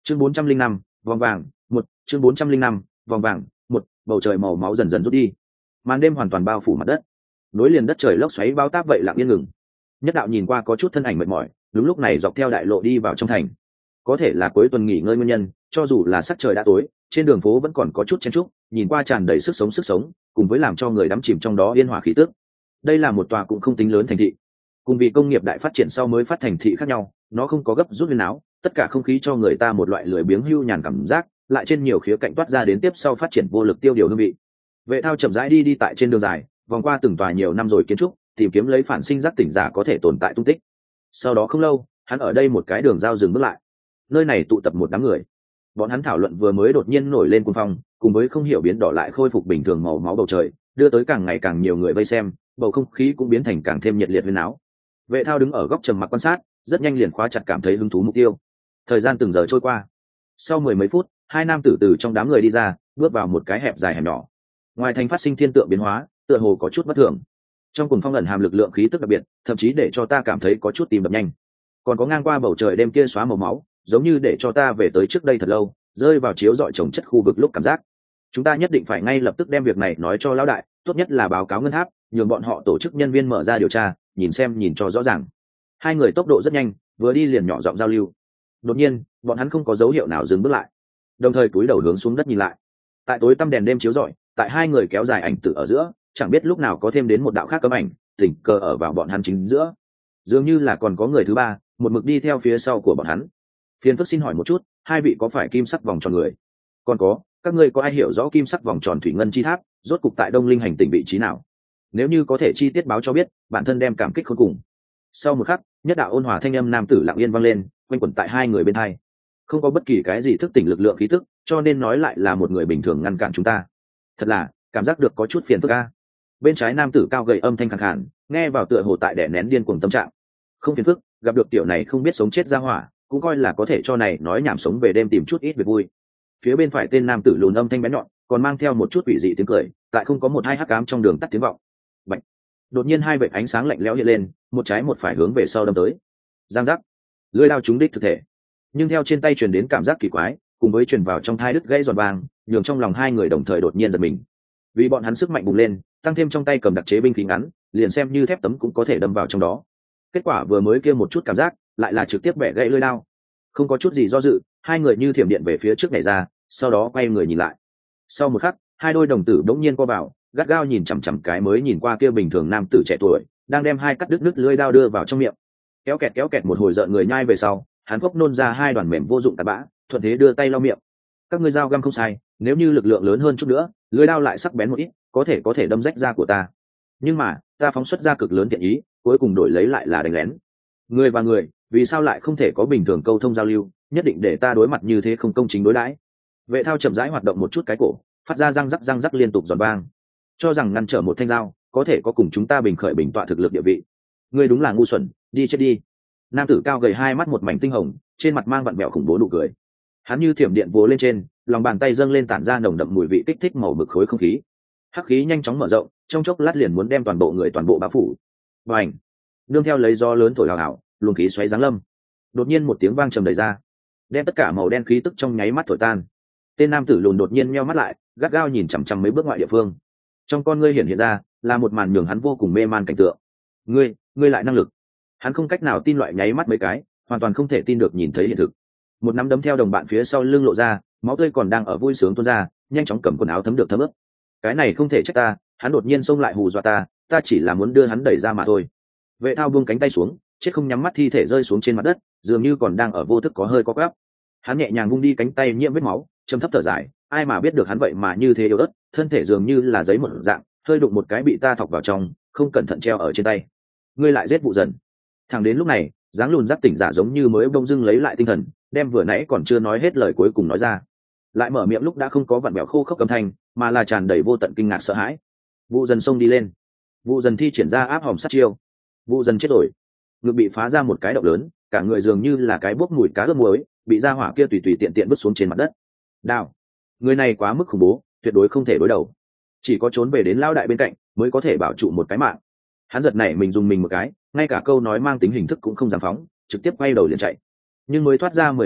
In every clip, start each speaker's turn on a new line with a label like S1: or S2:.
S1: chương 405, vòng vàng một chương 405, vòng vàng một. Bầu trời màu máu dần dần rút đi, màn đêm hoàn toàn bao phủ mặt đất, nối liền đất trời lốc xoáy bao táp vậy lặng yên ngừng. Nhất Đạo nhìn qua có chút thân ảnh mệt mỏi, đúng lúc này dọc theo đại lộ đi vào trong thành. Có thể là cuối tuần nghỉ ngơi nguyên nhân, cho dù là sắc trời đã tối, trên đường phố vẫn còn có chút chen chúc, nhìn qua tràn đầy sức sống, cùng với làm cho người đắm chìm trong đó yên hòa khí tức. Đây là một tòa cũng không tính lớn thành thị, cùng vì công nghiệp đại phát triển sau mới phát thành thị khác nhau, nó không có gấp rút huyên áo, tất cả không khí cho người ta một loại lười biếng hưu nhàn cảm giác, lại trên nhiều khía cạnh toát ra đến tiếp sau phát triển vô lực tiêu điều hương vị. Vệ Thao chậm rãi đi tại trên đường dài, vòng qua từng tòa nhiều năm rồi kiến trúc, tìm kiếm lấy phản sinh giác tỉnh giả có thể tồn tại tung tích. Sau đó không lâu, hắn ở đây một cái đường giao dừng bước lại. Nơi này tụ tập một đám người, bọn hắn thảo luận vừa mới đột nhiên nổi lên cuồng phong, cùng với không hiểu biến đỏ lại khôi phục bình thường màu máu bầu trời, đưa tới càng ngày càng nhiều người vây xem, bầu không khí cũng biến thành càng thêm nhiệt liệt huyên áo. Vệ Thao đứng ở góc trầm mặc quan sát, rất nhanh liền khóa chặt cảm thấy hứng thú mục tiêu. Thời gian từng giờ trôi qua, sau mười mấy phút, hai nam tử từ trong đám người đi ra, bước vào một cái hẹp dài hẻm nhỏ. Ngoài thành phát sinh thiên tượng biến hóa, tựa hồ có chút bất thường. Trong cuồng phong ẩn hàm lực lượng khí tức đặc biệt, thậm chí để cho ta cảm thấy có chút tim đập nhanh. Còn có ngang qua bầu trời đêm kia xóa màu máu, giống như để cho ta về tới trước đây thật lâu, rơi vào chiếu rọi trồng chất khu vực lúc cảm giác. Chúng ta nhất định phải ngay lập tức đem việc này nói cho lão đại, tốt nhất là báo cáo ngân tháp, nhường bọn họ tổ chức nhân viên mở ra điều tra, nhìn cho rõ ràng. Hai người tốc độ rất nhanh, vừa đi liền nhỏ giọng giao lưu. Đột nhiên, bọn hắn không có dấu hiệu nào dừng bước lại, đồng thời cúi đầu hướng xuống đất nhìn lại. Tại tối tăm đèn đêm chiếu rọi, tại hai người kéo dài ảnh tử ở giữa, chẳng biết lúc nào có thêm đến một đạo khác cấm ảnh, tình cờ ở vào bọn hắn chính giữa. Dường như là còn có người thứ ba, một mực đi theo phía sau của bọn hắn. Phiền phức xin hỏi một chút, hai vị có phải kim sắc vòng tròn người? Còn có, các ngươi có ai hiểu rõ kim sắc vòng tròn thủy ngân chi tháp rốt cục tại Đông Linh hành tỉnh vị trí nào? Nếu như có thể chi tiết báo cho biết, bản thân đem cảm kích khôn cùng. Sau một khắc, Nhất Đạo ôn hòa thanh âm nam tử lặng yên vang lên, quanh quẩn tại hai người bên hai. Không có bất kỳ cái gì thức tỉnh lực lượng khí tức, cho nên nói lại là một người bình thường ngăn cản chúng ta. Thật là cảm giác được có chút phiền phức a. Bên trái nam tử cao gầy âm thanh khàn khàn, nghe vào tựa hồ tại đè nén điên cuồng tâm trạng. Không phiền phức, gặp được tiểu này không biết sống chết ra hỏa, cũng coi là có thể cho này nói nhảm sống về đêm tìm chút ít việc vui. Phía bên phải tên nam tử lùn âm thanh bén nhọn, còn mang theo một chút quỷ dị tiếng cười, tại không có một hai hắc ám trong đường tắt tiếng vọng. Bạch. Đột nhiên hai vệt ánh sáng lạnh lẽo hiện lên, một trái một phải hướng về sau đâm tới. Giang giác. Lưỡi đao trúng đích thực thể, nhưng theo trên tay truyền đến cảm giác kỳ quái, cùng với truyền vào trong thai đứt gãy giòn vàng, nhường trong lòng hai người đồng thời đột nhiên giật mình. Vì bọn hắn sức mạnh bùng lên, tăng thêm trong tay cầm đặc chế binh khí ngắn, liền xem như thép tấm cũng có thể đâm vào trong đó. Kết quả vừa mới kia một chút cảm giác, lại là trực tiếp bẻ gãy lưỡi đao. Không có chút gì do dự, hai người như thiểm điện về phía trước nhảy ra, sau đó quay người nhìn lại. Sau một khắc, hai đôi đồng tử đống nhiên co vào, gắt gao nhìn chằm chằm cái mới nhìn qua kia bình thường nam tử trẻ tuổi, đang đem hai cắt đứt lưỡi đao đưa vào trong miệng. Kéo kẹt một hồi rợn người nhai về sau, hắn phốc nôn ra hai đoàn mềm vô dụng tạt bã, thuận thế đưa tay lau miệng. Các ngươi dao găm không sai, nếu như lực lượng lớn hơn chút nữa, lưỡi đao lại sắc bén một ít, có thể đâm rách da của ta. Nhưng mà, ta phóng xuất ra cực lớn thiện ý, cuối cùng đổi lấy lại là đánh lén. Người và người, vì sao lại không thể có bình thường câu thông giao lưu, nhất định để ta đối mặt như thế không công chính đối đãi. Vệ Thao chậm rãi hoạt động một chút cái cổ, phát ra răng rắc liên tục giòn vang. Cho rằng ngăn trở một thanh dao, có thể có cùng chúng ta bình khởi bình tọa thực lực địa vị. Ngươi đúng là ngu xuẩn, đi chết đi. Nam tử cao gầy hai mắt một mảnh tinh hồng, trên mặt mang vặn vẹo khủng bố nụ cười. Hắn như thiểm điện vồ lên trên, lòng bàn tay dâng lên tản ra nồng đậm mùi vị kích thích màu mực khối không khí. Hắc khí nhanh chóng mở rộng, trong chốc lát liền muốn đem toàn bộ người toàn bộ bao phủ. Bành! Nương theo lấy gió lớn thổi hào hào, luồng khí xoáy giáng lâm. Đột nhiên một tiếng vang trầm đầy ra, đem tất cả màu đen khí tức trong nháy mắt thổi tan. Tên nam tử lùn đột nhiên nheo mắt lại, gắt gao nhìn chằm chằm mấy bước ngoại địa phương. Trong con ngươi hiện ra là một màn nhường hắn vô cùng mê man cảnh tượng. Ngươi lại năng lực? Hắn không cách nào tin loại nháy mắt mấy cái, hoàn toàn không thể tin được nhìn thấy hiện thực. Một nắm đấm theo đồng bạn phía sau lưng lộ ra, máu tươi còn đang ở vui sướng tuôn ra, nhanh chóng cầm quần áo thấm ướt. Cái này không thể trách ta, hắn đột nhiên xông lại hù dọa ta chỉ là muốn đưa hắn đẩy ra mà thôi. Vệ Thao buông cánh tay xuống, chết không nhắm mắt thi thể rơi xuống trên mặt đất, dường như còn đang ở vô thức có hơi có quắp. Hắn nhẹ nhàng vung đi cánh tay nhiễm vết máu, trầm thấp thở dài, ai mà biết được hắn vậy mà như thế yếu ớt, thân thể dường như là giấy một dạng, hơi đụng một cái bị ta thọc vào trong, không cẩn thận treo ở trên tay. Ngươi lại giết Vụ Dần. Thẳng đến lúc này, dáng lùn giáp tỉnh giả giống như mới bỗng dưng lấy lại tinh thần, đem vừa nãy còn chưa nói hết lời cuối cùng nói ra. Lại mở miệng lúc đã không có vặn vẹo khô khốc âm thanh, mà là tràn đầy vô tận kinh ngạc sợ hãi. Vụ Dần xông đi lên. Vụ Dần thi triển ra áp hòm sát chiêu. Vụ Dần chết rồi. Ngực bị phá ra một cái động lớn, cả người dường như là cái bốc mùi cá ướp muối, bị ra hỏa kia tùy tiện vứt xuống trên mặt đất. Đao, người này quá mức khủng bố, tuyệt đối không thể đối đầu. Chỉ có trốn về đến lão đại bên cạnh mới có thể bảo trụ một cái mạng. Hắn giật nảy mình dùng mình một cái, ngay cả câu nói mang tính hình thức cũng không dám phóng, trực tiếp quay đầu liền chạy. Nhưng mới thoát ra mười mấy mét,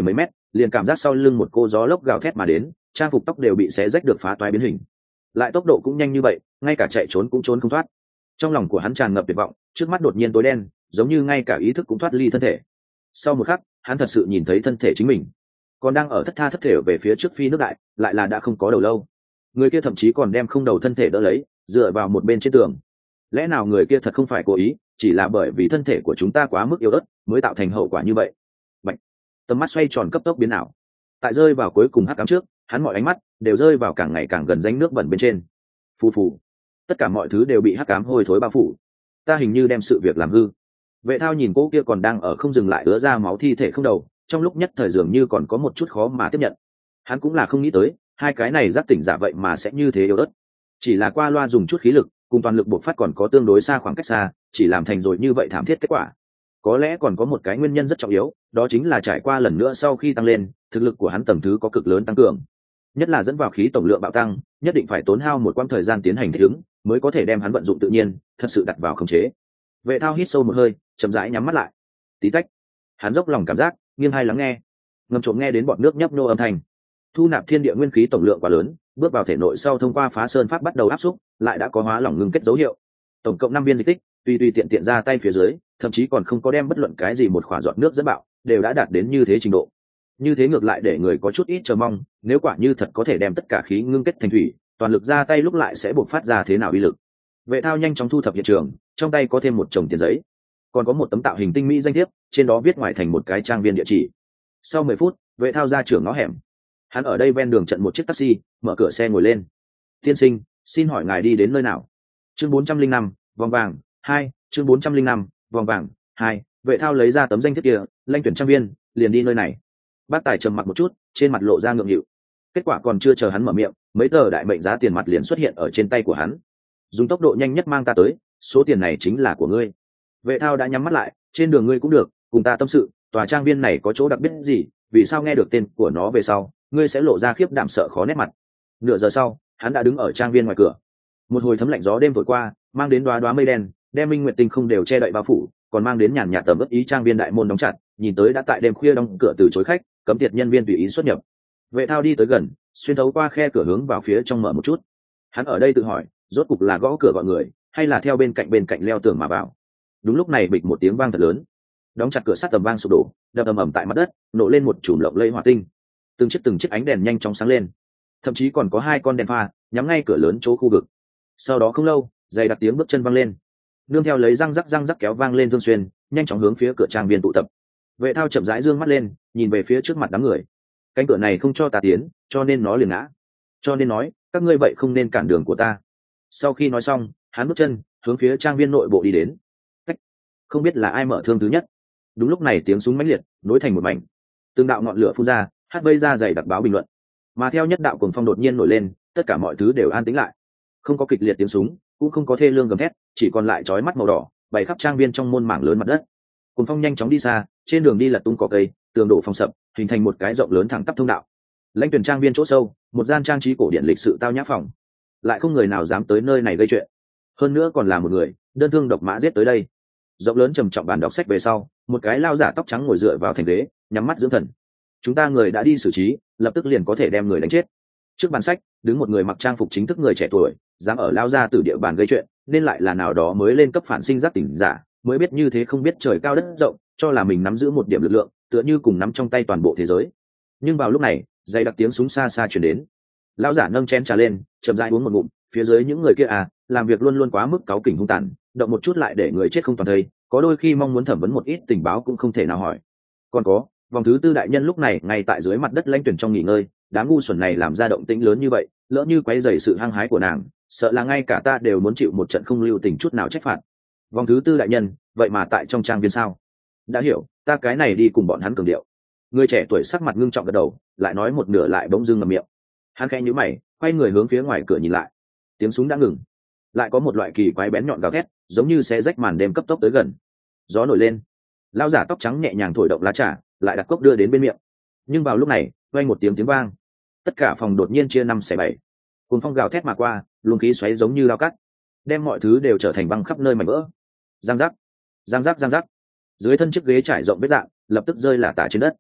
S1: liền cảm giác sau lưng một cô gió lốc gào thét mà đến, trang phục tóc đều bị xé rách được phá toái biến hình, lại tốc độ cũng nhanh như vậy, ngay cả chạy trốn cũng trốn không thoát. Trong lòng của hắn tràn ngập tuyệt vọng, trước mắt đột nhiên tối đen, giống như ngay cả ý thức cũng thoát ly thân thể. Sau một khắc, hắn thật sự nhìn thấy thân thể chính mình còn đang ở thất tha thất thể về phía trước phi nước đại, lại là đã không có đầu lâu. Người kia thậm chí còn đem không đầu thân thể đỡ lấy, dựa vào một bên trên tường. Lẽ nào người kia thật không phải cố ý, chỉ là bởi vì thân thể của chúng ta quá mức yếu ớt mới tạo thành hậu quả như vậy. Bạch. Tầm mắt xoay tròn cấp tốc biến ảo. Tại rơi vào cuối cùng hắc ám trước, hắn mọi ánh mắt đều rơi vào càng ngày càng gần rãnh nước bẩn bên trên. Phù phù. Tất cả mọi thứ đều bị hắc ám hôi thối bao phủ. Ta hình như đem sự việc làm hư. Vệ Thao nhìn cô kia còn đang ở không dừng lại ứa ra máu thi thể không đầu, trong lúc nhất thời dường như còn có một chút khó mà tiếp nhận. Hắn cũng là không nghĩ tới, hai cái này giác tỉnh giả vậy mà sẽ như thế yếu ớt. Chỉ là qua loa dùng chút khí lực, cùng toàn lực bộc phát còn có tương đối xa khoảng cách xa, chỉ làm thành rồi như vậy thảm thiết kết quả. Có lẽ còn có một cái nguyên nhân rất trọng yếu, đó chính là trải qua lần nữa sau khi tăng lên, thực lực của hắn tầng thứ có cực lớn tăng cường. Nhất là dẫn vào khí tổng lượng bạo tăng, nhất định phải tốn hao một quãng thời gian tiến hành thích ứng, mới có thể đem hắn vận dụng tự nhiên, thật sự đặt vào khống chế. Vệ Thao hít sâu một hơi, chậm rãi nhắm mắt lại. Tí tách. Hắn dốc lòng cảm giác, nghiêng hai lắng nghe. Ngầm trộm nghe đến bọn nước nhấp nhô âm thanh. Thu nạp thiên địa nguyên khí tổng lượng quá lớn, bước vào thể nội sau thông qua phá sơn pháp bắt đầu áp xúc, lại đã có hóa lỏng ngưng kết dấu hiệu. Tổng cộng 5 viên dịch tích, tùy tiện tiện ra tay phía dưới, thậm chí còn không có đem bất luận cái gì một khỏa giọt nước dẫn bạo, đều đã đạt đến như thế trình độ. Như thế ngược lại để người có chút ít chờ mong, nếu quả như thật có thể đem tất cả khí ngưng kết thành thủy, toàn lực ra tay lúc lại sẽ bộc phát ra thế nào uy lực. Vệ Thao nhanh chóng thu thập hiện trường, trong tay có thêm một chồng tiền giấy, còn có một tấm tạo hình tinh mỹ danh thiếp, trên đó viết ngoài thành một cái trang viên địa chỉ. Sau 10 phút, Vệ Thao ra trưởng ngõ hẻm. Hắn ở đây ven đường chặn một chiếc taxi, mở cửa xe ngồi lên. Tiên sinh, xin hỏi ngài đi đến nơi nào? Chương 405, vòng vàng 2, chương 405, vòng vàng 2. Vệ Thao lấy ra tấm danh thiếp kia, Lanh tuyển trang viên, liền đi nơi này. Bác Tài trầm mặc một chút, trên mặt lộ ra ngượng nghịu. Kết quả còn chưa chờ hắn mở miệng, mấy tờ đại mệnh giá tiền mặt liền xuất hiện ở trên tay của hắn. Dùng tốc độ nhanh nhất mang ta tới, số tiền này chính là của ngươi. Vệ Thao đã nhắm mắt lại, trên đường ngươi cũng được, cùng ta tâm sự, tòa trang viên này có chỗ đặc biệt gì, vì sao nghe được tên của nó về sau, ngươi sẽ lộ ra khiếp đảm sợ khó nét mặt. Nửa giờ sau, hắn đã đứng ở trang viên ngoài cửa. Một hồi thấm lạnh gió đêm thổi qua, mang đến đoá đoá mây đen, đem minh nguyệt tinh không đều che đậy bao phủ, còn mang đến nhàn nhạt tầm ướt ý trang viên đại môn đóng chặt, nhìn tới đã tại đêm khuya đóng cửa từ chối khách, cấm tiệt nhân viên tùy ý xuất nhập. Vệ Thao đi tới gần, xuyên thấu qua khe cửa hướng vào phía trong mở một chút. Hắn ở đây tự hỏi, rốt cục là gõ cửa gọi người, hay là theo bên cạnh leo tường mà vào. Đúng lúc này bịch một tiếng vang thật lớn, đóng chặt cửa sắt tầm vang sụp đổ, đập ầm ầm tại mặt đất, nổ lên một chùm lộng lẫy hỏa tinh. Từng chiếc ánh đèn nhanh chóng sáng lên, thậm chí còn có 2 con đèn pha nhắm ngay cửa lớn chỗ khu vực. Sau đó không lâu, dày đặc tiếng bước chân vang lên, nương theo lấy răng rắc kéo vang lên thương xuyên, nhanh chóng hướng phía cửa trang viên tụ tập. Vệ Thao chậm rãi dương mắt lên, nhìn về phía trước mặt đám người. Cánh cửa này không cho ta tiến, cho nên nó liền ngã. Cho nên nói, các ngươi vậy không nên cản đường của ta. Sau khi nói xong, hắn bước chân hướng phía trang viên nội bộ đi đến. Không biết là ai mở thương thứ nhất. Đúng lúc này tiếng súng mãnh liệt nối thành một mảnh, từng đạo ngọn lửa phun ra, hát vây ra dày đặc báo bình luận. Mà theo nhất đạo cuồng phong đột nhiên nổi lên, tất cả mọi thứ đều an tĩnh lại. Không có kịch liệt tiếng súng, cũng không có thê lương gầm thét, chỉ còn lại chói mắt màu đỏ bày khắp trang viên trong môn mảng lớn mặt đất. Cuồng phong nhanh chóng đi xa, trên đường đi lật tung cỏ cây, tường đổ phong sập, hình thành một cái rộng lớn thẳng tắp thông đạo. Lãnh tuyển trang viên chỗ sâu, một gian trang trí cổ điển lịch sự tao nhã phòng, lại không người nào dám tới nơi này gây chuyện. Hơn nữa còn là một người đơn thương độc mã giết tới đây. Rộng lớn trầm trọng bàn đọc sách về sau, một cái lao giả tóc trắng ngồi dựa vào thành ghế, nhắm mắt dưỡng thần. Chúng ta người đã đi xử trí, lập tức liền có thể đem người đánh chết. Trước bàn sách đứng một người mặc trang phục chính thức người trẻ tuổi, dám ở lao ra từ địa bàn gây chuyện, nên lại là nào đó mới lên cấp phản sinh giác tỉnh giả, mới biết như thế không biết trời cao đất rộng, cho là mình nắm giữ một điểm lực lượng, tựa như cùng nắm trong tay toàn bộ thế giới. Nhưng vào lúc này, dày đặc tiếng súng xa xa truyền đến. Lão giả nâng chén trà lên, chậm rãi uống một ngụm. Phía dưới những người kia làm việc luôn luôn quá mức cáu kỉnh hung tàn, động một chút lại để người chết không toàn thây, có đôi khi mong muốn thẩm vấn một ít tình báo cũng không thể nào hỏi. Còn có, vòng thứ tư đại nhân lúc này ngay tại dưới mặt đất lãnh tuyển trong nghỉ ngơi, đám ngu xuẩn này làm ra động tĩnh lớn như vậy, lỡ như quấy rầy sự hăng hái của nàng, sợ là ngay cả ta đều muốn chịu một trận không lưu tình chút nào trách phạt. Vòng thứ tư đại nhân, vậy mà tại trong trang viên sao? Đã hiểu, ta cái này đi cùng bọn hắn cường điệu. Người trẻ tuổi sắc mặt ngưng trọng gật đầu, lại nói một nửa lại bỗng dưng ngậm miệng. Hắn khẽ nhíu mày, quay người hướng phía ngoài cửa nhìn lại. Tiếng súng đã ngừng, lại có một loại kỳ quái bén nhọn gào thét, giống như xé rách màn đêm cấp tốc tới gần. Gió nổi lên, lão giả tóc trắng nhẹ nhàng thổi động lá trà, lại đặt cốc đưa đến bên miệng. Nhưng vào lúc này, vang một tiếng vang, tất cả phòng đột nhiên chia 5/7. Cuồng phong gào thét mà qua, luồng khí xoáy giống như dao cắt, đem mọi thứ đều trở thành băng khắp nơi mảnh vỡ. Giang giác, giang giác, giang giác. Dưới thân chiếc ghế trải rộng vết dạn, lập tức rơi lả tả trên đất.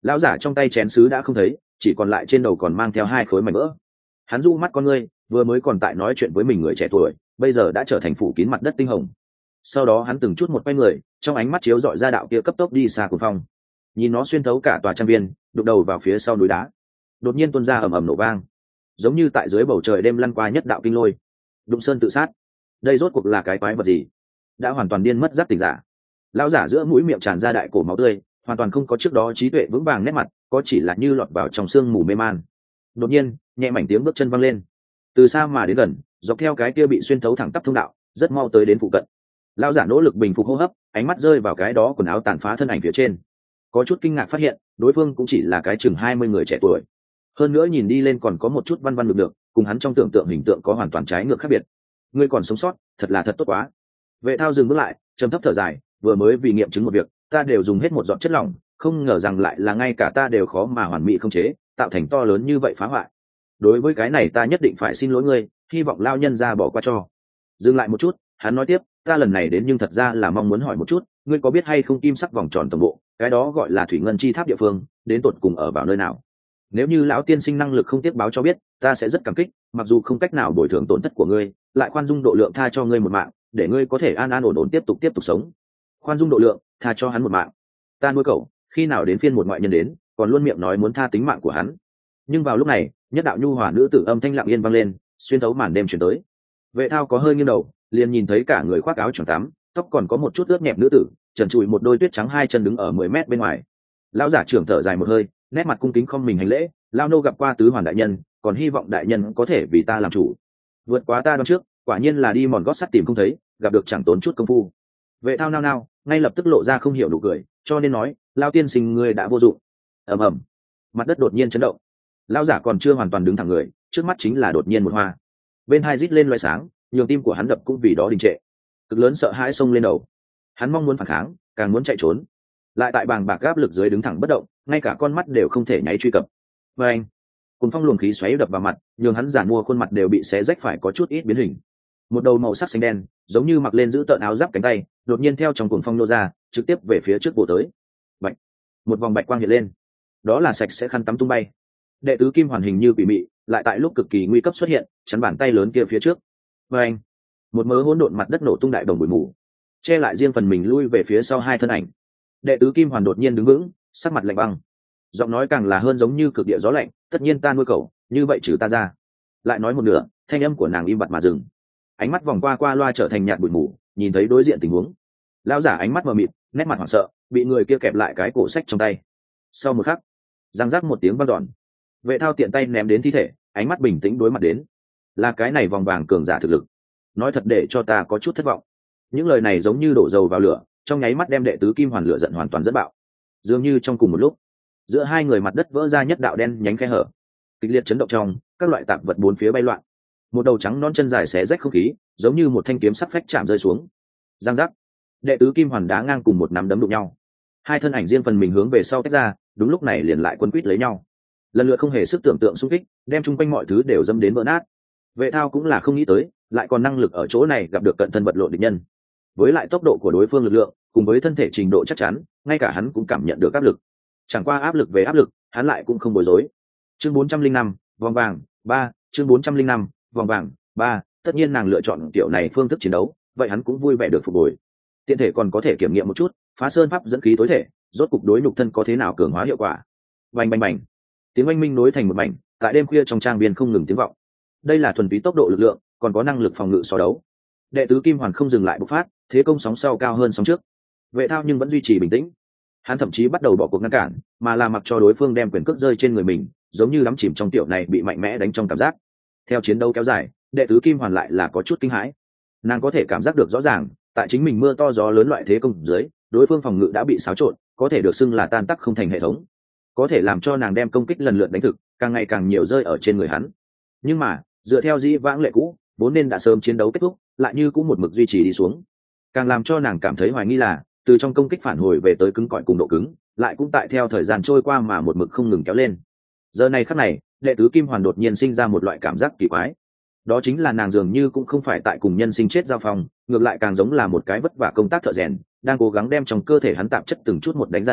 S1: Lão giả trong tay chén sứ đã không thấy, chỉ còn lại trên đầu còn mang theo 2 khối mảnh vỡ. Hắn du mắt con ngươi, vừa mới còn tại nói chuyện với mình người trẻ tuổi, bây giờ đã trở thành phủ kín mặt đất tinh hồng. Sau đó hắn từng chút một quay người, trong ánh mắt chiếu dọi ra đạo kia cấp tốc đi xa cuồng phong. Nhìn nó xuyên thấu cả tòa trang viên, đục đầu vào phía sau núi đá. Đột nhiên tuôn ra ầm ầm nổ vang, giống như tại dưới bầu trời đêm lăn qua nhất đạo kinh lôi. Đụng sơn tự sát, đây rốt cuộc là cái quái vật gì? Đã hoàn toàn điên mất giác tỉnh giả. Lão giả giữa mũi miệng tràn ra đại cổ máu tươi, hoàn toàn không có trước đó trí tuệ vững vàng nét mặt, có chỉ là như lọt vào trong sương mù mê man. Đột nhiên, nhẹ mảnh tiếng bước chân văng lên, từ xa mà đến gần, dọc theo cái kia bị xuyên thấu thẳng tắp thông đạo, rất mau tới đến phụ cận. Lão giả nỗ lực bình phục hô hấp, ánh mắt rơi vào cái đó quần áo tàn phá thân ảnh phía trên, có chút kinh ngạc phát hiện đối phương cũng chỉ là cái chừng 20 người trẻ tuổi, hơn nữa nhìn đi lên còn có một chút văn văn lực lượng, cùng hắn trong tưởng tượng hình tượng có hoàn toàn trái ngược khác biệt. Ngươi còn sống sót, thật là thật tốt quá. Vệ Thao dừng bước lại, trầm thấp thở dài, vừa mới vì nghiệm chứng một việc, ta đều dùng hết một giọt chất lỏng, không ngờ rằng lại là ngay cả ta đều khó mà hoàn mỹ không chế, tạo thành to lớn như vậy phá hoại. Đối với cái này ta nhất định phải xin lỗi ngươi, hy vọng lao nhân ra bỏ qua cho. Dừng lại một chút, hắn nói tiếp, ta lần này đến nhưng thật ra là mong muốn hỏi một chút, ngươi có biết hay không kim sắc vòng tròn tổng bộ, cái đó gọi là thủy ngân chi tháp địa phương, đến tột cùng ở vào nơi nào? Nếu như lão tiên sinh năng lực không tiếc báo cho biết, ta sẽ rất cảm kích, mặc dù không cách nào bồi thường tổn thất của ngươi, lại khoan dung độ lượng tha cho ngươi một mạng, để ngươi có thể an an ổn ổn tiếp tục sống. Khoan dung độ lượng, tha cho hắn một mạng. Ta nuôi cậu, khi nào đến phiên một ngoại nhân đến, còn luôn miệng nói muốn tha tính mạng của hắn. Nhưng vào lúc này, nhất đạo nhu hòa nữ tử âm thanh lặng yên vang lên, xuyên thấu màn đêm truyền tới. Vệ Thao có hơi nghiêng đầu, liền nhìn thấy cả người khoác áo choàng tắm, tóc còn có một chút ướt nhẹp nữ tử, trần trụi một đôi tuyết trắng 2 chân đứng ở 10 mét bên ngoài. Lão giả trưởng thở dài một hơi, nét mặt cung kính không mình hành lễ, lao nô gặp qua tứ hoàn đại nhân, còn hy vọng đại nhân có thể vì ta làm chủ. Vượt quá ta đoán trước, quả nhiên là đi mòn gót sắt tìm không thấy, gặp được chẳng tốn chút công phu. Vệ Thao nao, ngay lập tức lộ ra không hiểu nụ cười, cho nên nói, lao tiên sinh ngươi đã vô dụng. Ầm ầm, mặt đất đột nhiên chấn động. Lão giả còn chưa hoàn toàn đứng thẳng người, trước mắt chính là đột nhiên một hoa. Bên hai rít lên loé sáng, nhường tim của hắn đập cũng vì đó đình trệ. Cực lớn sợ hãi xông lên đầu. Hắn mong muốn phản kháng, càng muốn chạy trốn, lại tại bàng bạc áp lực dưới đứng thẳng bất động, ngay cả con mắt đều không thể nháy truy cập. Và anh, cùng phong luồng khí xoáy đập vào mặt, nhường hắn giản mua khuôn mặt đều bị xé rách phải có chút ít biến hình. Một đầu màu sắc xanh đen, giống như mặc lên giữ tợn áo giáp cánh tay, đột nhiên theo trong cuồng phong nô ra, trực tiếp về phía trước bổ tới. Bạch, một vòng bạch quang hiện lên, đó là sạch sẽ khăn tắm tung bay. Đệ tứ kim hoàn hình như quỷ mị, lại tại lúc cực kỳ nguy cấp xuất hiện, chắn bàn tay lớn kia phía trước. Và anh, một mớ hỗn độn mặt đất nổ tung đại đồng bụi mù, che lại riêng phần mình lui về phía sau 2 thân ảnh. Đệ tứ kim hoàn đột nhiên đứng vững, sắc mặt lạnh băng, giọng nói càng là hơn giống như cực địa gió lạnh, tất nhiên ta nuôi cậu, như vậy trừ ta ra. Lại nói một nửa, thanh âm của nàng im bặt mà dừng, ánh mắt vòng qua loa trở thành nhạt bụi mù, nhìn thấy đối diện tình huống. Lão giả ánh mắt mờ mịt, nét mặt hoảng sợ, bị người kia kẹp lại cái cổ sách trong tay. Sau một khắc, răng rắc một tiếng vang dọn, Vệ Thao tiện tay ném đến thi thể, ánh mắt bình tĩnh đối mặt đến, là cái này vòng vàng cường giả thực lực. Nói thật để cho ta có chút thất vọng. Những lời này giống như đổ dầu vào lửa, trong nháy mắt đem đệ tứ kim hoàn lửa giận hoàn toàn dẫn bạo. Dường như trong cùng một lúc, giữa 2 người mặt đất vỡ ra nhất đạo đen nhánh khe hở, kịch liệt chấn động trong, các loại tạp vật bốn phía bay loạn. Một đầu trắng non chân dài xé rách không khí, giống như một thanh kiếm sắc phách chạm rơi xuống. Giang giác, đệ tứ kim hoàn đá ngang cùng một nắm đấm đụng nhau. 2 thân ảnh riêng phần mình hướng về sau tách ra, đúng lúc này liền lại quân quýt lấy nhau. Lần lượt không hề sức tưởng tượng xung kích, đem chung quanh mọi thứ đều dâm đến vỡ nát. Vệ Thao cũng là không nghĩ tới, lại còn năng lực ở chỗ này gặp được cận thân vật lộn địch nhân. Với lại tốc độ của đối phương lực lượng, cùng với thân thể trình độ chắc chắn, ngay cả hắn cũng cảm nhận được áp lực. Chẳng qua áp lực về áp lực, hắn lại cũng không bối rối. Chương 405, vòng vàng 3, chương 405, vòng vàng 3, tất nhiên nàng lựa chọn kiểu này phương thức chiến đấu, vậy hắn cũng vui vẻ được phục hồi. Tiện thể còn có thể kiểm nghiệm một chút, phá sơn pháp dẫn khí tối thể, rốt cục đối nhục thân có thế nào cường hóa hiệu quả. Bành bành bành, tiếng oanh minh nối thành một mảnh, tại đêm khuya trong trang viên không ngừng tiếng vọng. Đây là thuần túy tốc độ lực lượng, còn có năng lực phòng ngự so đấu. Đệ tứ kim hoàn không dừng lại bộc phát, thế công sóng sau cao hơn sóng trước. Vệ Thao nhưng vẫn duy trì bình tĩnh, hắn thậm chí bắt đầu bỏ cuộc ngăn cản, mà là mặc cho đối phương đem quyền cước rơi trên người mình, giống như đắm chìm trong tiểu này bị mạnh mẽ đánh trong cảm giác. Theo chiến đấu kéo dài, đệ tứ kim hoàn lại là có chút kinh hãi. Nàng có thể cảm giác được rõ ràng, tại chính mình mưa to gió lớn loại thế công dưới, đối phương phòng ngự đã bị xáo trộn, có thể được xưng là tan tắc không thành hệ thống, có thể làm cho nàng đem công kích lần lượt đánh thực, càng ngày càng nhiều rơi ở trên người hắn. Nhưng mà dựa theo dĩ vãng lệ cũ, vốn nên đã sớm chiến đấu kết thúc, lại như cũng một mực duy trì đi xuống. Càng làm cho nàng cảm thấy hoài nghi là, từ trong công kích phản hồi về tới cứng cỏi cùng độ cứng, lại cũng tại theo thời gian trôi qua mà một mực không ngừng kéo lên. Giờ này khắc này, đệ tứ kim hoàn đột nhiên sinh ra một loại cảm giác kỳ quái. Đó chính là nàng dường như cũng không phải tại cùng nhân sinh chết giao phong, ngược lại càng giống là một cái vất vả công tác thợ rèn, đang cố gắng đem trong cơ thể hắn tạp chất từng chút một đánh ra đây,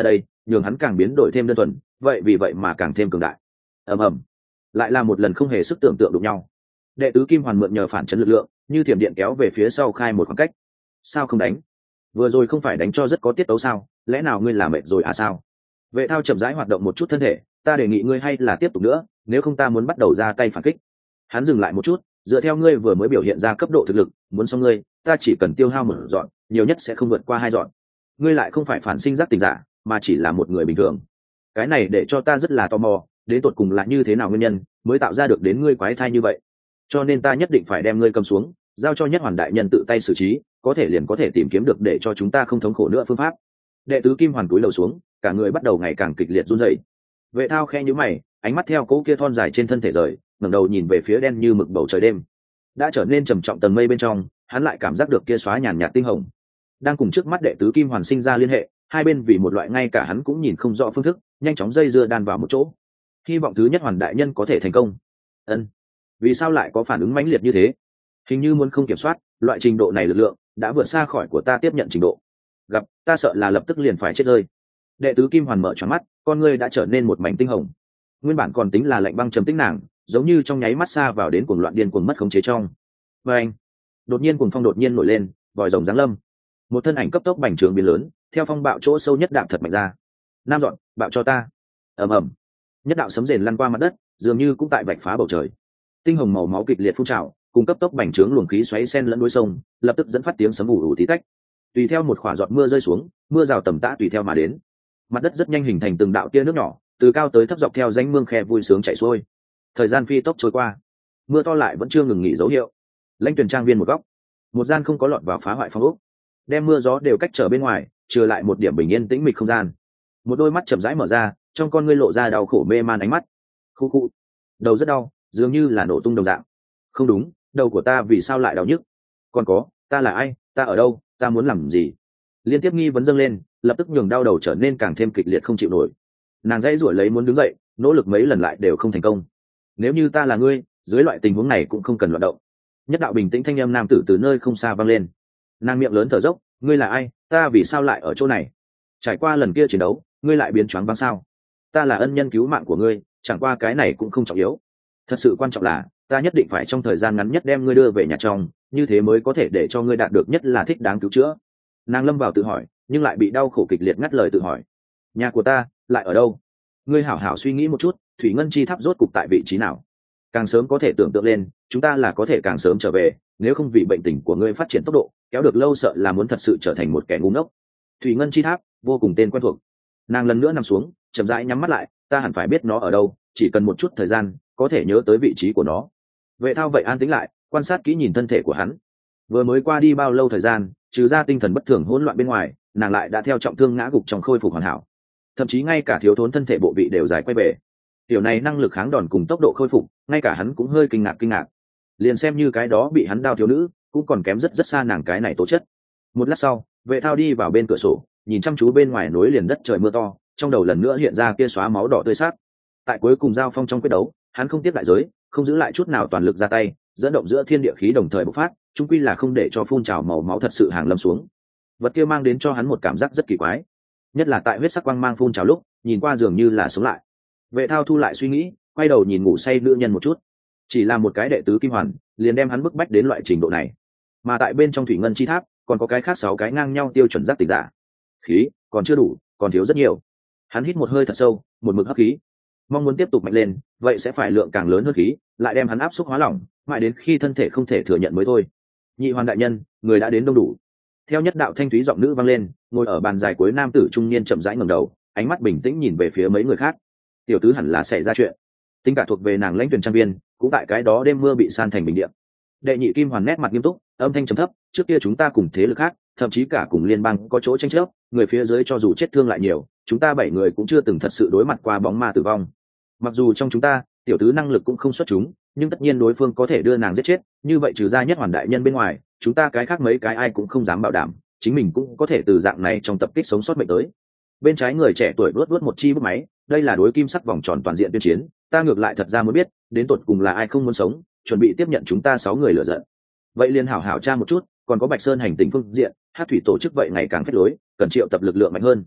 S1: nhường hắn càng biến đổi thêm đơn thuần, vậy vì vậy mà càng thêm cường đại. Ầm ầm, lại là một lần không hề sức tưởng tượng đụng nhau. Đệ tứ kim hoàn mượn nhờ phản chấn lực lượng, như thiểm điện kéo về phía sau khai một khoảng cách. Sao không đánh? Vừa rồi không phải đánh cho rất có tiết tấu sao? Lẽ nào ngươi làm mệt rồi à sao? Vệ Thao chậm rãi hoạt động một chút thân thể, ta đề nghị ngươi hay là tiếp tục nữa, nếu không ta muốn bắt đầu ra tay phản kích. Hắn dừng lại một chút, dựa theo ngươi vừa mới biểu hiện ra cấp độ thực lực, muốn xong ngươi, ta chỉ cần tiêu hao một dọn, nhiều nhất sẽ không vượt qua 2 dọn. Ngươi lại không phải phản sinh giác tỉnh giả, mà chỉ là một người bình thường. Cái này để cho ta rất là tò mò, đến tột cùng là như thế nào nguyên nhân mới tạo ra được đến ngươi quái thai như vậy. Cho nên ta nhất định phải đem ngươi cầm xuống, giao cho Nhất Hoàn đại nhân tự tay xử trí, có thể liền có thể tìm kiếm được để cho chúng ta không thống khổ nữa phương pháp. Đệ tứ kim hoàn cúi đầu xuống, cả người bắt đầu ngày càng kịch liệt run rẩy. Vệ Thao khẽ nhíu mày, ánh mắt theo cỗ kia thon dài trên thân thể rời, ngẩng đầu nhìn về phía đen như mực bầu trời đêm. Đã trở nên trầm trọng tầng mây bên trong, hắn lại cảm giác được kia xóa nhàn nhạt tinh hồng đang cùng trước mắt đệ tứ kim hoàn sinh ra liên hệ, hai bên vì một loại ngay cả hắn cũng nhìn không rõ phương thức, nhanh chóng dây dưa đan vào một chỗ. Hy vọng thứ Nhất Hoàn đại nhân có thể thành công. Ân, vì sao lại có phản ứng mãnh liệt như thế? Hình như muốn không kiểm soát, loại trình độ này lực lượng đã vượt xa khỏi của ta tiếp nhận trình độ. Gặp, ta sợ là lập tức liền phải chết rơi. Đệ tứ kim hoàn mở tròn mắt, con ngươi đã trở nên một mảnh tinh hồng. Nguyên bản còn tính là lạnh băng trầm tĩnh nàng, giống như trong nháy mắt xa vào đến cuồng loạn điên cuồng mất khống chế trong. Và anh, đột nhiên cuồng phong đột nhiên nổi lên, vòi rồng giáng lâm. Một thân ảnh cấp tốc bành trướng biến lớn, theo phong bạo chỗ sâu nhất đạp thật mạnh ra. Nam dọn, bạo cho ta. Ầm ầm. Nhất đạo sấm rền lăn qua mặt đất, dường như cũng tại vạch phá bầu trời. Tinh hồng màu máu kịch liệt phun trào, cùng cấp tốc bành trướng luồng khí xoáy sen lẫn núi sông, lập tức dẫn phát tiếng sấm ù ù tí tách. Tùy theo một khỏa giọt mưa rơi xuống, mưa rào tầm tã tùy theo mà đến. Mặt đất rất nhanh hình thành từng đạo tia nước nhỏ, từ cao tới thấp dọc theo rãnh mương khe vui sướng chảy xuôi. Thời gian phi tốc trôi qua, mưa to lại vẫn chưa ngừng nghỉ dấu hiệu. Lãnh tuyển trang viên một góc, một gian không có lọt vào phá hoại phong ốc, đem mưa gió đều cách trở bên ngoài, trừ lại một điểm bình yên tĩnh mịch không gian. Một đôi mắt chậm rãi mở ra, trong con ngươi lộ ra đau khổ mê man ánh mắt. Khu khu, đầu rất đau, dường như là nổ tung đồng dạng. Không đúng, đầu của ta vì sao lại đau nhức? Còn có, ta là ai, ta ở đâu, ta muốn làm gì? Liên tiếp nghi vấn dâng lên, lập tức nhường đau đầu trở nên càng thêm kịch liệt không chịu nổi. Nàng dãy rủa lấy muốn đứng dậy, nỗ lực mấy lần lại đều không thành công. Nếu như ta là ngươi, dưới loại tình huống này cũng không cần loạn động. Nhất đạo bình tĩnh thanh âm nam tử từ nơi không xa vang lên. Nàng miệng lớn thở dốc, ngươi là ai, ta vì sao lại ở chỗ này? Trải qua lần kia chiến đấu, ngươi lại biến choáng váng sao? Ta là ân nhân cứu mạng của ngươi, chẳng qua cái này cũng không trọng yếu. Thật sự quan trọng là ta nhất định phải trong thời gian ngắn nhất đem ngươi đưa về nhà trong, như thế mới có thể để cho ngươi đạt được nhất là thích đáng cứu chữa. Nàng lâm vào tự hỏi, nhưng lại bị đau khổ kịch liệt ngắt lời tự hỏi. Nhà của ta lại ở đâu? Ngươi hảo hảo suy nghĩ một chút, thủy ngân chi tháp rốt cục tại vị trí nào? Càng sớm có thể tưởng tượng lên, chúng ta là có thể càng sớm trở về, nếu không vì bệnh tình của ngươi phát triển tốc độ kéo được lâu sợ là muốn thật sự trở thành một kẻ ngu ngốc. Thủy ngân chi tháp vô cùng tên quen thuộc. Nàng lần nữa nằm xuống, chậm rãi nhắm mắt lại, ta hẳn phải biết nó ở đâu, chỉ cần một chút thời gian có thể nhớ tới vị trí của nó. Vệ Thao vậy an tĩnh lại, quan sát kỹ nhìn thân thể của hắn. Vừa mới qua đi bao lâu thời gian, trừ ra tinh thần bất thường hỗn loạn bên ngoài, nàng lại đã theo trọng thương ngã gục trong khôi phục hoàn hảo, thậm chí ngay cả thiếu thốn thân thể bộ vị đều giải quay về. Điều này năng lực kháng đòn cùng tốc độ khôi phục, ngay cả hắn cũng hơi kinh ngạc. Liền xem như cái đó bị hắn đao thiếu nữ, cũng còn kém rất xa nàng cái này tố chất. Một lát sau, Vệ Thao đi vào bên cửa sổ, nhìn chăm chú bên ngoài núi liền đất trời mưa to, trong đầu lần nữa hiện ra kia xóa máu đỏ tươi sát. Tại cuối cùng giao phong trong quyết đấu, hắn không tiếp đại giới, không giữ lại chút nào toàn lực ra tay, dẫn động giữa thiên địa khí đồng thời bộc phát, chung quy là không để cho phun trào màu máu thật sự hàng lâm xuống. Vật kia mang đến cho hắn một cảm giác rất kỳ quái, nhất là tại huyết sắc quang mang phun trào lúc, nhìn qua dường như là sống lại. Vệ Thao thu lại suy nghĩ, quay đầu nhìn ngủ say nữ nhân một chút. Chỉ là một cái đệ tứ kim hoàn, liền đem hắn bức bách đến loại trình độ này. Mà tại bên trong thủy ngân chi tháp, còn có cái khác 6 cái ngang nhau tiêu chuẩn giác tỉnh giả. Khí còn chưa đủ, còn thiếu rất nhiều. Hắn hít một hơi thật sâu, một mực hấp khí. Mong muốn tiếp tục mạnh lên, vậy sẽ phải lượng càng lớn hơn khí, lại đem hắn áp xúc hóa lỏng, mãi đến khi thân thể không thể thừa nhận mới thôi. Nhị Hoàn đại nhân, người đã đến đông đủ. Theo nhất đạo thanh thúy giọng nữ vang lên, ngồi ở bàn dài cuối nam tử trung niên chậm rãi ngẩng đầu, ánh mắt bình tĩnh nhìn về phía mấy người khác. Tiểu tứ hẳn là xảy ra chuyện. Tính cả thuộc về nàng Lãnh Tuyển trang viên, cũng tại cái đó đêm mưa bị san thành bình địa. Đệ nhị kim hoàn nét mặt nghiêm túc, âm thanh trầm thấp, trước kia chúng ta cùng thế lực khác, thậm chí cả cùng liên bang có chỗ tranh chấp, người phía dưới cho dù chết thương lại nhiều, chúng ta 7 người cũng chưa từng thật sự đối mặt qua bóng ma tử vong. Mặc dù trong chúng ta, tiểu tứ năng lực cũng không xuất chúng, nhưng tất nhiên đối phương có thể đưa nàng giết chết, như vậy trừ ra Nhất Hoàn đại nhân bên ngoài, chúng ta cái khác mấy cái ai cũng không dám bảo đảm, chính mình cũng có thể từ dạng này trong tập kích sống sót mệnh tới. Bên trái người trẻ tuổi vuốt một chi bút máy, đây là đối kim sắc vòng tròn toàn diện tuyên chiến, ta ngược lại thật ra muốn biết, đến tột cùng là ai không muốn sống, chuẩn bị tiếp nhận chúng ta 6 người lựa giận. Vậy liền hảo hảo tra một chút, còn có Bạch Sơn hành tinh phương diện, Hắc thủy tổ chức vậy ngày càng phách lối, cần triệu tập lực lượng mạnh hơn.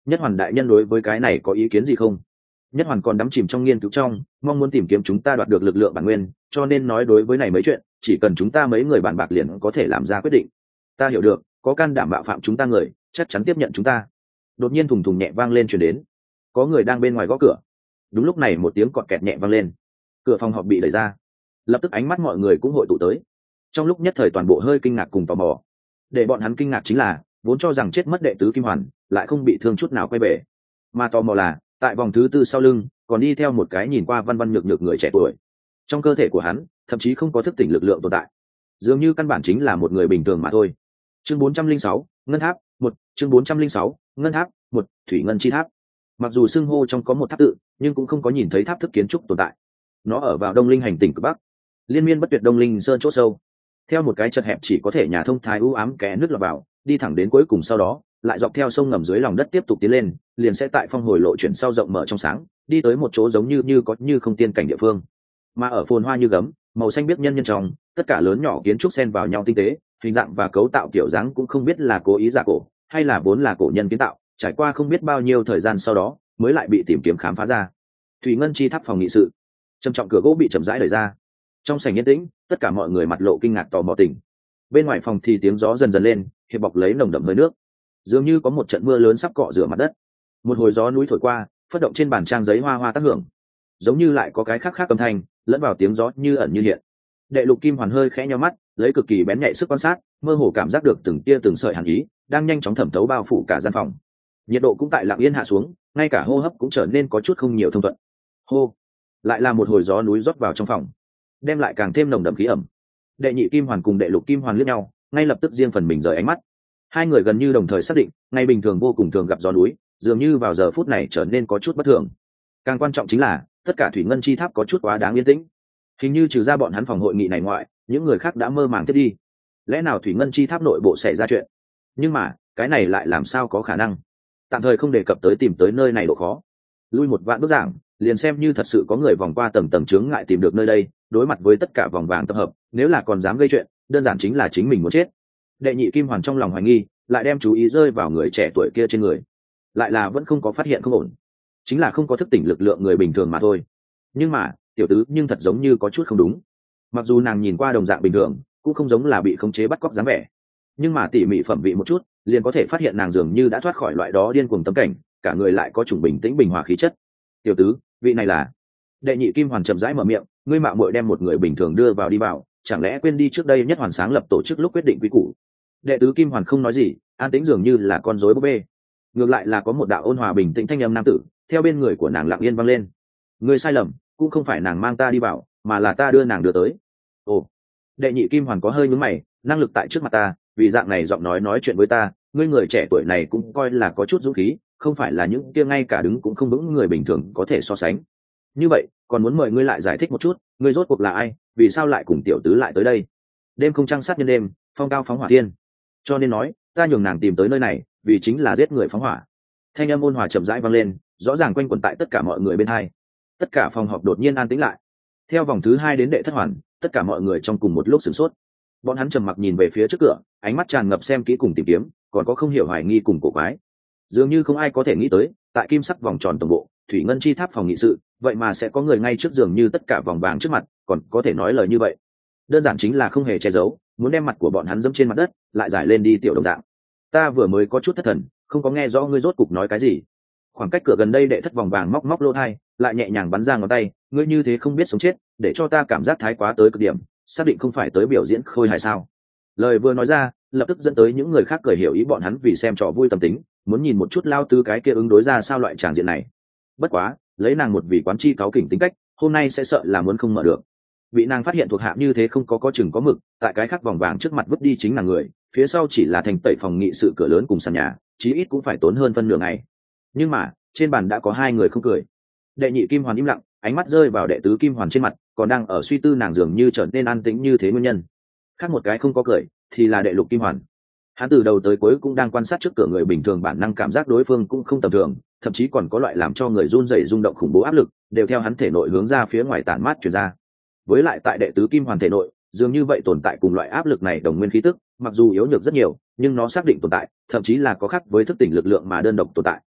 S1: Nhất Hoàn đại nhân đối với cái này có ý kiến gì không? Nhất Hoàn còn đắm chìm trong nghiên cứu trong, mong muốn tìm kiếm chúng ta đoạt được lực lượng bản nguyên, cho nên nói đối với này mấy chuyện, chỉ cần chúng ta mấy người bàn bạc liền có thể làm ra quyết định. Ta hiểu được, có can đảm bạo phạm chúng ta người, chắc chắn tiếp nhận chúng ta. Đột nhiên thùng thùng nhẹ vang lên truyền đến, có người đang bên ngoài gõ cửa. Đúng lúc này một tiếng cọt kẹt nhẹ vang lên, cửa phòng họp bị đẩy ra, lập tức ánh mắt mọi người cũng hội tụ tới. Trong lúc nhất thời toàn bộ hơi kinh ngạc cùng tò mò. Để bọn hắn kinh ngạc chính là, vốn cho rằng chết mất đệ tứ Kim Hoàn, lại không bị thương chút nào quay về, mà tò mò là tại vòng thứ tư sau lưng còn đi theo một cái nhìn qua văn văn nhược nhược người trẻ tuổi. Trong cơ thể của hắn thậm chí không có thức tỉnh lực lượng tồn tại, dường như căn bản chính là một người bình thường mà thôi. Chương 406, ngân tháp một. Chương 406, ngân tháp một. Thủy ngân chi tháp. Mặc dù xưng hô trong có một tháp tự, nhưng cũng không có nhìn thấy tháp thức kiến trúc tồn tại. Nó ở vào Đông Linh hành tỉnh cực bắc, liên miên bất tuyệt Đông Linh sơn chỗ sâu. Theo một cái chật hẹp chỉ có thể nhà thông thái u ám kẽ nước lọt vào, đi thẳng đến cuối cùng, sau đó lại dọc theo sông ngầm dưới lòng đất tiếp tục tiến lên, liền sẽ tại phong hồi lộ chuyển sau rộng mở trong sáng, đi tới một chỗ giống như có như không tiên cảnh địa phương. Mà ở phồn hoa như gấm, màu xanh biếc nhân nhân trong, tất cả lớn nhỏ kiến trúc xen vào nhau tinh tế, hình dạng và cấu tạo kiểu dáng cũng không biết là cố ý giả cổ, hay là vốn là cổ nhân kiến tạo, trải qua không biết bao nhiêu thời gian sau đó, mới lại bị tìm kiếm khám phá ra. Thủy ngân chi tháp phòng nghị sự, trầm trọng cửa gỗ bị chậm rãi đẩy ra. Trong sảnh yên tĩnh, tất cả mọi người mặt lộ kinh ngạc tò mò tỉnh. Bên ngoài phòng thì tiếng gió dần dần lên, hiệp bọc lấy nồng đậm hơi nước, dường như có một trận mưa lớn sắp cọ rửa mặt đất. Một hồi gió núi thổi qua, phất động trên bàn trang giấy hoa hoa tác hưởng, giống như lại có cái khác khác âm thanh lẫn vào tiếng gió như ẩn như hiện. Đệ Lục Kim Hoàn hơi khẽ nheo mắt, lấy cực kỳ bén nhạy sức quan sát, mơ hồ cảm giác được từng tia từng sợi hàn ý đang nhanh chóng thẩm thấu bao phủ cả gian phòng. Nhiệt độ cũng tại lặng yên hạ xuống, ngay cả hô hấp cũng trở nên có chút không nhiều thông thuận. Hô, lại là một hồi gió núi rót vào trong phòng, đem lại càng thêm nồng đậm khí ẩm. Đệ Nhị Kim Hoàn cùng Đệ Lục Kim Hoàn liếc nhau, ngay lập tức riêng phần mình rời ánh mắt. Hai người gần như đồng thời xác định, ngày bình thường vô cùng thường gặp gió núi, dường như vào giờ phút này trở nên có chút bất thường. Càng quan trọng chính là, tất cả thủy ngân chi tháp có chút quá đáng yên tĩnh. Hình như trừ ra bọn hắn phòng hội nghị này ngoại, những người khác đã mơ màng thiết đi. Lẽ nào thủy ngân chi tháp nội bộ xảy ra chuyện? Nhưng mà, cái này lại làm sao có khả năng? Tạm thời không đề cập tới tìm tới nơi này độ khó. Lui một vạn bước giảng, liền xem như thật sự có người vòng qua tầng tầng chướng ngại tìm được nơi đây, đối mặt với tất cả vòng vàng tập hợp, nếu là còn dám gây chuyện, đơn giản chính là chính mình muốn chết. Đệ Nhị Kim Hoàn trong lòng hoài nghi, lại đem chú ý rơi vào người trẻ tuổi kia trên người, lại là vẫn không có phát hiện không ổn, chính là không có thức tỉnh lực lượng người bình thường mà thôi. Nhưng mà tiểu tứ nhưng thật giống như có chút không đúng. Mặc dù nàng nhìn qua đồng dạng bình thường, cũng không giống là bị khống chế bắt cóc dáng vẻ, nhưng mà tỉ mỉ phẩm vị một chút, liền có thể phát hiện nàng dường như đã thoát khỏi loại đó điên cuồng tâm cảnh, cả người lại có chủng bình tĩnh bình hòa khí chất. Tiểu tứ, vị này là? Đệ Nhị Kim Hoàn chậm rãi mở miệng, ngươi mạo muội đem một người bình thường đưa vào đi vào, chẳng lẽ quên đi trước đây Nhất Hoàn sáng lập tổ chức lúc quyết định quy củ? Đệ tứ Kim Hoàn không nói gì, an tĩnh dường như là con rối búp bê. Ngược lại là có một đạo ôn hòa bình tĩnh thanh âm nam tử theo bên người của nàng lặng yên vang lên. Ngươi sai lầm, cũng không phải nàng mang ta đi vào, mà là ta đưa nàng đưa tới. Ồ. Đệ Nhị Kim Hoàn có hơi nhướng mày, năng lực tại trước mặt ta, vì dạng này giọng nói chuyện với ta, ngươi người trẻ tuổi này cũng coi là có chút dũng khí, không phải là những kia ngay cả đứng cũng không vững người bình thường có thể so sánh. Như vậy, còn muốn mời ngươi lại giải thích một chút, ngươi rốt cuộc là ai, vì sao lại cùng tiểu tứ lại tới đây? Đêm không trăng sát nhân đêm, phong cao phóng hỏa thiên, cho nên nói, ta nhường nàng tìm tới nơi này, vì chính là giết người phóng hỏa. Thanh âm ôn hòa chậm rãi vang lên, rõ ràng quanh quẩn tại tất cả mọi người bên hai. Tất cả phòng họp đột nhiên an tĩnh lại. Theo vòng thứ 2 đến đệ thất hoàn, tất cả mọi người trong cùng một lúc sửng sốt. Bọn hắn trầm mặc nhìn về phía trước cửa, ánh mắt tràn ngập xem kỹ cùng tìm kiếm, còn có không hiểu hoài nghi cùng cổ quái. Dường như không ai có thể nghĩ tới, tại kim sắc vòng tròn tổng bộ, thủy ngân chi tháp phòng nghị sự, vậy mà sẽ có người ngay trước giường như tất cả vòng vàng trước mặt, còn có thể nói lời như vậy. Đơn giản chính là không hề che giấu, muốn đem mặt của bọn hắn dẫm trên mặt đất, lại giải lên đi tiểu đồng dạng. Ta vừa mới có chút thất thần, không có nghe rõ ngươi rốt cục nói cái gì. Khoảng cách cửa gần đây đệ thất vòng vàng móc móc lỗ tai, lại nhẹ nhàng bắn ra ngón tay, ngươi như thế không biết sống chết, để cho ta cảm giác thái quá tới cực điểm, xác định không phải tới biểu diễn khôi hài sao? Lời vừa nói ra, lập tức dẫn tới những người khác cười hiểu ý bọn hắn vì xem trò vui tâm tính, muốn nhìn một chút lao tứ cái kia ứng đối ra sao loại tràng diện này. Bất quá, lấy nàng một vị quán chi cáu kỉnh tính cách, hôm nay sẽ sợ là muốn không mở được. Vị nàng phát hiện thuộc hạ như thế không có chừng có mực, tại cái khác vòng vàng trước mặt vứt đi chính là người, phía sau chỉ là thành tẩy phòng nghị sự cửa lớn cùng sàn nhà, chí ít cũng phải tốn hơn phân nửa ngày. Nhưng mà trên bàn đã có 2 người không cười. Đệ Nhị Kim Hoàn im lặng, ánh mắt rơi vào đệ tứ Kim Hoàn trên mặt, còn đang ở suy tư nàng dường như trở nên an tĩnh như thế nguyên nhân. Khác một cái không có cười thì là đệ Lục Kim Hoàn. Hắn từ đầu tới cuối cũng đang quan sát trước cửa người bình thường, bản năng cảm giác đối phương cũng không tầm thường, thậm chí còn có loại làm cho người run rẩy rung động khủng bố áp lực, đều theo hắn thể nội hướng ra phía ngoài tản mát truyền ra. Với lại tại đệ tứ Kim Hoàn thể nội, dường như vậy tồn tại cùng loại áp lực này đồng nguyên khí tức, mặc dù yếu nhược rất nhiều, nhưng nó xác định tồn tại, thậm chí là có khác với thức tỉnh lực lượng mà đơn độc tồn tại.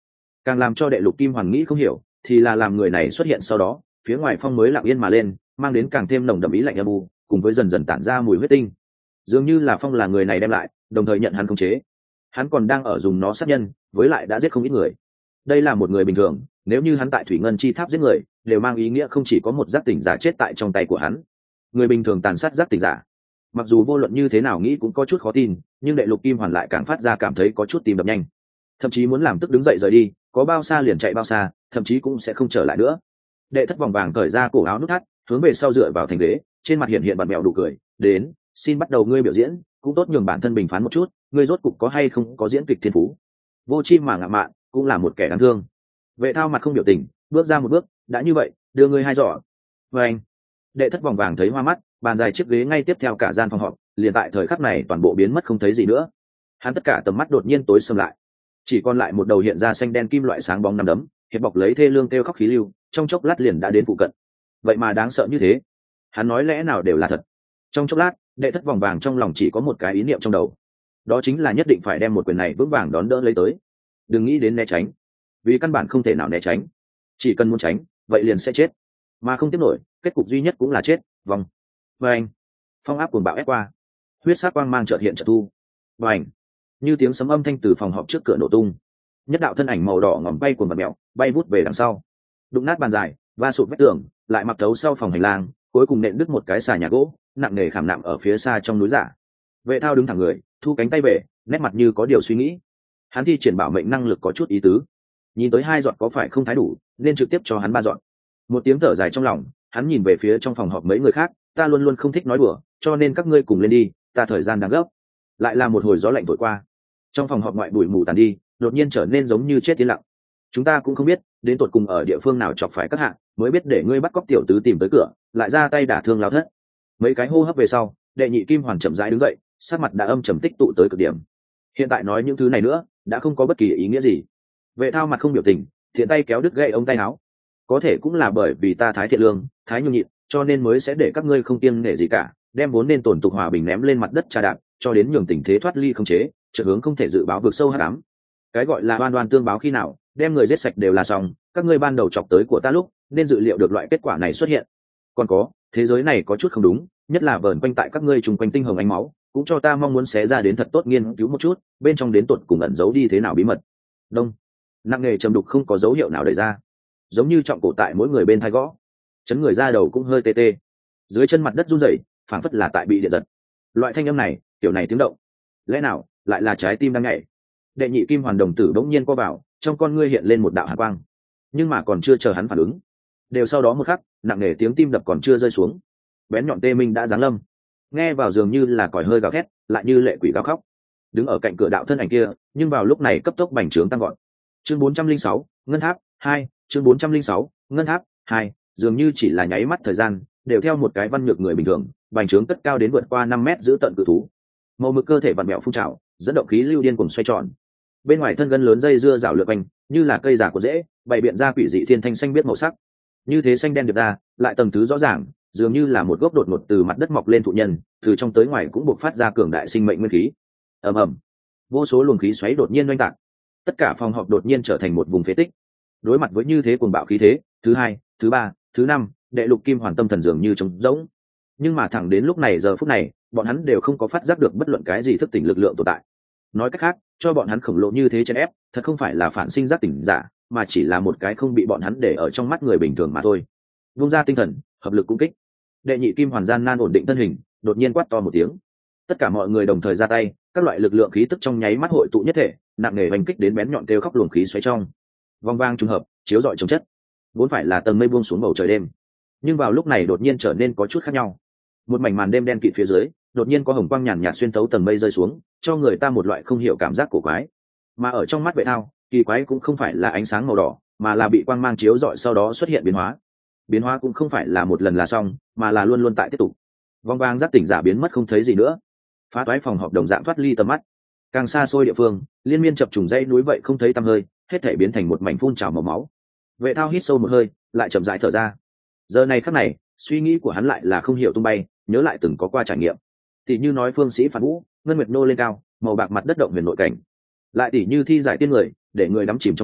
S1: Càng làm cho đệ lục kim hoàn nghĩ không hiểu thì là làm người này xuất hiện sau đó, phía ngoài phong mới lặng yên mà lên, mang đến càng thêm nồng đậm ý lạnh âm u, cùng với dần dần tản ra mùi huyết tinh. Dường như là phong là người này đem lại, đồng thời nhận hắn khống chế. Hắn còn đang ở dùng nó sát nhân, với lại đã giết không ít người. Đây là một người bình thường, nếu như hắn tại thủy ngân chi tháp giết người, đều mang ý nghĩa không chỉ có một giác tỉnh giả chết tại trong tay của hắn. Người bình thường tàn sát giác tỉnh giả, mặc dù vô luận như thế nào nghĩ cũng có chút khó tin, nhưng đệ lục kim hoàn lại càng phát ra cảm thấy có chút tim đập nhanh, thậm chí muốn làm tức đứng dậy rời đi, có bao xa liền chạy bao xa, thậm chí cũng sẽ không trở lại nữa. Đệ thất vòng vàng cởi ra cổ áo nút thắt, hướng về sau dựa vào thành ghế, trên mặt hiện hiện bặm mẹo đủ cười. Đến, xin bắt đầu ngươi biểu diễn, cũng tốt nhường bản thân bình phán một chút, ngươi rốt cục có hay không có diễn kịch thiên phú. Vô chi mà ngạo mạn, cũng là một kẻ đáng thương. Vệ thao mặt không biểu tình, bước ra một bước, đã như vậy, đưa ngươi hai giỏ. Và anh, đệ thất vòng vàng thấy hoa mắt, bàn dài chiếc ghế ngay tiếp theo cả gian phòng họp, liền tại thời khắc này toàn bộ biến mất không thấy gì nữa. Hắn tất cả tầm mắt đột nhiên tối sầm lại, chỉ còn lại một đầu hiện ra xanh đen kim loại sáng bóng nằm đấm, hiệp bọc lấy thê lương kêu khóc khí lưu, trong chốc lát liền đã đến phụ cận. Vậy mà đáng sợ như thế, hắn nói lẽ nào đều là thật. Trong chốc lát, đệ thất vòng vàng trong lòng chỉ có một cái ý niệm trong đầu, đó chính là nhất định phải đem một quyền này vững vàng đón đỡ lấy tới. Đừng nghĩ đến né tránh, vì căn bản không thể nào né tránh. Chỉ cần muốn tránh, vậy liền sẽ chết, mà không tiếp nổi, kết cục duy nhất cũng là chết vòng. Và anh, phong áp cuồng bạo ép qua, huyết sát quang mang chợt hiện chợt thu. Và anh, như tiếng sấm âm thanh từ phòng họp trước cửa nổ tung, nhất đạo thân ảnh màu đỏ ngòm bay cuồng bật mẹo, bay vút về đằng sau, đụng nát bàn dài, va sụt vách tường, lại mặc thấu sau phòng hành lang, cuối cùng nện đứt một cái xà nhà gỗ nặng nề khảm nạm ở phía xa trong núi giả. Vệ thao đứng thẳng người, thu cánh tay về, nét mặt như có điều suy nghĩ. Hắn thi triển bảo mệnh năng lực có chút ý tứ, nhìn tới hai giọt có phải không thái đủ, nên trực tiếp cho hắn ba giọt. Một tiếng thở dài trong lòng, hắn nhìn về phía trong phòng họp mấy người khác, ta luôn luôn không thích nói đùa, cho nên các ngươi cùng lên đi, ta thời gian đang gấp. Lại là một hồi gió lạnh thổi qua, trong phòng họp ngoại bụi mù tàn đi, đột nhiên trở nên giống như chết tiến lặng. Chúng ta cũng không biết đến tột cùng ở địa phương nào chọc phải các hạng, mới biết để ngươi bắt cóc tiểu tứ tìm tới cửa, lại ra tay đả thương lao thất. Mấy cái hô hấp về sau, đệ nhị kim hoàn chậm rãi đứng dậy, sắc mặt đã âm trầm tích tụ tới cực điểm. Hiện tại nói những thứ này nữa đã không có bất kỳ ý nghĩa gì. Vệ thao mặt không biểu tình, thiện tay kéo đứt gậy ống tay áo. Có thể cũng là bởi vì ta thái thiện lương, thái nhung nhịn, cho nên mới sẽ để các ngươi không kiêng nể gì cả, đem vốn nên tổn tục hòa bình ném lên mặt đất trà đạp, cho đến nhường tình thế thoát ly không chế, trợ hướng không thể dự báo vực sâu hắc ám. Cái gọi là oan oan tương báo khi nào, đem người giết sạch đều là xong, các ngươi ban đầu chọc tới của ta lúc, nên dự liệu được loại kết quả này xuất hiện. Còn có, thế giới này có chút không đúng, nhất là vờn quanh tại các ngươi trùng quanh tinh hồng ánh máu, cũng cho ta mong muốn xé ra đến thật tốt nghiên cứu một chút, bên trong đến tột cùng ẩn giấu đi thế nào bí mật. Đông, nặng nề trầm đục không có dấu hiệu nào đẩy ra, giống như trọng cổ tại mỗi người bên thái gõ, chấn người ra đầu cũng hơi tê tê, dưới chân mặt đất run rẩy, phảng phất là tại bị điện giật. Loại thanh âm này, kiểu này tiếng động, lẽ nào lại là trái tim đang nhảy? Đệ nhị kim hoàn đồng tử bỗng nhiên co vào, trong con ngươi hiện lên một đạo hàn quang, nhưng mà còn chưa chờ hắn phản ứng, đều sau đó một khắc, nặng nề tiếng tim đập còn chưa rơi xuống, bén nhọn tê minh đã giáng lâm, nghe vào dường như là còi hơi gào thét, lại như lệ quỷ gào khóc. Đứng ở cạnh cửa đạo thân ảnh kia, nhưng vào lúc này cấp tốc bành trướng tăng gọn. Chương 406, ngân tháp 2, chương 406, ngân tháp 2, dường như chỉ là nháy mắt thời gian, đều theo một cái văn nhược người bình thường, bành trướng tất cao đến vượt qua 5 mét giữ tận cự thú. Màu mực cơ thể vặn vẹo phun trào, dẫn động khí lưu điên cuồng xoay tròn. Bên ngoài thân gân lớn dây dưa rào lượn quanh, như là cây giả của rễ, bày biện ra quỷ dị thiên thanh xanh biết màu sắc. Như thế xanh đen điệp ra, lại tầng thứ rõ ràng, dường như là một gốc đột ngột từ mặt đất mọc lên thụ nhân, từ trong tới ngoài cũng bộc phát ra cường đại sinh mệnh nguyên khí. Ầm ầm, vô số luồng khí xoáy đột nhiên oanh tạc, tất cả phòng họp đột nhiên trở thành một vùng phế tích. Đối mặt với như thế cuồng bạo khí thế, thứ hai, thứ ba, thứ năm, đệ lục kim hoàn tâm thần dường như trống rỗng. Nhưng mà thẳng đến lúc này giờ phút này, bọn hắn đều không có phát giác được bất luận cái gì thức tỉnh lực lượng tồn tại. Nói cách khác, cho bọn hắn khổng lồ như thế chèn ép, thật không phải là phản sinh giác tỉnh giả, mà chỉ là một cái không bị bọn hắn để ở trong mắt người bình thường mà thôi. Vung ra tinh thần, hợp lực cung kích. Đệ nhị kim hoàn gian nan ổn định thân hình, đột nhiên quát to một tiếng. Tất cả mọi người đồng thời ra tay, các loại lực lượng khí tức trong nháy mắt hội tụ nhất thể, nặng nề hành kích đến bén nhọn kêu khóc luồng khí xoáy trong. Vong vang trùng hợp, chiếu rọi chống chất. Vốn phải là tầng mây buông xuống bầu trời đêm, nhưng vào lúc này đột nhiên trở nên có chút khác nhau. Một mảnh màn đêm đen kịt phía dưới, đột nhiên có hồng quang nhàn nhạt xuyên thấu tầng mây rơi xuống, cho người ta một loại không hiểu cảm giác cổ quái. Mà ở trong mắt Vệ Thao, kỳ quái cũng không phải là ánh sáng màu đỏ, mà là bị quang mang chiếu rọi sau đó xuất hiện biến hóa. Biến hóa cũng không phải là một lần là xong, mà là luôn luôn tại tiếp tục. Vong vang giác tỉnh giả biến mất không thấy gì nữa, phá toái phòng họp đồng dạng thoát ly tầm mắt. Càng xa xôi địa phương, liên miên chập trùng dãy núi vậy không thấy tăm hơi, hết thảy biến thành một mảnh phun trào màu máu. Vệ Thao hít sâu một hơi, lại chậm rãi thở ra. Giờ này khắc này, suy nghĩ của hắn lại là không hiểu tung bay, nhớ lại từng có qua trải nghiệm. Tỷ như nói phương sĩ phản vũ, ngân nguyệt nô lên cao, màu bạc mặt đất động huyền nội cảnh. Lại tỷ như thi giải tiên người, để người đắm chìm trong đó,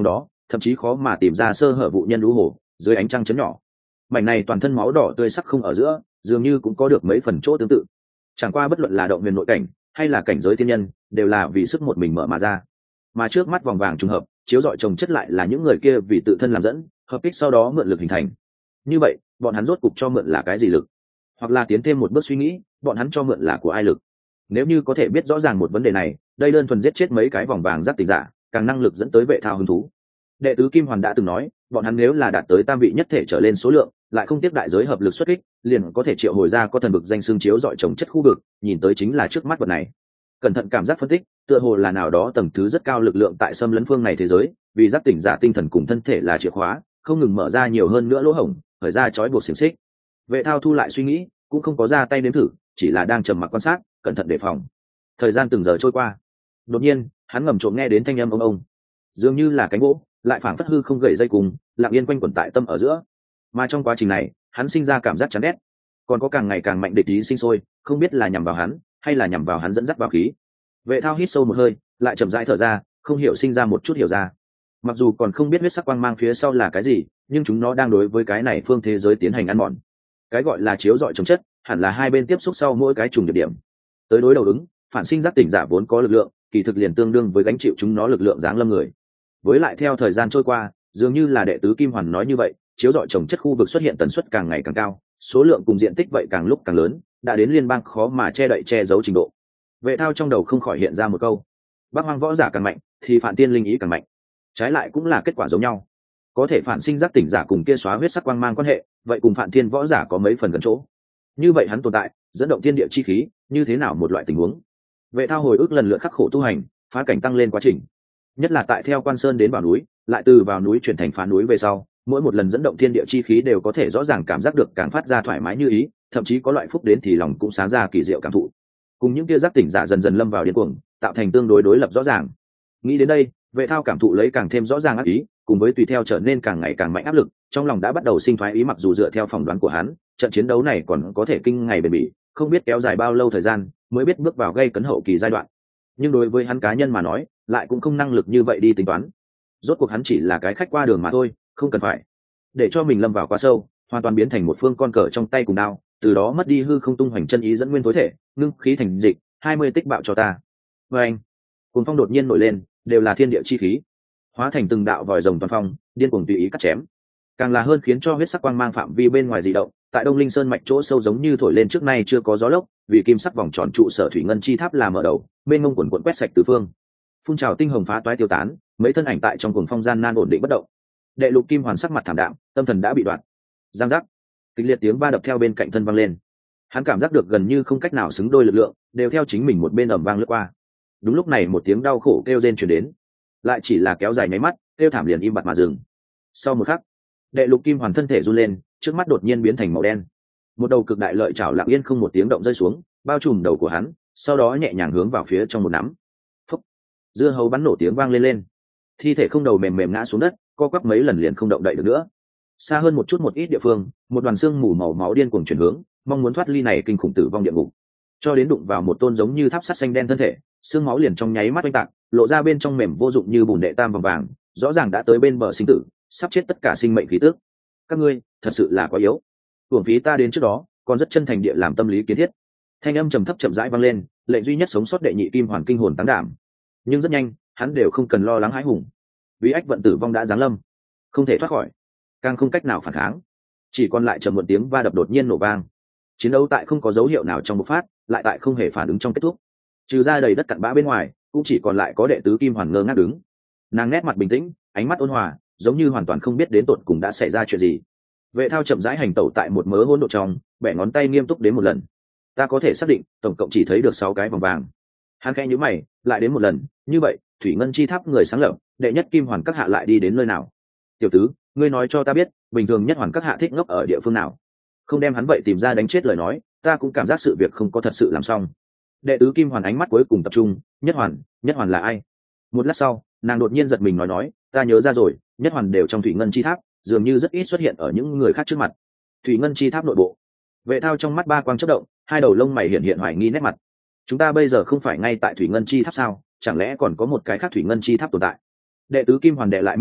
S1: thậm chí khó mà tìm ra sơ hở vụ nhân lũ hồ dưới ánh trăng chấm nhỏ. Mảnh này toàn thân máu đỏ tươi sắc không ở giữa, dường như cũng có được mấy phần chỗ tương tự. Chẳng qua bất luận là động huyền nội cảnh hay là cảnh giới thiên nhân, đều là vì sức một mình mở mà ra. Mà trước mắt vòng vàng trùng hợp, chiếu rọi chồng chất lại là những người kia vì tự thân làm dẫn, hợp kích sau đó mượn lực hình thành. Như vậy, bọn hắn rốt cục cho mượn là cái gì lực? Hoặc là tiến thêm một bước suy nghĩ, bọn hắn cho mượn là của ai lực? Nếu như có thể biết rõ ràng một vấn đề này, đây đơn thuần giết chết mấy cái vòng vàng giáp tình giả, càng năng lực dẫn tới Vệ Thao hứng thú. Đệ tứ Kim Hoàn đã từng nói, bọn hắn nếu là đạt tới tam vị nhất thể trở lên số lượng, lại không tiếp đại giới hợp lực xuất kích, liền có thể triệu hồi ra có thần vực danh xương chiếu dọi trồng chất khu vực, nhìn tới chính là trước mắt vật này. Cẩn thận cảm giác phân tích, tựa hồ là nào đó tầng thứ rất cao lực lượng tại xâm lấn phương này thế giới, vì giác tỉnh giả tinh thần cùng thân thể là chìa khóa, không ngừng mở ra nhiều hơn nữa lỗ hổng, khởi ra chói buộc xiềng xích. Vệ Thao thu lại suy nghĩ, cũng không có ra tay nếm thử, chỉ là đang trầm mặc quan sát, cẩn thận đề phòng. Thời gian từng giờ trôi qua, đột nhiên hắn ngầm trộm nghe đến thanh âm ông, dường như là cánh gỗ lại phảng phất hư không gậy dây cùng, lặng yên quanh quẩn tại tâm ở giữa. Mà trong quá trình này, hắn sinh ra cảm giác chán ghét, còn có càng ngày càng mạnh địch ý sinh sôi, không biết là nhằm vào hắn hay là nhằm vào hắn dẫn dắt vào khí. Vệ Thao hít sâu một hơi, lại chậm rãi thở ra, không hiểu sinh ra một chút hiểu ra. Mặc dù còn không biết huyết sắc quang mang phía sau là cái gì, nhưng chúng nó đang đối với cái này phương thế giới tiến hành ăn mòn. Cái gọi là chiếu rọi chống chất, hẳn là hai bên tiếp xúc sau mỗi cái trùng điểm tới đối đầu ứng, phản sinh giác tỉnh giả vốn có lực lượng, kỳ thực liền tương đương với gánh chịu chúng nó lực lượng giáng lâm người. Với lại theo thời gian trôi qua, dường như là đệ tứ Kim Hoàn nói như vậy, chiếu rọi trồng chất khu vực xuất hiện tần suất càng ngày càng cao, số lượng cùng diện tích vậy càng lúc càng lớn, đã đến liên bang khó mà che đậy che giấu trình độ. Vệ Thao trong đầu không khỏi hiện ra một câu: Bắc Hoang võ giả càng mạnh, thì phản tiên linh ý càng mạnh. Trái lại cũng là kết quả giống nhau. Có thể phản sinh giác tỉnh giả cùng kia xóa huyết sắc quang mang quan hệ, vậy cùng phản thiên võ giả có mấy phần gần chỗ. Như vậy hắn tồn tại, dẫn động thiên địa chi khí, như thế nào một loại tình huống? Vệ Thao hồi ức lần lượt khắc khổ tu hành, phá cảnh tăng lên quá trình. Nhất là tại theo Quan Sơn đến vào núi, lại từ vào núi chuyển thành phá núi về sau, mỗi một lần dẫn động thiên địa chi khí đều có thể rõ ràng cảm giác được càng phát ra thoải mái như ý, thậm chí có loại phúc đến thì lòng cũng sáng ra kỳ diệu cảm thụ. Cùng những kia giác tỉnh giả dần dần lâm vào điên cuồng, tạo thành tương đối đối lập rõ ràng. Nghĩ đến đây, Vệ Thao cảm thụ lấy càng thêm rõ ràng ác ý, cùng với tùy theo trở nên càng ngày càng mạnh áp lực, trong lòng đã bắt đầu sinh thoái ý. Mặc dù dựa theo phỏng đoán của hắn, trận chiến đấu này còn có thể kinh ngày bền bỉ, không biết kéo dài bao lâu thời gian mới biết bước vào gây cấn hậu kỳ giai đoạn, nhưng đối với hắn cá nhân mà nói, lại cũng không năng lực như vậy đi tính toán. Rốt cuộc hắn chỉ là cái khách qua đường mà thôi, không cần phải để cho mình lâm vào quá sâu, hoàn toàn biến thành một phương con cờ trong tay cùng đao, từ đó mất đi hư không tung hoành chân ý dẫn nguyên tối thể, ngưng khí thành dịch 20 tích bạo cho ta. Và anh, cuồng phong đột nhiên nổi lên, đều là thiên địa chi khí, hóa thành từng đạo vòi rồng toàn phong, điên cuồng tùy ý cắt chém. Càng là hơn khiến cho huyết sắc quang mang phạm vi bên ngoài dị động, tại Đông Linh Sơn mạch chỗ sâu giống như thổi lên trước nay chưa có gió lốc, vì kim sắc vòng tròn trụ sở thủy ngân chi tháp là mở đầu, bên ngông quần quần quét sạch tứ phương. Phun trào tinh hồng phá toái tiêu tán, mấy thân ảnh tại trong cuồng phong gian nan ổn định bất động. Đệ Lục Kim Hoàn sắc mặt thảm đạm, tâm thần đã bị đoạn. Giang giác, kịch liệt tiếng va đập theo bên cạnh thân vang lên. Hắn cảm giác được gần như không cách nào xứng đôi lực lượng, đều theo chính mình một bên ầm vang lướt qua. Đúng lúc này một tiếng đau khổ kêu rên truyền đến, lại chỉ là kéo dài nháy mắt, kêu thảm liền im bặt mà dừng. Sau một khắc, Đệ Lục Kim Hoàn thân thể run lên, trước mắt đột nhiên biến thành màu đen. Một đầu cực đại lợi chảo lặng yên không một tiếng động rơi xuống, bao trùm đầu của hắn, sau đó nhẹ nhàng hướng vào phía trong một nắm. Phốc, dưa hấu bắn nổ tiếng vang lên. Thi thể không đầu mềm mềm ngã xuống đất, co quắp mấy lần liền không động đậy được nữa. Xa hơn một chút một ít địa phương, một đoàn xương mù màu máu điên cuồng chuyển hướng, mong muốn thoát ly này kinh khủng tử vong địa ngục, cho đến đụng vào một tôn giống như tháp sắt xanh đen thân thể, xương máu liền trong nháy mắt oanh tạc, lộ ra bên trong mềm vô dụng như bùn đệ tam vòng vàng, rõ ràng đã tới bên bờ sinh tử, sắp chết tất cả sinh mệnh khí tức. Các ngươi thật sự là quá yếu, uổng phí ta đến trước đó còn rất chân thành địa làm tâm lý kiến thiết. Thanh âm trầm thấp chậm rãi vang lên, lệnh duy nhất sống sót Đệ Nhị Kim Hoàn kinh hồn táng đảm. Nhưng rất nhanh, hắn đều không cần lo lắng hãi hùng, vì ách vận tử vong đã giáng lâm, không thể thoát khỏi, càng không cách nào phản kháng, chỉ còn lại trầm một tiếng va đập đột nhiên nổ vang. Chiến đấu tại không có dấu hiệu nào trong bộc phát, lại tại không hề phản ứng trong kết thúc. Trừ ra đầy đất cặn bã bên ngoài, cũng chỉ còn lại có Đệ Tứ Kim Hoàn ngơ ngác đứng. Nàng nét mặt bình tĩnh, ánh mắt ôn hòa, giống như hoàn toàn không biết đến tột cùng đã xảy ra chuyện gì. Vệ Thao chậm rãi hành tẩu tại một mớ hỗn độn trong, bẻ ngón tay nghiêm túc đến một lần. Ta có thể xác định, tổng cộng chỉ thấy được 6 cái vòng vàng. Hắn khẽ nhíu mày, lại đến một lần, như vậy, Thủy Ngân Chi Tháp người sáng lập, Đệ Nhất Kim Hoàn các hạ lại đi đến nơi nào? Tiểu tứ, ngươi nói cho ta biết, bình thường Nhất Hoàn các hạ thích ngốc ở địa phương nào? Không đem hắn vậy tìm ra đánh chết lời nói, ta cũng cảm giác sự việc không có thật sự làm xong. Đệ Tứ Kim Hoàn ánh mắt cuối cùng tập trung, Nhất Hoàn là ai? Một lát sau, nàng đột nhiên giật mình nói, ta nhớ ra rồi, Nhất Hoàn đều trong Thủy Ngân Chi Tháp, dường như rất ít xuất hiện ở những người khác trước mặt. Thủy Ngân Chi Tháp nội bộ. Vệ Thao trong mắt ba quang chớp động, hai đầu lông mày hiện hoài nghi nét mặt. Chúng ta bây giờ không phải ngay tại Thủy Ngân Chi Tháp sao? Chẳng lẽ còn có một cái khác Thủy Ngân Chi Tháp tồn tại? Đệ Tứ Kim Hoàn đệ lại mi tâm,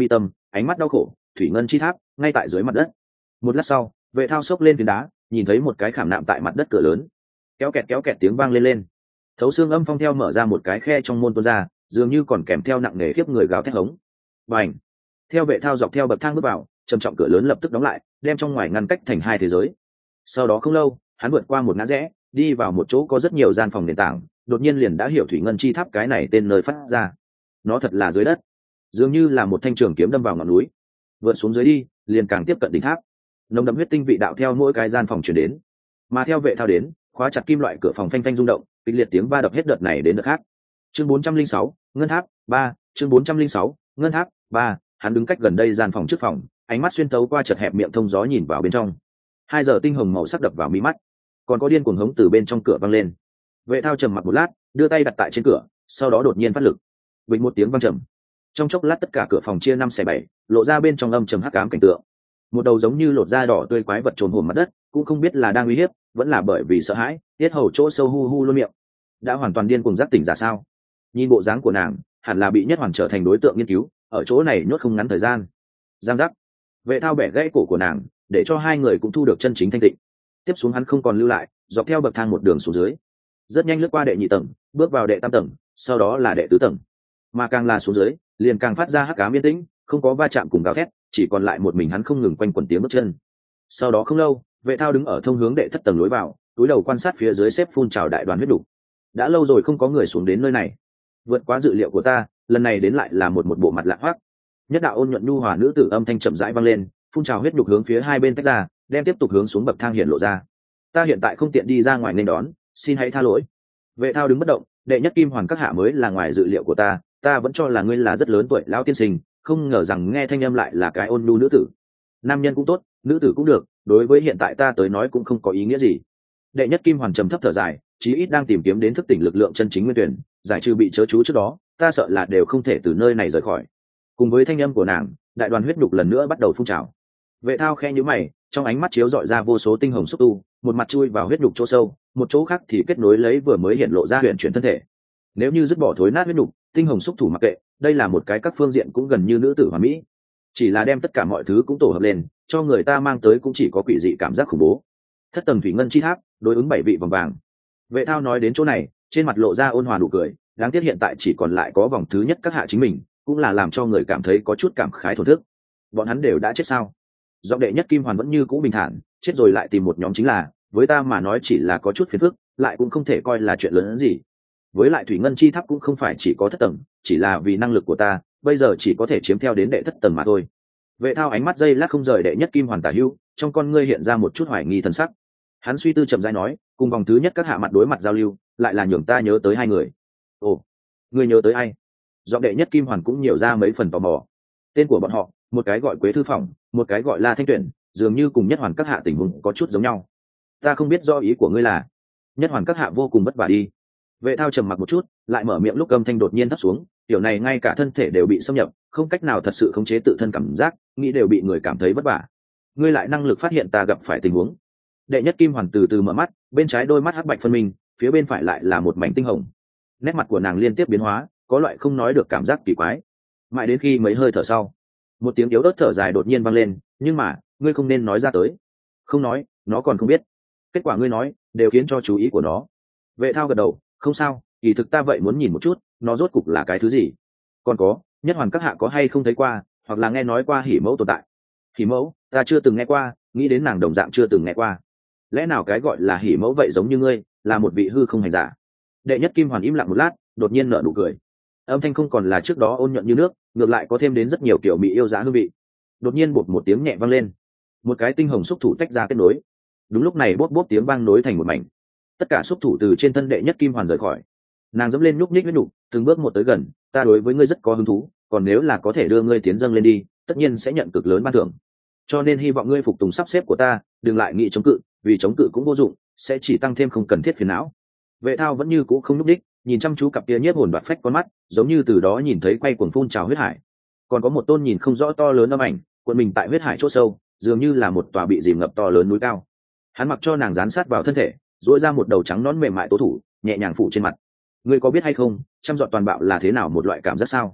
S1: ánh mắt đau khổ. Thủy ngân chi tháp ngay tại dưới mặt đất. Một lát sau, Vệ Thao xốc lên phiến đá, nhìn thấy một cái khảm nạm tại mặt đất cửa lớn. Kéo kẹt tiếng vang lên. Thấu xương âm phong theo mở ra một cái khe trong môn tuôn ra, dường như còn kèm theo nặng nề khiếp người gào thét hống. Bành! Theo Vệ Thao dọc theo bậc thang bước vào, trầm trọng cửa lớn lập tức đóng lại, đem trong ngoài ngăn cách thành hai thế giới. Sau đó không lâu, hắn vượt qua một ngã rẽ, đi vào một chỗ có rất nhiều gian phòng nền tảng, đột nhiên liền đã hiểu thủy ngân chi tháp cái này tên nơi phát ra. Nó thật là dưới đất, dường như là một thanh trường kiếm đâm vào ngọn núi. Vượt xuống dưới đi, liền càng tiếp cận đỉnh tháp. Nồng đậm huyết tinh vị đạo theo mỗi cái gian phòng truyền đến, mà theo Vệ Thao đến, khóa chặt kim loại cửa phòng phanh phanh rung động, kịch liệt tiếng va đập hết đợt này đến đợt khác. Chương 406, ngân tháp 3, chương 406, ngân tháp 3, hắn đứng cách gần đây gian phòng trước phòng, ánh mắt xuyên tấu qua chật hẹp miệng thông gió nhìn vào bên trong. 2 giờ tinh hồng màu sắc đập vào mí mắt, còn có điên cuồng hống từ bên trong cửa vang lên. Vệ Thao trầm mặc một lát, đưa tay đặt tại trên cửa, sau đó đột nhiên phát lực. Bình một tiếng vang trầm. Trong chốc lát tất cả cửa phòng chia 5/7, lộ ra bên trong âm trầm hắc ám cảnh tượng. Một đầu giống như lột da đỏ tươi quái vật trồn hổm mặt đất, cũng không biết là đang uy hiếp, vẫn là bởi vì sợ hãi, tiết hầu chỗ sâu hu hu luôn miệng. Đã hoàn toàn điên cuồng giác tỉnh giả sao? Nhìn bộ dáng của nàng, hẳn là bị Nhất Hoàn trở thành đối tượng nghiên cứu, ở chỗ này nhốt không ngắn thời gian. Giang giác. Vệ Thao bẻ gãy cổ của nàng, để cho hai người cũng thu được chân chính thanh tịnh. Tiếp xuống hắn không còn lưu lại, dọc theo bậc thang một đường xuống dưới. Rất nhanh lướt qua đệ nhị tầng, bước vào đệ tam tầng, sau đó là đệ tứ tầng. Mà càng là xuống dưới, liền càng phát ra hắc ám yên tĩnh, không có va chạm cùng gào thét, chỉ còn lại một mình hắn không ngừng quanh quẩn tiếng bước chân. Sau đó không lâu, Vệ Thao đứng ở thông hướng đệ thất tầng lối vào, túi đầu quan sát phía dưới xếp phun trào đại đoàn huyết đủ. Đã lâu rồi không có người xuống đến nơi này, vượt quá dự liệu của ta, lần này đến lại là một bộ mặt lạ hoắc. Nhất đạo ôn nhuận nhu hòa nữ tử âm thanh chậm rãi vang lên, phun trào huyết nhục hướng phía hai bên tách ra, đem tiếp tục hướng xuống bậc thang hiện lộ ra. Ta hiện tại không tiện đi ra ngoài nên đón, xin hãy tha lỗi. Vệ Thao đứng bất động, đệ nhất kim hoàn các hạ mới là ngoài dự liệu của ta vẫn cho là ngươi là rất lớn tuổi lão tiên sinh, không ngờ rằng nghe thanh âm lại là cái ôn nhu nữ tử. Nam nhân cũng tốt, nữ tử cũng được, đối với hiện tại ta tới nói cũng không có ý nghĩa gì. Đệ nhất kim hoàn trầm thấp thở dài, chí ít đang tìm kiếm đến thức tỉnh lực lượng chân chính nguyên tuyển, giải trừ bị chớ chú trước đó, ta sợ là đều không thể từ nơi này rời khỏi. Cùng với thanh âm của nàng, đại đoàn huyết nhục lần nữa bắt đầu phun trào. Vệ Thao khe nhíu mày, trong ánh mắt chiếu dọi ra vô số tinh hồng xúc tu, một mặt chui vào huyết nhục chỗ sâu, một chỗ khác thì kết nối lấy vừa mới hiện lộ ra huyền chuyển thân thể. Nếu như dứt bỏ thối nát huyết nhục, tinh hồng xúc thủ mặc kệ, đây là một cái các phương diện cũng gần như nữ tử hoàn mỹ. Chỉ là đem tất cả mọi thứ cũng tổ hợp lên, cho người ta mang tới cũng chỉ có quỷ dị cảm giác khủng bố. Thất tầng thủy ngân chi tháp, đối ứng 7 vị vòng vàng. Vệ Thao nói đến chỗ này, trên mặt lộ ra ôn hòa nụ cười, đáng tiếc hiện tại chỉ còn lại có vòng thứ nhất các hạ chính mình, cũng là làm cho người cảm thấy có chút cảm khái thổn thức. Bọn hắn đều đã chết sao? Giọng đệ nhất kim hoàn vẫn như cũ bình thản, chết rồi lại tìm một nhóm chính là, với ta mà nói chỉ là có chút phiền phức, lại cũng không thể coi là chuyện lớn hơn gì. Với lại thủy ngân chi tháp cũng không phải chỉ có thất tầng, chỉ là vì năng lực của ta, bây giờ chỉ có thể chiếm theo đến đệ thất tầng mà thôi. Vệ Thao ánh mắt dây lát không rời đệ nhất kim hoàn tả hữu, trong con ngươi hiện ra một chút hoài nghi thần sắc. Hắn suy tư chậm rãi nói, cùng vòng thứ nhất các hạ mặt đối mặt giao lưu, lại là nhường ta nhớ tới hai người. Ồ, ngươi nhớ tới ai? Giọng đệ nhất kim hoàn cũng nhiều ra mấy phần tò mò. Tên của bọn họ, một cái gọi Quế Thư Phỏng, một cái gọi La Thanh Tuyển, dường như cùng Nhất Hoàn các hạ tình huống có chút giống nhau. Ta không biết do ý của ngươi là. Nhất Hoàn các hạ vô cùng vất vả đi. Vệ Thao trầm mặc một chút, lại mở miệng lúc âm thanh đột nhiên thấp xuống, tiểu này ngay cả thân thể đều bị xâm nhập, không cách nào thật sự khống chế tự thân cảm giác, nghĩ đều bị người cảm thấy vất vả. Ngươi lại năng lực phát hiện ta gặp phải tình huống. Đệ nhất kim hoàn từ từ mở mắt, bên trái đôi mắt hắc bạch phân minh, phía bên phải lại là một mảnh tinh hồng. Nét mặt của nàng liên tiếp biến hóa, có loại không nói được cảm giác kỳ quái. Mãi đến khi mấy hơi thở sau, một tiếng yếu ớt thở dài đột nhiên vang lên, nhưng mà ngươi không nên nói ra tới. Không nói, nó còn không biết. Kết quả ngươi nói đều khiến cho chú ý của nó. Vệ Thao gật đầu, không sao, kỳ thực ta vậy muốn nhìn một chút, nó rốt cục là cái thứ gì. Còn có, Nhất Hoàn các hạ có hay không thấy qua, hoặc là nghe nói qua hỉ mẫu tồn tại. Hỉ mẫu, ta chưa từng nghe qua, nghĩ đến nàng đồng dạng chưa từng nghe qua. Lẽ nào cái gọi là hỉ mẫu vậy giống như ngươi, là một vị hư không hành giả? Đệ nhất kim hoàn im lặng một lát, đột nhiên nở nụ cười. Âm thanh không còn là trước đó ôn nhuận như nước, ngược lại có thêm đến rất nhiều kiểu mỹ yêu giá hương vị. Đột nhiên bột một tiếng nhẹ vang lên, một cái tinh hồng xúc thủ tách ra kết nối. Đúng lúc này bốp bốp tiếng vang nối thành một mảnh, tất cả xúc thủ từ trên thân đệ nhất kim hoàn rời khỏi. Nàng dẫm lên nhúc nhích huyết nhục, từng bước một tới gần. Ta đối với ngươi rất có hứng thú, còn nếu là có thể đưa ngươi tiến dâng lên đi, tất nhiên sẽ nhận cực lớn ban thưởng. Cho nên hy vọng ngươi phục tùng sắp xếp của ta, đừng lại nghĩ chống cự, vì chống cự cũng vô dụng, sẽ chỉ tăng thêm không cần thiết phiền não. Vệ Thao vẫn như cũ không nhúc nhích, nhìn chăm chú cặp kia nhiếp hồn đoạt phách con mắt, giống như từ đó nhìn thấy quay cuồng phun trào huyết hải. Còn có một tôn nhìn không rõ to lớn âm ảnh, cuộn mình tại huyết hải chỗ sâu, dường như là một tòa bị dìm ngập to lớn núi cao. Hắn mặc cho nàng dán sát vào thân thể, duỗi ra một đầu trắng nõn mềm mại tố thủ, nhẹ nhàng phủ trên mặt. Ngươi có biết hay không, trăm dọn toàn bạo là thế nào một loại cảm giác sao?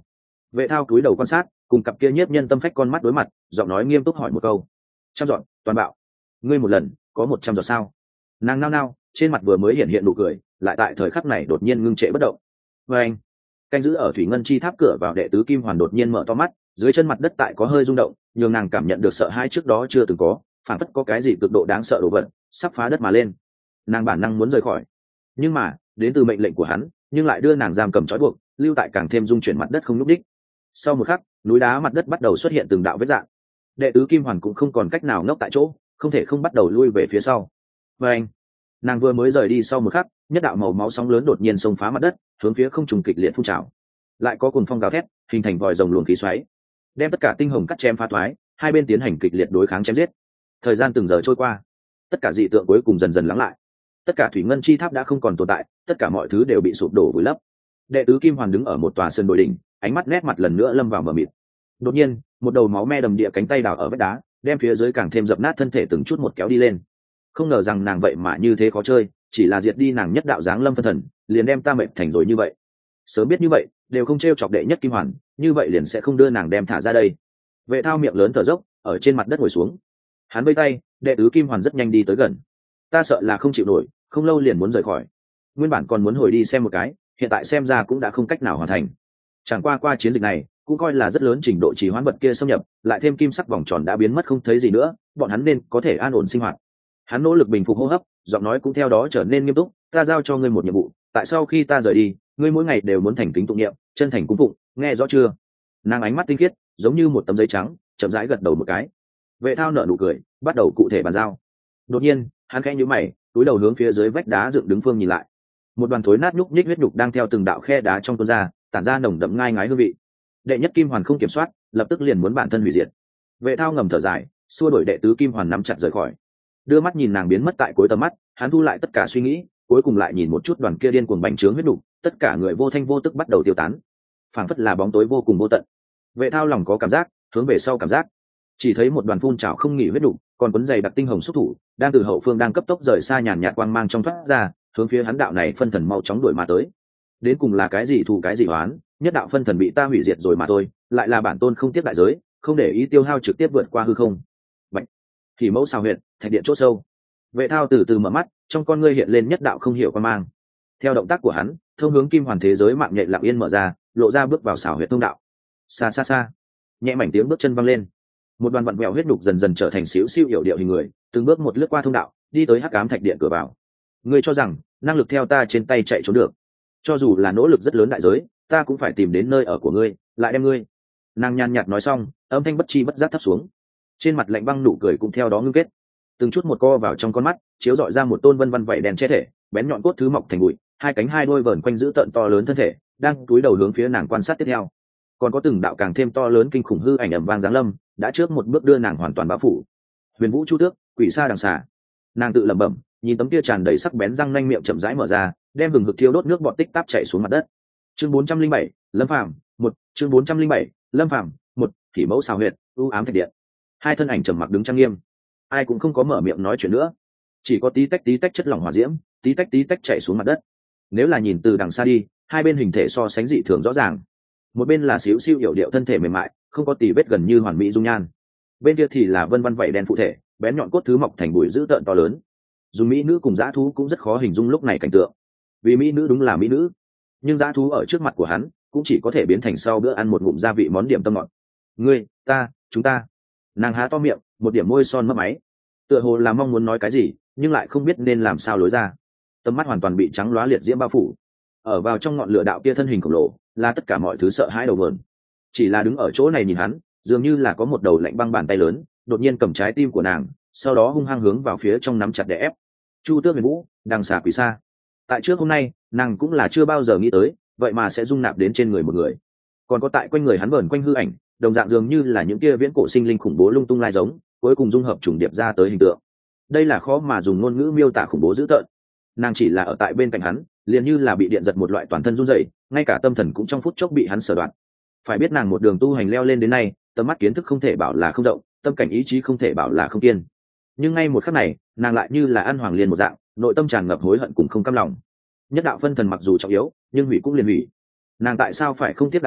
S1: Vệ thao cúi đầu quan sát, cùng cặp kia nhiếp nhân tâm phách con mắt đối mặt, giọng nói nghiêm túc hỏi một câu: trăm dọn toàn bạo, ngươi một lần có 100 giọt sao? Nàng nao nao, trên mặt vừa mới hiện hiện nụ cười, lại tại thời khắc này đột nhiên ngưng trệ bất động. Và anh, canh giữ ở thủy ngân chi tháp cửa vào đệ tứ kim hoàn đột nhiên mở to mắt, dưới chân mặt đất tại có hơi rung động, nhường nàng cảm nhận được sợ hãi trước đó chưa từng có, phản phất có cái gì cực độ đáng sợ đổ vật sắp phá đất mà lên. Nàng bản năng muốn rời khỏi, nhưng mà đến từ mệnh lệnh của hắn, nhưng lại đưa nàng giam cầm trói buộc, lưu tại càng thêm dung chuyển mặt đất không nhúc đích. Sau một khắc, núi đá mặt đất bắt đầu xuất hiện từng đạo vết rạn. Đệ tứ kim hoàn cũng không còn cách nào ngốc tại chỗ, không thể không bắt đầu lui về phía sau. Và anh, nàng vừa mới rời đi sau một khắc, nhất đạo màu máu sóng lớn đột nhiên xông phá mặt đất, hướng phía không trùng kịch liệt phun trào, lại có cuồng phong gào thét, hình thành vòi rồng luồng khí xoáy, đem tất cả tinh hồng cắt chém phá thoái, hai bên tiến hành kịch liệt đối kháng chém giết. Thời gian từng giờ trôi qua, tất cả dị tượng cuối cùng dần dần lắng lại, tất cả thủy ngân chi tháp đã không còn tồn tại, tất cả mọi thứ đều bị sụp đổ vùi lấp. Đệ tứ kim hoàn đứng ở một tòa sơn đồi đỉnh, ánh mắt nét mặt lần nữa lâm vào mờ mịt. Đột nhiên, một đầu máu me đầm địa cánh tay đào ở vách đá, đem phía dưới càng thêm dập nát thân thể từng chút một kéo đi lên. Không ngờ rằng nàng vậy mà như thế khó chơi, chỉ là diệt đi nàng nhất đạo dáng lâm phân thần, liền đem ta mệt thành rồi như vậy. Sớm biết như vậy, đều không trêu chọc đệ nhất kim hoàn, như vậy liền sẽ không đưa nàng đem thả ra đây. Vệ thao miệng lớn thở dốc, ở trên mặt đất ngồi xuống. Hắn vây tay, đệ tứ kim hoàn rất nhanh đi tới gần. Ta sợ là không chịu nổi, không lâu liền muốn rời khỏi. Nguyên bản còn muốn hồi đi xem một cái, hiện tại xem ra cũng đã không cách nào hoàn thành. Chẳng qua chiến dịch này cũng coi là rất lớn trình độ trì hoãn vật kia xâm nhập, lại thêm kim sắc vòng tròn đã biến mất không thấy gì nữa, bọn hắn nên có thể an ổn sinh hoạt. Hắn nỗ lực bình phục hô hấp, giọng nói cũng theo đó trở nên nghiêm túc. Ta giao cho ngươi một nhiệm vụ, tại sau khi ta rời đi, ngươi mỗi ngày đều muốn thành kính tụng niệm, chân thành cúng phụng, nghe rõ chưa? Nàng ánh mắt tinh khiết, giống như một tấm giấy trắng, chậm rãi gật đầu một cái. Vệ thao nở nụ cười, bắt đầu cụ thể bàn giao. Đột nhiên, hắn khẽ nhíu mày, túi đầu hướng phía dưới vách đá dựng đứng phương nhìn lại. Một đoàn thối nát nhúc nhích huyết nhục đang theo từng đạo khe đá trong tuôn ra, tản ra nồng đậm ngai ngái hương vị. Đệ nhất kim hoàn không kiểm soát, lập tức liền muốn bản thân hủy diệt. Vệ thao ngầm thở dài, xua đuổi đệ tứ kim hoàn nắm chặt rời khỏi. Đưa mắt nhìn nàng biến mất tại cuối tầm mắt, hắn thu lại tất cả suy nghĩ, cuối cùng lại nhìn một chút đoàn kia điên cuồng bành trướng huyết nhục, tất cả người vô thanh vô tức bắt đầu tiêu tán, phảng phất là bóng tối vô cùng vô tận. Vệ thao lòng có cảm giác, hướng về sau cảm giác, chỉ thấy một đoàn phun trào không nghỉ huyết nhục, còn cuốn dày đặc tinh hồng xúc thủ, đang từ hậu phương đang cấp tốc rời xa nhàn nhạt quang mang trong thoát ra, hướng phía hắn đạo này phân thần mau chóng đuổi mà tới. Đến cùng là cái gì thù cái gì oán, nhất đạo phân thần bị ta hủy diệt rồi mà thôi, lại là bản tôn không tiếp đại giới, không để ý tiêu hao trực tiếp vượt qua hư không. Vậy, thì mẫu xào huyệt, thạch điện chỗ sâu. Vệ thao từ từ mở mắt, trong con ngươi hiện lên nhất đạo không hiểu quang mang. Theo động tác của hắn, thông hướng kim hoàn thế giới mạng nhện lặng yên mở ra, lộ ra bước vào xào huyệt thông đạo. Xa xa xa, nhẹ mảnh tiếng bước chân văng lên, một đoàn vặn vẹo huyết đục dần dần trở thành xíu xiu hiểu điệu hình người, từng bước một lướt qua thông đạo, đi tới hắc ám thạch điện cửa vào. Ngươi cho rằng năng lực theo ta trên tay chạy trốn được? Cho dù là nỗ lực rất lớn đại giới, ta cũng phải tìm đến nơi ở của ngươi, lại đem ngươi. Nàng nhàn nhạt nói xong, âm thanh bất chi bất giác thấp xuống, trên mặt lạnh băng nụ cười cũng theo đó ngưng kết, từng chút một co vào trong con mắt, chiếu rọi ra một tôn vân vân vảy đèn che thể, bén nhọn cốt thứ mọc thành bụi, hai cánh hai đôi vờn quanh giữ tận to lớn thân thể, đang cúi đầu hướng phía nàng quan sát tiếp theo. Còn có từng đạo càng thêm to lớn kinh khủng hư ảnh ầm vang giáng lâm, đã trước một bước đưa nàng hoàn toàn bao phủ. Huyền vũ chu tước, quỷ sa đằng xà. Nàng tự lẩm bẩm, nhìn tấm kia tràn đầy sắc bén răng nanh miệng chậm rãi mở ra, đem hừng hực thiêu đốt nước bọt tích táp chảy xuống mặt đất. Chương 407, Lâm Phàm, một. Chương 407, Lâm Phàm, một. Thì mẫu xào huyệt, u ám thạch điện. Hai thân ảnh trầm mặc đứng trang nghiêm, ai cũng không có mở miệng nói chuyện nữa, chỉ có tí tách chất lỏng hỏa diễm, tí tách chảy xuống mặt đất. Nếu là nhìn từ đằng xa đi, hai bên hình thể so sánh dị thường rõ ràng. Một bên là xíu xiu hiểu điệu thân thể mềm mại, không có tì vết gần như hoàn mỹ dung nhan, bên kia thì là vân vân vảy đen phụ thể, bén nhọn cốt thứ mọc thành bụi dữ tợn to lớn. Dùng mỹ nữ cùng dã thú cũng rất khó hình dung lúc này cảnh tượng, vì mỹ nữ đúng là mỹ nữ, nhưng dã thú ở trước mặt của hắn cũng chỉ có thể biến thành sau bữa ăn một ngụm gia vị món điểm tâm ngọt. Ngươi, ta, chúng ta. Nàng há to miệng, một điểm môi son mấp máy, tựa hồ là mong muốn nói cái gì, nhưng lại không biết nên làm sao lối ra. Tầm mắt hoàn toàn bị trắng loá liệt diễm bao phủ, ở vào trong ngọn lửa đạo kia thân hình khổng lồ là tất cả mọi thứ sợ hãi đầu vườn. Chỉ là đứng ở chỗ này nhìn hắn, dường như là có một đầu lạnh băng bàn tay lớn đột nhiên cầm trái tim của nàng, sau đó hung hăng hướng vào phía trong nắm chặt để ép. Chu tước huyền vũ, đằng xà quỷ sa. Tại trước hôm nay, nàng cũng là chưa bao giờ nghĩ tới, vậy mà sẽ dung nạp đến trên người một người. Còn có tại quanh người hắn vờn quanh hư ảnh, đồng dạng dường như là những kia viễn cổ sinh linh khủng bố lung tung lai giống, cuối cùng dung hợp trùng điệp ra tới hình tượng. Đây là khó mà dùng ngôn ngữ miêu tả khủng bố dữ tợn. Nàng chỉ là ở tại bên cạnh hắn, liền như là bị điện giật một loại toàn thân run rẩy, ngay cả tâm thần cũng trong phút chốc bị hắn sở đoạn. Phải biết nàng một đường tu hành leo lên đến nay, tầm mắt kiến thức không thể bảo là không rộng, tâm cảnh ý chí không thể bảo là không kiên. Nhưng ngay một khắc này, nàng lại như là ăn hoàng liên một dạng, nội tâm tràn ngập hối hận cùng không cam lòng. Nhất đạo phân thần mặc dù trọng yếu, nhưng hủy cũng liền hủy. Nàng tại sao phải không tiếp đại giới,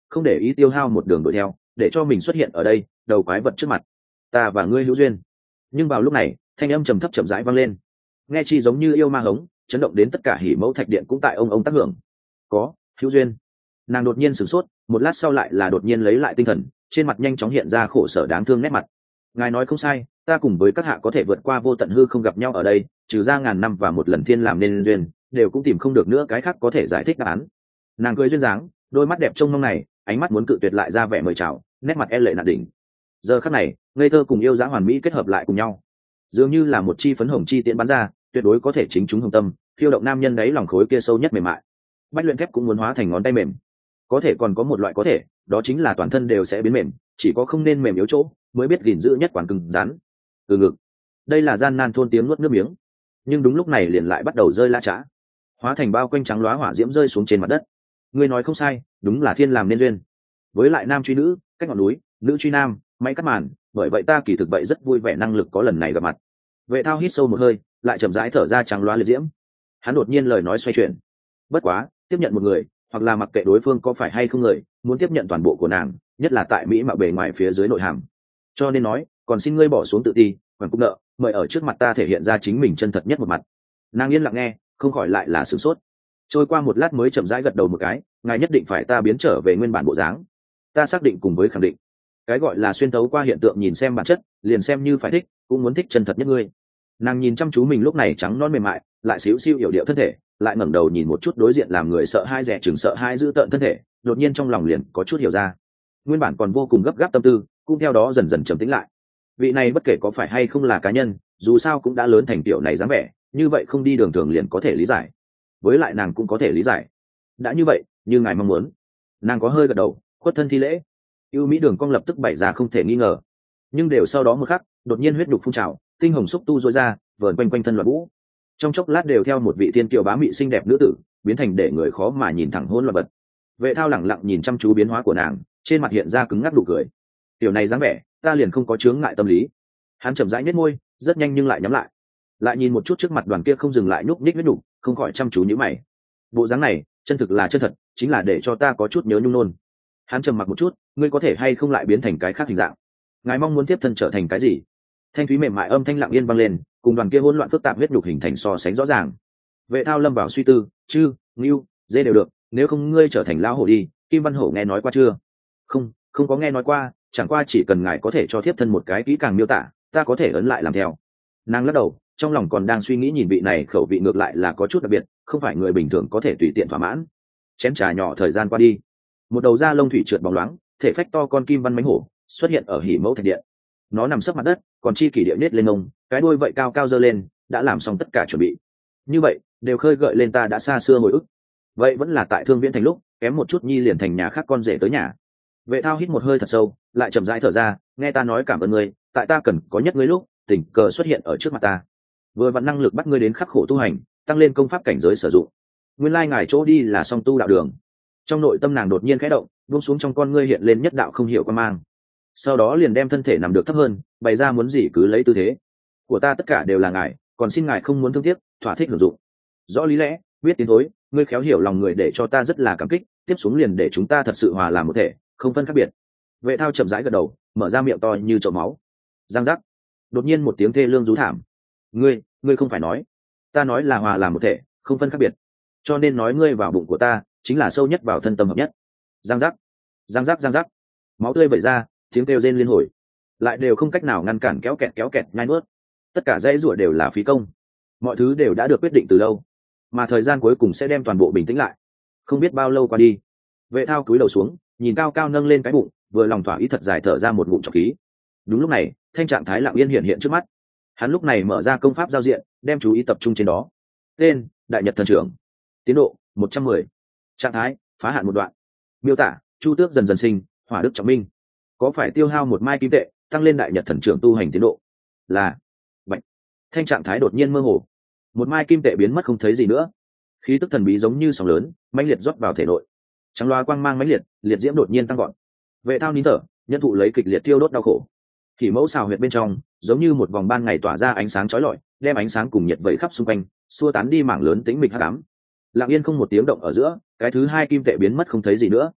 S1: không để ý tiêu hao một đường đuổi theo để cho mình xuất hiện ở đây đầu quái vật trước mặt. Ta và ngươi hữu duyên. Nhưng vào lúc này thanh âm trầm thấp chậm rãi vang lên, nghe chi giống như yêu ma hống, chấn động đến tất cả hỉ mẫu thạch điện cũng tại ông tác hưởng. Có hữu duyên. Nàng đột nhiên sửng sốt, một lát sau lại là đột nhiên lấy lại tinh thần, trên mặt nhanh chóng hiện ra khổ sở đáng thương nét mặt. Ngài nói không sai, ta cùng với các hạ có thể vượt qua vô tận hư không gặp nhau ở đây, trừ ra ngàn năm và một lần thiên làm nên duyên, đều cũng tìm không được nữa cái khác có thể giải thích đáp án. Nàng cười duyên dáng, đôi mắt đẹp trông mong này, ánh mắt muốn cự tuyệt lại ra vẻ mời chào, nét mặt e lệ nạn đỉnh. Giờ khắc này ngây thơ cùng yêu dã hoàn mỹ kết hợp lại cùng nhau, dường như là một chi phấn hồng chi tiễn bắn ra, tuyệt đối có thể chính chúng hồng tâm, khiêu động nam nhân đấy lòng khối kia sâu nhất mềm mại. Bách luyện thép cũng muốn hóa thành ngón tay mềm. Có thể còn có một loại có thể, đó chính là toàn thân đều sẽ biến mềm, chỉ có không nên mềm yếu chỗ mới biết gìn giữ nhất quán cứng rắn. Từ ngực, đây là gian nan thôn tiếng nuốt nước miếng, nhưng đúng lúc này liền lại bắt đầu rơi lã chã, hóa thành bao quanh trắng loá hỏa diễm rơi xuống trên mặt đất. Ngươi nói không sai, đúng là thiên làm nên duyên. Với lại nam truy nữ, cách ngọn núi, nữ truy nam, máy cắt màn, bởi vậy ta kỳ thực vậy rất vui vẻ năng lực có lần này gặp mặt. Vệ Thao hít sâu một hơi, lại chậm rãi thở ra trắng loá liệt diễm. Hắn đột nhiên lời nói xoay chuyển. Bất quá, tiếp nhận một người, hoặc là mặc kệ đối phương có phải hay không người, muốn tiếp nhận toàn bộ của nàng, nhất là tại mỹ mạo bề ngoài phía dưới nội hàm. Cho nên nói, còn xin ngươi bỏ xuống tự ti, quản cung nợ, mời ở trước mặt ta thể hiện ra chính mình chân thật nhất một mặt. Nàng yên lặng nghe, không khỏi lại là sửng sốt. Trôi qua một lát mới chậm rãi gật đầu một cái, ngài nhất định phải ta biến trở về nguyên bản bộ dáng. Ta xác định cùng với khẳng định. Cái gọi là xuyên tấu qua hiện tượng nhìn xem bản chất, liền xem như phải thích, cũng muốn thích chân thật nhất ngươi. Nàng nhìn chăm chú mình lúc này trắng non mềm mại, lại xíu xiu hiểu điệu thân thể, lại ngẩng đầu nhìn một chút đối diện làm người sợ hai rẻ chừng sợ hai giữ tợn thân thể, đột nhiên trong lòng liền có chút hiểu ra. Nguyên bản còn vô cùng gấp gáp tâm tư, cũng theo đó dần dần trầm tĩnh lại. Vị này bất kể có phải hay không là cá nhân, dù sao cũng đã lớn thành tiểu này dáng vẻ, như vậy không đi đường thường liền có thể lý giải. Với lại nàng cũng có thể lý giải. Đã như vậy, như ngài mong muốn. Nàng có hơi gật đầu, khuất thân thi lễ. Ưu Mỹ Đường Cong lập tức bày ra không thể nghi ngờ. Nhưng đều sau đó một khắc, đột nhiên huyết đục phun trào, tinh hồng xúc tu rối ra, vờn quanh quanh thân loạn vũ. Trong chốc lát đều theo một vị thiên kiều bá mị xinh đẹp nữ tử, biến thành để người khó mà nhìn thẳng hỗn loạn vật. Vệ Thao lẳng lặng nhìn chăm chú biến hóa của nàng, trên mặt hiện ra cứng ngắc nụ cười. Tiểu này dáng vẻ, ta liền không có chướng ngại tâm lý. Hắn chậm rãi nhếch môi, rất nhanh nhưng lại nhắm lại. Lại nhìn một chút trước mặt đoàn kia không dừng lại nhúc nhích huyết nhục, không khỏi chăm chú nhíu mày. Bộ dáng này, chân thực là chân thật, chính là để cho ta có chút nhớ nhung nôn. Hắn trầm mặc một chút, ngươi có thể hay không lại biến thành cái khác hình dạng? Ngài mong muốn tiếp thân trở thành cái gì? Thanh thúy mềm mại âm thanh lặng yên vang lên, cùng đoàn kia hỗn loạn phức tạp huyết nhục hình thành so sánh rõ ràng. Vệ Thao lâm vào suy tư, chư, ngưu, dê đều được, nếu không ngươi trở thành lão hổ đi. Kim Văn Hổ nghe nói qua chưa? Không, không có nghe nói qua, chẳng qua chỉ cần ngài có thể cho thiếp thân một cái kỹ càng miêu tả, ta có thể ấn lại làm theo. Nàng lắc đầu, trong lòng còn đang suy nghĩ nhìn vị này khẩu vị ngược lại là có chút đặc biệt, không phải người bình thường có thể tùy tiện thỏa mãn. Chén trà nhỏ thời gian qua đi, một đầu da lông thủy trượt bóng loáng, thể phách to con kim văn mánh hổ xuất hiện ở hỉ mẫu thạch điện. Nó nằm sấp mặt đất, còn chi kỷ địa nết lên ông, cái đuôi vậy cao cao giơ lên, đã làm xong tất cả chuẩn bị. Như vậy đều khơi gợi lên ta đã xa xưa hồi ức. Vậy vẫn là tại Thương Viễn thành lúc, kém một chút nhi liền thành nhà khác con rể tới nhà. Vệ Thao hít một hơi thật sâu, lại chậm rãi thở ra, nghe ta nói cảm ơn ngươi, tại ta cần có nhất ngươi lúc, tình cờ xuất hiện ở trước mặt ta. Vừa vặn năng lực bắt ngươi đến khắc khổ tu hành, tăng lên công pháp cảnh giới sử dụng. Nguyên lai ngài chỗ đi là song tu đạo đường. Trong nội tâm nàng đột nhiên khẽ động, buông xuống trong con ngươi hiện lên nhất đạo không hiểu quan mang. Sau đó liền đem thân thể nằm được thấp hơn, bày ra muốn gì cứ lấy tư thế. Của ta tất cả đều là ngài, còn xin ngài không muốn thương tiếc, thỏa thích hưởng dụng. Rõ lý lẽ, biết tiến thối, ngươi khéo hiểu lòng người để cho ta rất là cảm kích, tiếp xuống liền để chúng ta thật sự hòa làm một thể, không phân khác biệt. Vệ Thao chậm rãi gật đầu, mở ra miệng to như chậu máu. Giang giác. Đột nhiên một tiếng thê lương rú thảm. Ngươi không phải nói? Ta nói là hòa làm một thể, không phân khác biệt. Cho nên nói ngươi vào bụng của ta, chính là sâu nhất vào thân tâm hợp nhất. Giang giác. Giang giác giang giác. Máu tươi vẩy ra, tiếng kêu rên liên hồi, lại đều không cách nào ngăn cản kéo kẹt nhai nuốt. Tất cả dãy rủa đều là phí công. Mọi thứ đều đã được quyết định từ lâu, mà thời gian cuối cùng sẽ đem toàn bộ bình tĩnh lại. Không biết bao lâu qua đi, Vệ Thao cúi đầu xuống, nhìn cao cao nâng lên cái bụng, vừa lòng thỏa ý thật dài thở ra một ngụm trọc khí. Đúng lúc này, thanh trạng thái lặng yên hiện hiện trước mắt. Hắn lúc này mở ra công pháp giao diện, đem chú ý tập trung trên đó. Tên: Đại Nhật Thần Trưởng. Tiến độ: 110. Trạng thái: phá hạn một đoạn. Miêu tả: Chu tước dần dần sinh, hỏa đức trọng minh. Có phải tiêu hao một mai kim tệ, tăng lên Đại Nhật Thần Trưởng tu hành tiến độ? Là. Bạch. Thanh trạng thái đột nhiên mơ hồ. Một mai kim tệ biến mất không thấy gì nữa. Khí tức thần bí giống như sóng lớn, mãnh liệt rót vào thể nội. Trắng loa quang mang mãnh liệt, liệt diễm đột nhiên tăng gọn. Vệ Thao nín thở, nhân thụ lấy kịch liệt tiêu đốt đau khổ. Thì mẫu xào huyệt bên trong, giống như một vòng ban ngày tỏa ra ánh sáng chói lọi, đem ánh sáng cùng nhiệt vẩy khắp xung quanh, xua tán đi mảng lớn tĩnh mịch hắc ám. Lặng yên không một tiếng động ở giữa, cái thứ hai kim tệ biến mất không thấy gì nữa.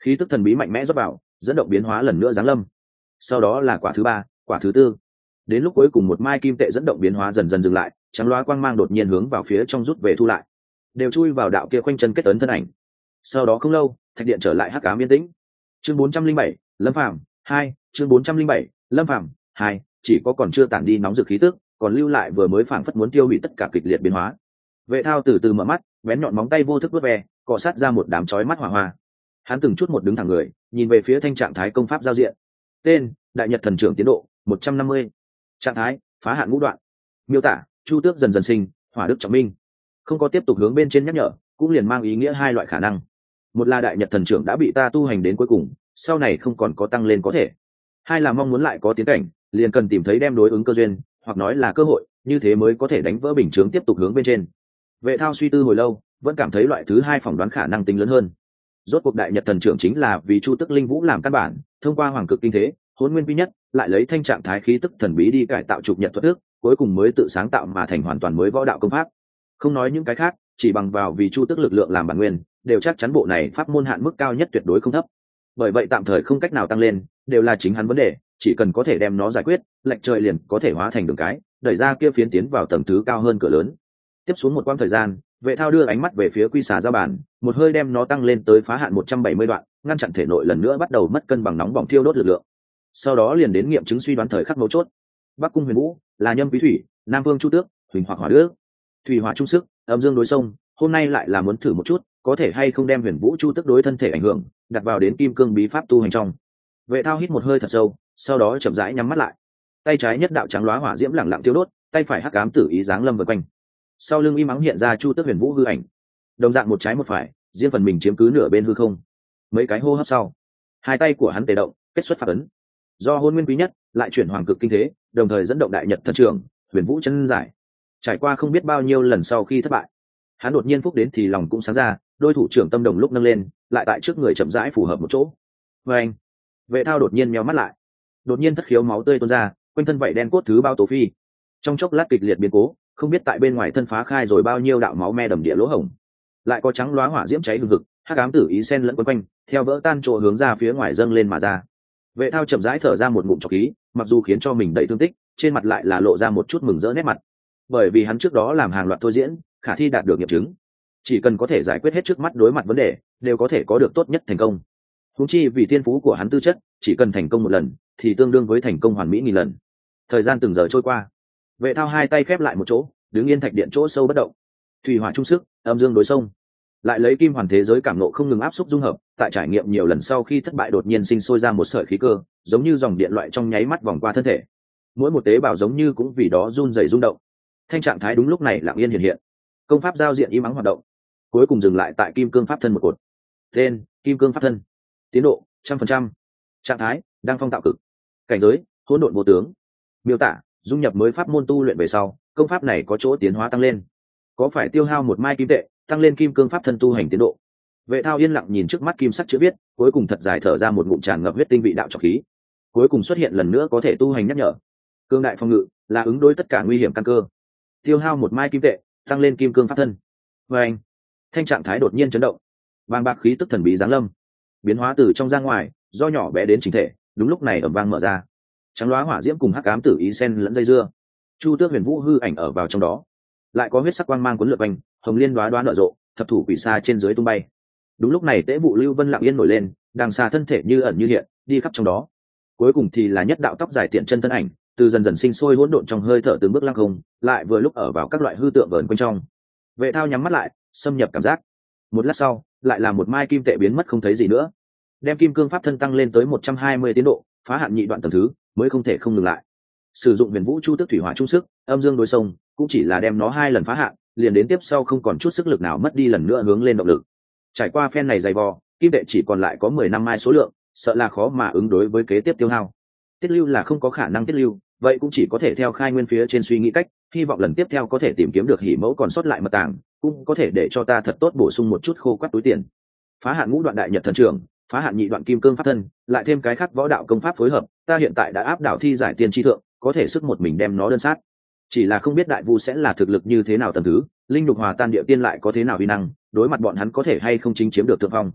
S1: khí tức thần bí mạnh mẽ rót vào, dẫn động biến hóa lần nữa giáng lâm. Sau đó là quả thứ ba, quả thứ tư, đến lúc cuối cùng một mai kim tệ dẫn động biến hóa dần dần dừng lại, trắng loá quang mang đột nhiên hướng vào phía trong rút về thu lại, đều chui vào đạo kia quanh chân kết ấn thân ảnh. Sau đó không lâu, thạch điện trở lại hắc ám yên tĩnh. Chương 407, Lâm Phàm 2, chương 407, Lâm Phàm 2, chỉ có còn chưa tản đi nóng rực khí tức, còn lưu lại vừa mới phảng phất muốn tiêu hủy tất cả kịch liệt biến hóa. Vệ Thao từ từ mở mắt, bén nhọn móng tay vô thức vớt ve, cọ sát ra một đám chói mắt hỏa hoa. Hắn từng chút một đứng thẳng người, nhìn về phía thanh trạng thái công pháp giao diện. Tên: Đại Nhật Thần Trưởng tiến độ 150. Trạng thái: Phá hạn ngũ đoạn. Miêu tả: Chu tước dần dần sinh, hỏa đức trọng minh. Không có tiếp tục hướng bên trên nhắc nhở, cũng liền mang ý nghĩa hai loại khả năng. Một là Đại Nhật Thần Trưởng đã bị ta tu hành đến cuối cùng, sau này không còn có tăng lên có thể. Hai là mong muốn lại có tiến cảnh, liền cần tìm thấy đem đối ứng cơ duyên, hoặc nói là cơ hội, như thế mới có thể đánh vỡ bình chướng tiếp tục hướng bên trên. Vệ Thao suy tư hồi lâu, vẫn cảm thấy loại thứ hai phỏng đoán khả năng tính lớn hơn. Rốt cuộc Đại Nhật Thần Trưởng chính là vì Chu Tức Linh Vũ làm căn bản, thông qua hoàng cực kinh thế, hỗn nguyên vi nhất, lại lấy thanh trạng thái khí tức thần bí đi cải tạo trục nhật thuật ước, cuối cùng mới tự sáng tạo mà thành hoàn toàn mới võ đạo công pháp. Không nói những cái khác, chỉ bằng vào vì Chu Tức lực lượng làm bản nguyên, đều chắc chắn bộ này pháp môn hạn mức cao nhất tuyệt đối không thấp. Bởi vậy tạm thời không cách nào tăng lên, đều là chính hắn vấn đề, chỉ cần có thể đem nó giải quyết, lệch trời liền có thể hóa thành đường cái, đẩy ra kia phiến tiến vào tầng thứ cao hơn cửa lớn. Tiếp xuống một quãng thời gian, Vệ Thao đưa ánh mắt về phía quy xà giao bản, một hơi đem nó tăng lên tới phá hạn 170 đoạn, ngăn chặn thể nội lần nữa bắt đầu mất cân bằng nóng bỏng thiêu đốt lực lượng. Sau đó liền đến nghiệm chứng suy đoán thời khắc mấu chốt. Bắc cung Huyền Vũ là Nhâm Quý Thủy, Nam Vương Chu Tước, Huỳnh hoặc Hỏa Đức. Thủy hỏa trung sức, âm dương đối sông, hôm nay lại là muốn thử một chút, có thể hay không đem Huyền Vũ Chu Tước đối thân thể ảnh hưởng, đặt vào đến kim cương bí pháp tu hành trong. Vệ Thao hít một hơi thật sâu, sau đó chậm rãi nhắm mắt lại. Tay trái nhất đạo trắng loá hỏa diễm lẳng lặng tiêu đốt, tay phải hắc ám tử ý giáng lâm vần quanh. Sau lưng im ắng hiện ra Chu Tước Huyền Vũ hư ảnh, đồng dạng một trái một phải, riêng phần mình chiếm cứ nửa bên hư không. Mấy cái hô hấp sau, hai tay của hắn tề động, kết xuất pháp ấn. Do hôn nguyên quý nhất lại chuyển hoàng cực kinh thế, đồng thời dẫn động Đại Nhật Thần Trưởng, Huyền Vũ chân giải. Trải qua không biết bao nhiêu lần sau khi thất bại, hắn đột nhiên phúc đến thì lòng cũng sáng ra, đôi thủ trưởng tâm đồng lúc nâng lên, lại tại trước người chậm rãi phù hợp một chỗ. Và anh, Vệ Thao đột nhiên nheo mắt lại, đột nhiên thất khiếu máu tươi tuôn ra, quanh thân vảy đen cốt thứ bao tổ phi. Trong chốc lát kịch liệt biến cố, không biết tại bên ngoài thân phá khai rồi bao nhiêu đạo máu me đầm địa lỗ hổng, lại có trắng loá hỏa diễm cháy hừng hực, hắc ám tử ý xen lẫn quấn quanh, theo vỡ tan chỗ hướng ra phía ngoài dâng lên mà ra. Vệ Thao chậm rãi thở ra một ngụm trọc khí, mặc dù khiến cho mình đầy thương tích, trên mặt lại là lộ ra một chút mừng rỡ nét mặt, bởi vì hắn trước đó làm hàng loạt thôi diễn, khả thi đạt được nghiệm chứng, chỉ cần có thể giải quyết hết trước mắt đối mặt vấn đề, đều có thể có được tốt nhất thành công. Huống chi vì thiên phú của hắn tư chất, chỉ cần thành công một lần, thì tương đương với thành công hoàn mỹ nghìn lần. Thời gian từng giờ trôi qua, Vệ Thao hai tay khép lại một chỗ, đứng yên thạch điện chỗ sâu bất động. Thủy hỏa trung sức, âm dương đối sông, lại lấy kim hoàn thế giới cảm nộ không ngừng áp xúc dung hợp, tại trải nghiệm nhiều lần sau khi thất bại đột nhiên sinh sôi ra một sợi khí cơ, giống như dòng điện loại trong nháy mắt vòng qua thân thể. Mỗi một tế bào giống như cũng vì đó run rẩy rung động. Thanh trạng thái đúng lúc này lặng yên hiện hiện. Công pháp giao diện im ắng hoạt động, cuối cùng dừng lại tại kim cương pháp thân một cột. Tên: Kim cương pháp thân. Tiến độ: 100%. Trạng thái: đang phong tạo cực. Cảnh giới: hỗn độn vô tướng. Miêu tả: dung nhập mới pháp môn tu luyện về sau, công pháp này có chỗ tiến hóa tăng lên. Có phải tiêu hao một mai kim tệ, tăng lên kim cương pháp thân tu hành tiến độ. Vệ Thao yên lặng nhìn trước mắt kim sắc chữ viết, cuối cùng thật dài thở ra một ngụm tràn ngập huyết tinh vị đạo trọc khí. Cuối cùng xuất hiện lần nữa có thể tu hành nhắc nhở. Cương đại phòng ngự là ứng đối tất cả nguy hiểm căn cơ. Tiêu hao một mai kim tệ, tăng lên kim cương pháp thân. Và anh, thanh trạng thái đột nhiên chấn động, vàng bạc khí tức thần bí giáng lâm, biến hóa từ trong ra ngoài, do nhỏ bé đến chính thể. Đúng lúc này ầm vang mở ra, trắng loá hỏa diễm cùng hắc ám tử ý xen lẫn dây dưa. Chu Tước Huyền Vũ hư ảnh ở vào trong đó, lại có huyết sắc quang mang cuốn lượn quanh, hồng liên đoá đoá nở rộ, thập thủ quỷ xa trên dưới tung bay. Đúng lúc này Tế Vụ Lưu Vân lặng yên nổi lên, đằng xa thân thể như ẩn như hiện, đi khắp trong đó. Cuối cùng thì là nhất đạo tóc dài tiện chân thân ảnh, từ dần dần sinh sôi hỗn độn trong hơi thở từng bước lăng không, lại vừa lúc ở vào các loại hư tượng vờn quanh trong. Vệ Thao nhắm mắt lại, xâm nhập cảm giác. Một lát sau, lại là một mai kim tệ biến mất không thấy gì nữa. Đem kim cương pháp thân tăng lên tới 120 tiến độ, phá hạn nhị đoạn tầng thứ, mới không thể không ngừng lại. Sử dụng Huyền Vũ Chu Tước thủy hỏa trung sức, âm dương đối sông, cũng chỉ là đem nó hai lần phá hạn, liền đến tiếp sau không còn chút sức lực nào mất đi lần nữa hướng lên động lực. Trải qua phen này dày vò, kim tệ chỉ còn lại có 10 năm mai số lượng, sợ là khó mà ứng đối với kế tiếp tiêu hao. Tiết lưu là không có khả năng tiết lưu, vậy cũng chỉ có thể theo khai nguyên phía trên suy nghĩ cách, hy vọng lần tiếp theo có thể tìm kiếm được hỉ mẫu còn sót lại mật tàng, cũng có thể để cho ta thật tốt bổ sung một chút khô quắt túi tiền. Phá hạn ngũ đoạn Đại Nhật Thần Trưởng, phá hạn nhị đoạn kim cương pháp thân, lại thêm cái khác võ đạo công pháp phối hợp, ta hiện tại đã áp đảo thi giải tiên tri thượng, có thể sức một mình đem nó đơn sát. Chỉ là không biết đại vu sẽ là thực lực như thế nào tầm thứ, linh nhục hòa tan địa tiên lại có thế nào uy năng, đối mặt bọn hắn có thể hay không chính chiếm được thượng phong.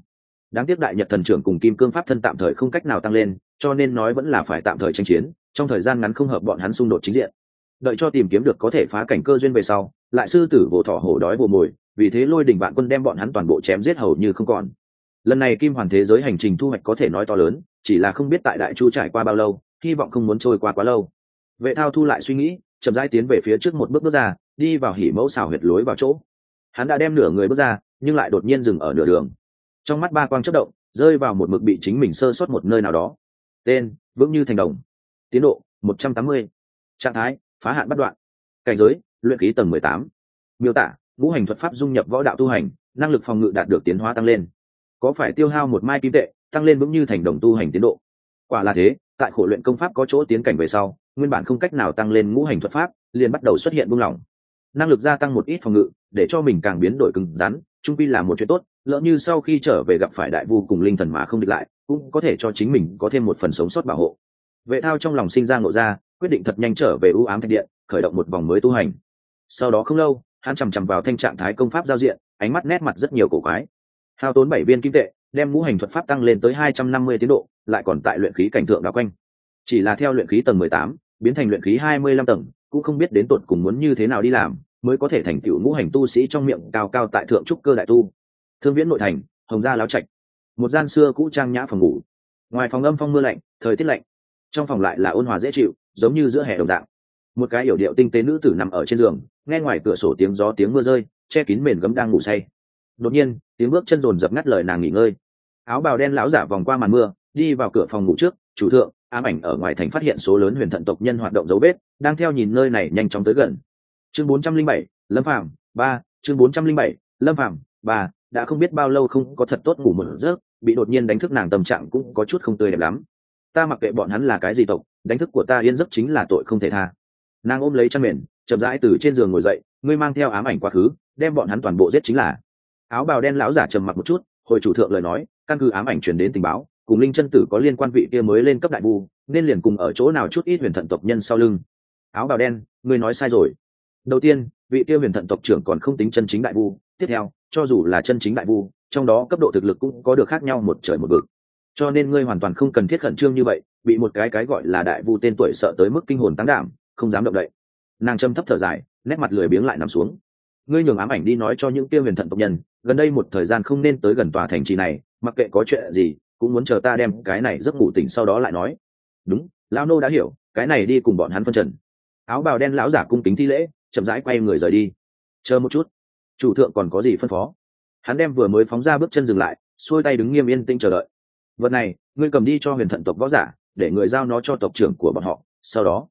S1: Đáng tiếc đại nhật thần trưởng cùng kim cương pháp thân tạm thời không cách nào tăng lên, cho nên nói vẫn là phải tạm thời tranh chiến, trong thời gian ngắn không hợp bọn hắn xung đột chính diện. Đợi cho tìm kiếm được có thể phá cảnh cơ duyên về sau, lại sư tử vỗ thỏ hổ đói vồ mồi, vì thế Lôi Đình Vạn Quân đem bọn hắn toàn bộ chém giết hầu như không còn. Lần này kim hoàn thế giới hành trình thu hoạch có thể nói to lớn, chỉ là không biết tại đại chu trải qua bao lâu, hy vọng không muốn trôi qua quá lâu. Vệ Thao thu lại suy nghĩ, chậm rãi tiến về phía trước một bước ra, đi vào hỉ mẫu xào huyệt lối vào chỗ. Hắn đã đem nửa người bước ra, nhưng lại đột nhiên dừng ở nửa đường. Trong mắt ba quang chớp động, rơi vào một mực bị chính mình sơ sót một nơi nào đó. Tên: vững như thành đồng. Tiến độ: 180. Trạng thái: phá hạn bất đoạn. Cảnh giới: luyện khí tầng 18. Miêu tả: ngũ hành thuật pháp dung nhập võ đạo tu hành, năng lực phòng ngự đạt được tiến hóa tăng lên. Có phải tiêu hao một mai kim tệ, tăng lên vững như thành đồng tu hành tiến độ. Quả là thế, tại khổ luyện công pháp có chỗ tiến cảnh về sau, nguyên bản không cách nào tăng lên ngũ hành thuật pháp, liền bắt đầu xuất hiện buông lỏng. Năng lực gia tăng một ít phòng ngự, để cho mình càng biến đổi cứng rắn, chung quy là một chuyện tốt, lỡ như sau khi trở về gặp phải đại vu cùng linh thần mà không địch lại, cũng có thể cho chính mình có thêm một phần sống sót bảo hộ. Vệ Thao trong lòng sinh ra ngộ ra, quyết định thật nhanh trở về u ám thạch điện, khởi động một vòng mới tu hành. Sau đó không lâu, hắn chằm chằm vào thanh trạng thái công pháp giao diện, ánh mắt nét mặt rất nhiều cổ quái. Hao tốn 7 viên kim tệ, đem ngũ hành thuật pháp tăng lên tới 250 tiến độ, lại còn tại luyện khí cảnh thượng đảo quanh. Chỉ là theo luyện khí tầng 18, biến thành luyện khí 25 tầng, cũng không biết đến tột cùng muốn như thế nào đi làm, mới có thể thành tựu ngũ hành tu sĩ trong miệng cao cao tại thượng trúc cơ đại tu. Thương Viễn nội thành, Hồng Gia láo trạch, một gian xưa cũ trang nhã phòng ngủ. Ngoài phòng âm phong mưa lạnh, thời tiết lạnh, trong phòng lại là ôn hòa dễ chịu, giống như giữa hè đồng dạng. Một cái yểu điệu tinh tế nữ tử nằm ở trên giường, nghe ngoài cửa sổ tiếng gió tiếng mưa rơi, che kín mền gấm đang ngủ say. Đột nhiên, tiếng bước chân rồn rập ngắt lời nàng nghỉ ngơi. Áo bào đen lão giả vòng qua màn mưa, đi vào cửa phòng ngủ trước. Chủ thượng, ám ảnh ở ngoài thành phát hiện số lớn huyền thận tộc nhân hoạt động dấu vết, đang theo nhìn nơi này nhanh chóng tới gần. Chương 407, Lâm Phàm 3, chương 407, Lâm Phàm 3, đã không biết bao lâu không có thật tốt ngủ một giấc, bị đột nhiên đánh thức nàng tâm trạng cũng có chút không tươi đẹp lắm. Ta mặc kệ bọn hắn là cái gì tộc, đánh thức của ta yên giấc chính là tội không thể tha. Nàng ôm lấy chăn mền, chậm rãi từ trên giường ngồi dậy, ngươi mang theo ám ảnh quá khứ, đem bọn hắn toàn bộ giết chính là. Áo bào đen lão giả trầm mặc một chút, hồi chủ thượng lời nói, căn cứ ám ảnh truyền đến tình báo, cùng linh chân tử có liên quan vị kia mới lên cấp đại vu, nên liền cùng ở chỗ nào chút ít huyền thận tộc nhân sau lưng. Áo bào đen, ngươi nói sai rồi. Đầu tiên, vị kia huyền thận tộc trưởng còn không tính chân chính đại vu, tiếp theo, cho dù là chân chính đại vu, trong đó cấp độ thực lực cũng có được khác nhau một trời một vực. Cho nên ngươi hoàn toàn không cần thiết khẩn trương như vậy, bị một cái gọi là đại vu tên tuổi sợ tới mức kinh hồn táng đảm, không dám động đậy. Nàng châm thấp thở dài, nét mặt lười biếng lại nằm xuống. Ngươi nhường ám ảnh đi nói cho những kia huyền thận tộc nhân, gần đây một thời gian không nên tới gần tòa thành trì này, mặc kệ có chuyện gì, cũng muốn chờ ta đem cái này giấc ngủ tỉnh sau đó lại nói. Đúng, lão nô đã hiểu, cái này đi cùng bọn hắn phân trần. Áo bào đen lão giả cung kính thi lễ, chậm rãi quay người rời đi. Chờ một chút, chủ thượng còn có gì phân phó? Hắn đem vừa mới phóng ra bước chân dừng lại, xuôi tay đứng nghiêm yên tĩnh chờ đợi. Vật này, ngươi cầm đi cho huyền thận tộc võ giả, để người giao nó cho tộc trưởng của bọn họ. Sau đó,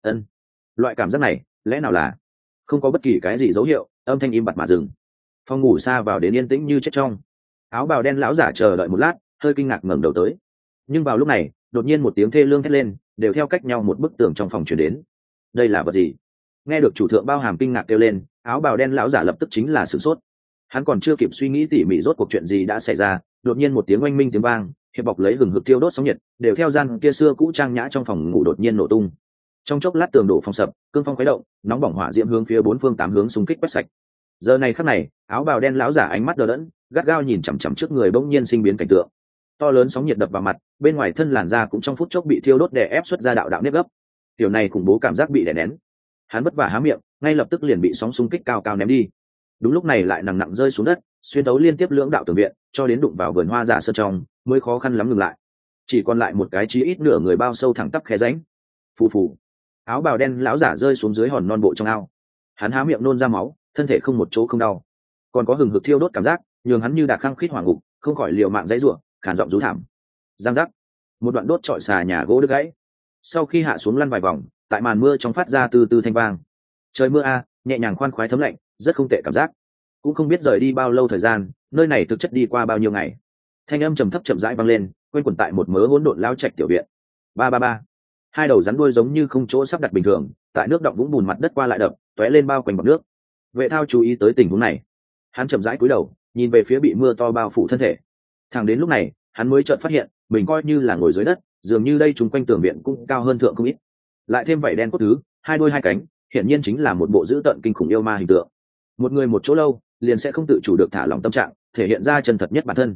S1: loại cảm giác này, lẽ nào là không có bất kỳ cái gì dấu hiệu, âm thanh im bặt mà dừng. Phòng ngủ xa vào đến yên tĩnh như chết trong. Áo bào đen lão giả chờ đợi một lát, hơi kinh ngạc ngẩng đầu tới. Nhưng vào lúc này, đột nhiên một tiếng thê lương thét lên, đều theo cách nhau một bức tường trong phòng truyền đến. Đây là vật gì? Nghe được chủ thượng bao hàm kinh ngạc kêu lên, áo bào đen lão giả lập tức chính là sửng sốt. Hắn còn chưa kịp suy nghĩ tỉ mỉ rốt cuộc chuyện gì đã xảy ra, đột nhiên một tiếng oanh minh tiếng vang, hiệp bọc lấy hừng hực tiêu đốt sóng nhiệt, đều theo gian kia xưa cũ trang nhã trong phòng ngủ đột nhiên nổ tung. Trong chốc lát tường đổ phong sập, cương phong khuấy động, nóng bỏng hỏa diễm hướng phía bốn phương tám hướng xung kích quét sạch. Giờ này khắc này, áo bào đen lão giả ánh mắt đờ đẫn, gắt gao nhìn chằm chằm trước người bỗng nhiên sinh biến cảnh tượng. To lớn sóng nhiệt đập vào mặt, bên ngoài thân làn da cũng trong phút chốc bị thiêu đốt đè ép xuất ra đạo đạo nếp gấp. Điều này khủng bố cảm giác bị đè nén. Hắn vất vả há miệng, ngay lập tức liền bị sóng xung kích cao cao ném đi. Đúng lúc này lại nặng nặng rơi xuống đất, xuyên tấu liên tiếp lưỡng đạo tường viện, cho đến đụng vào vườn hoa giả sơn trong, mới khó khăn lắm ngừng lại. Chỉ còn lại một cái chí ít nửa người bao sâu thẳng tắp khe rãnh. Phù phù. Áo bào đen lão giả rơi xuống dưới hòn non bộ trong ao. Hắn há miệng nôn ra máu, thân thể không một chỗ không đau, còn có hừng hực thiêu đốt cảm giác, nhường hắn như đạc khăng khít hỏa ngục, không khỏi liều mạng dãy rủa, khàn giọng rú thảm. Giang giác, một đoạn đốt trọi xà nhà gỗ đứt gãy. Sau khi hạ xuống lăn vài vòng, tại màn mưa trong phát ra từ từ thanh vang. Trời mưa a, nhẹ nhàng khoan khoái thấm lạnh, rất không tệ cảm giác. Cũng không biết rời đi bao lâu thời gian, nơi này thực chất đi qua bao nhiêu ngày. Thanh âm trầm thấp chậm rãi vang lên, quanh quẩn tại một mớ hỗn độn lao trạch tiểu viện. Ba ba ba. Hai đầu rắn đuôi giống như không chỗ sắp đặt bình thường, tại nước động vũng bùn mặt đất qua lại đập, tóe lên bao quanh bọt nước. Vệ Thao chú ý tới tình huống này, hắn chậm rãi cúi đầu, nhìn về phía bị mưa to bao phủ thân thể. Thẳng đến lúc này, hắn mới chợt phát hiện, mình coi như là ngồi dưới đất, dường như đây chúng quanh tường viện cũng cao hơn thượng không ít. Lại thêm vảy đen cốt thứ, hai đuôi hai cánh, hiển nhiên chính là một bộ dữ tợn kinh khủng yêu ma hình tượng. Một người một chỗ lâu, liền sẽ không tự chủ được thả lỏng tâm trạng, thể hiện ra chân thật nhất bản thân.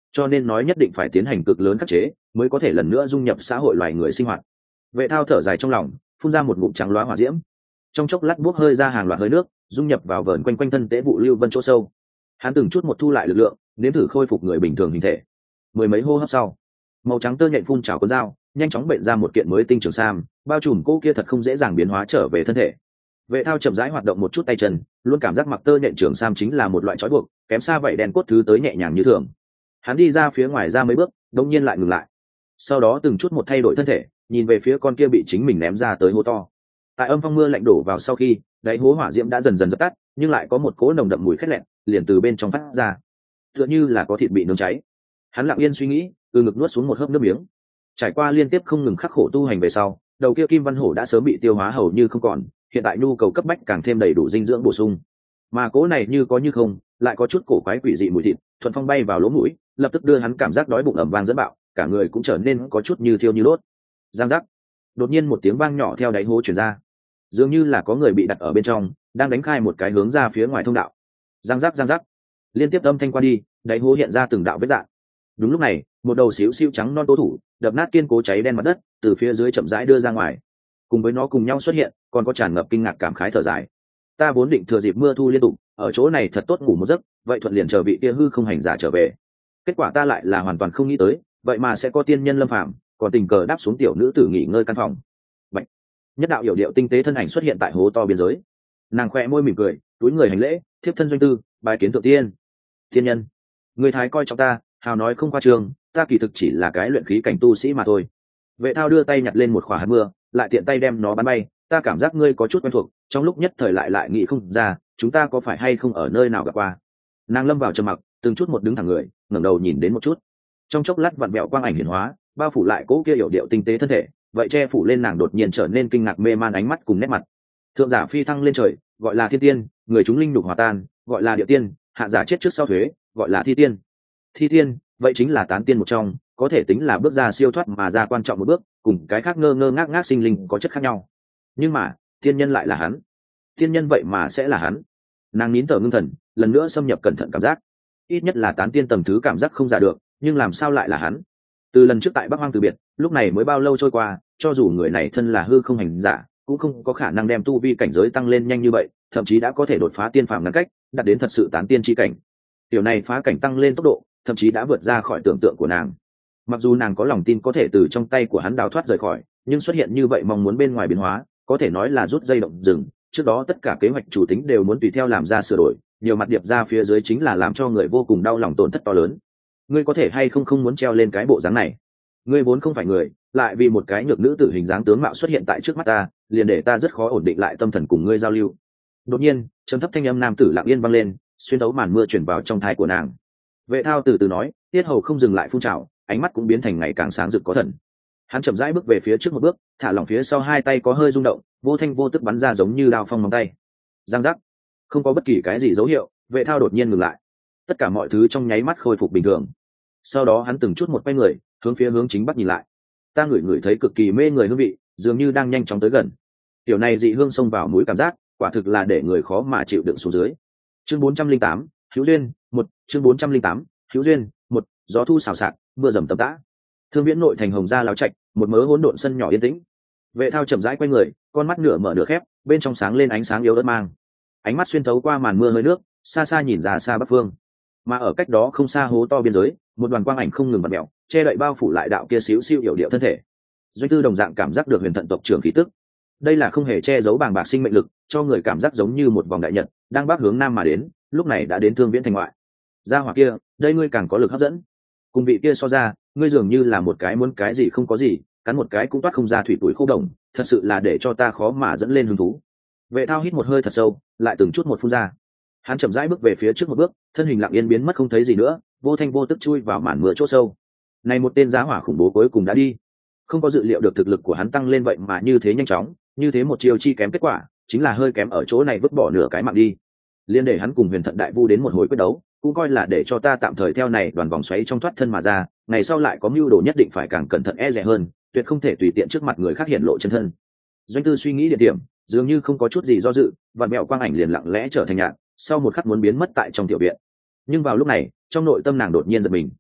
S1: cho nên nói nhất định phải tiến hành cực lớn khắc chế mới có thể lần nữa dung nhập xã hội loài người sinh hoạt. Vệ Thao thở dài trong lòng, phun ra một ngụm trắng loá hỏa diễm, trong chốc lát bốc hơi ra hàng loạt hơi nước, dung nhập vào vờn quanh quanh thân tế vụ lưu vân chỗ sâu. Hắn từng chút một thu lại lực lượng, nếm thử khôi phục người bình thường hình thể. Mười mấy hô hấp sau, màu trắng tơ nhện phun trào cuốn dao, nhanh chóng bệnh ra một kiện mới tinh trường sam, bao trùm cô kia thật không dễ dàng biến hóa trở về thân thể. Vệ Thao chậm rãi hoạt động một chút tay chân, luôn cảm giác mặc tơ nhện trường sam chính là một loại trói buộc, kém xa vậy đen cốt thứ tới nhẹ nhàng như thường. Hắn đi ra phía ngoài ra mấy bước, đột nhiên lại ngừng lại. Sau đó từng chút một thay đổi thân thể, nhìn về phía con kia bị chính mình ném ra tới hố to. Tại âm phong mưa lạnh đổ vào sau khi, đáy hố hỏa diễm đã dần dần dập tắt, nhưng lại có một cỗ nồng đậm mùi khét lẹn liền từ bên trong phát ra, tựa như là có thịt bị nướng cháy. Hắn lặng yên suy nghĩ, từ ngực nuốt xuống một hớp nước miếng. Trải qua liên tiếp không ngừng khắc khổ tu hành về sau, đầu kia kim văn hổ đã sớm bị tiêu hóa hầu như không còn, hiện tại nhu cầu cấp bách càng thêm đầy đủ dinh dưỡng bổ sung. Mà cỗ này như có như không, lại có chút cổ quái quỷ dị mùi thịt, thuận phong bay vào lỗ mũi, lập tức đưa hắn cảm giác đói bụng ầm vang dẫn bạo, cả người cũng trở nên có chút như thiêu như đốt. Giang giác. Đột nhiên một tiếng vang nhỏ theo đáy hố truyền ra, dường như là có người bị đặt ở bên trong, đang đánh khai một cái hướng ra phía ngoài thông đạo. Giang giác giang giác, liên tiếp âm thanh qua đi, đáy hố hiện ra từng đạo vết rạn. Đúng lúc này, một đầu xíu xiu trắng non tố thủ đập nát kiên cố cháy đen mặt đất, từ phía dưới chậm rãi đưa ra ngoài. Cùng với nó cùng nhau xuất hiện, còn có tràn ngập kinh ngạc cảm khái thở dài. Ta vốn định thừa dịp mưa thu liên tục, ở chỗ này thật tốt ngủ một giấc, vậy thuận liền chờ vị kia hư không hành giả trở về. Kết quả ta lại là hoàn toàn không nghĩ tới, vậy mà sẽ có tiên nhân lâm phàm, còn tình cờ đáp xuống tiểu nữ tử nghỉ ngơi căn phòng. Bạch. Nhất đạo hiểu điệu tinh tế thân ảnh xuất hiện tại hố to biên giới. Nàng khoe môi mỉm cười, túi người hành lễ, thiếp thân Doanh Tư, bài kiến thượng tiên. Tiên nhân, người thái coi trọng ta, hào nói không qua trường, ta kỳ thực chỉ là cái luyện khí cảnh tu sĩ mà thôi. Vệ Thao đưa tay nhặt lên một khỏa hạt mưa, lại tiện tay đem nó bắn bay. Ta cảm giác ngươi có chút quen thuộc, trong lúc nhất thời lại nghĩ không ra, chúng ta có phải hay không ở nơi nào gặp qua. Nàng lâm vào trầm mặc, từng chút một đứng thẳng người, ngẩng đầu nhìn đến một chút. Trong chốc lát vặn vẹo quang ảnh hiển hóa, bao phủ lại cỗ kia hiểu điệu tinh tế thân thể, vậy che phủ lên nàng đột nhiên trở nên kinh ngạc mê man ánh mắt cùng nét mặt. Thượng giả phi thăng lên trời, gọi là thiên tiên, người chúng linh nhục hòa tan, gọi là địa tiên, hạ giả chết trước sau thuế, gọi là thi tiên. Thi tiên, vậy chính là tán tiên một trong, có thể tính là bước ra siêu thoát mà ra quan trọng một bước, cùng cái khác ngơ ngơ ngác ngác sinh linh có chất khác nhau. Nhưng mà, tiên nhân lại là hắn. Tiên nhân vậy mà sẽ là hắn. Nàng nín thở ngưng thần, lần nữa xâm nhập cẩn thận cảm giác. Ít nhất là tán tiên tầm thứ cảm giác không giả được, nhưng làm sao lại là hắn? Từ lần trước tại Bắc Hoang từ biệt, lúc này mới bao lâu trôi qua, cho dù người này thân là hư không hành giả, cũng không có khả năng đem tu vi cảnh giới tăng lên nhanh như vậy, thậm chí đã có thể đột phá tiên phàm ngăn cách, đạt đến thật sự tán tiên chi cảnh. Điều này phá cảnh tăng lên tốc độ, thậm chí đã vượt ra khỏi tưởng tượng của nàng. Mặc dù nàng có lòng tin có thể từ trong tay của hắn đào thoát rời khỏi, nhưng xuất hiện như vậy mong muốn bên ngoài biến hóa, có thể nói là rút dây động rừng. Trước đó tất cả kế hoạch chủ tính đều muốn tùy theo làm ra sửa đổi, nhiều mặt điệp ra phía dưới chính là làm cho người vô cùng đau lòng tổn thất to lớn. Ngươi có thể hay không muốn treo lên cái bộ dáng này? Ngươi vốn không phải người, lại vì một cái nhược nữ tử hình dáng tướng mạo xuất hiện tại trước mắt ta, liền để ta rất khó ổn định lại tâm thần cùng ngươi giao lưu. Đột nhiên, trầm thấp thanh âm nam tử lặng yên vang lên, xuyên thấu màn mưa truyền vào trong tai của nàng. Vệ Thao từ từ nói, tiết hầu không dừng lại phun trào, ánh mắt cũng biến thành ngày càng sáng rực có thần. Hắn chậm rãi bước về phía trước một bước, thả lỏng phía sau hai tay có hơi rung động, vô thanh vô tức bắn ra giống như đao phong móng tay. Giang giác, không có bất kỳ cái gì dấu hiệu, Vệ Thao đột nhiên ngừng lại. Tất cả mọi thứ trong nháy mắt khôi phục bình thường. Sau đó hắn từng chút một quay người, hướng chính bắc nhìn lại. Ta ngửi thấy cực kỳ mê người hương vị, dường như đang nhanh chóng tới gần. Tiểu này dị hương xông vào mũi cảm giác, quả thực là để người khó mà chịu đựng xuống dưới. Chương 408, Hữu duyên, 1, chương 408, Hữu duyên, 1, gió thu xào xạc, mưa rầm tầm tã. Thương Viễn nội thành Hồng Gia láo trạch, một mớ hỗn độn sân nhỏ yên tĩnh. Vệ Thao chậm rãi quay người, con mắt nửa mở nửa khép, bên trong sáng lên ánh sáng yếu ớt mang. Ánh mắt xuyên thấu qua màn mưa hơi nước, xa xa nhìn ra xa bắc phương. Mà ở cách đó không xa hố to biên giới, một đoàn quang ảnh không ngừng bật mèo, che đậy bao phủ lại đạo kia xíu xiu hiểu điệu thân thể. Doanh Tư đồng dạng cảm giác được huyền thận tộc trưởng khí tức. Đây là không hề che giấu bàng bạc sinh mệnh lực, cho người cảm giác giống như một vòng đại nhật đang bắc hướng nam mà đến, lúc này đã đến Thương Viễn thành ngoại. Gia hỏa kia, đây ngươi càng có lực hấp dẫn. Cùng vị kia so ra, ngươi dường như là một cái muốn cái gì không có gì, cắn một cái cũng toát không ra thủy tuổi khô đồng, thật sự là để cho ta khó mà dẫn lên hứng thú. Vệ Thao hít một hơi thật sâu, lại từng chút một phun ra. Hắn chậm rãi bước về phía trước một bước, thân hình lặng yên biến mất không thấy gì nữa, vô thanh vô tức chui vào màn mưa chỗ sâu. Này một tên giá hỏa khủng bố cuối cùng đã đi. Không có dự liệu được thực lực của hắn tăng lên vậy mà như thế nhanh chóng, như thế một chiêu chi kém kết quả, chính là hơi kém ở chỗ này vứt bỏ nửa cái mạng đi. Liên để hắn cùng Huyền Thận Đại Vu đến một hồi quyết đấu, cũng coi là để cho ta tạm thời theo này đoàn vòng xoáy trong thoát thân mà ra, ngày sau lại có mưu đồ nhất định phải càng cẩn thận e dè hơn, tuyệt không thể tùy tiện trước mặt người khác hiện lộ chân thân. Doanh Tư suy nghĩ địa điểm, dường như không có chút gì do dự, vặn mẹo quang ảnh liền lặng lẽ trở thành nhạt, sau một khắc muốn biến mất tại trong tiểu viện. Nhưng vào lúc này, trong nội tâm nàng đột nhiên giật mình.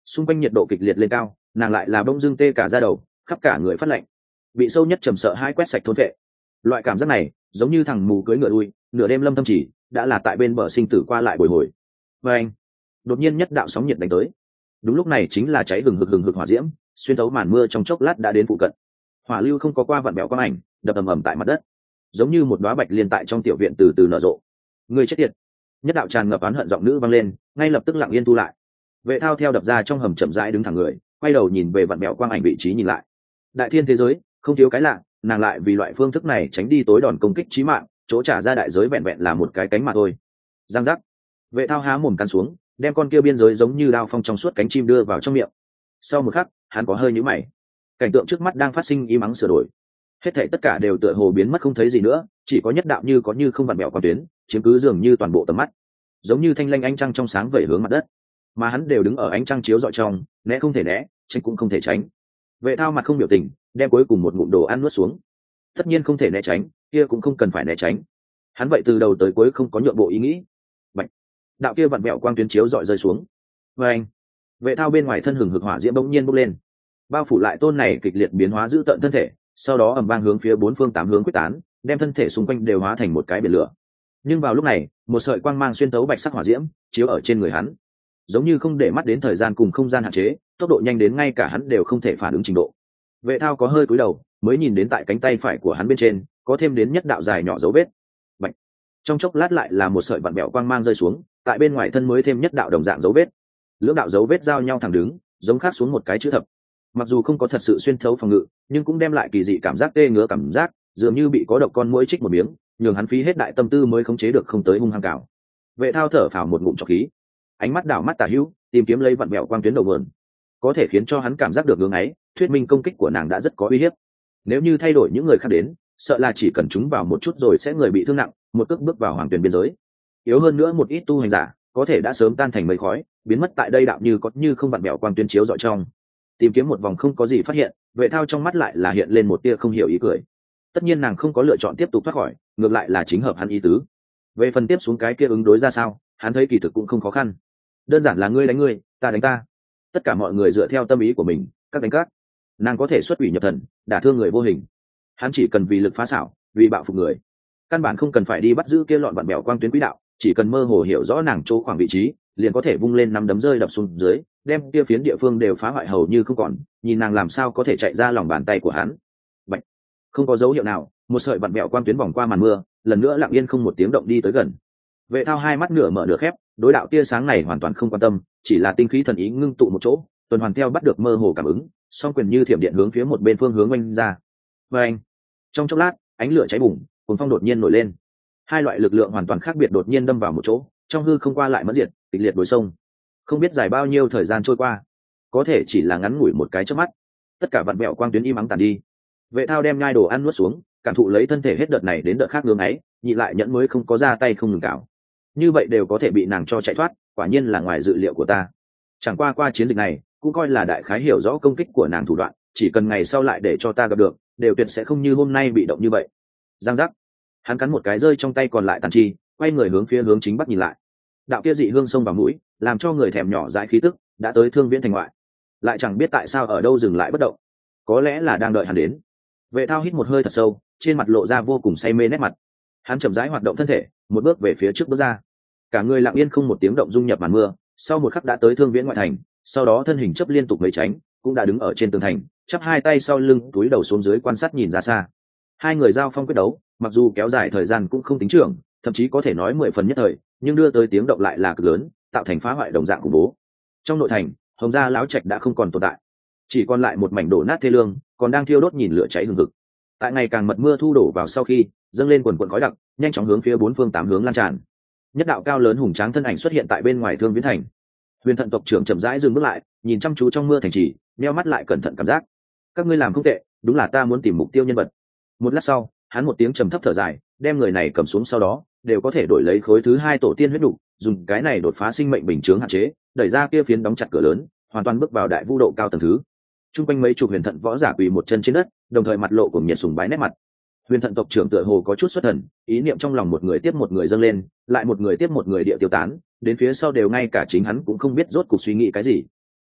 S1: xung quanh nhiệt độ kịch liệt lên cao, nàng lại là bỗng dưng tê cả da đầu, khắp cả người phát lạnh, bị sâu nhất trầm sợ hai quét sạch thôn vệ. Loại cảm giác này giống như thằng mù cưỡi ngựa đuôi, nửa đêm lâm thâm chỉ đã là tại bên bờ sinh tử qua lại bồi hồi. Và anh đột nhiên nhất đạo sóng nhiệt đánh tới, đúng lúc này chính là cháy hừng hực hỏa diễm xuyên thấu màn mưa trong chốc lát đã đến phụ cận. Hỏa lưu không có qua vặn bẹo quang ảnh, đập ầm ầm tại mặt đất, giống như một đóa bạch liên tại trong tiểu viện từ từ nở rộ. Người chết tiệt! Nhất đạo tràn ngập oán hận giọng nữ vang lên, ngay lập tức lặng yên thu lại. Vệ Thao theo đập ra trong hầm chậm rãi đứng thẳng người, quay đầu nhìn về vặn bẹo quang ảnh vị trí nhìn lại. Đại thiên thế giới không thiếu cái lạ, nàng lại vì loại phương thức này tránh đi tối đòn công kích chí mạng, chỗ trả ra đại giới vẹn vẹn là một cái cánh mà thôi. Giang giác. Vệ Thao há mồm cắn xuống, đem con kia biên giới giống như đao phong trong suốt cánh chim đưa vào trong miệng. Sau một khắc, hắn có hơi nhíu mày. Cảnh tượng trước mắt đang phát sinh im ắng sửa đổi, hết thảy tất cả đều tựa hồ biến mất không thấy gì nữa, chỉ có nhất đạo như có như không vặn bẹo quang tuyến chiếm cứ dường như toàn bộ tầm mắt, giống như thanh lanh ánh trăng trong sáng vẩy hướng mặt đất, mà hắn đều đứng ở ánh trăng chiếu rọi trong, né không thể né, tránh cũng không thể tránh. Vệ Thao mặt không biểu tình, đem cuối cùng một ngụm đồ ăn nuốt xuống. Tất nhiên không thể né tránh, kia cũng không cần phải né tránh. Hắn vậy từ đầu tới cuối không có nhượng bộ ý nghĩ. Bạch. Đạo kia vặn bẹo quang tuyến chiếu rọi rơi xuống. Và anh. Vệ Thao bên ngoài thân hừng hực hỏa diễm bỗng nhiên bốc lên, bao phủ lại tôn này kịch liệt biến hóa giữ tận thân thể, sau đó ầm vang hướng phía bốn phương tám hướng quyết tán, đem thân thể xung quanh đều hóa thành một cái biển lửa. Nhưng vào lúc này, một sợi quang mang xuyên tấu bạch sắc hỏa diễm chiếu ở trên người hắn, giống như không để mắt đến thời gian cùng không gian hạn chế, tốc độ nhanh đến ngay cả hắn đều không thể phản ứng trình độ. Vệ Thao có hơi cúi đầu, mới nhìn đến tại cánh tay phải của hắn bên trên có thêm đến nhất đạo dài nhỏ dấu vết. Bạch. Trong chốc lát lại là một sợi vặn bẹo quang mang rơi xuống, tại bên ngoài thân mới thêm nhất đạo đồng dạng dấu vết. Lưỡng đạo dấu vết giao nhau thẳng đứng, giống khắc xuống một cái chữ thập. Mặc dù không có thật sự xuyên thấu phòng ngự, nhưng cũng đem lại kỳ dị cảm giác tê ngứa cảm giác, dường như bị có độc con muỗi trích một miếng, nhường hắn phí hết đại tâm tư mới khống chế được không tới hung hăng cào. Vệ Thao thở phào một ngụm trọc khí, ánh mắt đảo mắt tả hữu, tìm kiếm lấy vặn bẹo quang tuyến đầu nguồn, có thể khiến cho hắn cảm giác được ngưỡng ấy, thuyết minh công kích của nàng đã rất có uy hiếp. Nếu như thay đổi những người khác đến, sợ là chỉ cần chúng vào một chút rồi sẽ người bị thương nặng, một cước bước vào hoàng tuyển biên giới. Yếu hơn nữa một ít tu hành giả, có thể đã sớm tan thành mây khói, biến mất tại đây đạo như có như không vặn bẹo quang tuyến chiếu rọi trong. Tìm kiếm một vòng không có gì phát hiện, Vệ Thao trong mắt lại là hiện lên một tia không hiểu ý cười. Tất nhiên nàng không có lựa chọn tiếp tục thoát khỏi, ngược lại là chính hợp hắn ý tứ. Về phần tiếp xuống cái kia ứng đối ra sao, hắn thấy kỳ thực cũng không khó khăn. Đơn giản là ngươi đánh ngươi, ta đánh ta. Tất cả mọi người dựa theo tâm ý của mình, các đánh các. Nàng có thể xuất quỷ nhập thần, đả thương người vô hình. Hắn chỉ cần vì lực phá xảo, vì bạo phục người. Căn bản không cần phải đi bắt giữ kia lọn vặn bẹo quang tuyến quỹ đạo, chỉ cần mơ hồ hiểu rõ nàng chỗ khoảng vị trí, liền có thể vung lên nắm đấm rơi đập xuống dưới, đem kia phiến địa phương đều phá hoại hầu như không còn, nhìn nàng làm sao có thể chạy ra lòng bàn tay của hắn. Bạch. Không có dấu hiệu nào, một sợi vặn bẹo quang tuyến vòng qua màn mưa, lần nữa lặng yên không một tiếng động đi tới gần. Vệ Thao hai mắt nửa mở nửa khép, đối đạo tia sáng này hoàn toàn không quan tâm, chỉ là tinh khí thần ý ngưng tụ một chỗ, tuần hoàn theo bắt được mơ hồ cảm ứng, song quyền như thiểm điện hướng phía một bên phương hướng oanh ra. Và anh. Trong chốc lát, ánh lửa cháy bùng, cuồng phong đột nhiên nổi lên. Hai loại lực lượng hoàn toàn khác biệt đột nhiên đâm vào một chỗ, trong hư không qua lại mất diệt, kịch liệt đối xông. Không biết dài bao nhiêu thời gian trôi qua, có thể chỉ là ngắn ngủi một cái chớp mắt, tất cả vặn bẹo quang tuyến im ắng tàn đi. Vệ Thao đem nhai đồ ăn nuốt xuống, cảm thụ lấy thân thể hết đợt này đến đợt khác ngưỡng ấy, nhị lại nhẫn mới không có ra tay không ngừng cào. Như vậy đều có thể bị nàng cho chạy thoát, quả nhiên là ngoài dự liệu của ta. Chẳng qua chiến dịch này, cũng coi là đại khái hiểu rõ công kích của nàng thủ đoạn, chỉ cần ngày sau lại để cho ta gặp được, đều tuyệt sẽ không như hôm nay bị động như vậy. Giang giác. Hắn cắn một cái rơi trong tay còn lại tàn chi, quay người hướng phía hướng chính bắc nhìn lại. Đạo kia dị hương xông vào mũi, làm cho người thèm nhỏ dãi khí tức, đã tới Thương Viễn thành ngoại. Lại chẳng biết tại sao ở đâu dừng lại bất động, có lẽ là đang đợi hắn đến. Vệ Thao hít một hơi thật sâu, trên mặt lộ ra vô cùng say mê nét mặt. Hắn chậm rãi hoạt động thân thể, một bước về phía trước bước ra. Cả người lặng yên không một tiếng động dung nhập màn mưa, sau một khắc đã tới Thương Viễn ngoại thành, sau đó thân hình chấp liên tục mấy tránh, cũng đã đứng ở trên tường thành, chắp hai tay sau lưng, túi đầu xuống dưới quan sát nhìn ra xa. Hai người giao phong quyết đấu, mặc dù kéo dài thời gian cũng không tính trưởng, thậm chí có thể nói 10 phần nhất thời, nhưng đưa tới tiếng động lại là cực lớn, tạo thành phá hoại đồng dạng khủng bố. Trong nội thành, Hồng gia lão trạch đã không còn tồn tại, chỉ còn lại một mảnh đổ nát thê lương, còn đang thiêu đốt nhìn lửa cháy hừng hực. Tại ngày càng mật mưa thu đổ vào sau khi dâng lên quần quần khói đặc, nhanh chóng hướng phía bốn phương tám hướng lan tràn. Nhất đạo cao lớn hùng tráng thân ảnh xuất hiện tại bên ngoài Thương Viễn thành. Huyền Thận tộc trưởng chậm rãi dừng bước lại, nhìn chăm chú trong mưa thành trì, nheo mắt lại cẩn thận cảm giác. Các ngươi làm không tệ, đúng là ta muốn tìm mục tiêu nhân vật. Một lát sau, hắn một tiếng trầm thấp thở dài, đem người này cầm xuống, sau đó đều có thể đổi lấy khối thứ 2 tổ tiên huyết đủ, dùng cái này đột phá sinh mệnh bình chướng hạn chế, đẩy ra kia phiến đóng chặt cửa lớn, hoàn toàn bước vào đại vũ độ cao tầng thứ. Trung quanh mấy chục Huyền Thận võ giả quỳ một chân trên đất, đồng thời mặt lộ cùng nhiệt sùng bái nét mặt. Huyền Thận tộc trưởng tựa hồ có chút xuất thần, ý niệm trong lòng một người tiếp một người dâng lên, lại một người tiếp một người địa tiêu tán, đến phía sau đều ngay cả chính hắn cũng không biết rốt cuộc suy nghĩ cái gì.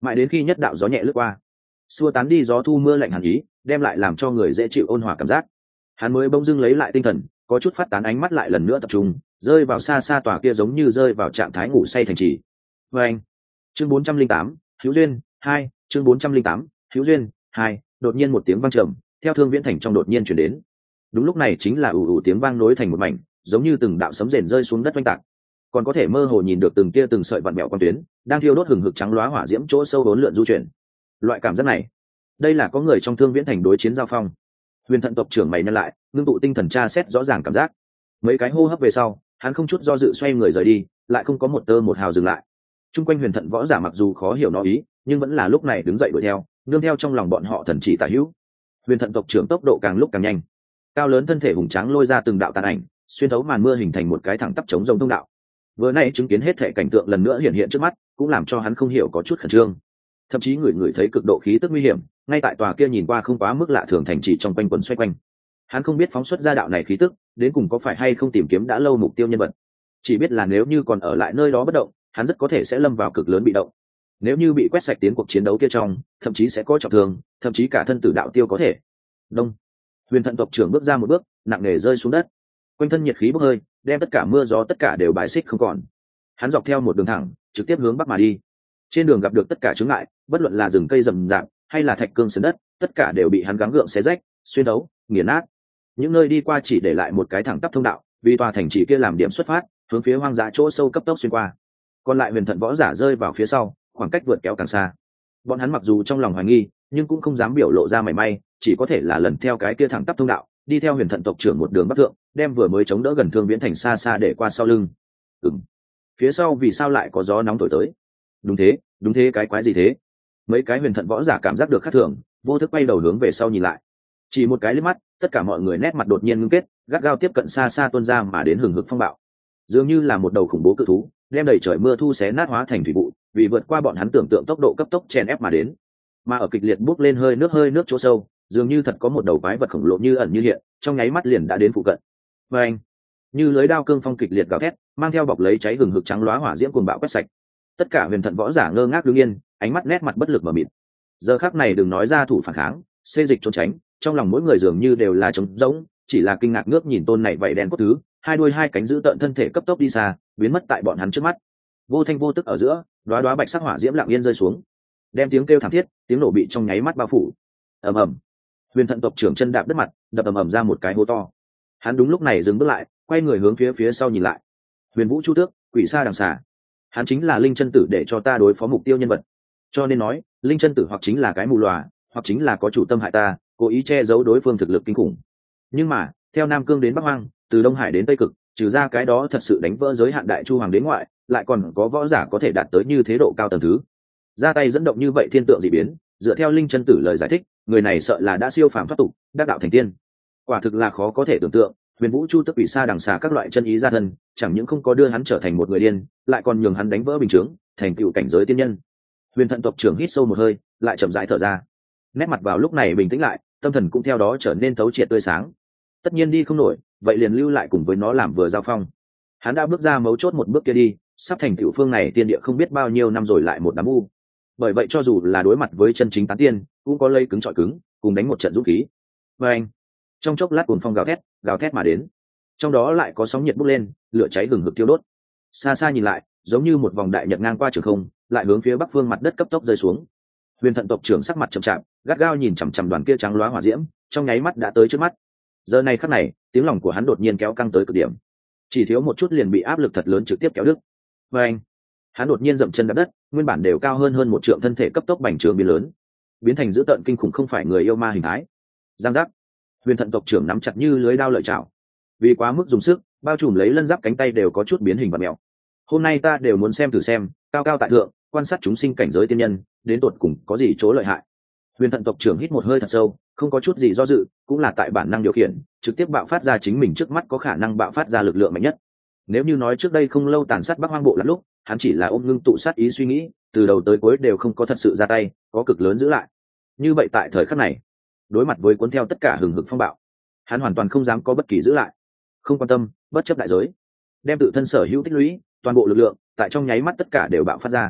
S1: mãi đến khi nhất đạo gió nhẹ lướt qua, xua tán đi gió thu mưa lạnh hàn ý, đem lại làm cho người dễ chịu ôn hòa cảm giác, hắn mới bỗng dưng lấy lại tinh thần, có chút phát tán, ánh mắt lại lần nữa tập trung rơi vào xa xa tòa kia giống như rơi vào trạng thái ngủ say thành trì. Và anh, chương 408, hữu duyên 2, chương 408, hữu duyên 2, đột nhiên một tiếng vang trầm theo Thương Viễn Thành trong đột nhiên chuyển đến. Đúng lúc này chính là ù ù tiếng vang nối thành một mảnh, giống như từng đạo sấm rền rơi xuống đất oanh tạc, còn có thể mơ hồ nhìn được từng tia từng sợi vặn mèo quan tuyến đang thiêu đốt hừng hực trắng loá hỏa diễm chỗ sâu hỗn lượn du chuyển. Loại cảm giác này, đây là có người trong Thương Viễn Thành đối chiến giao phong. Huyền Thận tộc trưởng mày nhăn lại, ngưng tụ tinh thần tra xét rõ ràng cảm giác. Mấy cái hô hấp về sau, hắn không chút do dự xoay người rời đi, lại không có một tơ một hào dừng lại. Trung quanh Huyền Thận võ giả mặc dù khó hiểu nó ý, nhưng vẫn là lúc này đứng dậy đuổi theo, nương theo trong lòng bọn họ thần chỉ tả hữu. Huyền Thận tộc trưởng tốc độ càng lúc càng nhanh, cao lớn thân thể hùng tráng lôi ra từng đạo tàn ảnh, xuyên thấu màn mưa hình thành một cái thẳng tắp chống rông thông đạo. Vừa nay chứng kiến hết thể cảnh tượng lần nữa hiện hiện trước mắt, cũng làm cho hắn không hiểu có chút khẩn trương, thậm chí người thấy cực độ khí tức nguy hiểm ngay tại tòa kia nhìn qua không quá mức lạ thường thành trì trong quanh quần xoay quanh. Hắn không biết phóng xuất ra đạo này khí tức đến cùng có phải hay không tìm kiếm đã lâu mục tiêu nhân vật, chỉ biết là nếu như còn ở lại nơi đó bất động, hắn rất có thể sẽ lâm vào cực lớn bị động. Nếu như bị quét sạch tiến cuộc chiến đấu kia trong, thậm chí sẽ có trọng thương, thậm chí cả thân tử đạo tiêu có thể. Đông. Huyền Thận tộc trưởng bước ra một bước, nặng nề rơi xuống đất. Quanh thân nhiệt khí bốc hơi, đem tất cả mưa gió tất cả đều bài xích không còn. Hắn dọc theo một đường thẳng, trực tiếp hướng bắc mà đi. Trên đường gặp được tất cả chướng ngại, bất luận là rừng cây rậm rạp hay là thạch cương sườn đất, tất cả đều bị hắn gắng gượng xé rách, xuyên đấu, nghiền nát. Những nơi đi qua chỉ để lại một cái thẳng tắp thông đạo, vì tòa thành trì kia làm điểm xuất phát, hướng phía hoang dã chỗ sâu cấp tốc xuyên qua. Còn lại Huyền Thận võ giả rơi vào phía sau, khoảng cách vượt kéo càng xa. Bọn hắn mặc dù trong lòng hoài nghi, nhưng cũng không dám biểu lộ ra mảy may, chỉ có thể là lần theo cái kia thẳng tắp thông đạo, đi theo Huyền Thận tộc trưởng một đường bắc thượng, đem vừa mới chống đỡ gần Thương Viễn Thành xa xa để qua sau lưng. Phía sau vì sao lại có gió nóng thổi tới? Đúng thế, cái quái gì thế? Mấy cái Huyền Thận võ giả cảm giác được khác thường, vô thức quay đầu hướng về sau nhìn lại. Chỉ một cái liếc mắt, tất cả mọi người nét mặt đột nhiên ngưng kết, gắt gao tiếp cận xa xa tuôn ra mà đến hừng hực phong bạo, dường như là một đầu khủng bố cự thú, đem đầy trời mưa thu xé nát hóa thành thủy vụ, vì vượt qua bọn hắn tưởng tượng tốc độ cấp tốc chèn ép mà đến. Mà ở kịch liệt bốc lên hơi nước chỗ sâu, dường như thật có một đầu quái vật khổng lồ như ẩn như hiện, trong nháy mắt liền đã đến phụ cận. Và anh, như lưới đao cương phong kịch liệt gào thét, mang theo bọc lấy cháy hừng hực trắng loá hỏa diễm cuồng bạo quét sạch. Tất cả Huyền Thận võ giả ngơ ngác đứng yên, ánh mắt nét mặt bất lực mờ mịt. Giờ khắc này đừng nói ra thủ phản kháng, xê dịch trốn tránh, trong lòng mỗi người dường như đều là trống rỗng, chỉ là kinh ngạc ngước nhìn tôn này vậy đen cốt thứ, hai đuôi hai cánh giữ tận thân thể cấp tốc đi xa, biến mất tại bọn hắn trước mắt. Vô thanh vô tức ở giữa, đóa đóa bạch sắc hỏa diễm lặng yên rơi xuống, đem tiếng kêu thảm thiết, tiếng nổ bị trong nháy mắt bao phủ. Ầm ầm. Huyền Thận tộc trưởng chân đạp đất mặt, đập ầm ầm ra một cái hố to. Hắn đúng lúc này dừng bước lại, quay người hướng phía sau nhìn lại. Huyền Vũ Chu Tước, Quỷ Sa Đằng Xà. Hắn chính là Linh Chân Tử để cho ta đối phó mục tiêu nhân vật. Cho nên nói, Linh Chân Tử hoặc chính là cái mù lòa, hoặc chính là có chủ tâm hại ta, cố ý che giấu đối phương thực lực kinh khủng. Nhưng mà, theo Nam Cương đến Bắc Hoang, từ Đông Hải đến Tây Cực, trừ ra cái đó thật sự đánh vỡ giới hạn đại chu hoàng đến ngoại, lại còn có võ giả có thể đạt tới như thế độ cao tầng thứ. Ra tay dẫn động như vậy thiên tượng dị biến, dựa theo Linh Chân Tử lời giải thích, người này sợ là đã siêu phàm thoát tục, đắc đạo thành tiên. Quả thực là khó có thể tưởng tượng, Huyền Vũ Chu Tước Quỷ Sa Đằng Xà các loại chân ý ra thân, chẳng những không có đưa hắn trở thành một người điên, lại còn nhường hắn đánh vỡ bình chướng, thành tựu cảnh giới tiên nhân. Huyền Thận tộc trưởng hít sâu một hơi, lại chậm rãi thở ra. Nét mặt vào lúc này bình tĩnh lại, tâm thần cũng theo đó trở nên thấu triệt tươi sáng. Tất nhiên đi không nổi, vậy liền lưu lại cùng với nó làm vừa giao phong. Hắn đã bước ra mấu chốt một bước kia đi, sắp thành tựu phương này tiên địa không biết bao nhiêu năm rồi lại một đám u. Bởi vậy cho dù là đối mặt với chân chính tán tiên, cũng có lây cứng trọi cứng, cùng đánh một trận dũng khí. Và anh, trong chốc lát cuồng phong gào thét mà đến, trong đó lại có sóng nhiệt bốc lên, lửa cháy hừng hực thiêu đốt. Xa xa nhìn lại, giống như một vòng đại nhật ngang qua trường không, lại hướng phía bắc phương mặt đất cấp tốc rơi xuống. Huyền Thận tộc trưởng sắc mặt trầm trọng, gắt gao nhìn chằm chằm đoàn kia trắng loá hỏa diễm, trong nháy mắt đã tới trước mắt. Giờ này khắc này, tiếng lòng của hắn đột nhiên kéo căng tới cực điểm, chỉ thiếu một chút liền bị áp lực thật lớn trực tiếp kéo đứt. Và anh, hắn đột nhiên dậm chân đạp đất, nguyên bản đều cao hơn một trượng thân thể cấp tốc bành trướng biến lớn, biến thành dữ tợn kinh khủng không phải người yêu ma hình thái. Giang giác. Huyền Thận tộc trưởng nắm chặt như lưới đao lợi chảo, vì quá mức dùng sức, bao trùm lấy lân giáp cánh tay đều có chút biến hình và mèo. Hôm nay ta đều muốn xem thử xem, cao cao tại thượng, quan sát chúng sinh cảnh giới tiên nhân, đến tột cùng có gì chỗ lợi hại. Huyền Thận tộc trưởng hít một hơi thật sâu, không có chút gì do dự, cũng là tại bản năng điều khiển, trực tiếp bạo phát ra chính mình trước mắt có khả năng bạo phát ra lực lượng mạnh nhất. Nếu như nói trước đây không lâu tàn sát Bắc Hoang bộ lắm lúc, hắn chỉ là ôm ngưng tụ sát ý suy nghĩ, từ đầu tới cuối đều không có thật sự ra tay, có cực lớn giữ lại. Như vậy tại thời khắc này, đối mặt với cuốn theo tất cả hừng hực phong bạo, hắn hoàn toàn không dám có bất kỳ giữ lại, không quan tâm, bất chấp đại giới, đem tự thân sở hữu tích lũy, toàn bộ lực lượng, tại trong nháy mắt tất cả đều bạo phát ra.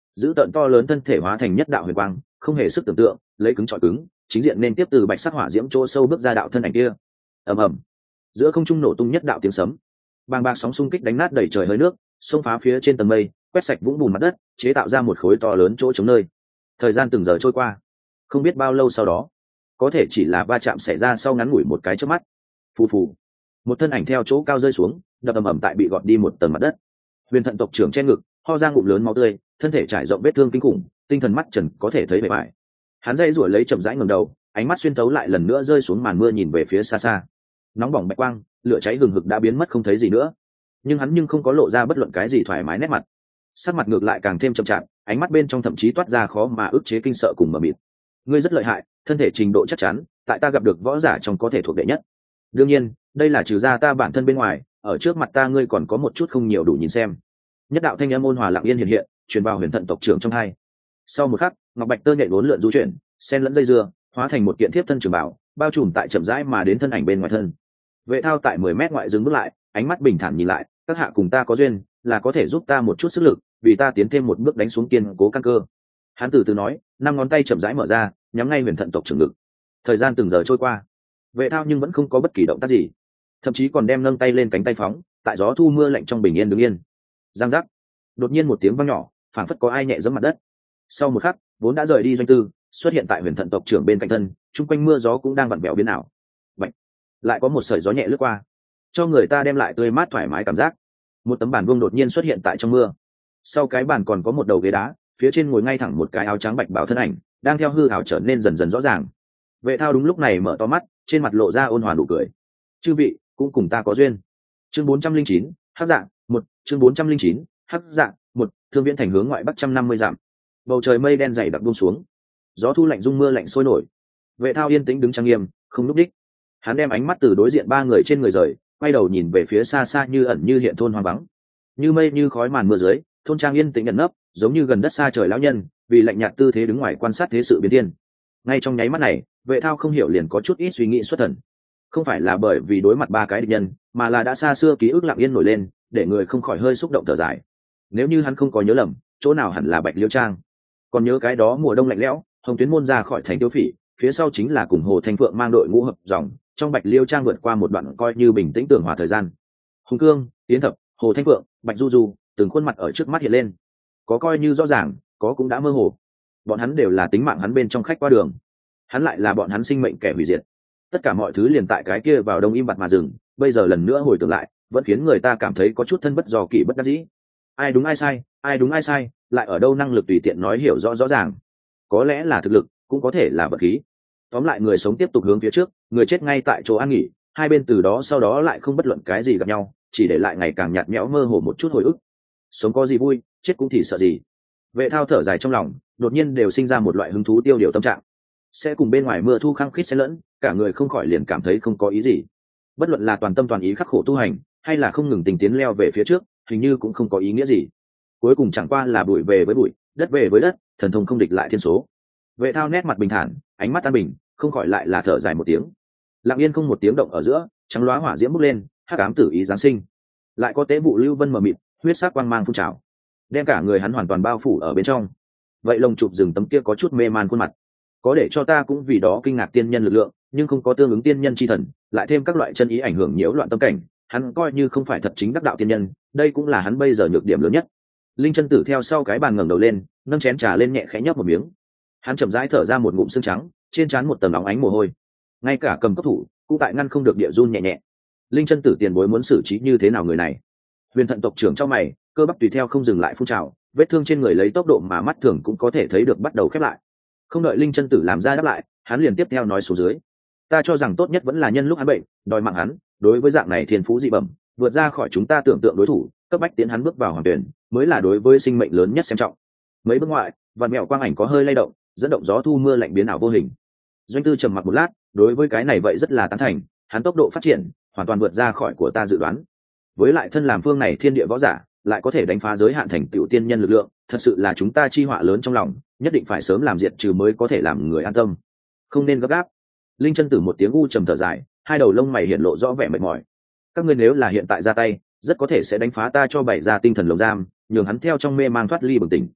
S1: giữ tợn to lớn thân thể hóa thành nhất đạo huyền quang, không hề sức tưởng tượng, lấy cứng chọi cứng, chính diện nên tiếp từ bạch sắc hỏa diễm chỗ sâu bước ra đạo thân ảnh kia. Ầm ầm, giữa không trung nổ tung nhất đạo tiếng sấm, bàng bạc sóng xung kích đánh nát đầy trời hơi nước, xông phá phía trên tầng mây, quét sạch vũng bùn mặt đất, chế tạo ra một khối to lớn chỗ trống nơi. Thời gian từng giờ trôi qua, không biết bao lâu sau đó, có thể chỉ là va chạm xảy ra sau ngắn ngủi một cái chớp mắt. Phù phù, một thân ảnh theo chỗ cao rơi xuống, đập ầm ầm tại bị gọt đi một tầng mặt đất. Huyền Thận tộc trưởng trên ngực ho ra ngụm lớn máu tươi, thân thể trải rộng vết thương kinh khủng, tinh thần mắt trần có thể thấy bề bại. Hắn dây rủi lấy chậm rãi ngẩng đầu, ánh mắt xuyên thấu lại lần nữa rơi xuống màn mưa nhìn về phía xa xa. Nóng bỏng bạch quang, lửa cháy hừng hực đã biến mất không thấy gì nữa, nhưng hắn không có lộ ra bất luận cái gì thoải mái nét mặt. Sắc mặt ngược lại càng thêm chậm chạp, ánh mắt bên trong thậm chí toát ra khó mà ức chế kinh sợ cùng mờ mịt. Ngươi rất lợi hại, thân thể trình độ chắc chắn, tại ta gặp được võ giả trong có thể thuộc đệ nhất. Đương nhiên, đây là trừ ra ta bản thân bên ngoài, ở trước mặt ta ngươi còn có một chút không nhiều đủ nhìn xem. Nhất đạo thanh âm ôn hòa lặng yên hiện hiện, truyền vào Huyền Thận tộc trưởng trong hai. Sau một khắc, ngọc bạch tơ nhện uốn lượn du chuyển, xen lẫn dây dưa, hóa thành một kiện thiếp thân trường bảo, bao trùm tại chậm rãi mà đến thân ảnh bên ngoài thân. Vệ Thao tại 10 mét ngoại dừng bước lại, ánh mắt bình thản nhìn lại, các hạ cùng ta có duyên, là có thể giúp ta một chút sức lực, vì ta tiến thêm một bước đánh xuống kiên cố căn cơ. Hắn từ từ nói, năm ngón tay chậm rãi mở ra, nhắm ngay Huyền Thận tộc trưởng ngực. Thời gian từng giờ trôi qua, Vệ Thao nhưng vẫn không có bất kỳ động tác gì, thậm chí còn đem nâng tay lên cánh tay phóng, tại gió thu mưa lạnh trong bình yên đứng yên. Giang giác, đột nhiên một tiếng vang nhỏ, phảng phất có ai nhẹ giẫm mặt đất. Sau một khắc, vốn đã rời đi doanh tư xuất hiện tại Huyền Thận tộc trưởng bên cạnh thân, chung quanh mưa gió cũng đang vặn vẹo biến ảo. Bạch, lại có một sợi gió nhẹ lướt qua, cho người ta đem lại tươi mát thoải mái cảm giác. Một tấm bàn vuông đột nhiên xuất hiện tại trong mưa, sau cái bàn còn có một đầu ghế đá, phía trên ngồi ngay thẳng một cái áo trắng bạch bảo thân ảnh, đang theo hư ảo trở nên dần dần rõ ràng. Vệ Thao đúng lúc này mở to mắt, trên mặt lộ ra ôn hòa nụ cười. Chư vị cũng cùng ta có duyên. Chương 409, hắc dạng một. Chương 409, hắc dạng một. Thương Viễn thành hướng ngoại bắc 150 dặm. Bầu trời mây đen dày đặc buông xuống, gió thu lạnh rung mưa lạnh sôi nổi. Vệ Thao yên tĩnh đứng trang nghiêm, không lúc đích. Hắn đem ánh mắt từ đối diện ba người trên người rời, quay đầu nhìn về phía xa xa như ẩn như hiện thôn hoang vắng. Như mây như khói màn mưa dưới, thôn trang yên tĩnh ẩn nấp, giống như gần đất xa trời lão nhân, vì lạnh nhạt tư thế đứng ngoài quan sát thế sự biến thiên. Ngay trong nháy mắt này, Vệ Thao không hiểu liền có chút ít suy nghĩ xuất thần. Không phải là bởi vì đối mặt ba cái địch nhân, mà là đã xa xưa ký ức lặng yên nổi lên, để người không khỏi hơi xúc động thở dài. Nếu như hắn không có nhớ lầm, chỗ nào hẳn là Bạch Liêu Trang. Còn nhớ cái đó mùa đông lạnh lẽo, Hồng Tuyến môn ra khỏi thành Tiêu Phỉ, phía sau chính là cùng Hồ Thanh Phượng mang đội ngũ hợp dòng, trong Bạch Liêu Trang vượt qua một đoạn coi như bình tĩnh tường hòa thời gian. Hùng Cương, Tiến Thập, Hồ Thanh Phượng, Bạch Du Du, từng khuôn mặt ở trước mắt hiện lên. Có coi như rõ ràng, có cũng đã mơ hồ. Bọn hắn đều là tính mạng hắn bên trong khách qua đường, hắn lại là bọn hắn sinh mệnh kẻ hủy diệt. Tất cả mọi thứ liền tại cái kia vào đông im bặt mà dừng, bây giờ lần nữa hồi tưởng lại, vẫn khiến người ta cảm thấy có chút thân bất do kỷ bất đắc dĩ. Ai đúng ai sai, ai đúng ai sai, lại ở đâu năng lực tùy tiện nói hiểu rõ rõ ràng. Có lẽ là thực lực, cũng có thể là vật khí. Tóm lại người sống tiếp tục hướng phía trước, người chết ngay tại chỗ an nghỉ, hai bên từ đó sau đó lại không bất luận cái gì gặp nhau, chỉ để lại ngày càng nhạt nhẽo mơ hồ một chút hồi ức. Sống có gì vui, chết cũng thì sợ gì. Vệ Thao thở dài trong lòng, đột nhiên đều sinh ra một loại hứng thú tiêu điều tâm trạng. Sẽ cùng bên ngoài mưa thu khăng khít xen lẫn, cả người không khỏi liền cảm thấy không có ý gì. Bất luận là toàn tâm toàn ý khắc khổ tu hành, hay là không ngừng tình tiến leo về phía trước, hình như cũng không có ý nghĩa gì. Cuối cùng chẳng qua là bụi về với bụi, đất về với đất, thần thông không địch lại thiên số. Vệ Thao nét mặt bình thản, ánh mắt an bình, không khỏi lại là thở dài một tiếng. Lặng yên không một tiếng động ở giữa, trắng loá hỏa diễm bốc lên, hắc ám tử ý giáng sinh. Lại có tế vụ lưu vân mờ mịt, huyết sắc quang mang phun trào, đem cả người hắn hoàn toàn bao phủ ở bên trong. Vậy lồng chụp rừng tấm kia có chút mê man khuôn mặt, có để cho ta cũng vì đó kinh ngạc tiên nhân lực lượng, nhưng không có tương ứng tiên nhân chi thần, lại thêm các loại chân ý ảnh hưởng nhiễu loạn tâm cảnh, hắn coi như không phải thật chính đắc đạo tiên nhân, đây cũng là hắn bây giờ nhược điểm lớn nhất. Linh chân tử theo sau cái bàn ngẩng đầu lên, nâng chén trà lên nhẹ khẽ nhấp một miếng. Hắn chậm rãi thở ra một ngụm sương trắng, trên trán một tầng óng ánh mồ hôi, ngay cả cầm cấp thủ cũng tại ngăn không được địa run nhẹ nhẹ. Linh chân tử tiền bối muốn xử trí như thế nào người này? Huyền Thận tộc trưởng trong mày, cơ bắp tùy theo không dừng lại phun trào, vết thương trên người lấy tốc độ mà mắt thường cũng có thể thấy được bắt đầu khép lại. Không đợi Linh chân tử làm ra đáp lại, hắn liền tiếp theo nói xuống dưới. Ta cho rằng tốt nhất vẫn là nhân lúc hắn bệnh, đòi mạng hắn, đối với dạng này thiên phú dị bẩm, vượt ra khỏi chúng ta tưởng tượng đối thủ, cấp bách tiến hắn bước vào hoàng tuyển, mới là đối với sinh mệnh lớn nhất xem trọng. Mấy bước ngoại, vạn mẹo quang ảnh có hơi lay động, dẫn động gió thu mưa lạnh biến ảo vô hình. Doanh tư trầm mặc một lát, đối với cái này vậy rất là tán thành, hắn tốc độ phát triển hoàn toàn vượt ra khỏi của ta dự đoán. Với lại thân làm phương này thiên địa võ giả, lại có thể đánh phá giới hạn thành tiểu tiên nhân lực lượng, thật sự là chúng ta chi họa lớn trong lòng, nhất định phải sớm làm diệt trừ mới có thể làm người an tâm. Không nên gấp gáp. Linh chân tử một tiếng u trầm thở dài, hai đầu lông mày hiện lộ rõ vẻ mệt mỏi. Các ngươi nếu là hiện tại ra tay, rất có thể sẽ đánh phá ta cho bày ra tinh thần lồng giam, nhường hắn theo trong mê mang thoát ly bừng tỉnh.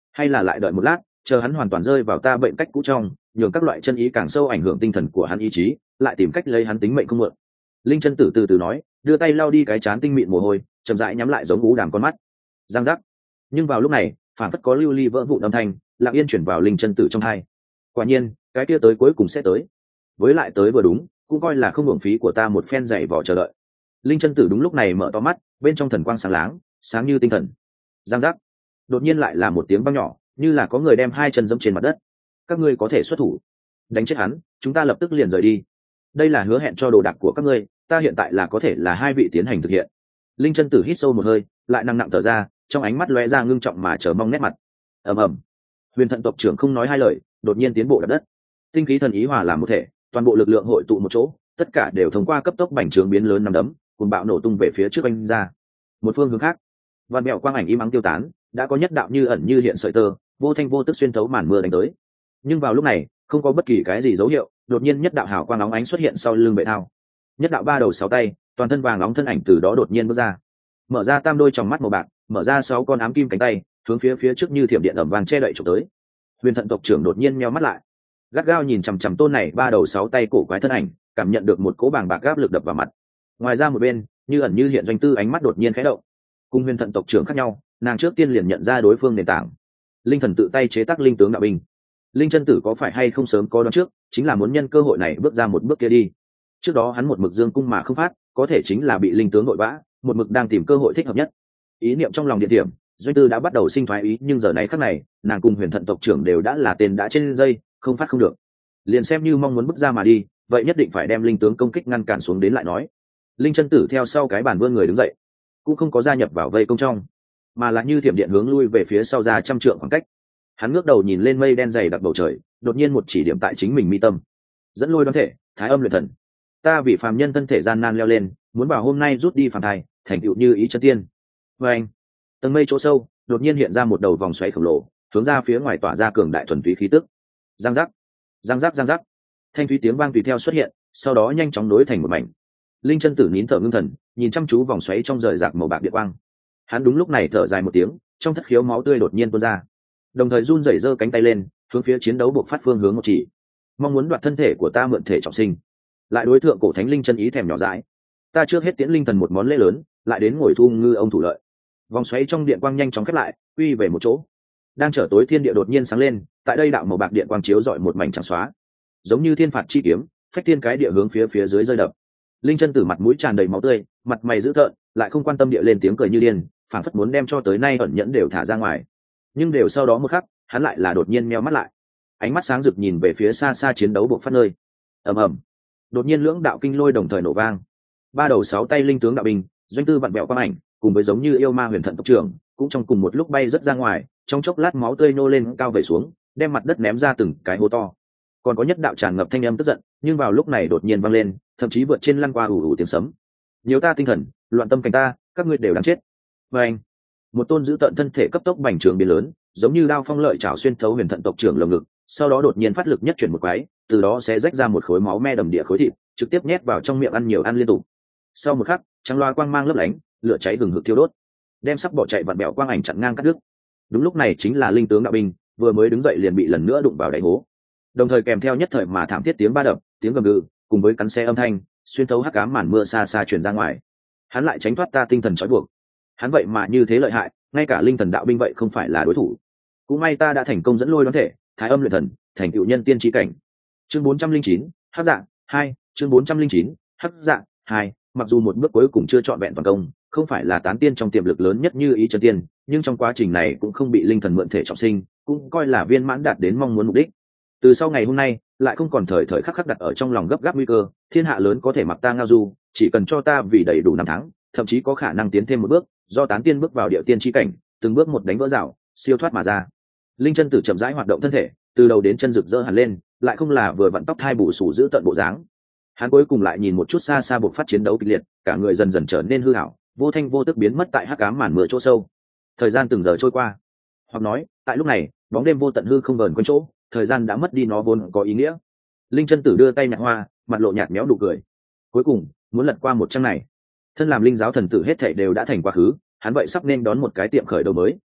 S1: hay là lại đợi một lát, chờ hắn hoàn toàn rơi vào ta bệnh cách cũ trong, nhường các loại chân ý càng sâu ảnh hưởng tinh thần của hắn ý chí, lại tìm cách lấy hắn tính mệnh không mượn. Linh chân tử từ từ nói, đưa tay lau đi cái trán tinh mịn mồ hôi, chậm rãi nhắm lại giống ú đàm con mắt. Giang giác. Nhưng vào lúc này, phản phất có lưu ly vỡ vụn âm thanh, lặng yên chuyển vào linh chân tử trong hai. Quả nhiên, cái kia tới cuối cùng sẽ tới. Với lại tới vừa đúng, cũng coi là không hưởng phí của ta một phen dày vò chờ đợi. Linh chân tử đúng lúc này mở to mắt, bên trong thần quang sáng láng, sáng như tinh thần. Giang giác. Đột nhiên lại là một tiếng vang nhỏ, như là có người đem hai chân giẫm trên mặt đất. Các ngươi có thể xuất thủ, đánh chết hắn, chúng ta lập tức liền rời đi. Đây là hứa hẹn cho đồ đạc của các ngươi, ta hiện tại là có thể là hai vị tiến hành thực hiện. Linh chân tử hít sâu một hơi, lại nặng nặng thở ra, trong ánh mắt lóe ra ngưng trọng mà chờ mong nét mặt. ầm ầm, Huyền Thận tộc trưởng không nói hai lời, đột nhiên tiến bộ đặt đất. Tinh khí thần ý hòa làm một thể, toàn bộ lực lượng hội tụ một chỗ, tất cả đều thông qua cấp tốc bành trướng biến lớn năm đấm, cùng bạo nổ tung về phía trước anh ra. Một phương hướng khác, vạn mẹo quang ảnh im ắng tiêu tán, đã có nhất đạo như ẩn như hiện sợi tơ, vô thanh vô tức xuyên thấu màn mưa đánh tới. Nhưng vào lúc này, không có bất kỳ cái gì dấu hiệu, đột nhiên nhất đạo hào quang óng ánh xuất hiện sau lưng bệ thao. Nhất đạo ba đầu sáu tay, toàn thân vàng nóng thân ảnh từ đó đột nhiên bước ra, mở ra tam đôi tròng mắt màu bạc, mở ra sáu con ám kim cánh tay, hướng phía trước như thiểm điện ầm vang che đậy chụp tới. Huyền Thận tộc trưởng đột nhiên nheo mắt lại, gắt gao nhìn chằm chằm tôn này ba đầu sáu tay cổ quái thân ảnh, cảm nhận được một cỗ bàng bạc áp lực đập vào mặt. Ngoài ra một bên, như ẩn như hiện doanh tư ánh mắt đột nhiên khẽ động. Cùng Huyền Thận tộc trưởng khác nhau, nàng trước tiên liền nhận ra đối phương nền tảng. Linh thần tự tay chế tác linh tướng đạo binh. Linh chân tử có phải hay không sớm có đoán trước, chính là muốn nhân cơ hội này bước ra một bước kia đi. Trước đó hắn một mực dương cung mà không phát, có thể chính là bị linh tướng nội vã, một mực đang tìm cơ hội thích hợp nhất. Ý niệm trong lòng điện điểm, doanh tư đã bắt đầu sinh thoái ý, nhưng giờ này khắc này, nàng cùng Huyền Thận tộc trưởng đều đã là tên đã trên dây, không phát không được. Liền xem như mong muốn bước ra mà đi, vậy nhất định phải đem linh tướng công kích ngăn cản xuống đến lại nói. Linh chân tử theo sau cái bàn vươn người đứng dậy, cũng không có gia nhập vào vây công trong, mà là như thiểm điện hướng lui về phía sau ra trăm trượng khoảng cách. Hắn ngước đầu nhìn lên mây đen dày đặc bầu trời, đột nhiên một chỉ điểm tại chính mình mi tâm, dẫn lôi đoán thể, thái âm luyện thần. Ta vì phàm nhân thân thể gian nan leo lên, muốn vào hôm nay rút đi phàm thai, thành tựu như ý chân tiên. Và anh, tầng mây chỗ sâu đột nhiên hiện ra một đầu vòng xoáy khổng lồ, hướng ra phía ngoài tỏa ra cường đại thuần túy khí tức. Giang giác, giang giác, giang giác, thanh thúy tiếng vang tùy theo xuất hiện, sau đó nhanh chóng nối thành một mảnh. Linh chân tử nín thở ngưng thần, nhìn chăm chú vòng xoáy trong rời rạc màu bạc điện quang. Hắn đúng lúc này thở dài một tiếng, trong thất khiếu máu tươi đột nhiên tuôn ra, đồng thời run rẩy giơ cánh tay lên, hướng phía chiến đấu buộc phát phương hướng một chỉ, mong muốn đoạt thân thể của ta mượn thể trọng sinh. Lại đối tượng cổ thánh linh chân ý thèm nhỏ dãi, ta trước hết tiễn linh thần một món lễ lớn, lại đến ngồi thu ngư ông thủ lợi. Vòng xoáy trong điện quang nhanh chóng khép lại, quy về một chỗ. Đang trở tối thiên địa đột nhiên sáng lên, tại đây đạo màu bạc điện quang chiếu rọi một mảnh trắng xóa, giống như thiên phạt chi kiếm, phách thiên cái địa hướng phía dưới rơi đập. Linh chân tử mặt mũi tràn đầy máu tươi, mặt mày dữ tợn, lại không quan tâm địa lên tiếng cười như điên, phảng phất muốn đem cho tới nay ẩn nhẫn đều thả ra ngoài. Nhưng đều sau đó một khắc, hắn lại là đột nhiên meo mắt lại, ánh mắt sáng rực nhìn về phía xa xa chiến đấu buộc phát nơi. ầm ầm, đột nhiên lưỡng đạo kinh lôi đồng thời nổ vang, ba đầu sáu tay linh tướng đạo binh, doanh tư vặn bẹo quang ảnh, cùng với giống như yêu ma Huyền Thận tộc trưởng, cũng trong cùng một lúc bay rất ra ngoài, trong chốc lát máu tươi nô lên cao về xuống, đem mặt đất ném ra từng cái hố to. Còn có nhất đạo tràn ngập thanh âm tức giận, nhưng vào lúc này đột nhiên vang lên, thậm chí vượt trên lăn qua ù ù tiếng sấm. Nhiều ta tinh thần, loạn tâm cảnh ta, các ngươi đều đáng chết. Và anh, một tôn giữ tận thân thể cấp tốc bành trướng biến lớn, giống như đao phong lợi chảo xuyên thấu Huyền Thận tộc trưởng lồng ngực, sau đó đột nhiên phát lực nhất chuyển một quái, từ đó sẽ rách ra một khối máu me đầm địa khối thịt, trực tiếp nhét vào trong miệng ăn nhiều ăn liên tục. Sau một khắc, trắng loa quang mang lấp lánh, lửa cháy hừng hực thiêu đốt, đem sắp bỏ chạy vặn bẹo quang ảnh chặn ngang cắt đứt. Đúng lúc này chính là linh tướng đạo binh, vừa mới đứng dậy liền bị lần nữa đụng vào đáy hố, đồng thời kèm theo nhất thời mà thảm thiết tiếng ba đập, tiếng gầm gừ, cùng với cắn xe âm thanh, xuyên thấu hắc ám màn mưa xa xa truyền ra ngoài. Hắn lại tránh thoát ta tinh thần trói buộc. Hắn vậy mà như thế lợi hại, ngay cả linh thần đạo binh vậy không phải là đối thủ. Cũng may ta đã thành công dẫn lôi đoán thể, thái âm luyện thần, thành tựu nhân tiên chí cảnh. Chương 409, hắc dạng 2, chương 409, hắc dạng 2, mặc dù một bước cuối cùng chưa trọn vẹn toàn công, không phải là tán tiên trong tiềm lực lớn nhất như ý chân tiên, nhưng trong quá trình này cũng không bị linh thần mượn thể trọng sinh, cũng coi là viên mãn đạt đến mong muốn mục đích. Từ sau ngày hôm nay, lại không còn thời thời khắc khắc đặt ở trong lòng gấp gáp nguy cơ, thiên hạ lớn có thể mặc ta ngao du, chỉ cần cho ta vì đầy đủ năm tháng, thậm chí có khả năng tiến thêm một bước, do tán tiên bước vào địa tiên chi cảnh, từng bước một đánh vỡ rào, siêu thoát mà ra. Linh chân tử chậm rãi hoạt động thân thể, từ đầu đến chân rực rỡ hẳn lên, lại không là vừa vặn tóc thai bù sù giữ tận bộ dáng. Hắn cuối cùng lại nhìn một chút xa xa buộc phát chiến đấu kịch liệt, cả người dần dần trở nên hư ảo, vô thanh vô tức biến mất tại hắc ám màn mưa chỗ sâu. Thời gian từng giờ trôi qua, hoặc nói, tại lúc này, bóng đêm vô tận hư không vờn quanh chỗ, thời gian đã mất đi nó vốn có ý nghĩa. Linh chân tử đưa tay nhặt hoa, mặt lộ nhạt méo nụ cười. Cuối cùng, muốn lật qua một trang này, thân làm linh giáo thần tử hết thảy đều đã thành quá khứ, hắn vậy sắp nên đón một cái tiệm khởi đầu mới.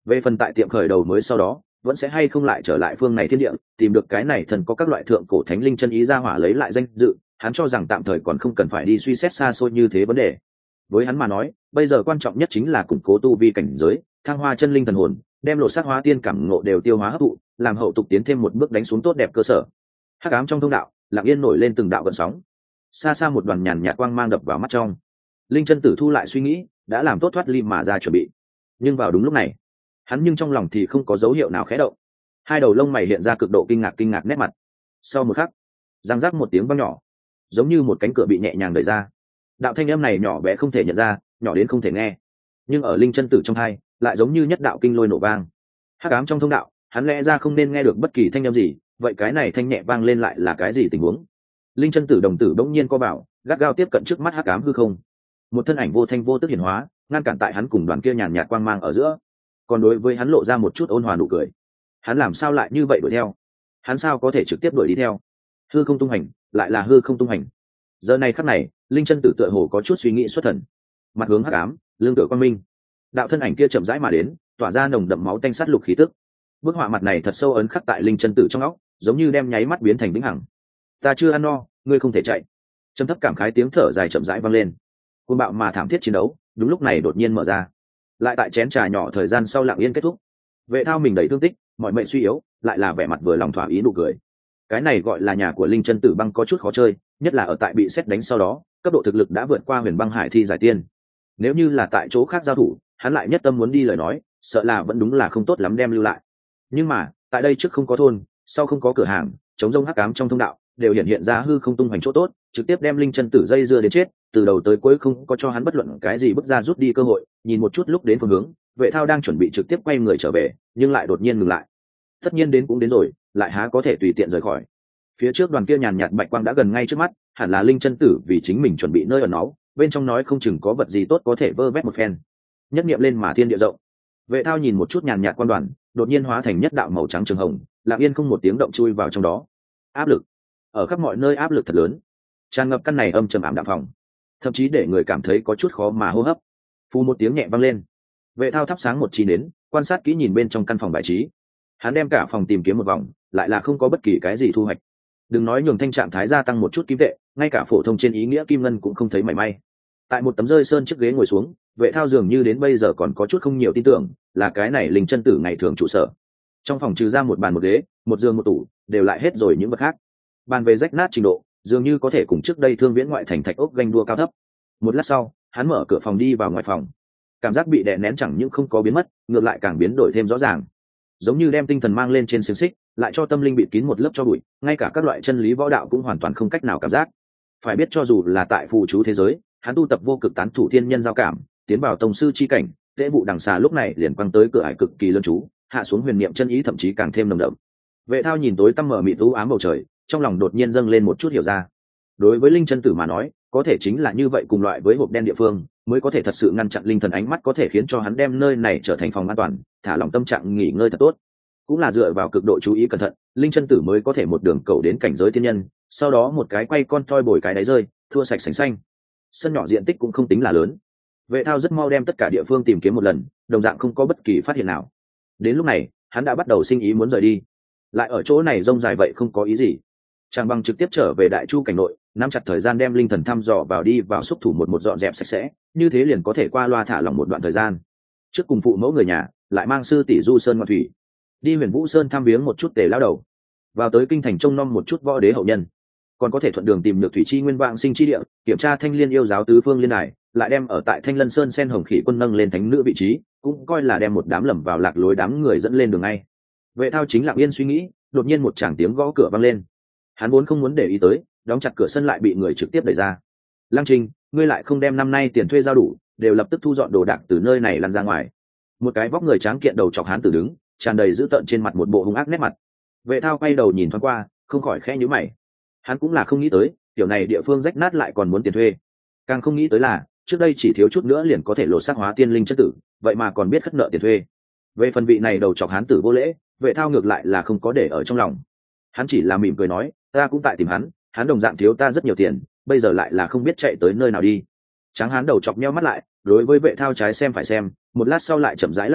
S1: Về phần tại tiệm khởi đầu mới sau đó vẫn sẽ hay không lại trở lại phương này thiên địa, tìm được cái này thần có các loại thượng cổ thánh linh chân ý ra hỏa lấy lại danh dự, hắn cho rằng tạm thời còn không cần phải đi suy xét xa xôi như thế vấn đề. Với hắn mà nói, bây giờ quan trọng nhất chính là củng cố tu vi cảnh giới, thăng hoa chân linh thần hồn, đem lộ sát hóa tiên cảm ngộ đều tiêu hóa hấp thụ, làm hậu tục tiến thêm một bước đánh xuống tốt đẹp cơ sở. Hắc ám trong thông đạo, lặng yên nổi lên từng đạo gợn sóng. Xa xa một đoàn nhàn nhạt quang mang đập vào mắt trong. Linh chân tử thu lại suy nghĩ, đã làm tốt thoát ly mà ra chuẩn bị. Nhưng vào đúng lúc này, hắn nhưng trong lòng thì không có dấu hiệu nào khẽ động. Hai đầu lông mày hiện ra cực độ kinh ngạc nét mặt. Sau một khắc, răng rắc một tiếng vang nhỏ, giống như một cánh cửa bị nhẹ nhàng đẩy ra. Đạo thanh âm này nhỏ bé không thể nhận ra, nhỏ đến không thể nghe, nhưng ở linh chân tử trong hai lại giống như nhất đạo kinh lôi nổ vang. Hắc ám trong thông đạo, hắn lẽ ra không nên nghe được bất kỳ thanh âm gì, vậy cái này thanh nhẹ vang lên lại là cái gì tình huống? Linh chân tử đồng tử bỗng nhiên co bảo, gắt gao tiếp cận trước mắt hắc ám hư không. Một thân ảnh vô thanh vô tức hiển hóa, ngăn cản tại hắn cùng đoàn kia nhàn nhạt quang mang ở giữa. Còn đối với hắn lộ ra một chút ôn hòa nụ cười. Hắn làm sao lại như vậy đuổi theo? Hắn sao có thể trực tiếp đuổi đi theo? Hư không tung hành, lại là hư không tung hành. Giờ này khắc này, linh chân tử tựa hồ có chút suy nghĩ xuất thần. Mặt hướng hắc ám, lương tựa quang minh. Đạo thân ảnh kia chậm rãi mà đến, tỏa ra nồng đậm máu tanh sát lục khí tức. Bức họa mặt này thật sâu ấn khắc tại linh chân tử trong óc, giống như đem nháy mắt biến thành vĩnh hằng. Ta chưa ăn no, ngươi không thể chạy. Trầm thấp cảm khái tiếng thở dài chậm rãi vang lên. Cuồng bạo mà thảm thiết chiến đấu, đúng lúc này đột nhiên mở ra. Lại tại chén trà nhỏ thời gian sau lặng yên kết thúc. Vệ Thao mình đầy thương tích, mọi mệnh suy yếu, lại là vẻ mặt vừa lòng thỏa ý nụ cười. Cái này gọi là nhà của linh chân tử băng có chút khó chơi, nhất là ở tại bị xét đánh sau đó, cấp độ thực lực đã vượt qua Huyền Băng Hải thi giải tiên. Nếu như là tại chỗ khác giao thủ, hắn lại nhất tâm muốn đi lời nói, sợ là vẫn đúng là không tốt lắm đem lưu lại. Nhưng mà, tại đây trước không có thôn, sau không có cửa hàng, chống rông hắc ám trong thông đạo, đều hiện ra hư không tung hoành chỗ tốt, trực tiếp đem linh chân tử dây dưa đến chết, từ đầu tới cuối không có cho hắn bất luận cái gì bước ra rút đi cơ hội. Nhìn một chút lúc đến phương hướng, Vệ Thao đang chuẩn bị trực tiếp quay người trở về, nhưng lại đột nhiên ngừng lại. Tất nhiên đến cũng đến rồi, lại há có thể tùy tiện rời khỏi. Phía trước đoàn kia nhàn nhạt bạch quang đã gần ngay trước mắt, hẳn là linh chân tử vì chính mình chuẩn bị nơi ở nó, bên trong nói không chừng có vật gì tốt có thể vơ vét một phen. Nhất niệm lên mà thiên địa rộng. Vệ Thao nhìn một chút nhàn nhạt quan đoàn, đột nhiên hóa thành nhất đạo màu trắng trường hồng, lặng yên không một tiếng động chui vào trong đó. Áp lực ở khắp mọi nơi, áp lực thật lớn, tràn ngập căn này âm trầm ảm đạm phòng, thậm chí để người cảm thấy có chút khó mà hô hấp. Phù một tiếng nhẹ vang lên, Vệ Thao thắp sáng một chi nến, quan sát kỹ nhìn bên trong căn phòng bài trí. Hắn đem cả phòng tìm kiếm một vòng, lại là không có bất kỳ cái gì thu hoạch. Đừng nói nhường thanh trạng thái gia tăng một chút kim tệ, ngay cả phổ thông trên ý nghĩa kim ngân cũng không thấy mảy may. Tại một tấm rơi sơn chiếc ghế ngồi xuống, Vệ Thao dường như đến bây giờ còn có chút không nhiều tin tưởng, là cái này linh chân tử ngày thường trụ sở. Trong phòng trừ ra một bàn một ghế, một giường một tủ, đều lại hết rồi những vật khác. Bàn về rách nát trình độ, dường như có thể cùng trước đây Thương Viễn ngoại thành thạch ốc ganh đua cao thấp. Một lát sau, hắn mở cửa phòng đi vào ngoài phòng. Cảm giác bị đè nén chẳng những không có biến mất, ngược lại càng biến đổi thêm rõ ràng. Giống như đem tinh thần mang lên trên xiềng xích, lại cho tâm linh bịt kín một lớp cho bụi, ngay cả các loại chân lý võ đạo cũng hoàn toàn không cách nào cảm giác. Phải biết cho dù là tại phù chú thế giới, hắn tu tập vô cực tán thủ thiên nhân giao cảm, tiến vào tông sư chi cảnh, tế vụ đằng xà lúc này liền quăng tới cửa ải cực kỳ lớn chú, hạ xuống huyền niệm chân ý thậm chí càng thêm nồng đậm. Vệ Thao nhìn tối tăm mờ mịt u ám bầu trời, trong lòng đột nhiên dâng lên một chút hiểu ra. Đối với linh chân tử mà nói, có thể chính là như vậy cùng loại với hộp đen địa phương, mới có thể thật sự ngăn chặn linh thần ánh mắt, có thể khiến cho hắn đem nơi này trở thành phòng an toàn, thả lỏng tâm trạng nghỉ ngơi thật tốt. Cũng là dựa vào cực độ chú ý cẩn thận, linh chân tử mới có thể một đường cầu đến cảnh giới tiên nhân, sau đó một cái quay con toi bồi cái đáy rơi, thua sạch sành xanh. Sân nhỏ diện tích cũng không tính là lớn. Vệ Thao rất mau đem tất cả địa phương tìm kiếm một lần, đồng dạng không có bất kỳ phát hiện nào. Đến lúc này, hắn đã bắt đầu sinh ý muốn rời đi. Lại ở chỗ này rông dài vậy không có ý gì, chẳng bằng trực tiếp trở về Đại Chu cảnh nội, nắm chặt thời gian đem linh thần thăm dò vào đi vào xúc thủ một dọn dẹp sạch sẽ, như thế liền có thể qua loa thả lỏng một đoạn thời gian. Trước cùng phụ mẫu người nhà, lại mang sư tỷ du sơn ngoạn thủy, đi Huyền Vũ Sơn thăm viếng một chút Tề lão đầu, vào tới kinh thành trông nom một chút võ đế hậu nhân, còn có thể thuận đường tìm được thủy chi nguyên vạng sinh chi địa, kiểm tra Thanh Liên yêu giáo tứ phương liên đài, lại đem ở tại Thanh Lân Sơn sen hồng khỉ quân nâng lên thánh nữ vị trí, cũng coi là đem một đám lầm vào lạc lối đám người dẫn lên đường ngay. Vệ Thao chính lặng yên suy nghĩ, đột nhiên một tràng tiếng gõ cửa vang lên. Hắn vốn không muốn để ý tới, đóng chặt cửa sân lại bị người trực tiếp đẩy ra. Lăng Trình, ngươi lại không đem năm nay tiền thuê giao đủ, đều lập tức thu dọn đồ đạc từ nơi này lăn ra ngoài. Một cái vóc người tráng kiện đầu chọc hán tử đứng, tràn đầy dữ tợn trên mặt một bộ hung ác nét mặt. Vệ Thao quay đầu nhìn thoáng qua, không khỏi khẽ nhíu mày. Hắn cũng là không nghĩ tới, kiểu này địa phương rách nát lại còn muốn tiền thuê. Càng không nghĩ tới là, trước đây chỉ thiếu chút nữa liền có thể lộ xác hóa tiên linh chất tử, vậy mà còn biết khất nợ tiền thuê. Về phần vị này đầu chọc hán tử vô lễ, Vệ Thao ngược lại là không có để ở trong lòng. Hắn chỉ là mỉm cười nói, ta cũng tại tìm hắn, hắn đồng dạng thiếu ta rất nhiều tiền, bây giờ lại là không biết chạy tới nơi nào đi. Tráng hán đầu chọc nheo mắt lại, đối với Vệ Thao trái xem phải xem, một lát sau lại chậm rãi lắc đầu,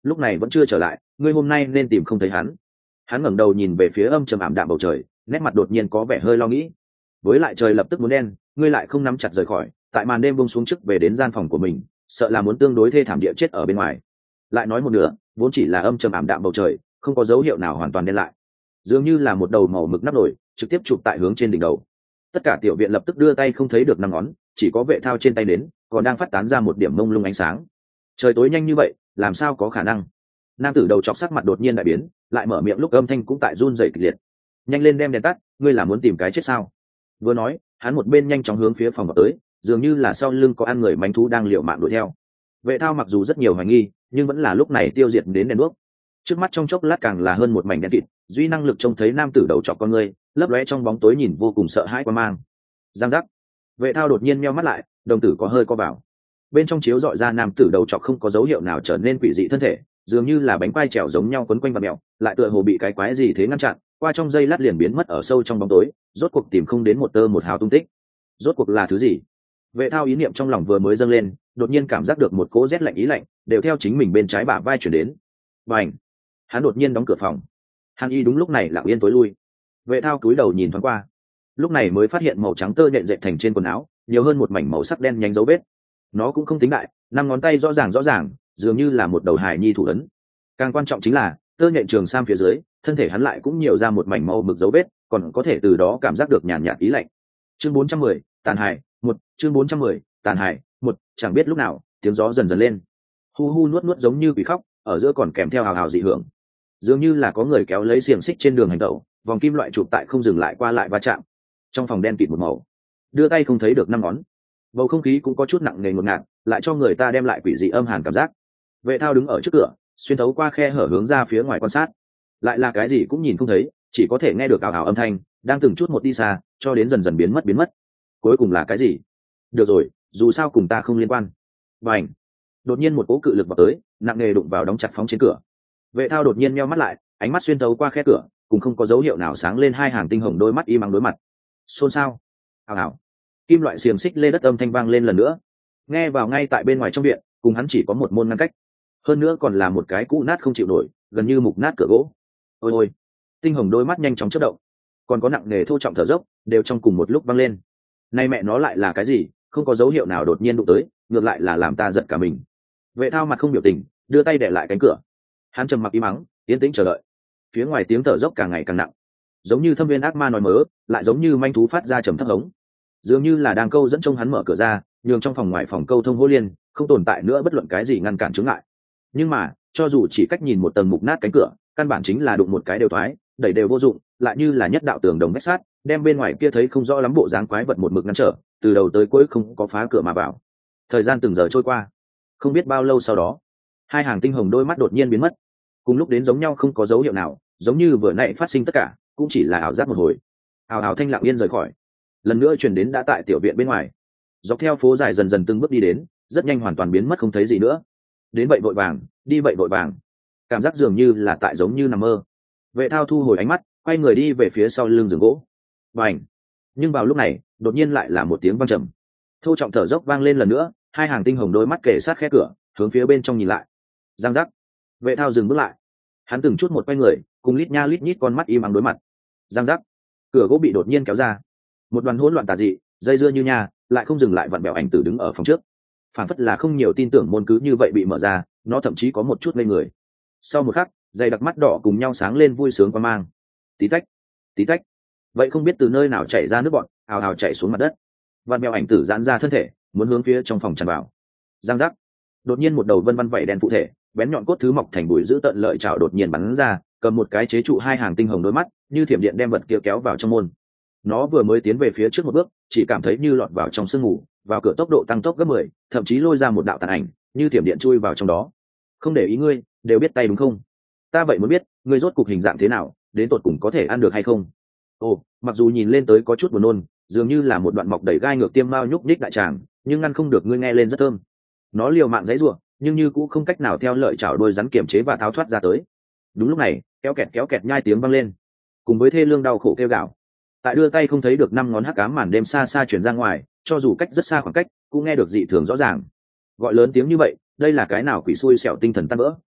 S1: lúc này vẫn chưa trở lại, ngươi hôm nay nên tìm không thấy hắn. Hắn ngẩng đầu nhìn về phía âm trầm ảm đạm bầu trời, nét mặt đột nhiên có vẻ hơi lo nghĩ. Với lại trời lập tức muốn đen, ngươi lại không nắm chặt rời khỏi, tại màn đêm buông xuống trước về đến gian phòng của mình, sợ là muốn tương đối thê thảm địa chết ở bên ngoài. Lại nói một nửa, vốn chỉ là âm trầm ảm đạm bầu trời, không có dấu hiệu nào hoàn toàn đen lại, dường như là một đầu màu mực nắp nổi trực tiếp chụp tại hướng trên đỉnh đầu. Tất cả tiểu viện lập tức đưa tay không thấy được năm ngón, chỉ có vệ thao trên tay đến còn đang phát tán ra một điểm mông lung ánh sáng. Trời tối nhanh như vậy, làm sao có khả năng? Nam tử đầu chọc sắc mặt đột nhiên đại biến, lại mở miệng lúc âm thanh cũng tại run rẩy kịch liệt. Nhanh lên đem đèn tắt, ngươi là muốn tìm cái chết sao? Vừa nói, hắn một bên nhanh chóng hướng phía phòng vào tới, dường như là sau lưng có ăn người manh thú đang liều mạng đuổi theo. Vệ thao mặc dù rất nhiều hoài nghi, nhưng vẫn là lúc này tiêu diệt đến đèn đuốc. Trước mắt trong chốc lát càng là hơn một mảnh đen kịt, duy năng lực trông thấy nam tử đầu chọc con người lấp lóe trong bóng tối, nhìn vô cùng sợ hãi quan mang. Giang giác, vệ thao đột nhiên meo mắt lại, đồng tử có hơi co vào. Bên trong chiếu dọi ra nam tử đầu chọc không có dấu hiệu nào trở nên quỷ dị thân thể, dường như là bánh quai trèo giống nhau quấn quanh và mèo, lại tựa hồ bị cái quái gì thế ngăn chặn, qua trong giây lát liền biến mất ở sâu trong bóng tối, rốt cuộc tìm không đến một tơ một hào tung tích. Rốt cuộc là thứ gì? Vệ thao ý niệm trong lòng vừa mới dâng lên, đột nhiên cảm giác được một cỗ rét lạnh ý lạnh đều theo chính mình bên trái bả vai chuyển đến. Bành! Hắn đột nhiên đóng cửa phòng. Hàn Y đúng lúc này lặng yên tối lui. Vệ thao cúi đầu nhìn thoáng qua, lúc này mới phát hiện màu trắng tơ nhện dệt thành trên quần áo nhiều hơn một mảnh màu sắc đen nhánh dấu vết. Nó cũng không tính đại, 5 ngón tay rõ ràng, dường như là một đầu hài nhi thủ ấn. Càng quan trọng chính là tơ nhện trường sam phía dưới, thân thể hắn lại cũng nhiều ra một mảnh màu mực dấu vết, còn có thể từ đó cảm giác được nhàn nhạt ý lạnh. Chương 410, tàn hài, 1, chương 410, tàn hài, 1, chẳng biết lúc nào, tiếng gió dần dần lên. Hu hu nuốt giống như quỷ khóc, ở giữa còn kèm theo hào hào dị hưởng. Dường như là có người kéo lấy xiềng xích trên đường hành tẩu, vòng kim loại chụp tại không dừng lại qua lại va chạm. Trong phòng đen kịt một màu, đưa tay không thấy được 5 ngón. Bầu không khí cũng có chút nặng nề ngột ngạt, lại cho người ta đem lại quỷ dị âm hàn cảm giác. Vệ thao đứng ở trước cửa, xuyên thấu qua khe hở hướng ra phía ngoài quan sát, lại là cái gì cũng nhìn không thấy, chỉ có thể nghe được ào ào âm thanh đang từng chút một đi xa, cho đến dần dần biến mất. Cuối cùng là cái gì? Được rồi, dù sao cùng ta không liên quan. Bành! Đột nhiên một cỗ cự lực vào tới, nặng nề đụng vào đóng chặt phóng trên cửa. Vệ thao đột nhiên meo mắt lại, ánh mắt xuyên thấu qua khe cửa, cùng không có dấu hiệu nào sáng lên hai hàng tinh hồng đôi mắt im ắng đối mặt. Xôn xao! Ào ào! Kim loại xiềng xích lê đất âm thanh vang lên lần nữa, nghe vào ngay tại bên ngoài trong viện, cùng hắn chỉ có một môn ngăn cách, hơn nữa còn là một cái cũ nát không chịu nổi, gần như mục nát cửa gỗ. Ôi ôi! Tinh hồng đôi mắt nhanh chóng chớp động, còn có nặng nề thô trọng thở dốc đều trong cùng một lúc vang lên. Nay mẹ nó lại là cái gì? Không có dấu hiệu nào đột nhiên đụng tới, ngược lại là làm ta giật cả mình. Vệ thao mặt không biểu tình, đưa tay để lại cánh cửa. Hắn trầm mặc im mắng, yên tĩnh chờ đợi. Phía ngoài tiếng thở dốc càng ngày càng nặng, giống như thâm viên ác ma nói mớ, lại giống như manh thú phát ra trầm thấp hống, dường như là đang câu dẫn trông hắn mở cửa ra, nhường trong phòng ngoài phòng câu thông hô liên, không tồn tại nữa bất luận cái gì ngăn cản chướng ngại. Nhưng mà cho dù chỉ cách nhìn một tầng mục nát cánh cửa, căn bản chính là đụng một cái đều thoái, đẩy đều vô dụng, lại như là nhất đạo tường đồng vách sát, đem bên ngoài kia thấy không rõ lắm bộ dáng quái vật một mực ngăn trở, từ đầu tới cuối không có phá cửa mà vào. Thời gian từng giờ trôi qua, không biết bao lâu sau đó, hai hàng tinh hồng đôi mắt đột nhiên biến mất, cùng lúc đến giống nhau không có dấu hiệu nào, giống như vừa nãy phát sinh tất cả cũng chỉ là ảo giác một hồi. Ảo ảo thanh lặng yên rời khỏi, lần nữa truyền đến đã tại tiểu viện bên ngoài, dọc theo phố dài dần dần từng bước đi đến, rất nhanh hoàn toàn biến mất không thấy gì nữa. Đến vậy vội vàng, đi vậy vội vàng, cảm giác dường như là tại giống như nằm mơ. Vệ thao thu hồi ánh mắt, quay người đi về phía sau lưng giường gỗ. Bành! Nhưng vào lúc này đột nhiên lại là một tiếng vang trầm, thô trọng thở dốc vang lên lần nữa, hai hàng tinh hồng đôi mắt kề sát khe cửa, hướng phía bên trong nhìn lại. Giang giác! Vệ thao dừng bước lại, hắn từng chút một quay người, cùng lít nha lít nhít con mắt im ắng đối mặt. Giang giác! Cửa gỗ bị đột nhiên kéo ra, một đoàn hỗn loạn tà dị, dây dưa như nha, lại không dừng lại vặn bẹo ảnh tử đứng ở phòng trước, phản phất là không nhiều tin tưởng môn cứ như vậy bị mở ra, nó thậm chí có một chút ngây người. Sau một khắc, dày đặc mắt đỏ cùng nhau sáng lên vui sướng quan mang. Tí tách, tí tách. Vậy không biết từ nơi nào chảy ra nước bọn, ào ào chảy xuống mặt đất. Vặn bẹo ảnh tử giãn ra thân thể, muốn hướng phía trong phòng tràn vào. Giang giác. Đột nhiên một đầu vân vân vảy đen phụ thể, bén nhọn cốt thứ mọc thành bụi giữ tận lợi chảo đột nhiên bắn ra, cầm một cái chế trụ hai hàng tinh hồng đôi mắt, như thiểm điện đem vật kia kéo vào trong môn. Nó vừa mới tiến về phía trước một bước, chỉ cảm thấy như lọt vào trong sương mù, vào cửa tốc độ tăng tốc gấp 10, thậm chí lôi ra một đạo tàn ảnh, như thiểm điện chui vào trong đó. Không để ý ngươi, đều biết tay đúng không? Ta vậy muốn biết, ngươi rốt cục hình dạng thế nào, đến tột cùng có thể ăn được hay không? Ồ, mặc dù nhìn lên tới có chút buồn nôn, dường như là một đoạn mọc đầy gai ngược tiêm mao nhúc nhích đại tràng, nhưng ngăn không được ngươi nghe lên rất thơm. Nó liều mạng giãy giụa, nhưng như cũng không cách nào theo lợi chảo đôi rắn kiểm chế và tháo thoát ra tới. Đúng lúc này, kéo kẹt nhai tiếng vang lên, cùng với thê lương đau khổ kêu gào. Tại đưa tay không thấy được 5 ngón hắc ám màn đêm xa xa truyền ra ngoài, cho dù cách rất xa khoảng cách cũng nghe được dị thường rõ ràng. Gọi lớn tiếng như vậy, đây là cái nào quỷ xui xẻo tinh thần tan vỡ,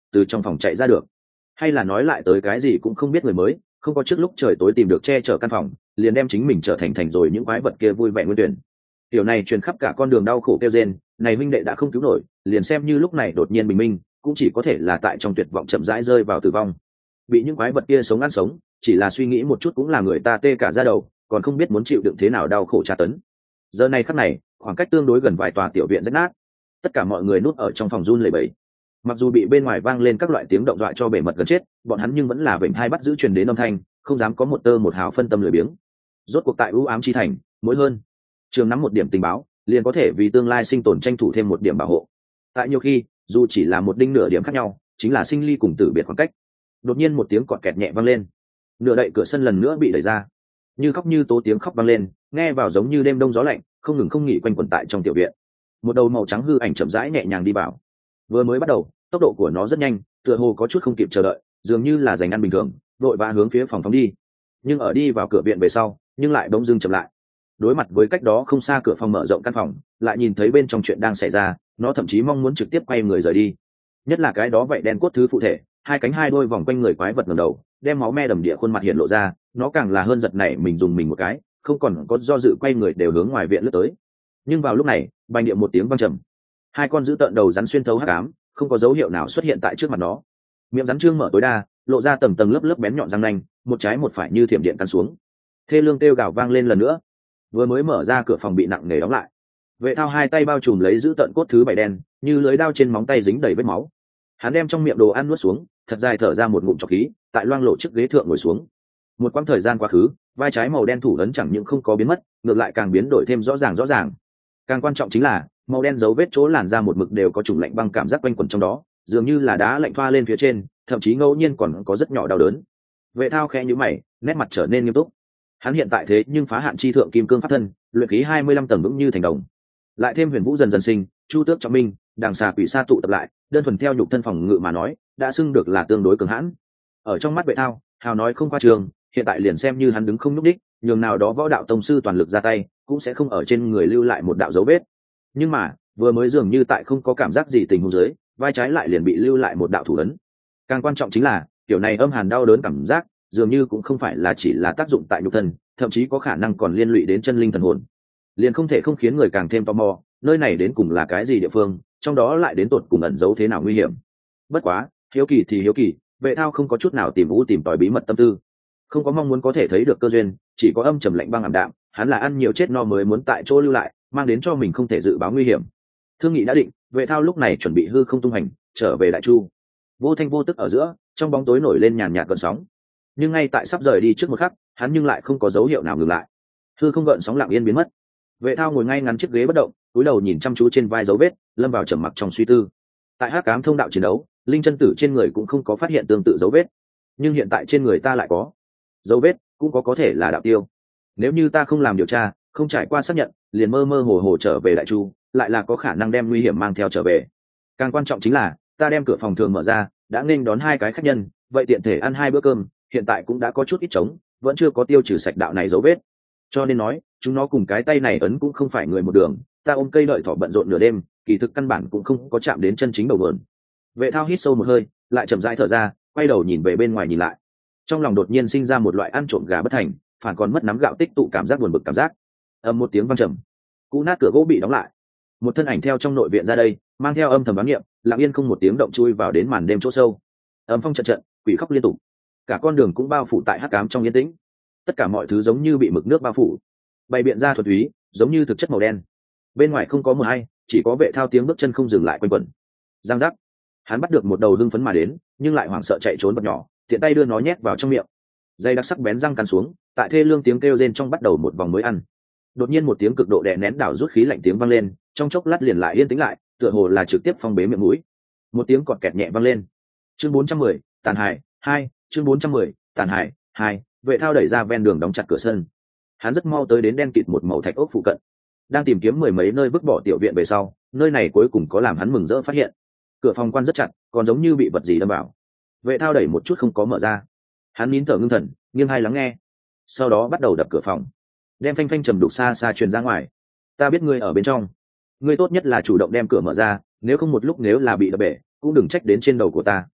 S1: từ trong phòng chạy ra được, hay là nói lại tới cái gì cũng không biết người mới, không có trước lúc trời tối tìm được che chở căn phòng, liền đem chính mình trở thành rồi những quái vật kia vui vẻ nguyên tuyển. Điều này truyền khắp cả con đường đau khổ kêu rên, này huynh đệ đã không cứu nổi, liền xem như lúc này đột nhiên bình minh, cũng chỉ có thể là tại trong tuyệt vọng chậm rãi rơi vào tử vong. Bị những quái vật kia sống ăn sống, chỉ là suy nghĩ một chút cũng là người ta tê cả da đầu, còn không biết muốn chịu đựng thế nào đau khổ tra tấn. Giờ này khắc này, khoảng cách tương đối gần vài tòa tiểu viện rách nát, tất cả mọi người núp ở trong phòng run lẩy bẩy. Mặc dù bị bên ngoài vang lên các loại tiếng động dọa cho bể mật gần chết, bọn hắn nhưng vẫn là vểnh hai bắt giữ truyền đến âm thanh, không dám có một tơ một hào phân tâm lười biếng. Rốt cuộc tại ưu ám chi thành, mỗi hơn trường nắm một điểm tình báo, liền có thể vì tương lai sinh tồn tranh thủ thêm một điểm bảo hộ. Tại nhiều khi, dù chỉ là một đinh nửa điểm khác nhau, chính là sinh ly cùng tử biệt khoảng cách. Đột nhiên một tiếng cọt kẹt nhẹ vang lên, nửa đậy cửa sân lần nữa bị đẩy ra, như khóc như tố tiếng khóc vang lên, nghe vào giống như đêm đông gió lạnh, không ngừng không nghỉ quanh quẩn tại trong tiểu viện. Một đầu màu trắng hư ảnh chậm rãi nhẹ nhàng đi vào. Vừa mới bắt đầu, tốc độ của nó rất nhanh, tựa hồ có chút không kịp chờ đợi, dường như là giành ăn bình thường, vội vã hướng phía phòng phóng đi. Nhưng ở đi vào cửa viện về sau, nhưng lại bỗng dưng chậm lại. Đối mặt với cách đó không xa cửa phòng mở rộng căn phòng, lại nhìn thấy bên trong chuyện đang xảy ra, nó thậm chí mong muốn trực tiếp quay người rời đi. Nhất là cái đó vậy đen cốt thứ phụ thể, hai cánh hai đôi vòng quanh người quái vật ngẩng đầu, đem máu me đầm địa khuôn mặt hiện lộ ra, nó càng là hơn giật nảy mình dùng mình một cái, không còn có do dự quay người đều hướng ngoài viện lướt tới. Nhưng vào lúc này, bành địa một tiếng vang trầm, hai con dữ tợn đầu rắn xuyên thấu hắc ám, không có dấu hiệu nào xuất hiện tại trước mặt nó. Miệng rắn trương mở tối đa, lộ ra tầng tầng lớp lớp bén nhọn răng nanh, một trái một phải như thiểm điện căn xuống. Thê lương kêu gào vang lên lần nữa. Vừa mới mở ra cửa phòng bị nặng nề đóng lại, Vệ Thao hai tay bao trùm lấy giữ tận cốt thứ bảy đen, như lưới đao trên móng tay dính đầy vết máu. Hắn đem trong miệng đồ ăn nuốt xuống, thật dài thở ra một ngụm trọc khí, tại loang lộ chiếc ghế thượng ngồi xuống. Một quãng thời gian quá khứ, vai trái màu đen thủ ấn chẳng những không có biến mất, ngược lại càng biến đổi thêm rõ ràng. Càng quan trọng chính là màu đen dấu vết chỗ làn da một mực đều có chủng lạnh băng cảm giác quanh quẩn trong đó, dường như là đá lạnh thoa lên phía trên, thậm chí ngẫu nhiên còn có rất nhỏ đau đớn. Vệ Thao khẽ nhíu mày, nét mặt trở nên nghiêm túc. Hắn hiện tại thế nhưng phá hạn chi thượng kim cương pháp thân, luyện khí 25 tầng vững như thành đồng. Lại thêm Huyền Vũ dần dần sinh, Chu Tước trọng minh, Đàng xà quỷ sa tụ tập lại, đơn thuần theo nhục thân phòng ngự mà nói, đã xưng được là tương đối cường hãn. Ở trong mắt Vệ Thao, hào nói không qua trường, hiện tại liền xem như hắn đứng không nhúc đích, nhường nào đó võ đạo tông sư toàn lực ra tay, cũng sẽ không ở trên người lưu lại một đạo dấu vết. Nhưng mà, vừa mới dường như tại không có cảm giác gì tình huống dưới, vai trái lại liền bị lưu lại một đạo thủ ấn. Càng quan trọng chính là, kiểu này âm hàn đau đớn cảm giác, dường như cũng không phải là chỉ là tác dụng tại nhục thân, thậm chí có khả năng còn liên lụy đến chân linh thần hồn. Liền không thể không khiến người càng thêm tò mò, nơi này đến cùng là cái gì địa phương, trong đó lại đến tột cùng ẩn giấu thế nào nguy hiểm. Bất quá, hiếu kỳ thì hiếu kỳ, Vệ Thao không có chút nào tìm tòi bí mật tâm tư, không có mong muốn có thể thấy được cơ duyên, chỉ có âm trầm lạnh băng ảm đạm, hắn là ăn nhiều chết no mới muốn tại chỗ lưu lại, mang đến cho mình không thể dự báo nguy hiểm. Thương nghị đã định, Vệ Thao lúc này chuẩn bị hư không tung hành, trở về Đại Chu. Vô thanh vô tức ở giữa, trong bóng tối nổi lên nhàn nhạt gợn sóng, nhưng ngay tại sắp rời đi trước một khắc, hắn nhưng lại không có dấu hiệu nào ngừng lại. Hư không gợn sóng lặng yên biến mất. Vệ Thao ngồi ngay ngắn chiếc ghế bất động, cúi đầu nhìn chăm chú trên vai dấu vết, lâm vào trầm mặc trong suy tư. Tại hắc ám thông đạo chiến đấu, linh chân tử trên người cũng không có phát hiện tương tự dấu vết, nhưng hiện tại trên người ta lại có dấu vết, cũng có thể là đạo tiêu. Nếu như ta không làm điều tra, không trải qua xác nhận, liền mơ mơ hồ hồ trở về Đại Chu, lại là có khả năng đem nguy hiểm mang theo trở về. Càng quan trọng chính là, ta đem cửa phòng thường mở ra, đã nên đón hai cái khách nhân, vậy tiện thể ăn hai bữa cơm, hiện tại cũng đã có chút ít trống, vẫn chưa có tiêu trừ sạch đạo này dấu vết. Cho nên nói, chúng nó cùng cái tay này ấn cũng không phải người một đường, ta ôm cây đợi thỏ bận rộn nửa đêm, kỳ thực căn bản cũng không có chạm đến chân chính đầu vườn. Vệ Thao hít sâu một hơi, lại chậm rãi thở ra, quay đầu nhìn về bên ngoài nhìn lại. Trong lòng đột nhiên sinh ra một loại ăn trộm gà bất thành, phản còn mất nắm gạo tích tụ cảm giác buồn bực cảm giác. Ầm một tiếng vang trầm, cú nát cửa gỗ bị đóng lại. Một thân ảnh theo trong nội viện ra đây, mang theo âm thầm đoán niệm, lặng yên không một tiếng động chui vào đến màn đêm chỗ sâu. Âm phong trận trận, quỷ khóc liên tục. Cả con đường cũng bao phủ tại hắc ám trong yên tĩnh. Tất cả mọi thứ giống như bị mực nước bao phủ, bày biện ra thuật úy, giống như thực chất màu đen. Bên ngoài không có mờ hay, chỉ có Vệ Thao tiếng bước chân không dừng lại quanh quẩn. Giang giác, hắn bắt được một đầu hưng phấn mà đến, nhưng lại hoảng sợ chạy trốn vật nhỏ, tiện tay đưa nó nhét vào trong miệng. Dây đặc sắc bén răng cắn xuống, tại thê lương tiếng kêu rên trong bắt đầu một vòng mới ăn. Đột nhiên một tiếng cực độ đè nén đảo rút khí lạnh tiếng vang lên, trong chốc lát liền lại yên tĩnh lại, tựa hồ là trực tiếp phong bế miệng mũi. Một tiếng cọt kẹt nhẹ vang lên. Chương 410, tàn hại 2, chương 410, tàn hại 2. Vệ Thao đẩy ra ven đường đóng chặt cửa sân. Hắn rất mau tới đến đen kịt một màu thạch ốc phụ cận, đang tìm kiếm mười mấy nơi vứt bỏ tiểu viện về sau, nơi này cuối cùng có làm hắn mừng rỡ phát hiện. Cửa phòng quan rất chặt, còn giống như bị vật gì đâm vào. Vệ Thao đẩy một chút không có mở ra. Hắn nín thở ngưng thần, nghiêng hai lắng nghe, sau đó bắt đầu đập cửa phòng, đem phanh phanh trầm đục xa xa truyền ra ngoài. Ta biết ngươi ở bên trong, ngươi tốt nhất là chủ động đem cửa mở ra, nếu không một lúc nếu là bị đập bể, cũng đừng trách đến trên đầu của ta.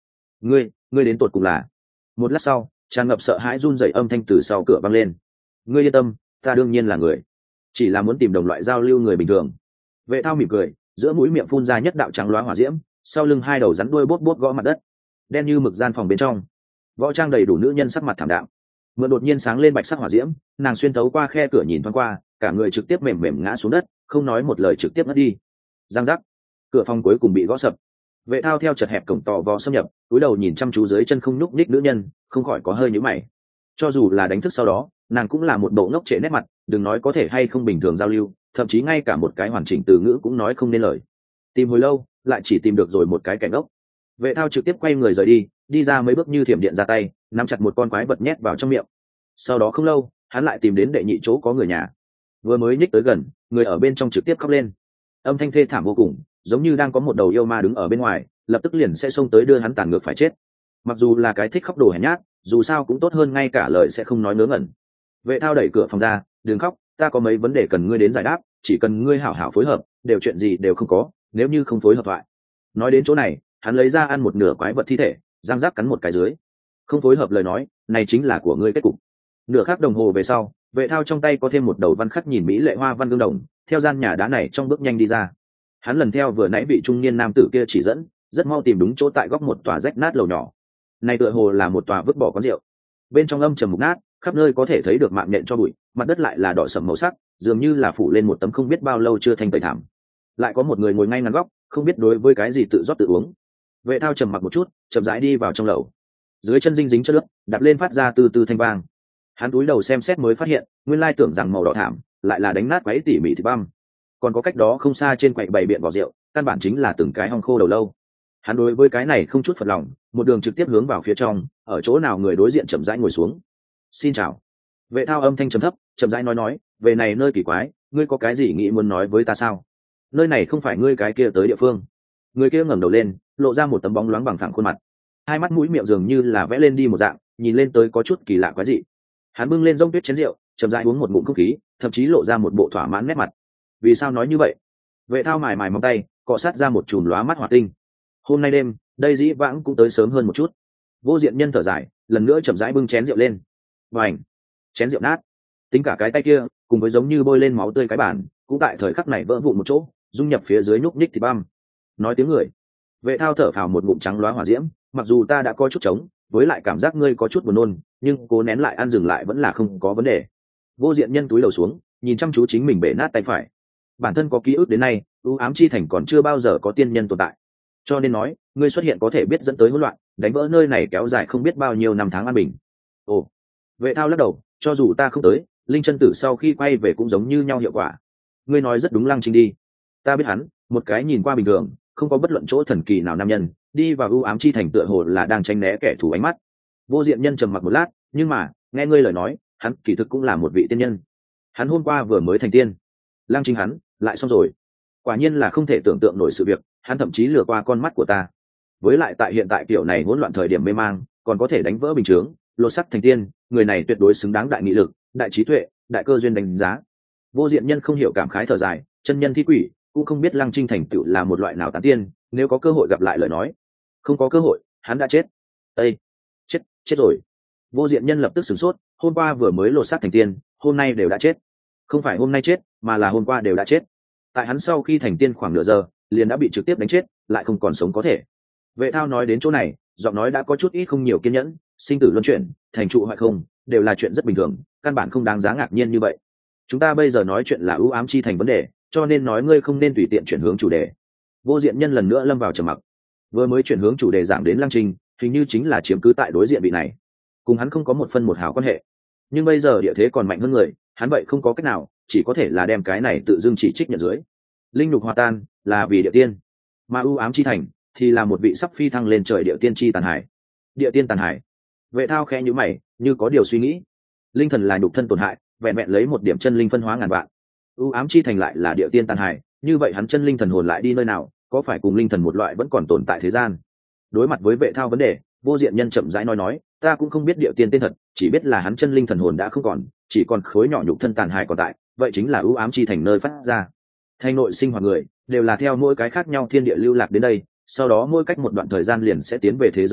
S1: ngươi đến tột cùng là? Một lát sau, tràn ngập sợ hãi run rẩy âm thanh từ sau cửa vang lên. Ngươi yên tâm, ta đương nhiên là người, chỉ là muốn tìm đồng loại giao lưu người bình thường. Vệ Thao mỉm cười, giữa mũi miệng phun ra nhất đạo trắng loá hỏa diễm, sau lưng hai đầu rắn đuôi bốt bốt gõ mặt đất. Đen như mực gian phòng bên trong, võ trang đầy đủ nữ nhân sắc mặt thảm đạm. Mượn đột nhiên sáng lên bạch sắc hỏa diễm, nàng xuyên thấu qua khe cửa nhìn thoáng qua, cả người trực tiếp mềm mềm ngã xuống đất, không nói một lời trực tiếp ngất đi. Giang giác, cửa phòng cuối cùng bị gõ sập. Vệ Thao theo chật hẹp cổng tò vò xâm nhập, cúi đầu nhìn chăm chú dưới chân không nhúc nhích nữ nhân, không khỏi có hơi nhíu mày. Cho dù là đánh thức sau đó, nàng cũng là một bộ ngốc trệ nét mặt, đừng nói có thể hay không bình thường giao lưu, thậm chí ngay cả một cái hoàn chỉnh từ ngữ cũng nói không nên lời. Tìm hồi lâu, lại chỉ tìm được rồi một cái cảnh ốc. Vệ Thao trực tiếp quay người rời đi, đi ra mấy bước như thiểm điện ra tay, nắm chặt một con quái vật nhét vào trong miệng. Sau đó không lâu, hắn lại tìm đến đệ nhị chỗ có người nhà. Vừa mới nhích tới gần, người ở bên trong trực tiếp khóc lên, âm thanh thê thảm vô cùng, giống như đang có một đầu yêu ma đứng ở bên ngoài, lập tức liền sẽ xông tới đưa hắn tàn ngược phải chết. Mặc dù là cái thích khóc đồ hèn nhát, dù sao cũng tốt hơn ngay cả lời sẽ không nói ngớ ngẩn. Vệ Thao đẩy cửa phòng ra, đừng khóc, ta có mấy vấn đề cần ngươi đến giải đáp, chỉ cần ngươi hảo hảo phối hợp, đều chuyện gì đều không có, nếu như không phối hợp thoại. Nói đến chỗ này, hắn lấy ra ăn một nửa quái vật thi thể, răng rác cắn một cái dưới. Không phối hợp lời nói, này chính là của ngươi kết cục. Nửa khắc đồng hồ về sau, Vệ Thao trong tay có thêm một đầu văn khắc nhìn mỹ lệ hoa văn gương đồng, theo gian nhà đá này trong bước nhanh đi ra. Hắn lần theo vừa nãy vị trung niên nam tử kia chỉ dẫn, rất mau tìm đúng chỗ tại góc một tòa rách nát lầu nhỏ. Này tựa hồ là một tòa vứt bỏ quán rượu. Bên trong âm trầm mục nát, khắp nơi có thể thấy được mạng nhện cho bụi, mặt đất lại là đỏ sẫm màu sắc, dường như là phủ lên một tấm không biết bao lâu chưa thanh tẩy thảm. Lại có một người ngồi ngay ngắn góc, không biết đối với cái gì tự rót tự uống. Vệ Thao trầm mặc một chút, chậm rãi đi vào trong lầu. Dưới chân dinh dính chất nước, đạp lên phát ra từ từ thanh vang. Hắn cúi đầu xem xét mới phát hiện, nguyên lai tưởng rằng màu đỏ thảm lại là đánh nát quấy tỉ mỉ thịt băm. Còn có cách đó không xa trên quầy bày biện vỏ rượu, căn bản chính là từng cái hong khô đầu lâu. Hắn đối với cái này không chút phật lòng, một đường trực tiếp hướng vào phía trong, ở chỗ nào người đối diện chậm rãi ngồi xuống. Xin chào. Vệ Thao âm thanh trầm thấp, chậm rãi nói, về này nơi kỳ quái, ngươi có cái gì nghĩ muốn nói với ta sao? Nơi này không phải ngươi cái kia tới địa phương. Người kia ngẩng đầu lên, lộ ra một tấm bóng loáng bằng phẳng khuôn mặt, hai mắt mũi miệng dường như là vẽ lên đi một dạng, nhìn lên tới có chút kỳ lạ quái dị. Hắn bưng lên rông tuyết chén rượu, chậm rãi uống một ngụm không khí, thậm chí lộ ra một bộ thỏa mãn nét mặt. Vì sao nói như vậy? Vệ Thao mài móng tay, cọ sát ra một chùm lóa mắt hỏa tinh. Hôm nay đêm, đây dĩ vãng cũng tới sớm hơn một chút. Vô Diện Nhân thở dài, lần nữa chậm rãi bưng chén rượu lên. Bành! Chén rượu nát. Tính cả cái tay kia, cùng với giống như bôi lên máu tươi cái bàn, cũng tại thời khắc này vỡ vụn một chỗ, dung nhập phía dưới nhúc nhích thịt băm. Nói tiếng người. Vệ Thao thở phào một ngụm trắng loá hỏa diễm, mặc dù ta đã có chút trống, với lại cảm giác ngươi có chút buồn nôn, nhưng cố nén lại ăn dừng lại vẫn là không có vấn đề. Vô Diện Nhân túi đầu xuống, nhìn chăm chú chính mình bể nát tay phải. Bản thân có ký ức đến nay, u ám chi thành còn chưa bao giờ có tiên nhân tồn tại, cho nên nói ngươi xuất hiện có thể biết dẫn tới hỗn loạn, đánh vỡ nơi này kéo dài không biết bao nhiêu năm tháng an bình. Ồ. Vệ Thao lắc đầu, cho dù ta không tới, linh chân tử sau khi quay về cũng giống như nhau hiệu quả. Ngươi nói rất đúng. Lăng Trinh đi, ta biết hắn, một cái nhìn qua bình thường, không có bất luận chỗ thần kỳ nào nam nhân, đi vào u ám chi thành tựa hồ là đang tránh né kẻ thù ánh mắt. Vô Diện Nhân trầm mặc một lát, nhưng mà nghe ngươi lời nói, hắn kỳ thực cũng là một vị tiên nhân. Hắn hôm qua vừa mới thành tiên. Lăng Trinh hắn lại xong rồi. Quả nhiên là không thể tưởng tượng nổi sự việc, hắn thậm chí lừa qua con mắt của ta. Với lại tại hiện tại kiểu này hỗn loạn thời điểm mê mang, còn có thể đánh vỡ bình chướng, lột sắc thành tiên, người này tuyệt đối xứng đáng đại nghị lực, đại trí tuệ, đại cơ duyên đánh giá. Vô Diện Nhân không hiểu cảm khái thở dài, chân nhân thi quỷ, cũng không biết Lăng Trinh thành tựu là một loại nào tán tiên, nếu có cơ hội gặp lại lời nói. Không có cơ hội, hắn đã chết. Ê, chết rồi. Vô Diện Nhân lập tức sửng sốt, hôm qua vừa mới lột xác thành tiên, hôm nay đều đã chết. Không phải hôm nay chết, mà là hôm qua đều đã chết. Tại hắn sau khi thành tiên khoảng nửa giờ, liền đã bị trực tiếp đánh chết, lại không còn sống có thể. Vệ Thao nói đến chỗ này, giọng nói đã có chút ít không nhiều kiên nhẫn, sinh tử luân chuyển, thành trụ hoặc không, đều là chuyện rất bình thường, căn bản không đáng giá ngạc nhiên như vậy. Chúng ta bây giờ nói chuyện là ưu ám chi thành vấn đề, cho nên nói ngươi không nên tùy tiện chuyển hướng chủ đề. Vô Diện Nhân lần nữa lâm vào trầm mặc. Vừa mới chuyển hướng chủ đề giảng đến Lăng Trinh, hình như chính là chiếm cứ tại đối diện vị này, cùng hắn không có một phân một hào quan hệ. Nhưng bây giờ địa thế còn mạnh hơn người, hắn vậy không có cách nào, chỉ có thể là đem cái này tự dưng chỉ trích nhận dưới. Linh nhục hòa tan là vì địa tiên, mà ưu ám chi thành thì là một vị sắp phi thăng lên trời địa tiên chi tàn hải. Địa tiên tàn hải. Vệ Thao khẽ nhíu mày, như có điều suy nghĩ. Linh thần là nhục thân tổn hại, vẹn vẹn lấy một điểm chân linh phân hóa ngàn vạn. ưu ám chi thành lại là địa tiên tàn hải, như vậy hắn chân linh thần hồn lại đi nơi nào, có phải cùng linh thần một loại vẫn còn tồn tại thế gian? Đối mặt với Vệ Thao vấn đề, Vô Diện Nhân chậm rãi nói, ta cũng không biết địa tiên tên thật, chỉ biết là hắn chân linh thần hồn đã không còn, chỉ còn khối nhỏ nhục thân tàn hài còn tại, vậy chính là ưu ám chi thành nơi phát ra. Thành nội sinh hoạt người đều là theo mỗi cái khác nhau thiên địa lưu lạc đến đây, sau đó mỗi cách một đoạn thời gian liền sẽ tiến về thế giới khác,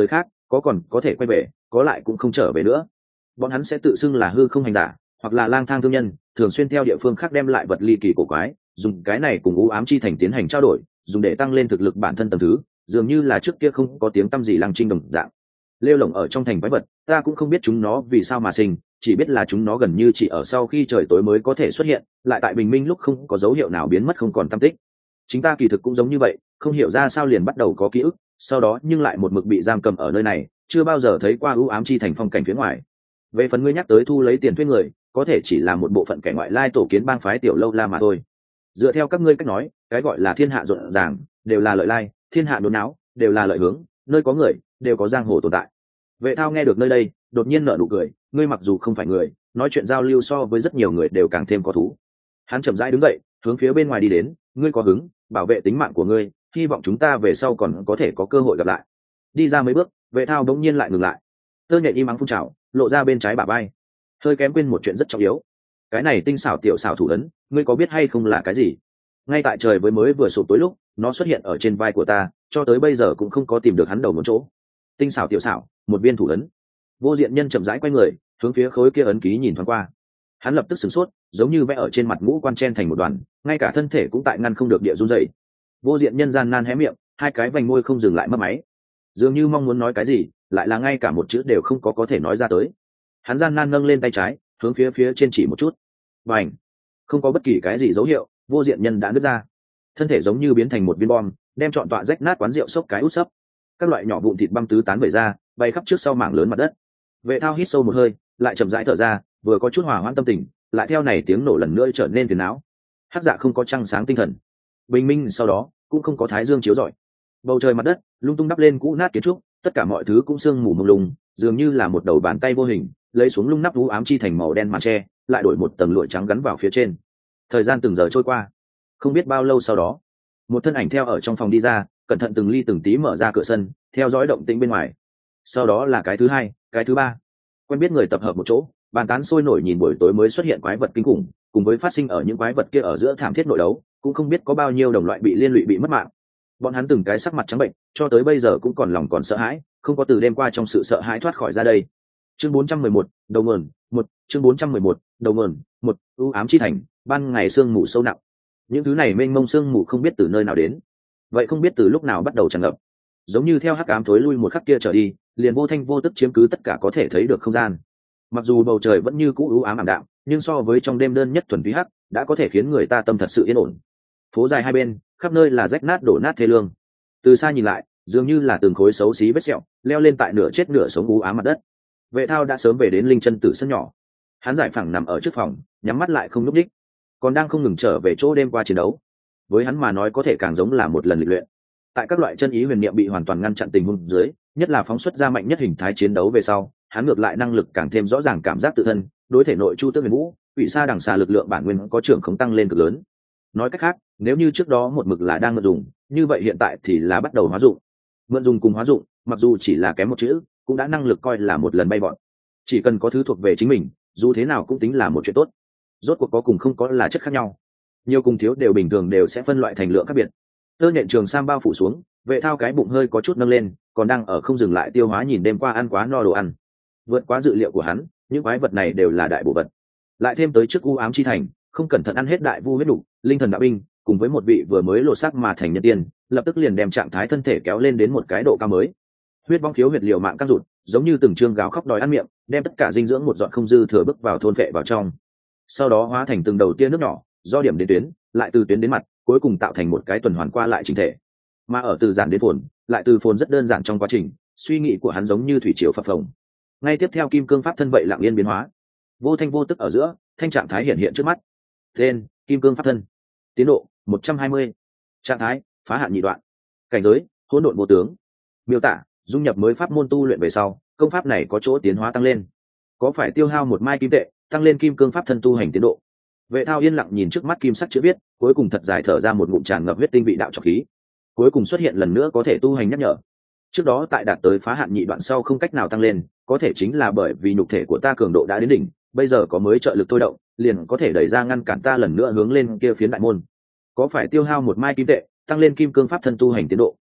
S1: có còn có thể quay về, có lại cũng không trở về nữa. Bọn hắn sẽ tự xưng là hư không hành giả, hoặc là lang thang thương nhân, thường xuyên theo địa phương khác đem lại vật ly kỳ cổ quái, dùng cái này cùng u ám chi thành tiến hành trao đổi, dùng để tăng lên thực lực bản thân tầng thứ, dường như là trước kia không có tiếng tăm gì Lăng Trinh đồng dạng. Lêu lổng ở trong thành quái vật, ta cũng không biết chúng nó vì sao mà sinh, chỉ biết là chúng nó gần như chỉ ở sau khi trời tối mới có thể xuất hiện, lại tại bình minh lúc không có dấu hiệu nào biến mất không còn tăm tích. Chính ta kỳ thực cũng giống như vậy, không hiểu ra sao liền bắt đầu có ký ức, sau đó nhưng lại một mực bị giam cầm ở nơi này, chưa bao giờ thấy qua u ám chi thành phong cảnh phía ngoài. Về phần ngươi nhắc tới thu lấy tiền thuê người, có thể chỉ là một bộ phận kẻ ngoại lai tổ kiến bang phái tiểu lâu la mà thôi. Dựa theo các ngươi cách nói, cái gọi là thiên hạ rộn ràng đều là lợi lai, thiên hạ đốn náo đều là lợi hướng, nơi có người đều có giang hồ tồn tại. Vệ Thao nghe được nơi đây, đột nhiên nở nụ cười, ngươi mặc dù không phải người, nói chuyện giao lưu so với rất nhiều người đều càng thêm có thú. Hắn chậm rãi đứng dậy, hướng phía bên ngoài đi đến, ngươi có hứng, bảo vệ tính mạng của ngươi, hy vọng chúng ta về sau còn có thể có cơ hội gặp lại. Đi ra mấy bước, Vệ Thao bỗng nhiên lại ngừng lại. Tơ nhện im ắng phun trào, lộ ra bên trái bả vai. Hơi kém quên một chuyện rất trọng yếu. Cái này tinh xảo tiểu xảo thủ ấn, ngươi có biết hay không là cái gì? Ngay tại trời với mới vừa sụp tối lúc, nó xuất hiện ở trên vai của ta, cho tới bây giờ cũng không có tìm được hắn đầu một chỗ. Tinh xảo tiểu xảo, một viên thủ ấn. Vô Diện Nhân chậm rãi quay người, hướng phía khối kia ấn ký nhìn thoáng qua. Hắn lập tức sửng sốt, giống như vẽ ở trên mặt ngũ quan chen thành một đoàn, ngay cả thân thể cũng tại ngăn không được địa run rẩy. Vô Diện Nhân gian nan hé miệng, hai cái vành môi không dừng lại mấp máy, dường như mong muốn nói cái gì, lại là ngay cả một chữ đều không có thể nói ra tới. Hắn gian nan nâng lên tay trái, hướng phía trên chỉ một chút, và ảnh, không có bất kỳ cái gì dấu hiệu, Vô Diện Nhân đã nứt ra, thân thể giống như biến thành một viên bom, đem trọn tọa rách nát quán rượu sốc cái út sấp, các loại nhỏ vụn thịt băm tứ tán vẩy ra, bay khắp trước sau mảng lớn mặt đất. Vệ Thao hít sâu một hơi, lại chậm rãi thở ra, vừa có chút hòa hoãn tâm tình, lại theo này tiếng nổ lần nữa trở nên phiền não. Hắc Dạ không có trăng sáng tinh thần, bình minh sau đó cũng không có thái dương chiếu rọi, bầu trời mặt đất lung tung đắp lên cũ nát kiến trúc, tất cả mọi thứ cũng sương mù mông lung, dường như là một đầu bàn tay vô hình lấy xuống lung nắp u ám chi thành màu đen màn tre, lại đổi một tầng lụa trắng gắn vào phía trên. Thời gian từng giờ trôi qua, không biết bao lâu sau đó, một thân ảnh theo ở trong phòng đi ra, cẩn thận từng ly từng tí mở ra cửa sân, theo dõi động tĩnh bên ngoài. Sau đó là cái thứ hai, cái thứ ba, quen biết người tập hợp một chỗ, bàn tán sôi nổi nhìn buổi tối mới xuất hiện quái vật kinh khủng, cùng với phát sinh ở những quái vật kia ở giữa thảm thiết nội đấu, cũng không biết có bao nhiêu đồng loại bị liên lụy bị mất mạng. Bọn hắn từng cái sắc mặt trắng bệnh, cho tới bây giờ cũng còn lòng còn sợ hãi, không có từ đêm qua trong sự sợ hãi thoát khỏi ra đây. Chương 411, đầu nguồn, 1, chương 411, đầu nguồn, 1, u ám chi thành, ban ngày sương mù sâu nặng. Những thứ này mênh mông sương mù không biết từ nơi nào đến, vậy không biết từ lúc nào bắt đầu tràn ngập, giống như theo hắc ám thối lui một khắc kia trở đi, liền vô thanh vô tức chiếm cứ tất cả có thể thấy được không gian. Mặc dù bầu trời vẫn như cũ u ám ảm đạm, nhưng so với trong đêm đơn nhất thuần túy hắc, đã có thể khiến người ta tâm thật sự yên ổn. Phố dài hai bên, khắp nơi là rách nát đổ nát thê lương. Từ xa nhìn lại, dường như là từng khối xấu xí vết sẹo leo lên tại nửa chết nửa sống u ám mặt đất. Vệ Thao đã sớm về đến Linh Chân Tử sân nhỏ, hắn giải phẳng nằm ở trước phòng, nhắm mắt lại không nhúc nhích, còn đang không ngừng trở về chỗ đêm qua chiến đấu. Với hắn mà nói có thể càng giống là một lần lịch luyện. Tại các loại chân ý huyền niệm bị hoàn toàn ngăn chặn tình huống dưới, nhất là phóng xuất ra mạnh nhất hình thái chiến đấu về sau, hắn ngược lại năng lực càng thêm rõ ràng cảm giác tự thân, đối thể nội chu tước huyền vũ, quỷ sa đằng xà lực lượng bản nguyên có trưởng không tăng lên cực lớn. Nói cách khác, nếu như trước đó một mực là đang mượn dùng, như vậy hiện tại thì là bắt đầu hóa dụng. Mượn dùng cùng hóa dụng, mặc dù chỉ là kém một chữ, cũng đã năng lực coi là một lần bay bọn. Chỉ cần có thứ thuộc về chính mình, dù thế nào cũng tính là một chuyện tốt. Rốt cuộc có cùng không có là chất khác nhau, nhiều cùng thiếu đều bình thường đều sẽ phân loại thành lượng khác biệt. Tơ nhện trường sam bao phủ xuống, Vệ Thao cái bụng hơi có chút nâng lên, còn đang ở không dừng lại tiêu hóa nhìn đêm qua ăn quá no đồ ăn. Vượt quá dự liệu của hắn, những quái vật này đều là đại bộ vật. Lại thêm tới trước u ám chi thành, không cẩn thận ăn hết đại vu huyết đủ, linh thần đạo binh, cùng với một vị vừa mới lộ sắc mà thành nhân tiên, lập tức liền đem trạng thái thân thể kéo lên đến một cái độ cao mới. Huyết vong khiếu huyệt liều mạng căng rụt, giống như từng trương gáo khóc đòi ăn miệng, đem tất cả dinh dưỡng một dọn không dư thừa bước vào thôn phệ vào trong. Sau đó hóa thành từng đầu tia nước nhỏ, do điểm đến tuyến, lại từ tuyến đến mặt, cuối cùng tạo thành một cái tuần hoàn qua lại chỉnh thể. Mà ở từ giản đến phồn, lại từ phồn rất đơn giản trong quá trình, suy nghĩ của hắn giống như thủy triều phập phồng. Ngay tiếp theo kim cương pháp thân vậy lặng yên biến hóa, vô thanh vô tức ở giữa, thanh trạng thái hiện hiện trước mắt. Tên: Kim cương pháp thân. Tiến độ: 120. Trạng thái: phá hạn nhị đoạn. Cảnh giới: hỗn độn vô tướng. Miêu tả: dung nhập mới pháp môn tu luyện về sau, công pháp này có chỗ tiến hóa tăng lên. Có phải tiêu hao một mai kim tệ, tăng lên kim cương pháp thân tu hành tiến độ. Vệ Thao yên lặng nhìn trước mắt kim sắc chữ viết, cuối cùng thật dài thở ra một ngụm tràn ngập huyết tinh vị đạo trọc khí. Cuối cùng xuất hiện lần nữa có thể tu hành nhắc nhở. Trước đó tại đạt tới phá hạn nhị đoạn sau không cách nào tăng lên, có thể chính là bởi vì nhục thể của ta cường độ đã đến đỉnh, bây giờ có mới trợ lực thôi động, liền có thể đẩy ra ngăn cản ta lần nữa hướng lên kia phiến đại môn. Có phải tiêu hao một mai kim tệ, tăng lên kim cương pháp thân tu hành tiến độ.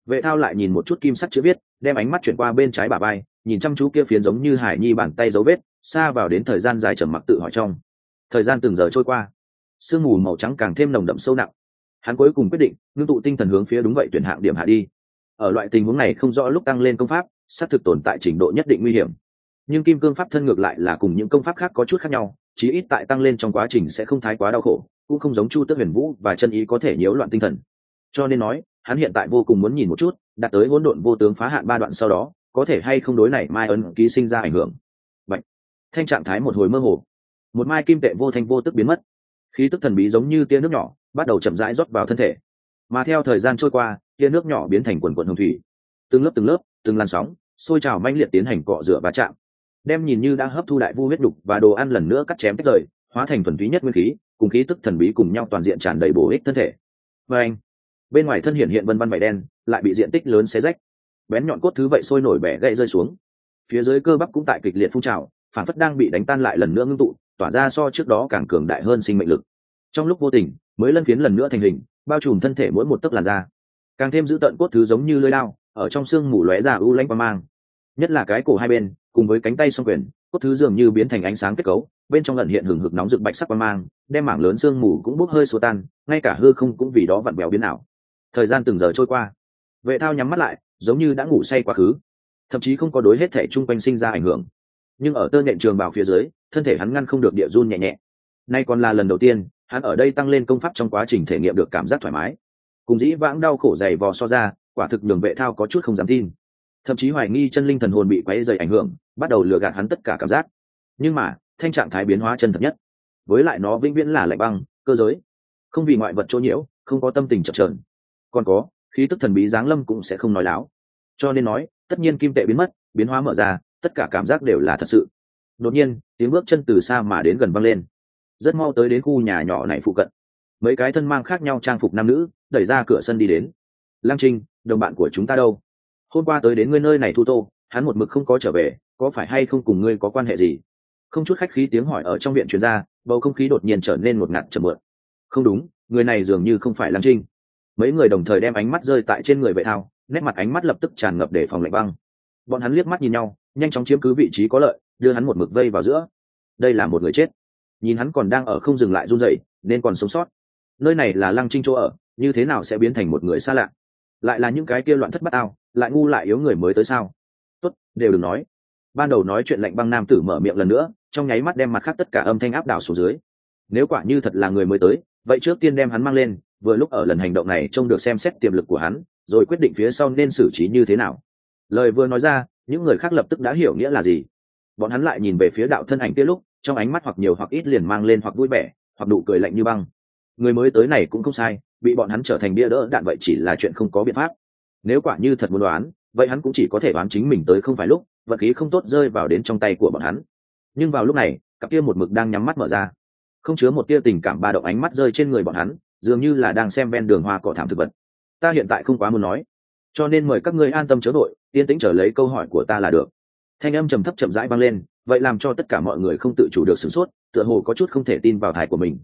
S1: Vệ thao lại nhìn một chút kim sắc chữ viết, đem ánh mắt chuyển qua bên trái bả vai, nhìn chăm chú kia phiến giống như hải nhi bàn tay dấu vết, xa vào đến thời gian dài trầm mặc tự hỏi trong. Thời gian từng giờ trôi qua, sương mù màu trắng càng thêm nồng đậm sâu nặng. Hắn cuối cùng quyết định ngưng tụ tinh thần hướng phía đúng vậy tuyển hạng điểm hạ đi. Ở loại tình huống này không rõ lúc tăng lên công pháp xác thực tồn tại trình độ nhất định nguy hiểm, nhưng kim cương pháp thân ngược lại là cùng những công pháp khác có chút khác nhau, chí ít tại tăng lên trong quá trình sẽ không thái quá đau khổ, cũng không giống Chu Tước Huyền Vũ và chân ý có thể nhiễu loạn tinh thần. Cho nên nói hắn hiện tại vô cùng muốn nhìn một chút đạt tới hỗn độn vô tướng phá hạn 3 đoạn sau đó có thể hay không đối này mai ấn ký sinh ra ảnh hưởng. Bạch. Thanh trạng thái một hồi mơ hồ, một mai kim tệ vô thanh vô tức biến mất, khí tức thần bí giống như tia nước nhỏ bắt đầu chậm rãi rót vào thân thể, mà theo thời gian trôi qua tia nước nhỏ biến thành quần quần hồng thủy, từng lớp từng làn sóng sôi trào mãnh liệt tiến hành cọ rửa và chạm, đem nhìn như đã hấp thu đại vu huyết đục và đồ ăn lần nữa cắt chém tách rời, hóa thành thuần túy nhất nguyên khí cùng khí tức thần bí cùng nhau toàn diện tràn đầy bổ ích thân thể. Và anh, bên ngoài thân hiện vân vân vảy đen lại bị diện tích lớn xé rách, bén nhọn cốt thứ vậy sôi nổi bẻ gãy rơi xuống, phía dưới cơ bắp cũng tại kịch liệt phun trào, phản phất đang bị đánh tan lại lần nữa ngưng tụ, tỏa ra so trước đó càng cường đại hơn sinh mệnh lực. Trong lúc vô tình mới lân phiến lần nữa thành hình, bao trùm thân thể mỗi một tấc làn da, càng thêm giữ tận cốt thứ giống như lưỡi lao ở trong xương mù lóe ra u lãnh quang mang, nhất là cái cổ hai bên cùng với cánh tay song quyền, cốt thứ dường như biến thành ánh sáng kết cấu, bên trong ẩn hiện hừng hực nóng rực bạch sắc quang mang, đem mảng lớn xương mù cũng bốc hơi xua tan, ngay cả hư không cũng vì đó vặn vẹo biến ảo. Thời gian từng giờ trôi qua, Vệ Thao nhắm mắt lại giống như đã ngủ say quá khứ, thậm chí không có đối hết thể chung quanh sinh ra ảnh hưởng, nhưng ở tơ nhện trường bào phía dưới thân thể hắn ngăn không được địa run nhẹ nhẹ. Nay còn là lần đầu tiên hắn ở đây tăng lên công pháp trong quá trình thể nghiệm được cảm giác thoải mái, cùng dĩ vãng đau khổ dày vò so ra, quả thực nhường Vệ Thao có chút không dám tin, thậm chí hoài nghi chân linh thần hồn bị quấy rầy ảnh hưởng, bắt đầu lừa gạt hắn tất cả cảm giác. Nhưng mà thanh trạng thái biến hóa chân thật nhất, với lại nó vĩnh viễn là lạnh băng cơ giới, không vì ngoại vật chỗ nhiễu, không có tâm tình chập chờn, còn có khí tức thần bí giáng lâm cũng sẽ không nói láo. Cho nên nói tất nhiên kim tệ biến mất, biến hóa mở ra, tất cả cảm giác đều là thật sự. Đột nhiên tiếng bước chân từ xa mà đến gần vang lên, rất mau tới đến khu nhà nhỏ này phụ cận, mấy cái thân mang khác nhau trang phục nam nữ đẩy ra cửa sân đi đến. Lăng Trinh, đồng bạn của chúng ta đâu? Hôm qua tới đến ngươi nơi này thu tô, hắn một mực không có trở về, có phải hay không cùng ngươi có quan hệ gì? Không chút khách khí tiếng hỏi ở trong viện truyền ra, bầu không khí đột nhiên trở nên ngột ngạt trầm mượn. Không đúng, người này dường như không phải Lăng Trinh. Mấy người đồng thời đem ánh mắt rơi tại trên người Vệ Thao, nét mặt ánh mắt lập tức tràn ngập để phòng lạnh băng. Bọn hắn liếc mắt nhìn nhau, nhanh chóng chiếm cứ vị trí có lợi, đưa hắn một mực vây vào giữa. Đây là một người chết, nhìn hắn còn đang ở không dừng lại run rẩy, nên còn sống sót. Nơi này là Lăng Trinh chỗ ở, như thế nào sẽ biến thành một người xa lạ? Lại là những cái kia loạn thất bát ao, lại ngu lại yếu người mới tới sao? Tốt, đều đừng nói. Ban đầu nói chuyện lạnh băng nam tử mở miệng lần nữa, trong nháy mắt đem mặt khác tất cả âm thanh áp đảo xuống dưới. Nếu quả như thật là người mới tới, vậy trước tiên đem hắn mang lên, vừa lúc ở lần hành động này trông được xem xét tiềm lực của hắn, rồi quyết định phía sau nên xử trí như thế nào. Lời vừa nói ra, những người khác lập tức đã hiểu nghĩa là gì. Bọn hắn lại nhìn về phía đạo thân ảnh kia lúc, trong ánh mắt hoặc nhiều hoặc ít liền mang lên hoặc vui vẻ, hoặc nụ cười lạnh như băng. Người mới tới này cũng không sai, bị bọn hắn trở thành bia đỡ đạn vậy chỉ là chuyện không có biện pháp. Nếu quả như thật muốn đoán, vậy hắn cũng chỉ có thể đoán chính mình tới không phải lúc, vật khí không tốt rơi vào đến trong tay của bọn hắn. Nhưng vào lúc này, cặp kia một mực đang nhắm mắt mở ra, không chứa một tia tình cảm ba động ánh mắt rơi trên người bọn hắn, dường như là đang xem ven đường hoa cỏ thảm thực vật. Ta hiện tại không quá muốn nói, cho nên mời các ngươi an tâm chớ vội, yên tĩnh chờ lấy câu hỏi của ta là được. Thanh âm trầm thấp chậm rãi vang lên, vậy làm cho tất cả mọi người không tự chủ được sửng sốt, tựa hồ có chút không thể tin vào thai của mình.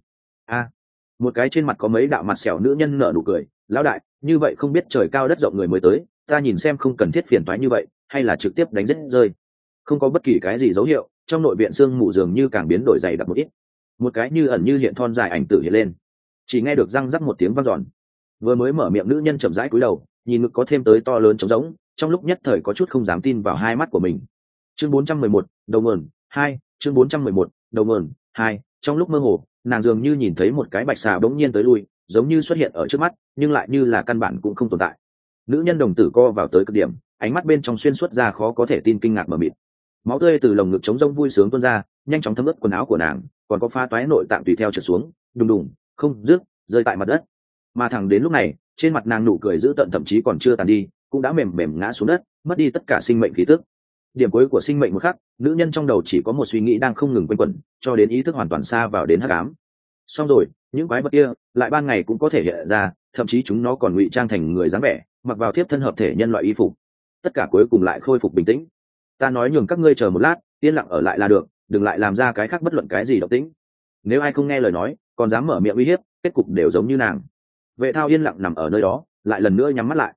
S1: Một cái trên mặt có mấy đạo mặt sẹo nữ nhân nở nụ cười, lão đại, như vậy không biết trời cao đất rộng người mới tới, ta nhìn xem không cần thiết phiền toái như vậy, hay là trực tiếp đánh giết rơi. Không có bất kỳ cái gì dấu hiệu, trong nội viện xương mù dường như càng biến đổi dày đặc một ít, một cái như ẩn như hiện thon dài ảnh tử hiện lên, chỉ nghe được răng rắc một tiếng vang dọn. Vừa mới mở miệng nữ nhân chậm rãi cúi đầu, nhìn ngực có thêm tới to lớn trống rỗng, trong lúc nhất thời có chút không dám tin vào hai mắt của mình. Chương 411, đầu nguồn 2, chương 411, đầu nguồn 2, trong lúc mơ hồ, nàng dường như nhìn thấy một cái bạch xà bỗng nhiên tới lui, giống như xuất hiện ở trước mắt, nhưng lại như là căn bản cũng không tồn tại. Nữ nhân đồng tử co vào tới cực điểm, ánh mắt bên trong xuyên suốt ra khó có thể tin kinh ngạc mờ mịt. Máu tươi từ lồng ngực trống rỗng vui sướng tuôn ra, nhanh chóng thấm ướt quần áo của nàng, còn có pha toái nội tạng tùy theo trượt xuống, đùng đùng, không dứt, rơi tại mặt đất. Mà thẳng đến lúc này, trên mặt nàng nụ cười dữ tợn thậm chí còn chưa tàn đi, cũng đã mềm mềm ngã xuống đất, mất đi tất cả sinh mệnh khí tức. Điểm cuối của sinh mệnh một khắc, nữ nhân trong đầu chỉ có một suy nghĩ đang không ngừng quanh quẩn, cho đến ý thức hoàn toàn xa vào đến hắc ám. Xong rồi, những quái vật kia lại ban ngày cũng có thể hiện ra, thậm chí chúng nó còn ngụy trang thành người dáng vẻ, mặc vào thiếp thân hợp thể nhân loại y phục. Tất cả cuối cùng lại khôi phục bình tĩnh. Ta nói nhường các ngươi chờ một lát, yên lặng ở lại là được, đừng lại làm ra cái khác bất luận cái gì động tĩnh. Nếu ai không nghe lời nói, còn dám mở miệng uy hiếp, kết cục đều giống như nàng. Vệ Thao yên lặng nằm ở nơi đó, lại lần nữa nhắm mắt lại.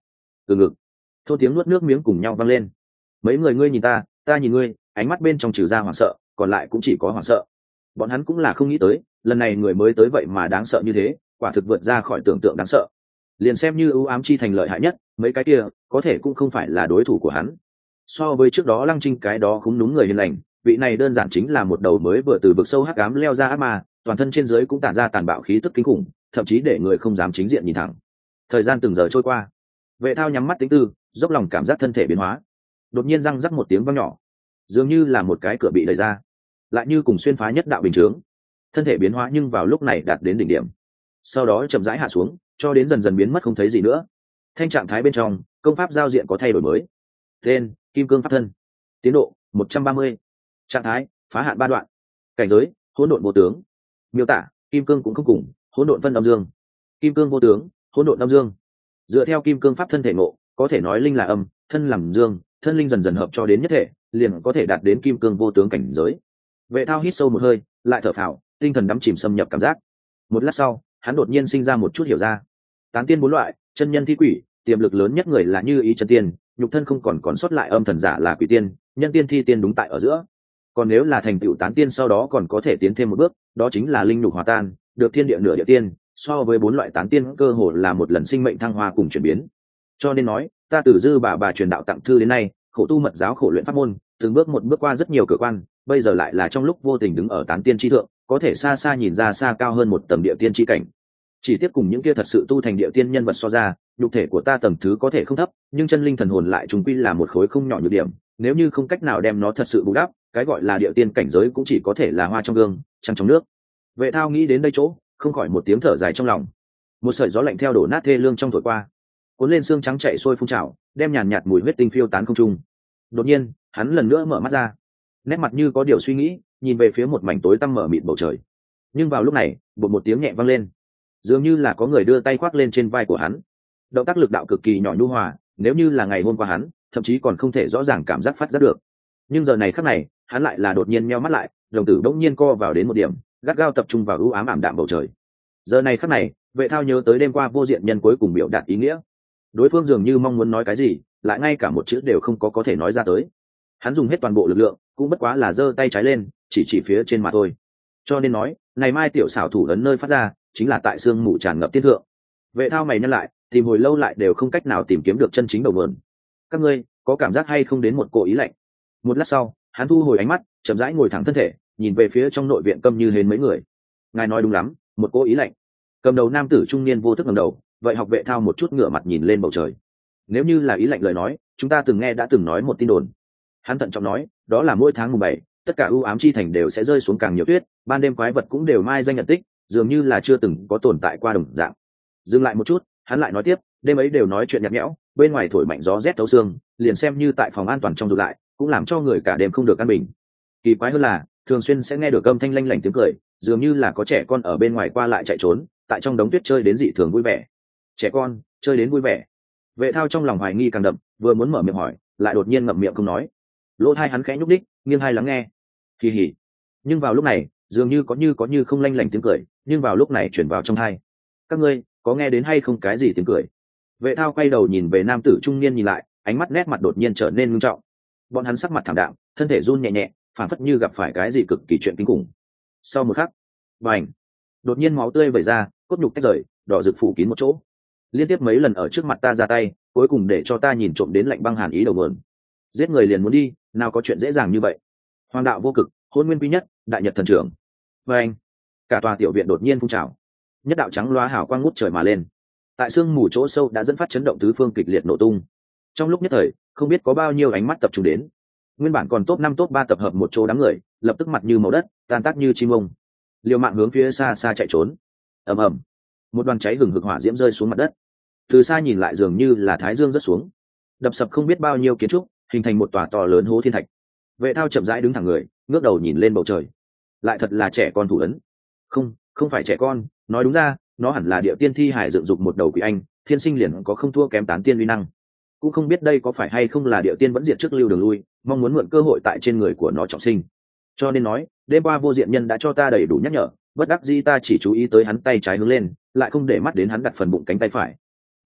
S1: từ ngực thôn tiếng nuốt nước miếng cùng nhau vang lên. Mấy người ngươi nhìn ta nhìn ngươi, ánh mắt bên trong trừ ra hoảng sợ còn lại cũng chỉ có hoảng sợ. Bọn hắn cũng là không nghĩ tới lần này người mới tới vậy mà đáng sợ như thế, quả thực vượt ra khỏi tưởng tượng đáng sợ. Liền xem như ưu ám chi thành lợi hại nhất, mấy cái kia có thể cũng không phải là đối thủ của hắn. So với trước đó Lăng Trinh cái đó khúng đúng người hiền lành, vị này đơn giản chính là một đầu mới vừa từ vực sâu hắc ám leo ra ác ma, toàn thân trên dưới cũng tản ra tàn bạo khí tức kinh khủng, thậm chí để người không dám chính diện nhìn thẳng. Thời gian từng giờ trôi qua, Vệ Thao nhắm mắt tính tư, dốc lòng cảm giác thân thể biến hóa. Đột nhiên răng rắc một tiếng vang nhỏ, dường như là một cái cửa bị đẩy ra, lại như cùng xuyên phá nhất đạo bình chướng. Thân thể biến hóa nhưng vào lúc này đạt đến đỉnh điểm, sau đó chậm rãi hạ xuống, cho đến dần dần biến mất không thấy gì nữa. Thanh trạng thái bên trong, công pháp giao diện có thay đổi mới. Tên: Kim Cương Pháp Thân. Tiến độ: 130. Trạng thái: phá hạn 3 đoạn. Cảnh giới: hỗn độn vô tướng. Miêu tả: kim cương cũng không cùng, hỗn độn phân âm dương. Kim cương vô tướng, hỗn độn âm dương. Dựa theo kim cương pháp thân thể ngộ, có thể nói linh là âm, thân làm dương, thân linh dần dần hợp cho đến nhất thể, liền có thể đạt đến kim cương vô tướng cảnh giới. Vệ Thao hít sâu một hơi, lại thở phào, tinh thần đắm chìm xâm nhập cảm giác. Một lát sau, hắn đột nhiên sinh ra một chút hiểu ra. Tán tiên 4 loại, chân nhân thi quỷ, tiềm lực lớn nhất người là như ý chân tiên, nhục thân không còn sót lại âm thần giả là quỷ tiên, nhân tiên thi tiên đúng tại ở giữa. Còn nếu là thành tựu tán tiên sau đó còn có thể tiến thêm một bước, đó chính là linh nhục hòa tan, được thiên địa nửa địa tiên, so với 4 loại tán tiên cơ hồ là một lần sinh mệnh thăng hoa cùng chuyển biến. Cho nên nói, ta từ dư bà truyền đạo tặng thư đến nay, khổ tu mật giáo khổ luyện pháp môn, từng bước một bước qua rất nhiều cửa quan, bây giờ lại là trong lúc vô tình đứng ở tán tiên chi thượng, có thể xa xa nhìn ra xa cao hơn một tầng địa tiên chi cảnh. Chỉ tiếp cùng những kia thật sự tu thành địa tiên nhân vật so ra, nhục thể của ta tầng thứ có thể không thấp, nhưng chân linh thần hồn lại trùng quy là một khối không nhỏ nhược điểm, nếu như không cách nào đem nó thật sự bù đắp, cái gọi là địa tiên cảnh giới cũng chỉ có thể là hoa trong gương, trăng trong nước. Vệ Thao nghĩ đến đây chỗ, không khỏi một tiếng thở dài trong lòng. Một sợi gió lạnh theo đổ nát thê lương trong thổi qua, cuốn lên xương trắng chạy xuôi phun trào, đem nhàn nhạt mùi huyết tinh phiêu tán không trung. Đột nhiên, hắn lần nữa mở mắt ra, nét mặt như có điều suy nghĩ, nhìn về phía một mảnh tối tăm mở mịt bầu trời. Nhưng vào lúc này, bột một tiếng nhẹ vang lên, dường như là có người đưa tay khoác lên trên vai của hắn. Động tác lực đạo cực kỳ nhỏ nhu hòa, nếu như là ngày hôm qua hắn, thậm chí còn không thể rõ ràng cảm giác phát giác được. Nhưng giờ này khắc này, hắn lại là đột nhiên meo mắt lại, đồng tử bỗng nhiên co vào đến một điểm, gắt gao tập trung vào ưu ám ảm đạm bầu trời. Giờ này khắc này, Vệ Thao nhớ tới đêm qua vô diện nhân cuối cùng biểu đạt ý nghĩa. Đối phương dường như mong muốn nói cái gì, lại ngay cả một chữ đều không có thể nói ra tới. Hắn dùng hết toàn bộ lực lượng, cũng bất quá là giơ tay trái lên, chỉ phía trên mà thôi. Cho nên nói, ngày mai tiểu xảo thủ ấn nơi phát ra, chính là tại sương mù tràn ngập tiên thượng. Vệ Thao mày nhăn lại, tìm hồi lâu lại đều không cách nào tìm kiếm được chân chính đầu nguồn. Các ngươi có cảm giác hay không đến một cỗ ý lạnh? Một lát sau, hắn thu hồi ánh mắt, chậm rãi ngồi thẳng thân thể, nhìn về phía trong nội viện câm như hến mấy người. Ngài nói đúng lắm, một cỗ ý lạnh. Cầm đầu nam tử trung niên vô thức ngẩng đầu, vậy học Vệ Thao một chút ngửa mặt nhìn lên bầu trời. Nếu như là ý lạnh lời nói, chúng ta từng nghe đã từng nói một tin đồn. Hắn thận trọng nói, đó là mỗi tháng mùng 7, tất cả ưu ám chi thành đều sẽ rơi xuống càng nhiều tuyết, ban đêm quái vật cũng đều mai danh nhận tích, dường như là chưa từng có tồn tại qua đồng dạng. Dừng lại một chút, hắn lại nói tiếp, đêm ấy đều nói chuyện nhạt nhẽo, bên ngoài thổi mạnh gió rét thấu xương, liền xem như tại phòng an toàn trong rụt lại, cũng làm cho người cả đêm không được an bình. Kỳ quái hơn là, thường xuyên sẽ nghe được âm thanh lanh lảnh tiếng cười, dường như là có trẻ con ở bên ngoài qua lại chạy trốn, tại trong đống tuyết chơi đến dị thường vui vẻ. Trẻ con chơi đến vui vẻ. Vệ Thao trong lòng hoài nghi càng đậm, vừa muốn mở miệng hỏi, lại đột nhiên ngậm miệng không nói. Lỗ tai hắn khẽ nhúc đích, nghiêng tai lắng nghe. Kỳ hỉ. Nhưng vào lúc này, dường như có như không lanh lảnh tiếng cười, nhưng vào lúc này chuyển vào trong tai. Các ngươi có nghe đến hay không cái gì tiếng cười? Vệ Thao quay đầu nhìn về nam tử trung niên nhìn lại, ánh mắt nét mặt đột nhiên trở nên nghiêm trọng. Bọn hắn sắc mặt thảm đạm, thân thể run nhẹ nhẹ, phản phất như gặp phải cái gì cực kỳ chuyện kinh khủng. Sau một khắc, bành, đột nhiên máu tươi vẩy ra, cốt nhục tách rời, đỏ rực phủ kín một chỗ. Liên tiếp mấy lần ở trước mặt ta ra tay, cuối cùng để cho ta nhìn trộm đến lạnh băng hàn ý đầu nguồn. Giết người liền muốn đi, nào có chuyện dễ dàng như vậy. Hoàng đạo vô cực, hôn nguyên quý nhất, đại nhật thần trưởng. Bành, cả tòa tiểu viện đột nhiên phun trào, nhất đạo trắng loá hào quang ngút trời mà lên, tại sương mù chỗ sâu đã dẫn phát chấn động tứ phương kịch liệt nổ tung. Trong lúc nhất thời, không biết có bao nhiêu ánh mắt tập trung đến. Nguyên bản còn top 5 top 3 tập hợp một chỗ đám người, lập tức mặt như màu đất, tan tác như chim ông, liều mạng hướng phía xa xa chạy trốn. Ầm ầm, một đoàn cháy hừng hực hỏa diễm rơi xuống mặt đất, từ xa nhìn lại dường như là thái dương rớt xuống, đập sập không biết bao nhiêu kiến trúc, hình thành một tòa to lớn hố thiên thạch. Vệ Thao chậm rãi đứng thẳng người, ngước đầu nhìn lên bầu trời. Lại thật là trẻ con thủ ấn. Không phải trẻ con, nói đúng ra, nó hẳn là địa tiên thi hải dựng dục một đầu quỷ anh, thiên sinh liền có không thua kém tán tiên uy năng. Cũng không biết đây có phải hay không là địa tiên vẫn diệt trước lưu đường lui, mong muốn mượn cơ hội tại trên người của nó trọng sinh. Cho nên nói, đêm qua vô diện nhân đã cho ta đầy đủ nhắc nhở, bất đắc dĩ ta chỉ chú ý tới hắn tay trái hướng lên, lại không để mắt đến hắn đặt phần bụng cánh tay phải.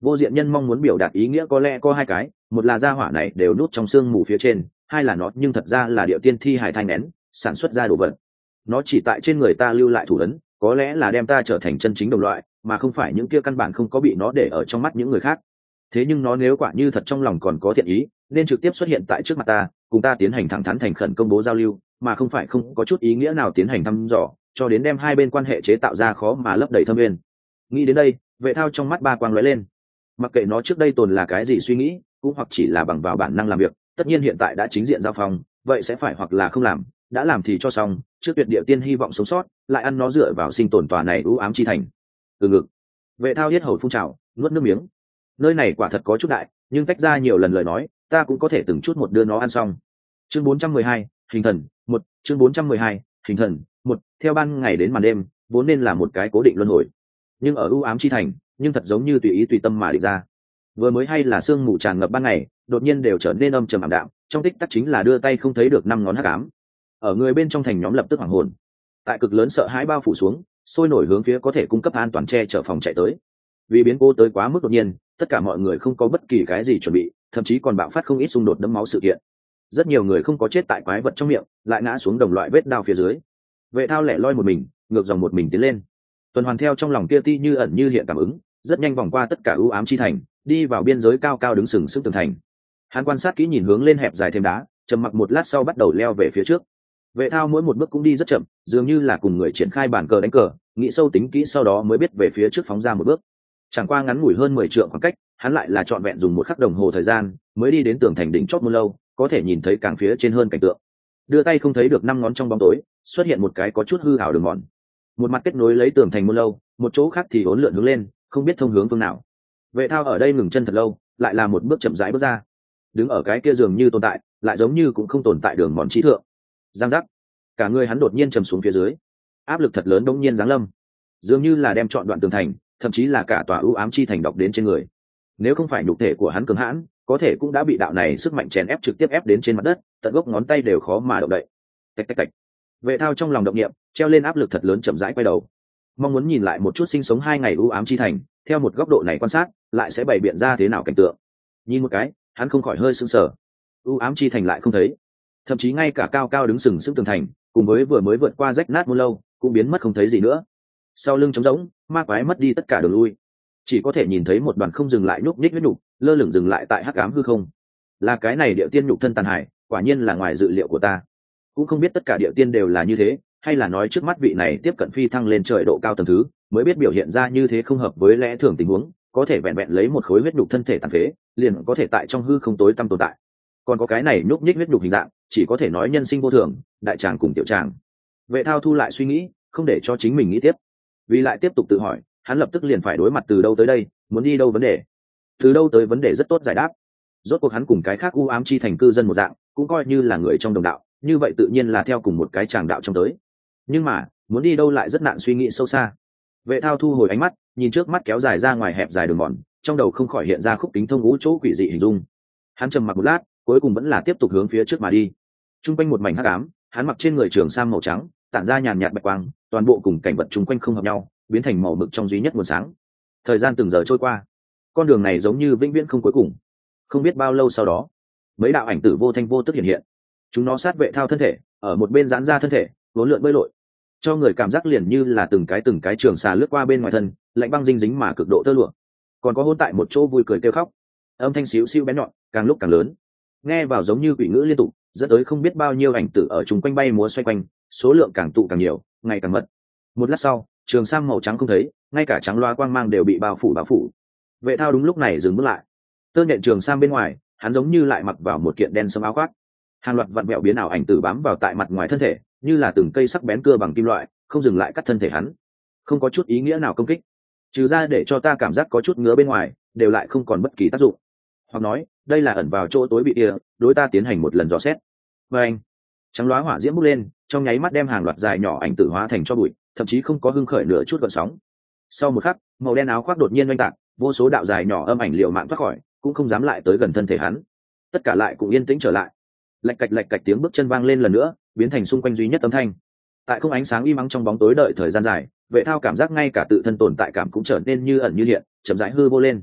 S1: Vô diện nhân mong muốn biểu đạt ý nghĩa có lẽ có hai cái, một là gia hỏa này đều nút trong xương mù phía trên, hai là nó nhưng thật ra là địa tiên thi hài thanh nén sản xuất ra đồ vật. Nó chỉ tại trên người ta lưu lại thủ ấn, có lẽ là đem ta trở thành chân chính đồng loại, mà không phải những kia căn bản không có bị nó để ở trong mắt những người khác. Thế nhưng nó nếu quả như thật trong lòng còn có thiện ý, nên trực tiếp xuất hiện tại trước mặt ta, cùng ta tiến hành thẳng thắn thành khẩn công bố giao lưu, mà không phải không có chút ý nghĩa nào tiến hành thăm dò, cho đến đem hai bên quan hệ chế tạo ra khó mà lấp đầy thâm nguyên. Nghĩ đến đây, Vệ Thao trong mắt ba quang lóe lên. Mặc kệ nó trước đây tồn là cái gì suy nghĩ, cũng hoặc chỉ là bằng vào bản năng làm việc, tất nhiên hiện tại đã chính diện giao phòng, vậy sẽ phải hoặc là không làm, đã làm thì cho xong, trước tuyệt địa tiên hy vọng sống sót, lại ăn nó dựa vào sinh tồn tòa này u ám chi thành. Từ ngực, Vệ Thao yết hầu phun trào, nuốt nước miếng. Nơi này quả thật có chút đại, nhưng tách ra nhiều lần lời nói, ta cũng có thể từng chút một đưa nó ăn xong. Chương 412, hình thần, 1, chương 412, hình thần, 1, theo ban ngày đến màn đêm, vốn nên là một cái cố định luân hồi. Nhưng ở u ám chi thành, nhưng thật giống như tùy ý tùy tâm mà định ra. Vừa mới hay là sương mù tràn ngập ban ngày, đột nhiên đều trở nên âm trầm ảm đạm, trong tích tắc chính là đưa tay không thấy được năm ngón hắc ám. Ở người bên trong thành nhóm lập tức hoảng hồn. Tại cực lớn sợ hãi bao phủ xuống, sôi nổi hướng phía có thể cung cấp an toàn che chở phòng chạy tới. Vì biến cố tới quá mức đột nhiên, tất cả mọi người không có bất kỳ cái gì chuẩn bị, thậm chí còn bạo phát không ít xung đột đẫm máu sự kiện. Rất nhiều người không có chết tại quái vật trong miệng, lại ngã xuống đồng loại vết đao phía dưới. Vệ Thao lẻ loi một mình, ngược dòng một mình tiến lên. Tuần hoàn theo trong lòng kia ti như ẩn như hiện cảm ứng, rất nhanh vòng qua tất cả ưu ám chi thành, đi vào biên giới cao cao đứng sừng sững tường thành. Hắn quan sát kỹ nhìn hướng lên hẹp dài thêm đá, trầm mặc một lát sau bắt đầu leo về phía trước. Vệ Thao mỗi một bước cũng đi rất chậm, dường như là cùng người triển khai bàn cờ đánh cờ, nghĩ sâu tính kỹ sau đó mới biết về phía trước phóng ra một bước. Chẳng qua ngắn ngủi hơn 10 trượng khoảng cách, hắn lại là trọn vẹn dùng một khắc đồng hồ thời gian mới đi đến tường thành đỉnh chót môn lâu, có thể nhìn thấy càng phía trên hơn cảnh tượng. Đưa tay không thấy được năm ngón trong bóng tối, xuất hiện một cái có chút hư ảo đường mòn. Một mặt kết nối lấy tường thành môn lâu, một chỗ khác thì uốn lượn hướng lên, không biết thông hướng phương nào. Vệ Thao ở đây ngừng chân thật lâu, lại là một bước chậm rãi bước ra. Đứng ở cái kia dường như tồn tại, lại giống như cũng không tồn tại đường mòn trí thượng. Giang giác, cả người hắn đột nhiên trầm xuống phía dưới, áp lực thật lớn đống nhiên giáng lâm, dường như là đem trọn đoạn tường thành, thậm chí là cả tòa ưu ám chi thành đọc đến trên người. Nếu không phải nhục thể của hắn cường hãn, có thể cũng đã bị đạo này sức mạnh chèn ép trực tiếp ép đến trên mặt đất, tận gốc ngón tay đều khó mà động đậy. Tạch tạch tạch. Vệ Thao trong lòng động niệm, treo lên áp lực thật lớn chậm rãi quay đầu, mong muốn nhìn lại một chút sinh sống 2 ngày ưu ám chi thành, theo một góc độ này quan sát, lại sẽ bày biện ra thế nào cảnh tượng. Nhìn một cái, hắn không khỏi hơi sững sờ. Ưu ám chi thành lại không thấy, thậm chí ngay cả cao cao đứng sừng sững tường thành, cùng với vừa mới vượt qua rách nát môn lâu, cũng biến mất không thấy gì nữa. Sau lưng trống rỗng, ma quái mất đi tất cả đường lui, chỉ có thể nhìn thấy một đoàn không dừng lại nhúc nhích huyết nhục, lơ lửng dừng lại tại hắc ám hư không. Là cái này địa tiên nhục thân tàn hải, quả nhiên là ngoài dự liệu của ta. Cũng không biết tất cả địa tiên đều là như thế, hay là nói trước mắt vị này tiếp cận phi thăng lên trời độ cao tầng thứ, mới biết biểu hiện ra như thế không hợp với lẽ thường tình huống, có thể vẹn vẹn lấy một khối huyết nhục thân thể tàn phế, liền có thể tại trong hư không tối tăm tồn tại. Còn có cái này nhúc nhích huyết nhục hình dạng, chỉ có thể nói nhân sinh vô thường, đại tràng cùng tiểu tràng. Vệ Thao thu lại suy nghĩ, không để cho chính mình nghĩ tiếp. Vì lại tiếp tục tự hỏi, hắn lập tức liền phải đối mặt từ đâu tới đây, muốn đi đâu vấn đề. Từ đâu tới vấn đề rất tốt giải đáp. Rốt cuộc hắn cùng cái khác u ám chi thành cư dân một dạng, cũng coi như là người trong đồng đạo, như vậy tự nhiên là theo cùng một cái tràng đạo trong tới. Nhưng mà, muốn đi đâu lại rất nạn suy nghĩ sâu xa. Vệ Thao thu hồi ánh mắt, nhìn trước mắt kéo dài ra ngoài hẹp dài đường mòn, trong đầu không khỏi hiện ra khúc kính thông ngũ chỗ quỷ dị hình dung. Hắn trầm mặc một lát, cuối cùng vẫn là tiếp tục hướng phía trước mà đi. Trung quanh một mảnh hắc ám, hắn mặc trên người trường sam màu trắng, tản ra nhàn nhạt bạch quang, toàn bộ cùng cảnh vật chung quanh không hợp nhau, biến thành màu mực trong duy nhất nguồn sáng. Thời gian từng giờ trôi qua, con đường này giống như vĩnh viễn không cuối cùng. Không biết bao lâu sau đó, mấy đạo ảnh tử vô thanh vô tức hiện hiện. Chúng nó sát Vệ Thao thân thể, ở một bên giãn ra thân thể, vốn lượn bơi lội, cho người cảm giác liền như là từng cái trường xà lướt qua bên ngoài thân, lạnh băng dinh dính mà cực độ tơ lụa. Còn có hôn tại một chỗ vui cười kêu khóc, âm thanh xíu xiu bén nhọn, càng lúc càng lớn, nghe vào giống như quỷ ngữ liên tục, dẫn tới không biết bao nhiêu ảnh tử ở chung quanh bay múa xoay quanh, số lượng càng tụ càng nhiều, ngày càng mật. Một lát sau, trường sam màu trắng không thấy, ngay cả trắng loa quang mang đều bị bao phủ. Vệ Thao đúng lúc này dừng bước lại. Tơ nhện trường sam bên ngoài, hắn giống như lại mặc vào một kiện đen sẫm áo khoác. Hàng loạt vặn vẹo biến ảo ảnh tử bám vào tại mặt ngoài thân thể, như là từng cây sắc bén cưa bằng kim loại, không dừng lại cắt thân thể hắn. Không có chút ý nghĩa nào công kích, trừ ra để cho ta cảm giác có chút ngứa bên ngoài, đều lại không còn bất kỳ tác dụng. Hoặc nói, đây là ẩn vào chỗ tối bị kia, đối ta tiến hành một lần dò xét. Và anh, trắng loá hỏa diễm bốc lên, trong nháy mắt đem hàng loạt dài nhỏ ảnh tử hóa thành cho bụi, thậm chí không có hưng khởi nửa chút gợn sóng. Sau một khắc, màu đen áo khoác đột nhiên oanh tạc, vô số đạo dài nhỏ âm ảnh liều mạng thoát khỏi, cũng không dám lại tới gần thân thể hắn. Tất cả lại cũng yên tĩnh trở lại. Lạch cạch tiếng bước chân vang lên lần nữa, biến thành xung quanh duy nhất âm thanh. Tại không ánh sáng im ắng trong bóng tối đợi thời gian dài, Vệ Thao cảm giác ngay cả tự thân tồn tại cảm cũng trở nên như ẩn như hiện, chậm rãi hư vô lên.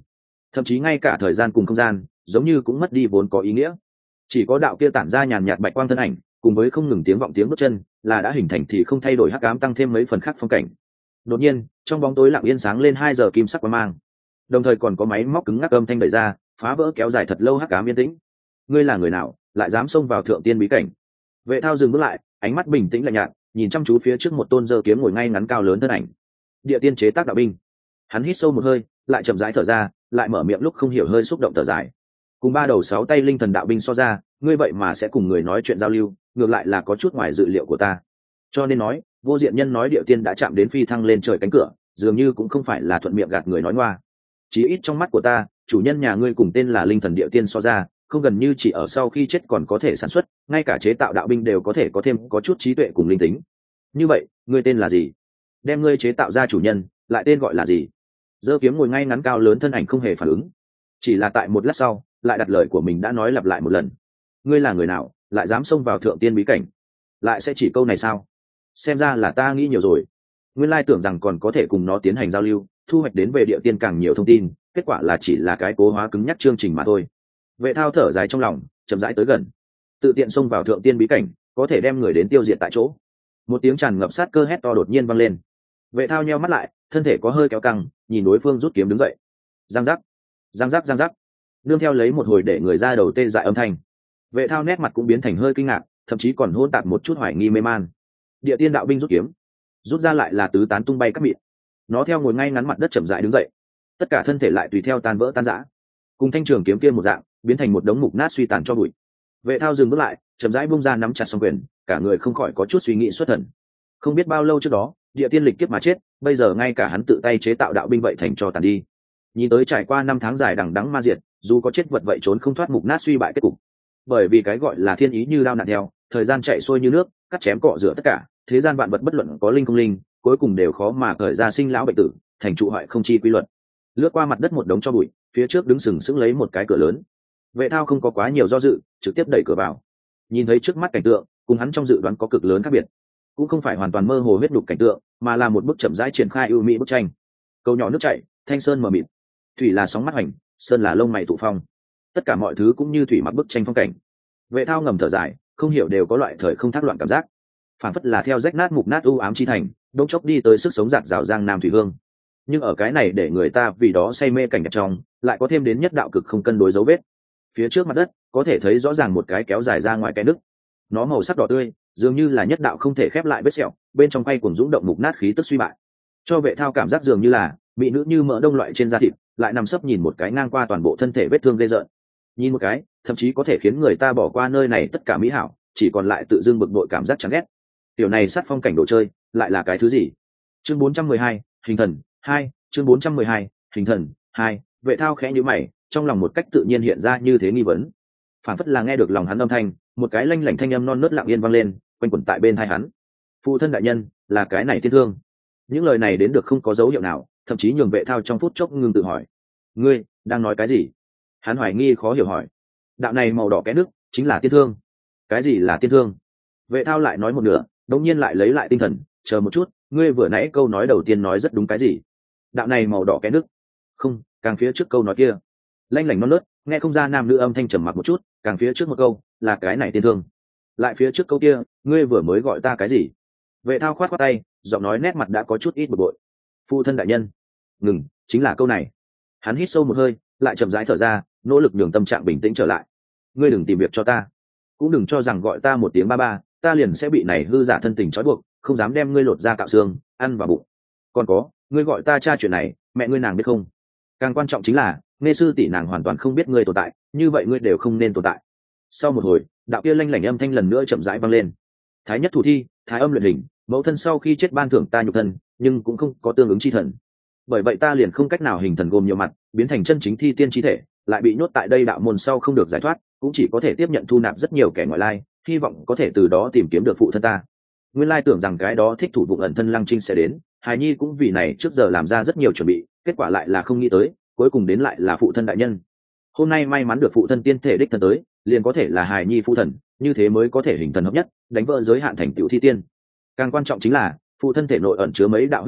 S1: thậm chí ngay cả thời gian cùng không gian giống như cũng mất đi vốn có ý nghĩa. Chỉ có đạo kia tản ra nhàn nhạt bạch quang thân ảnh cùng với không ngừng tiếng vọng tiếng bước chân là đã hình thành thì không thay đổi hắc ám, tăng thêm mấy phần khác phong cảnh. Đột nhiên trong bóng tối lặng yên sáng lên 2 giờ kim sắc quang mang, đồng thời còn có máy móc cứng ngắc âm thanh đẩy ra, phá vỡ kéo dài thật lâu hắc ám yên tĩnh. Ngươi là người nào lại dám xông vào thượng tiên bí cảnh? Vệ Thao dừng bước lại, ánh mắt bình tĩnh lạnh nhạt, nhìn chăm chú phía trước một tôn giơ kiếm ngồi ngay ngắn cao lớn thân ảnh. Địa tiên chế tác đạo binh. Hắn hít sâu một hơi, lại chậm rãi thở ra, lại mở miệng lúc không hiểu hơi xúc động thở dài. Cùng 3 đầu 6 tay linh thần đạo binh so ra, ngươi vậy mà sẽ cùng người nói chuyện giao lưu, ngược lại là có chút ngoài dự liệu của ta. Cho nên nói, vô diện nhân nói địa tiên đã chạm đến phi thăng lên trời cánh cửa, dường như cũng không phải là thuận miệng gạt người nói ngoa. Chí ít trong mắt của ta, chủ nhân nhà ngươi cùng tên là linh thần địa tiên so ra, không gần như chỉ ở sau khi chết còn có thể sản xuất, ngay cả chế tạo đạo binh đều có thể có thêm có chút trí tuệ cùng linh tính. Như vậy, ngươi tên là gì? Đem ngươi chế tạo ra chủ nhân, lại tên gọi là gì? Giơ kiếm ngồi ngay ngắn cao lớn thân ảnh không hề phản ứng, chỉ là tại một lát sau, lại đặt lời của mình đã nói lặp lại một lần. Ngươi là người nào, lại dám xông vào thượng tiên bí cảnh? Lại sẽ chỉ câu này sao? Xem ra là ta nghĩ nhiều rồi. Nguyên lai tưởng rằng còn có thể cùng nó tiến hành giao lưu, thu hoạch đến về địa tiên càng nhiều thông tin, kết quả là chỉ là cái cố hóa cứng nhắc chương trình mà thôi. Vệ Thao thở dài trong lòng, chậm rãi tới gần. Tự tiện xông vào thượng tiên bí cảnh, có thể đem người đến tiêu diệt tại chỗ. Một tiếng tràn ngập sát cơ hét to đột nhiên vang lên. Vệ Thao nheo mắt lại, thân thể có hơi kéo căng, nhìn đối phương rút kiếm đứng dậy. Giang giác, giang giác, giang giác. Nương theo lấy một hồi để người ra đầu tê dại âm thanh. Vệ Thao nét mặt cũng biến thành hơi kinh ngạc, thậm chí còn hỗn tạp một chút hoài nghi mê man. Địa tiên đạo binh rút kiếm, rút ra lại là tứ tán tung bay các mịn. Nó theo ngồi ngay ngắn mặt đất chậm rãi đứng dậy, tất cả thân thể lại tùy theo tan vỡ tan rã, cùng thanh trường kiếm kia một dạng, biến thành một đống mục nát suy tàn cho bụi. Vệ Thao dừng bước lại, chậm rãi buông ra nắm chặt song quyền, cả người không khỏi có chút suy nghĩ xuất thần. Không biết bao lâu trước đó, địa tiên lịch kiếp mà chết, bây giờ ngay cả hắn tự tay chế tạo đạo binh vậy thành cho tàn đi. Nhìn tới trải qua 5 tháng dài đằng đẵng ma diệt, dù có chết vật vậy trốn không thoát mục nát suy bại kết cục. Bởi vì cái gọi là thiên ý như đao nạn theo, thời gian chạy xuôi như nước, cắt chém cọ rửa tất cả, thế gian vạn vật bất luận có linh không linh, cuối cùng đều khó mà khởi ra sinh lão bệnh tử, thành trụ hoại không chi quy luật. Lướt qua mặt đất một đống cho bụi, phía trước đứng sừng sững lấy một cái cửa lớn. Vệ Thao không có quá nhiều do dự, trực tiếp đẩy cửa vào. Nhìn thấy trước mắt cảnh tượng, cùng hắn trong dự đoán có cực lớn khác biệt. Cũng không phải hoàn toàn mơ hồ huyết đục cảnh tượng, mà là một bức chậm rãi triển khai ưu mỹ bức tranh. Cầu nhỏ nước chảy, thanh sơn mờ mịt, thủy là sóng mắt hoành, sơn là lông mày tụ phong. Tất cả mọi thứ cũng như thủy mặc bức tranh phong cảnh. Vệ Thao ngầm thở dài, không hiểu đều có loại thời không thác loạn cảm giác, phản phất là theo rách nát mục nát u ám chi thành, đống chốc đi tới sức sống giạt rào giang nam thủy hương. Nhưng ở cái này để người ta vì đó say mê cảnh đẹp trong, lại có thêm đến nhất đạo cực không cân đối dấu vết. Phía trước mặt đất có thể thấy rõ ràng một cái kéo dài ra ngoài cái nứt, nó màu sắc đỏ tươi, dường như là nhất đạo không thể khép lại vết sẹo, bên trong quay cuồng dũng động mục nát khí tức suy bại, cho Vệ Thao cảm giác dường như là bị nữ như mỡ đông loại trên da thịt, lại nằm sấp nhìn một cái ngang qua toàn bộ thân thể vết thương ghê rợn. Nhìn một cái, thậm chí có thể khiến người ta bỏ qua nơi này tất cả mỹ hảo, chỉ còn lại tự dưng bực bội cảm giác chán ghét. Tiểu này sát phong cảnh đồ chơi, lại là cái thứ gì? Chương 412, hình thần 2, chương 412, hình thần 2. Vệ Thao khẽ nhíu mày, trong lòng một cách tự nhiên hiện ra như thế nghi vấn. Phản phất là nghe được lòng hắn âm thanh, một cái lanh lảnh thanh âm non nớt lặng yên vang lên, quanh quẩn tại bên tai hắn. Phụ thân đại nhân, là cái này tiên thương. Những lời này đến được không có dấu hiệu nào, thậm chí nhường Vệ Thao trong phút chốc ngưng tự hỏi. Ngươi đang nói cái gì? Hắn hoài nghi khó hiểu hỏi. Đạo này màu đỏ cái nước chính là tiên thương. Cái gì là tiên thương? Vệ Thao lại nói một nửa, đột nhiên lại lấy lại tinh thần, chờ một chút, ngươi vừa nãy câu nói đầu tiên nói rất đúng. Cái gì? Đạo này màu đỏ cái nước? Không, càng phía trước câu nói kia lanh lảnh non nớt, nghe không ra nam nữ âm thanh trầm mặc một chút, càng phía trước một câu là cái này tiên thương. Lại phía trước câu kia, ngươi vừa mới gọi ta cái gì? Vệ Thao khoát khoát tay, giọng nói nét mặt đã có chút ít bực bội. Phụ thân đại nhân. Ngừng, chính là câu này. Hắn hít sâu một hơi, lại chậm rãi thở ra, nỗ lực nhường tâm trạng bình tĩnh trở lại. Ngươi đừng tìm việc cho ta, cũng đừng cho rằng gọi ta một tiếng ba ba, ta liền sẽ bị này hư giả thân tình trói buộc, không dám đem ngươi lột ra cạo xương, ăn vào bụng. Còn có, ngươi gọi ta cha chuyện này, mẹ ngươi nàng biết không? Càng quan trọng chính là, nghe sư tỷ nàng hoàn toàn không biết ngươi tồn tại, như vậy ngươi đều không nên tồn tại. Sau một hồi, đạo kia lanh lảnh âm thanh lần nữa chậm rãi vang lên. Thái nhất thủ thi, thái âm luyện hình, mẫu thân sau khi chết ban thưởng ta nhục thân, nhưng cũng không có tương ứng chi thần. Bởi vậy ta liền không cách nào hình thần gồm nhiều mặt, biến thành chân chính thi tiên chi thể, lại bị nhốt tại đây đạo môn sau không được giải thoát, cũng chỉ có thể tiếp nhận thu nạp rất nhiều kẻ ngoại lai, hy vọng có thể từ đó tìm kiếm được phụ thân ta. Nguyên lai tưởng rằng cái đó thích thủ vụ ẩn thân Lăng Trinh sẽ đến, Hải Nhi cũng vì này trước giờ làm ra rất nhiều chuẩn bị, kết quả lại là không nghĩ tới, cuối cùng đến lại là phụ thân đại nhân. Hôm nay may mắn được phụ thân tiên thể đích thân tới, liền có thể là Hải Nhi phụ thần, như thế mới có thể hình thần hợp nhất, đánh vỡ giới hạn thành tựu thi tiên. Càng quan trọng chính là phụ thân thể nội ẩn chứa mấy đạo huyết mạch,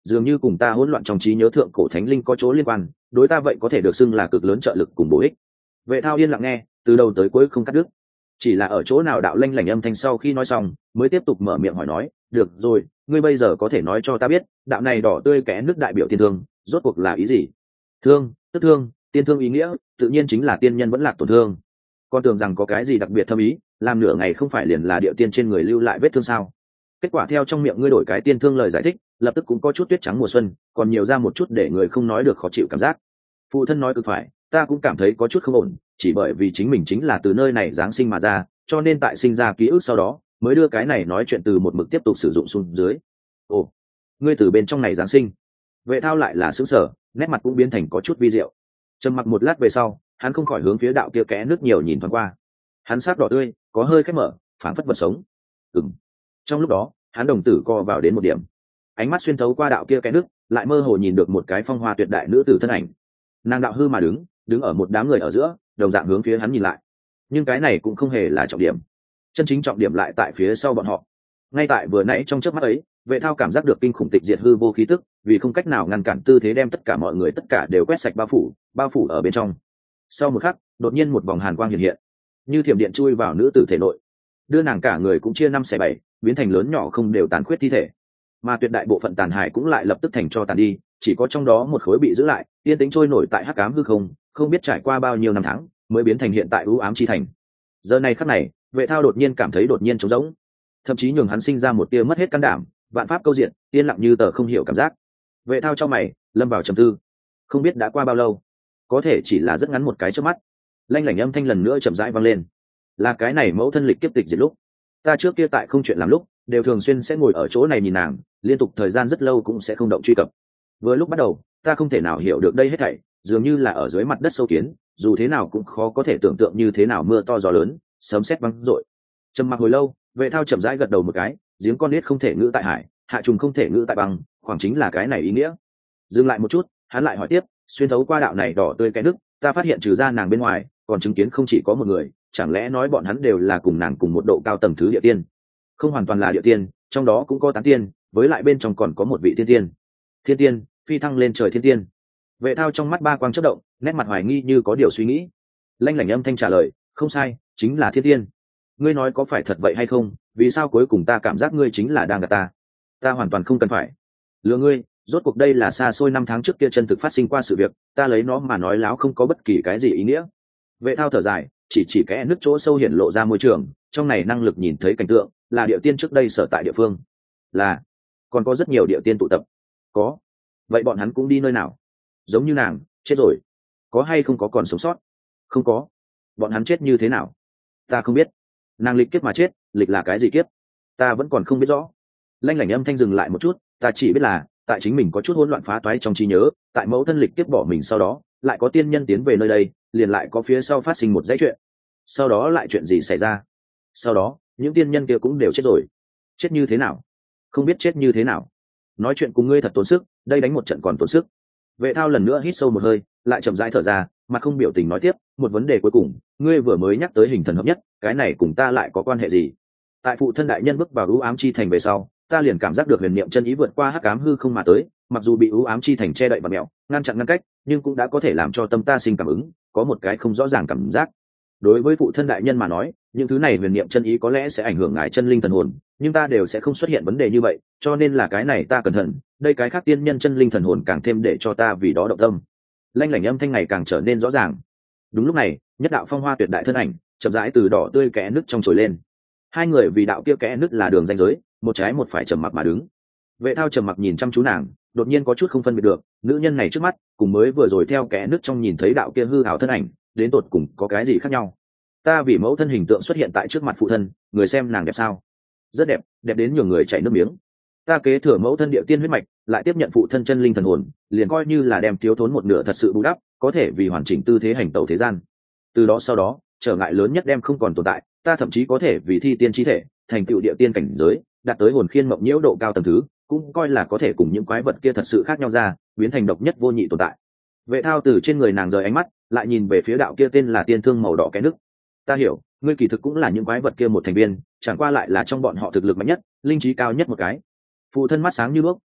S1: dường như cùng ta hỗn loạn trong trí nhớ thượng cổ thánh linh có chỗ liên quan, đối ta vậy có thể được xưng là cực lớn trợ lực cùng bổ ích. Vệ Thao yên lặng nghe, từ đầu tới cuối không cắt đứt. Chỉ là ở chỗ nào đạo lanh lảnh âm thanh sau khi nói xong, mới tiếp tục mở miệng hỏi nói, được rồi, ngươi bây giờ có thể nói cho ta biết, đạo này đỏ tươi kẽ nước đại biểu tiên thương, rốt cuộc là ý gì? Thương, tức thương, tiên thương ý nghĩa, tự nhiên chính là tiên nhân vẫn lạc tổn thương. Con tưởng rằng có cái gì đặc biệt thâm ý, làm nửa ngày không phải liền là điệu tiên trên người lưu lại vết thương sao? Kết quả theo trong miệng ngươi đổi cái tiên thương lời giải thích, lập tức cũng có chút tuyết trắng mùa xuân, còn nhiều ra một chút để người không nói được khó chịu cảm giác. Phụ thân nói cực phải, ta cũng cảm thấy có chút không ổn, chỉ bởi vì chính mình chính là từ nơi này giáng sinh mà ra, cho nên tại sinh ra ký ức sau đó mới đưa cái này nói chuyện từ một mực tiếp tục sử dụng xuống dưới. Ồ, ngươi từ bên trong này giáng sinh? Vệ Thao lại là sững sờ, nét mặt cũng biến thành có chút vi diệu. Trầm mặc một lát về sau, hắn không khỏi hướng phía đạo kia kẽ nước nhiều nhìn thoáng qua. Hắn sắc đỏ tươi, có hơi khép mở, phảng phất vật sống. Trong lúc đó, hắn đồng tử co vào đến một điểm, ánh mắt xuyên thấu qua đạo kia kẽ nước, lại mơ hồ nhìn được một cái phong hoa tuyệt đại nữ tử thân ảnh. Nàng đạo hư mà đứng ở một đám người ở giữa, đồng dạng hướng phía hắn nhìn lại. Nhưng cái này cũng không hề là trọng điểm, chân chính trọng điểm lại tại phía sau bọn họ. Ngay tại vừa nãy trong chớp mắt ấy, Vệ Thao cảm giác được kinh khủng tịch diệt hư vô khí tức, vì không cách nào ngăn cản tư thế đem tất cả mọi người tất cả đều quét sạch bao phủ ở bên trong. Sau một khắc, đột nhiên một vòng hàn quang hiện hiện, như thiểm điện chui vào nữ tử thể nội, đưa nàng cả người cũng chia năm xẻ bảy, biến thành lớn nhỏ không đều tàn khuyết thi thể. Mà tuyệt đại bộ phận tàn hài cũng lại lập tức thành cho tàn đi, chỉ có trong đó một khối bị giữ lại, yên tĩnh trôi nổi tại hắc ám hư không biết trải qua bao nhiêu năm tháng mới biến thành hiện tại u ám chi thành. Giờ này khắc này, Vệ Thao đột nhiên cảm thấy đột nhiên trống rỗng, thậm chí nhường hắn sinh ra một tia mất hết can đảm, vạn pháp câu diện, yên lặng như tờ không hiểu cảm giác. Vệ Thao trong mày lâm vào trầm tư, không biết đã qua bao lâu, có thể chỉ là rất ngắn một cái trước mắt. Lanh lảnh âm thanh lần nữa chậm rãi vang lên, là cái này mẫu thân lịch kiếp tịch diệt lúc, ta trước kia tại không chuyện làm lúc đều thường xuyên sẽ ngồi ở chỗ này nhìn nàng, liên tục thời gian rất lâu cũng sẽ không động truy cập. Vừa lúc bắt đầu ta không thể nào hiểu được đây hết thảy, dường như là ở dưới mặt đất sâu kiến, dù thế nào cũng khó có thể tưởng tượng như thế nào mưa to gió lớn, sấm sét vang dội. Trầm mặc hồi lâu, Vệ Thao chậm rãi gật đầu một cái, giếng con nít không thể ngữ tại hải, hạ trùng không thể ngữ tại băng, khoảng chính là cái này ý nghĩa. Dừng lại một chút, hắn lại hỏi tiếp, xuyên thấu qua đạo này đỏ tươi cái nước, ta phát hiện trừ ra nàng bên ngoài, còn chứng kiến không chỉ có một người, chẳng lẽ nói bọn hắn đều là cùng nàng cùng một độ cao tầng thứ địa tiên? Không hoàn toàn là địa tiên, trong đó cũng có tán tiên, với lại bên trong còn có một vị thiên tiên. Thiên tiên, phi thăng lên trời thiên tiên. Vệ Thao trong mắt ba quang chớp động, nét mặt hoài nghi như có điều suy nghĩ. Lanh lảnh âm thanh trả lời, không sai, chính là thiên tiên. Ngươi nói có phải thật vậy hay không? Vì sao cuối cùng ta cảm giác ngươi chính là đang gạt ta? Ta hoàn toàn không cần phải lừa ngươi, rốt cuộc đây là xa xôi năm tháng trước kia chân thực phát sinh qua sự việc, ta lấy nó mà nói láo không có bất kỳ cái gì ý nghĩa. Vệ Thao thở dài, chỉ kẽ nước chỗ sâu hiển lộ ra môi trường, trong này năng lực nhìn thấy cảnh tượng, là địa tiên trước đây sở tại địa phương. Là, còn có rất nhiều địa tiên tụ tập. Có. Vậy bọn hắn cũng đi nơi nào? Giống như nàng, chết rồi. Có hay không có còn sống sót? Không có. Bọn hắn chết như thế nào? Ta không biết. Nàng lịch kiếp mà chết, lịch là cái gì kiếp? Ta vẫn còn không biết rõ. Lanh lảnh âm thanh dừng lại một chút, ta chỉ biết là tại chính mình có chút hỗn loạn phá toái trong trí nhớ, tại mẫu thân lịch kiếp bỏ mình sau đó, lại có tiên nhân tiến về nơi đây, liền lại có phía sau phát sinh một dãy chuyện. Sau đó lại chuyện gì xảy ra? Sau đó, những tiên nhân kia cũng đều chết rồi. Chết như thế nào? Không biết chết như thế nào. Nói chuyện cùng ngươi thật tốn sức, đây đánh một trận còn tốn sức. Vệ Thao lần nữa hít sâu một hơi, lại chậm rãi thở ra, mà không biểu tình nói tiếp, một vấn đề cuối cùng, ngươi vừa mới nhắc tới hình thần hợp nhất, cái này cùng ta lại có quan hệ gì? Tại phụ thân đại nhân bước vào u ám chi thành về sau, ta liền cảm giác được huyền niệm chân ý vượt qua hắc ám hư không mà tới, mặc dù bị u ám chi thành che đậy và mẹo, ngăn chặn ngăn cách, nhưng cũng đã có thể làm cho tâm ta sinh cảm ứng, có một cái không rõ ràng cảm giác. Đối với phụ thân đại nhân mà nói, những thứ này huyền niệm chân ý có lẽ sẽ ảnh hưởng ngài chân linh thần hồn, nhưng ta đều sẽ không xuất hiện vấn đề như vậy, cho nên là cái này ta cẩn thận, đây cái khác tiên nhân chân linh thần hồn càng thêm để cho ta vì đó động tâm. Lanh lảnh âm thanh ngày càng trở nên rõ ràng. Đúng lúc này, nhất đạo phong hoa tuyệt đại thân ảnh chậm rãi từ đỏ tươi kẽ nứt trong trồi lên. Hai người vì đạo kia kẽ nứt là đường ranh giới, một trái một phải trầm mặc mà đứng. Vệ Thao trầm mặc nhìn chăm chú nàng, đột nhiên có chút không phân biệt được, nữ nhân này trước mắt, cùng mới vừa rồi theo kẽ nứt trong nhìn thấy đạo kia hư ảo thân ảnh, đến tột cùng có cái gì khác nhau? Ta vì mẫu thân hình tượng xuất hiện tại trước mặt phụ thân, người xem nàng đẹp sao? Rất đẹp, đẹp đến nhiều người chảy nước miếng. Ta kế thừa mẫu thân địa tiên huyết mạch, lại tiếp nhận phụ thân chân linh thần hồn, liền coi như là đem thiếu thốn một nửa thật sự bù đắp, có thể vì hoàn chỉnh tư thế hành tẩu thế gian. Từ đó sau đó, trở ngại lớn nhất đem không còn tồn tại, ta thậm chí có thể vì thi tiên chi thể, thành tựu địa tiên cảnh giới, đạt tới hồn khiên mộng nhiễu độ cao tầng thứ, cũng coi là có thể cùng những quái vật kia thật sự khác nhau ra, biến thành độc nhất vô nhị tồn tại. Vệ Thao từ trên người nàng rời ánh mắt, lại nhìn về phía đạo kia tên là tiên thương màu đỏ cái nước. Ta hiểu, ngươi kỳ thực cũng là những quái vật kia một thành viên, chẳng qua lại là trong bọn họ thực lực mạnh nhất, linh trí cao nhất một cái. Phụ thân mắt sáng như đuốc,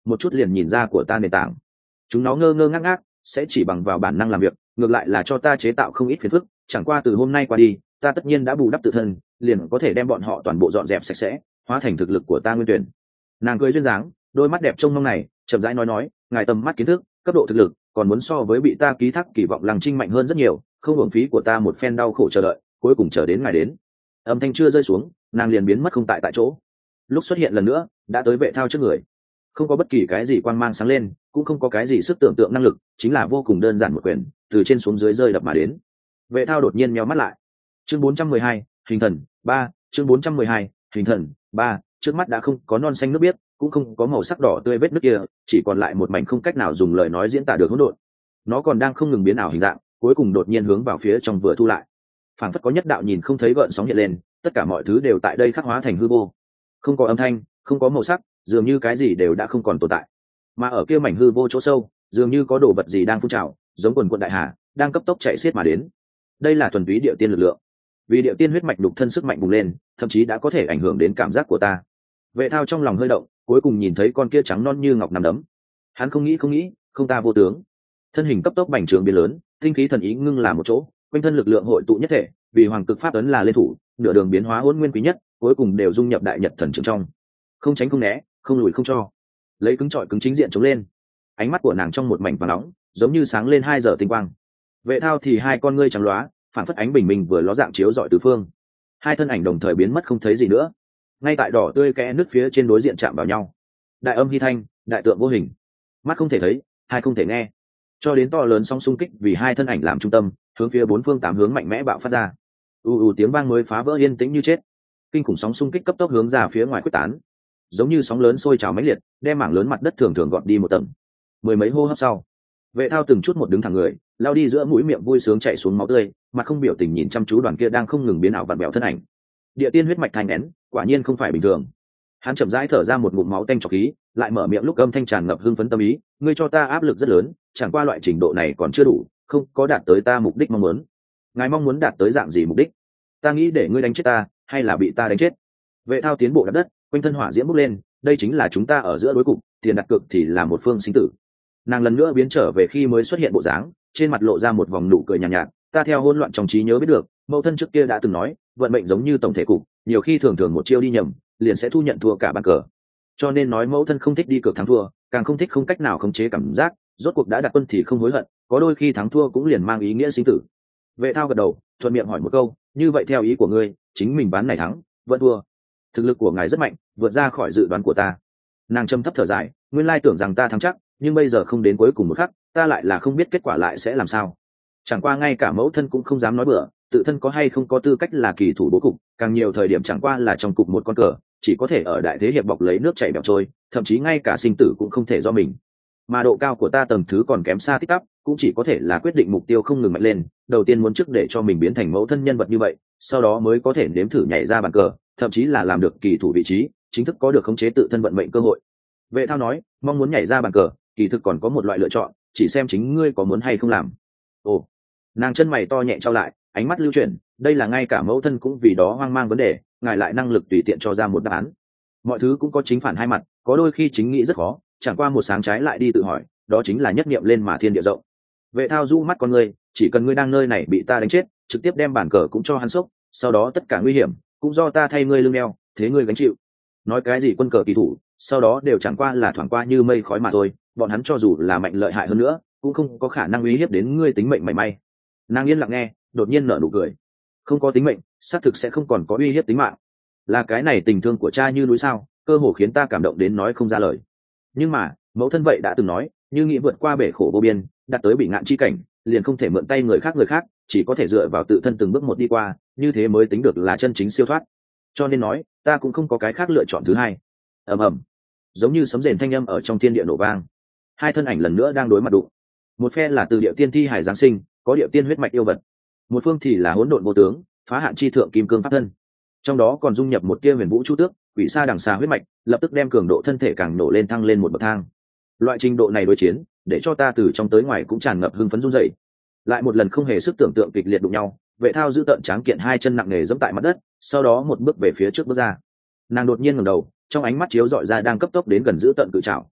S1: một chút liền nhìn ra của ta nền tảng. Chúng nó ngơ ngơ ngác ngác, sẽ chỉ bằng vào bản năng làm việc, ngược lại là cho ta chế tạo không ít phiền phức. Chẳng qua từ hôm nay qua đi, ta tất nhiên đã bù đắp tự thân, liền có thể đem bọn họ toàn bộ dọn dẹp sạch sẽ, hóa thành thực lực của ta nguyên tuyển. Nàng cười duyên dáng, đôi mắt đẹp trông mong này, chậm rãi nói, ngài tầm mắt kiến thức, cấp độ thực lực, còn muốn so với bị ta ký thác kỳ vọng Lăng Trinh mạnh hơn rất nhiều, không hưởng phí của ta một phen đau khổ chờ đợi, cuối cùng chờ đến ngài đến. Âm thanh chưa rơi xuống, nàng liền biến mất không tại chỗ. Lúc xuất hiện lần nữa, đã tới Vệ Thao trước người. Không có bất kỳ cái gì quang mang sáng lên, cũng không có cái gì sức tưởng tượng năng lực, chính là vô cùng đơn giản một quyền, từ trên xuống dưới rơi đập mà đến. Vệ Thao đột nhiên nhíu mắt lại. Chương 412, hình thần 3, chương 412, hình thần 3, trước mắt đã không có non xanh nước biếc, cũng không có màu sắc đỏ tươi vết nước kia, chỉ còn lại một mảnh không cách nào dùng lời nói diễn tả được hỗn độn. Nó còn đang không ngừng biến ảo hình dạng, cuối cùng đột nhiên hướng vào phía trong vừa thu lại. Phảng phất có nhất đạo nhìn không thấy gợn sóng hiện lên, tất cả mọi thứ đều tại đây khắc hóa thành hư vô. Không có âm thanh, không có màu sắc, dường như cái gì đều đã không còn tồn tại. Mà ở kia mảnh hư vô chỗ sâu, dường như có đồ vật gì đang phun trào, giống quần quần đại hà, đang cấp tốc chạy xiết mà đến. Đây là thuần túy địa tiên lực lượng. Vì địa tiên huyết mạch đục thân sức mạnh bùng lên, thậm chí đã có thể ảnh hưởng đến cảm giác của ta. Vệ Thao trong lòng hơi động, cuối cùng nhìn thấy con kia trắng non như ngọc nằm đấm. Hắn không nghĩ, không ta vô tướng. Thân hình cấp tốc bành trướng biến lớn, tinh khí thần ý ngưng là một chỗ, quanh thân lực lượng hội tụ nhất thể, vì hoàng cực pháp ấn là lên thủ, nửa đường biến hóa hỗn nguyên quý nhất, cuối cùng đều dung nhập đại nhật thần trường trong. Không tránh không né, không lùi không cho, lấy cứng trọi cứng chính diện chống lên. Ánh mắt của nàng trong một mảnh vàng nóng, giống như sáng lên 2 giờ tinh quang. Vệ Thao thì hai con ngươi trắng lóa, phản phất ánh bình minh vừa ló dạng chiếu rọi tứ phương. Hai thân ảnh đồng thời biến mất không thấy gì nữa. Ngay tại đỏ tươi kẽ nứt phía trên đối diện chạm vào nhau. Đại âm hy thanh, đại tượng vô hình, mắt không thể thấy, hai không thể nghe, cho đến to lớn sóng xung kích vì hai thân ảnh làm trung tâm, hướng phía 4 phương 8 hướng mạnh mẽ bạo phát ra. Tiếng vang mới phá vỡ yên tĩnh như chết. Kinh khủng sóng xung kích cấp tốc hướng ra phía ngoài quyết tán, giống như sóng lớn sôi trào mãnh liệt, đem mảng lớn mặt đất thường thường gọt đi một tầng. Mười mấy hô hấp sau, Vệ Thao từng chút một đứng thẳng người, lao đi giữa mũi miệng vui sướng chảy xuống máu tươi, mặt không biểu tình nhìn chăm chú đoàn kia đang không ngừng biến ảo vặn vẹo thân ảnh. Địa tiên huyết mạch thành nén, quả nhiên không phải bình thường. Hắn chậm rãi thở ra một ngụm máu tanh trọc khí, lại mở miệng lúc âm thanh tràn ngập hưng phấn tâm ý, ngươi cho ta áp lực rất lớn, chẳng qua loại trình độ này còn chưa đủ, không có đạt tới ta mục đích mong muốn. Ngài mong muốn đạt tới dạng gì mục đích? Ta nghĩ để ngươi đánh chết ta, hay là bị ta đánh chết? Vệ Thao tiến bộ đặt đất, quanh thân hỏa diễm bốc lên, đây chính là chúng ta ở giữa đối cục, tiền đặt cược thì là một phương sinh tử. Nàng lần nữa biến trở về khi mới xuất hiện bộ dáng, trên mặt lộ ra một vòng nụ cười nhàn nhạt, ta theo hỗn loạn trong trí nhớ biết được, mẫu thân trước kia đã từng nói, vận mệnh giống như tổng thể cục, nhiều khi thường thường một chiêu đi nhầm, liền sẽ thu nhận thua cả bàn cờ. Cho nên nói mẫu thân không thích đi cược thắng thua, càng không thích không cách nào khống chế cảm giác, rốt cuộc đã đặt quân thì không hối hận, có đôi khi thắng thua cũng liền mang ý nghĩa sinh tử. Vệ Thao gật đầu, thuận miệng hỏi một câu, như vậy theo ý của ngươi, chính mình bán này thắng, vẫn thua? Thực lực của ngài rất mạnh, vượt ra khỏi dự đoán của ta. Nàng trầm thấp thở dài, nguyên lai tưởng rằng ta thắng chắc, nhưng bây giờ không đến cuối cùng một khắc, ta lại là không biết kết quả lại sẽ làm sao. Chẳng qua ngay cả mẫu thân cũng không dám nói bừa, tự thân có hay không có tư cách là kỳ thủ bố cục, càng nhiều thời điểm chẳng qua là trong cục một con cờ, chỉ có thể ở đại thế hiệp bọc lấy nước chảy bẹo trôi, thậm chí ngay cả sinh tử cũng không thể do mình. Mà độ cao của ta tầng thứ còn kém xa tích tắp, cũng chỉ có thể là quyết định mục tiêu không ngừng mạnh lên, đầu tiên muốn trước để cho mình biến thành mẫu thân nhân vật như vậy, sau đó mới có thể nếm thử nhảy ra bàn cờ, thậm chí là làm được kỳ thủ vị trí, chính thức có được khống chế tự thân vận mệnh cơ hội. Vệ Thao nói, mong muốn nhảy ra bàn cờ, kỳ thực còn có một loại lựa chọn, chỉ xem chính ngươi có muốn hay không làm. Ồ, nàng chân mày to nhẹ trao lại, ánh mắt lưu chuyển, đây là ngay cả mẫu thân cũng vì đó hoang mang vấn đề, ngài lại năng lực tùy tiện cho ra một đáp án. Mọi thứ cũng có chính phản hai mặt, có đôi khi chính nghĩ rất khó, chẳng qua một sáng trái lại đi tự hỏi, đó chính là nhất niệm lên mà thiên địa rộng. Vệ Thao du mắt con ngươi, chỉ cần ngươi đang nơi này bị ta đánh chết, trực tiếp đem bản cờ cũng cho hắn sốc, sau đó tất cả nguy hiểm cũng do ta thay ngươi lưng đeo, thế ngươi gánh chịu. Nói cái gì quân cờ kỳ thủ, sau đó đều chẳng qua là thoảng qua như mây khói mà thôi, bọn hắn cho dù là mạnh lợi hại hơn nữa, cũng không có khả năng uy hiếp đến ngươi tính mệnh mảy may. Nàng yên lặng nghe, đột nhiên nở nụ cười. Không có tính mệnh, xác thực sẽ không còn có uy hiếp tính mạng. Là cái này tình thương của cha như núi sao, cơ hồ khiến ta cảm động đến nói không ra lời. Nhưng mà, mẫu thân vậy đã từng nói, như nghĩ vượt qua bể khổ vô biên, đạt tới bị ngạn chi cảnh, liền không thể mượn tay người khác, chỉ có thể dựa vào tự thân từng bước một đi qua, như thế mới tính được là chân chính siêu thoát. Cho nên nói, ta cũng không có cái khác lựa chọn thứ hai. Ầm ầm, giống như sấm rền thanh âm ở trong thiên địa nổ vang. Hai thân ảnh lần nữa đang đối mặt đụng. Một phe là từ địa tiên thi hải giáng sinh, có địa tiên huyết mạch yêu vật. Một phương thì là hỗn độn vô tướng, phá hạn chi thượng kim cương pháp thân. Trong đó còn dung nhập một tia huyền vũ chu tước, quỷ sa đằng xà huyết mạch, lập tức đem cường độ thân thể càng nổ lên thăng lên một bậc thang. Loại trình độ này đối chiến, để cho ta từ trong tới ngoài cũng tràn ngập hưng phấn run rẩy. Lại một lần không hề sức tưởng tượng kịch liệt đụng nhau, Vệ Thao giữ tận tráng kiện hai chân nặng nề giẫm tại mặt đất, sau đó một bước về phía trước bước ra. Nàng đột nhiên ngẩng đầu, trong ánh mắt chiếu dọi ra đang cấp tốc đến gần giữ tận cự trảo.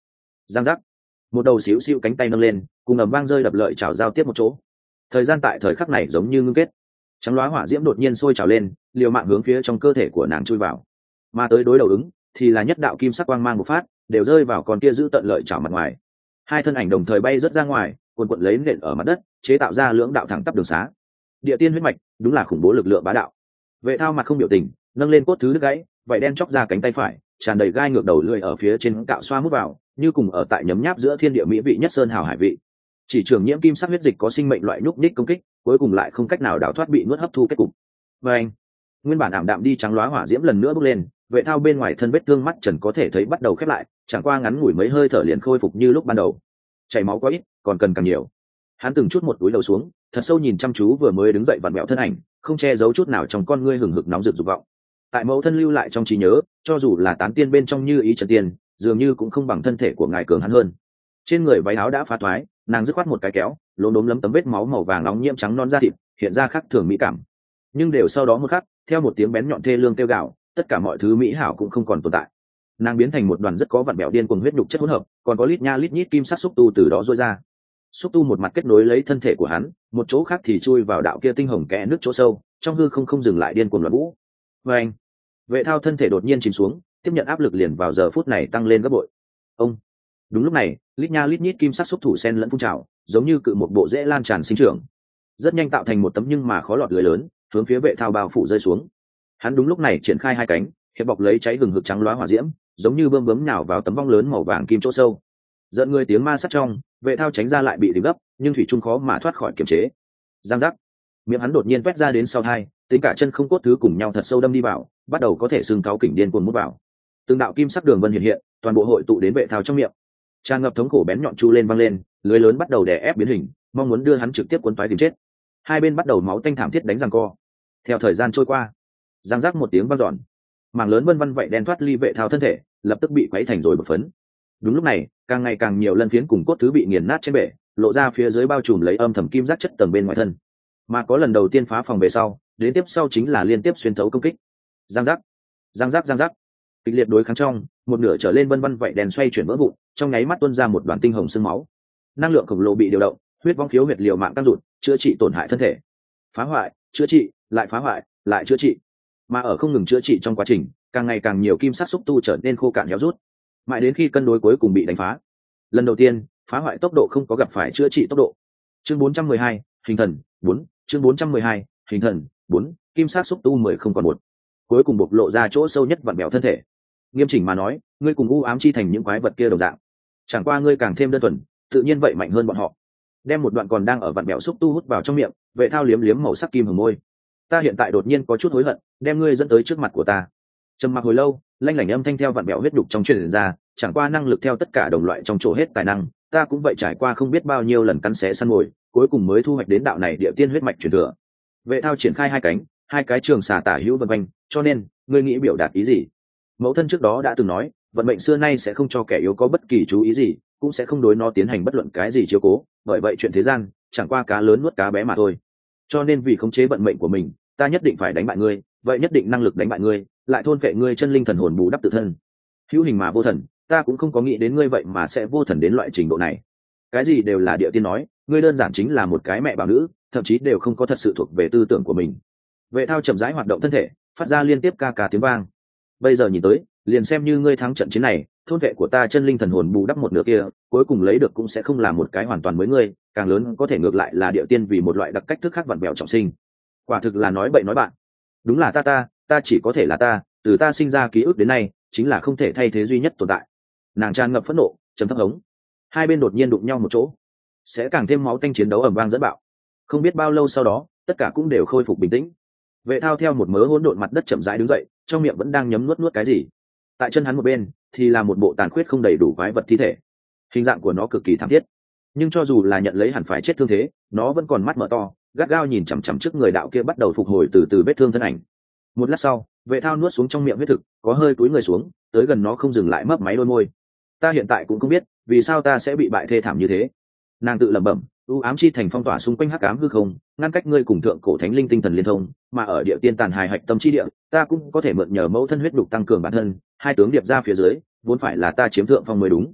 S1: giang giác, một đầu xíu xíu cánh tay nâng lên, cùng ầm vang rơi đập lợi chảo giao tiếp một chỗ. Thời gian tại thời khắc này giống như ngưng kết, trắng loá hỏa diễm đột nhiên sôi trào lên, liều mạng hướng phía trong cơ thể của nàng chui vào. Mà tới đối đầu ứng thì là nhất đạo kim sắc quang mang một phát, đều rơi vào con kia giữ tận lợi chảo mặt ngoài. Hai thân ảnh đồng thời bay rớt ra ngoài, cuộn cuộn lấy nện ở mặt đất, chế tạo ra lưỡng đạo thẳng tắp đường xá. Địa tiên huyết mạch, đúng là khủng bố lực lượng bá đạo. Vệ Thao mặt không biểu tình, nâng lên cốt thứ đứt gãy, vảy đen chọc ra cánh tay phải, tràn đầy gai ngược đầu lưỡi ở phía trên cạo xoa mút vào, như cùng ở tại nhấm nháp giữa thiên địa mỹ vị nhất sơn hào hải vị. Chỉ trường nhiễm kim sắc huyết dịch có sinh mệnh loại nhúc nhích công kích, cuối cùng lại không cách nào đào thoát bị nuốt hấp thu kết cục. Và anh, nguyên bản ảm đạm đi trắng loá hỏa diễm lần nữa bốc lên, Vệ Thao bên ngoài thân vết thương mắt trần có thể thấy bắt đầu khép lại, chẳng qua ngắn ngủi mấy hơi thở liền khôi phục như lúc ban đầu. Chảy máu quá ít, còn cần càng nhiều. Hắn từng chút một túi đầu xuống, thật sâu nhìn chăm chú vừa mới đứng dậy vặn vẹo thân ảnh, không che giấu chút nào trong con ngươi hừng hực nóng rực dục vọng. Tại mẫu thân lưu lại trong trí nhớ, cho dù là tán tiên bên trong như ý trần tiên, dường như cũng không bằng thân thể của ngài cường hắn hơn. Trên người váy áo đã phá thoái, nàng dứt khoát một cái kéo, lốm đốm lấm tấm vết máu màu vàng nóng nhiễm trắng non da thịt, hiện ra khác thường mỹ cảm. Nhưng đều sau đó một khắc, theo một tiếng bén nhọn thê lương kêu gào, tất cả mọi thứ mỹ hảo cũng không còn tồn tại. Nàng biến thành một đoàn rất có vặn bẹo điên cuồng huyết nhục chất hỗn hợp, còn có lít nha lít nhít kim sắc xúc tu từ đó rôi ra. Xúc tu một mặt kết nối lấy thân thể của hắn, một chỗ khác thì chui vào đạo kia tinh hồng kẽ nước chỗ sâu, trong hư không dừng lại điên cuồng loạn vũ. Và anh, Vệ Thao thân thể đột nhiên chìm xuống, tiếp nhận áp lực liền vào giờ phút này tăng lên gấp bội. Ông, đúng lúc này, lít nha lít nhít kim sắc xúc thủ sen lẫn phun trào, giống như cự một bộ rễ lan tràn sinh trưởng, rất nhanh tạo thành một tấm nhưng mà khó lọt lưới lớn, hướng phía Vệ Thao bao phủ rơi xuống. Hắn đúng lúc này triển khai hai cánh, hiệp bọc lấy cháy gừng hực trắng loá hỏa diễm, giống như bơm bướm nhào vào tấm vong lớn màu vàng kim chỗ sâu. Giận người tiếng ma sát trong, Vệ Thao tránh ra lại bị đỉnh gấp, nhưng thủy trung khó mà thoát khỏi kiềm chế. Giang giác, miệng hắn đột nhiên quét ra đến sau hai, tính cả chân không cốt thứ cùng nhau thật sâu đâm đi vào, bắt đầu có thể xương cáo kỉnh điên cuồng mút vào. Từng đạo kim sắc đường vân hiện hiện, toàn bộ hội tụ đến Vệ Thao trong miệng, tràn ngập thống khổ bén nhọn chu lên văng lên, lưới lớn bắt đầu đè ép biến hình, mong muốn đưa hắn trực tiếp cuốn toái tìm chết. Hai bên bắt đầu máu tanh thảm thiết đánh giằng co. Theo thời gian trôi qua, giang giác một tiếng vang dọn, mảng lớn vân vân vậy đen thoát ly Vệ Thao thân thể, lập tức bị quấy thành rồi bột phấn. Đúng lúc này, càng ngày càng nhiều lân phiến cùng cốt thứ bị nghiền nát trên bể, lộ ra phía dưới bao trùm lấy âm thầm kim giác chất tầng bên ngoài thân. Mà có lần đầu tiên phá phòng về sau, đến tiếp sau chính là liên tiếp xuyên thấu công kích. Giang giác, giang giác, giang giác, kịch liệt đối kháng trong, một nửa trở lên vân vân vậy đèn xoay chuyển vỡ vụn, trong nháy mắt tuôn ra một đoàn tinh hồng sương máu. Năng lượng khổng lồ bị điều động, huyết vong khiếu huyệt liều mạng tăng rụt, chữa trị tổn hại thân thể, phá hoại, chữa trị, lại phá hoại, lại chữa trị. Mà ở không ngừng chữa trị trong quá trình, càng ngày càng nhiều kim sắc xúc tu trở nên khô cạn héo rút, mãi đến khi cân đối cuối cùng bị đánh phá. Lần đầu tiên, phá hoại tốc độ không có gặp phải chữa trị tốc độ. Chương 412, hình thần 4, chương 412, hình thần 4, kim sắc xúc tu 10 không còn một. Cuối cùng bộc lộ ra chỗ sâu nhất vặn bẹo thân thể. Nghiêm chỉnh mà nói, ngươi cùng u ám chi thành những quái vật kia đồng dạng. Chẳng qua ngươi càng thêm đơn thuần, tự nhiên vậy mạnh hơn bọn họ. Đem một đoạn còn đang ở vặn bẹo xúc tu hút vào trong miệng, Vệ Thao liếm liếm màu sắc kim hồng môi. Ta hiện tại đột nhiên có chút hối hận, đem ngươi dẫn tới trước mặt của ta. Trầm mặc hồi lâu, lanh lảnh âm thanh theo vặn bẹo huyết đục trong truyền ra, chẳng qua năng lực theo tất cả đồng loại trong chỗ hết tài năng, ta cũng vậy trải qua không biết bao nhiêu lần cắn xé săn mồi, cuối cùng mới thu hoạch đến đạo này địa tiên huyết mạch truyền thừa. Vệ Thao triển khai hai cánh, hai cái trường xà tả hữu vân quanh, cho nên, ngươi nghĩ biểu đạt ý gì? Mẫu thân trước đó đã từng nói, vận mệnh xưa nay sẽ không cho kẻ yếu có bất kỳ chú ý gì, cũng sẽ không đối nó tiến hành bất luận cái gì chiếu cố, bởi vậy chuyện thế gian, chẳng qua cá lớn nuốt cá bé mà thôi. Cho nên vì khống chế vận mệnh của mình, ta nhất định phải đánh bại ngươi, vậy nhất định năng lực đánh bại ngươi, lại thôn phệ ngươi chân linh thần hồn bù đắp tự thân. Hữu hình mà vô thần, ta cũng không có nghĩ đến ngươi vậy mà sẽ vô thần đến loại trình độ này. Cái gì đều là địa tiên nói, ngươi đơn giản chính là một cái mẹ bảo nữ, thậm chí đều không có thật sự thuộc về tư tưởng của mình. Vệ Thao chậm rãi hoạt động thân thể, phát ra liên tiếp ca ca tiếng vang. Bây giờ nhìn tới, liền xem như ngươi thắng trận chiến này, thôn vệ của ta chân linh thần hồn bù đắp một nửa kia, cuối cùng lấy được cũng sẽ không là một cái hoàn toàn mới ngươi, càng lớn có thể ngược lại là địa tiên vì một loại đặc cách thức khác vặn vẹo trọng sinh. Quả thực là nói bậy nói bạn. Đúng là ta chỉ có thể là ta, từ ta sinh ra ký ức đến nay, chính là không thể thay thế duy nhất tồn tại. Nàng tràn ngập phẫn nộ, trầm thấp hống. Hai bên đột nhiên đụng nhau một chỗ, sẽ càng thêm máu tanh chiến đấu ầm vang dẫn bạo. Không biết bao lâu sau đó, tất cả cũng đều khôi phục bình tĩnh. Vệ Thao theo một mớ hỗn độn mặt đất chậm rãi đứng dậy, trong miệng vẫn đang nhấm nuốt cái gì. Tại chân hắn một bên thì là một bộ tàn khuyết không đầy đủ quái vật thi thể, hình dạng của nó cực kỳ thảm thiết, nhưng cho dù là nhận lấy hẳn phải chết thương thế, nó vẫn còn mắt mở to, gắt gao nhìn chằm chằm trước người đạo kia bắt đầu phục hồi từ từ vết thương thân ảnh. Một lát sau, Vệ Thao nuốt xuống trong miệng huyết thực, có hơi cúi người xuống, tới gần nó không dừng lại mấp máy đôi môi. Ta hiện tại cũng không biết vì sao ta sẽ bị bại thê thảm như thế. Nàng tự lẩm bẩm, u ám chi thành phong tỏa xung quanh hắc ám hư không, ngăn cách ngươi cùng thượng cổ thánh linh tinh thần liên thông, mà ở địa tiên tàn hài hạch tâm chi địa, ta cũng có thể mượn nhờ mẫu thân huyết đục tăng cường bản thân, hai tướng điệp ra phía dưới, vốn phải là ta chiếm thượng phong mới đúng.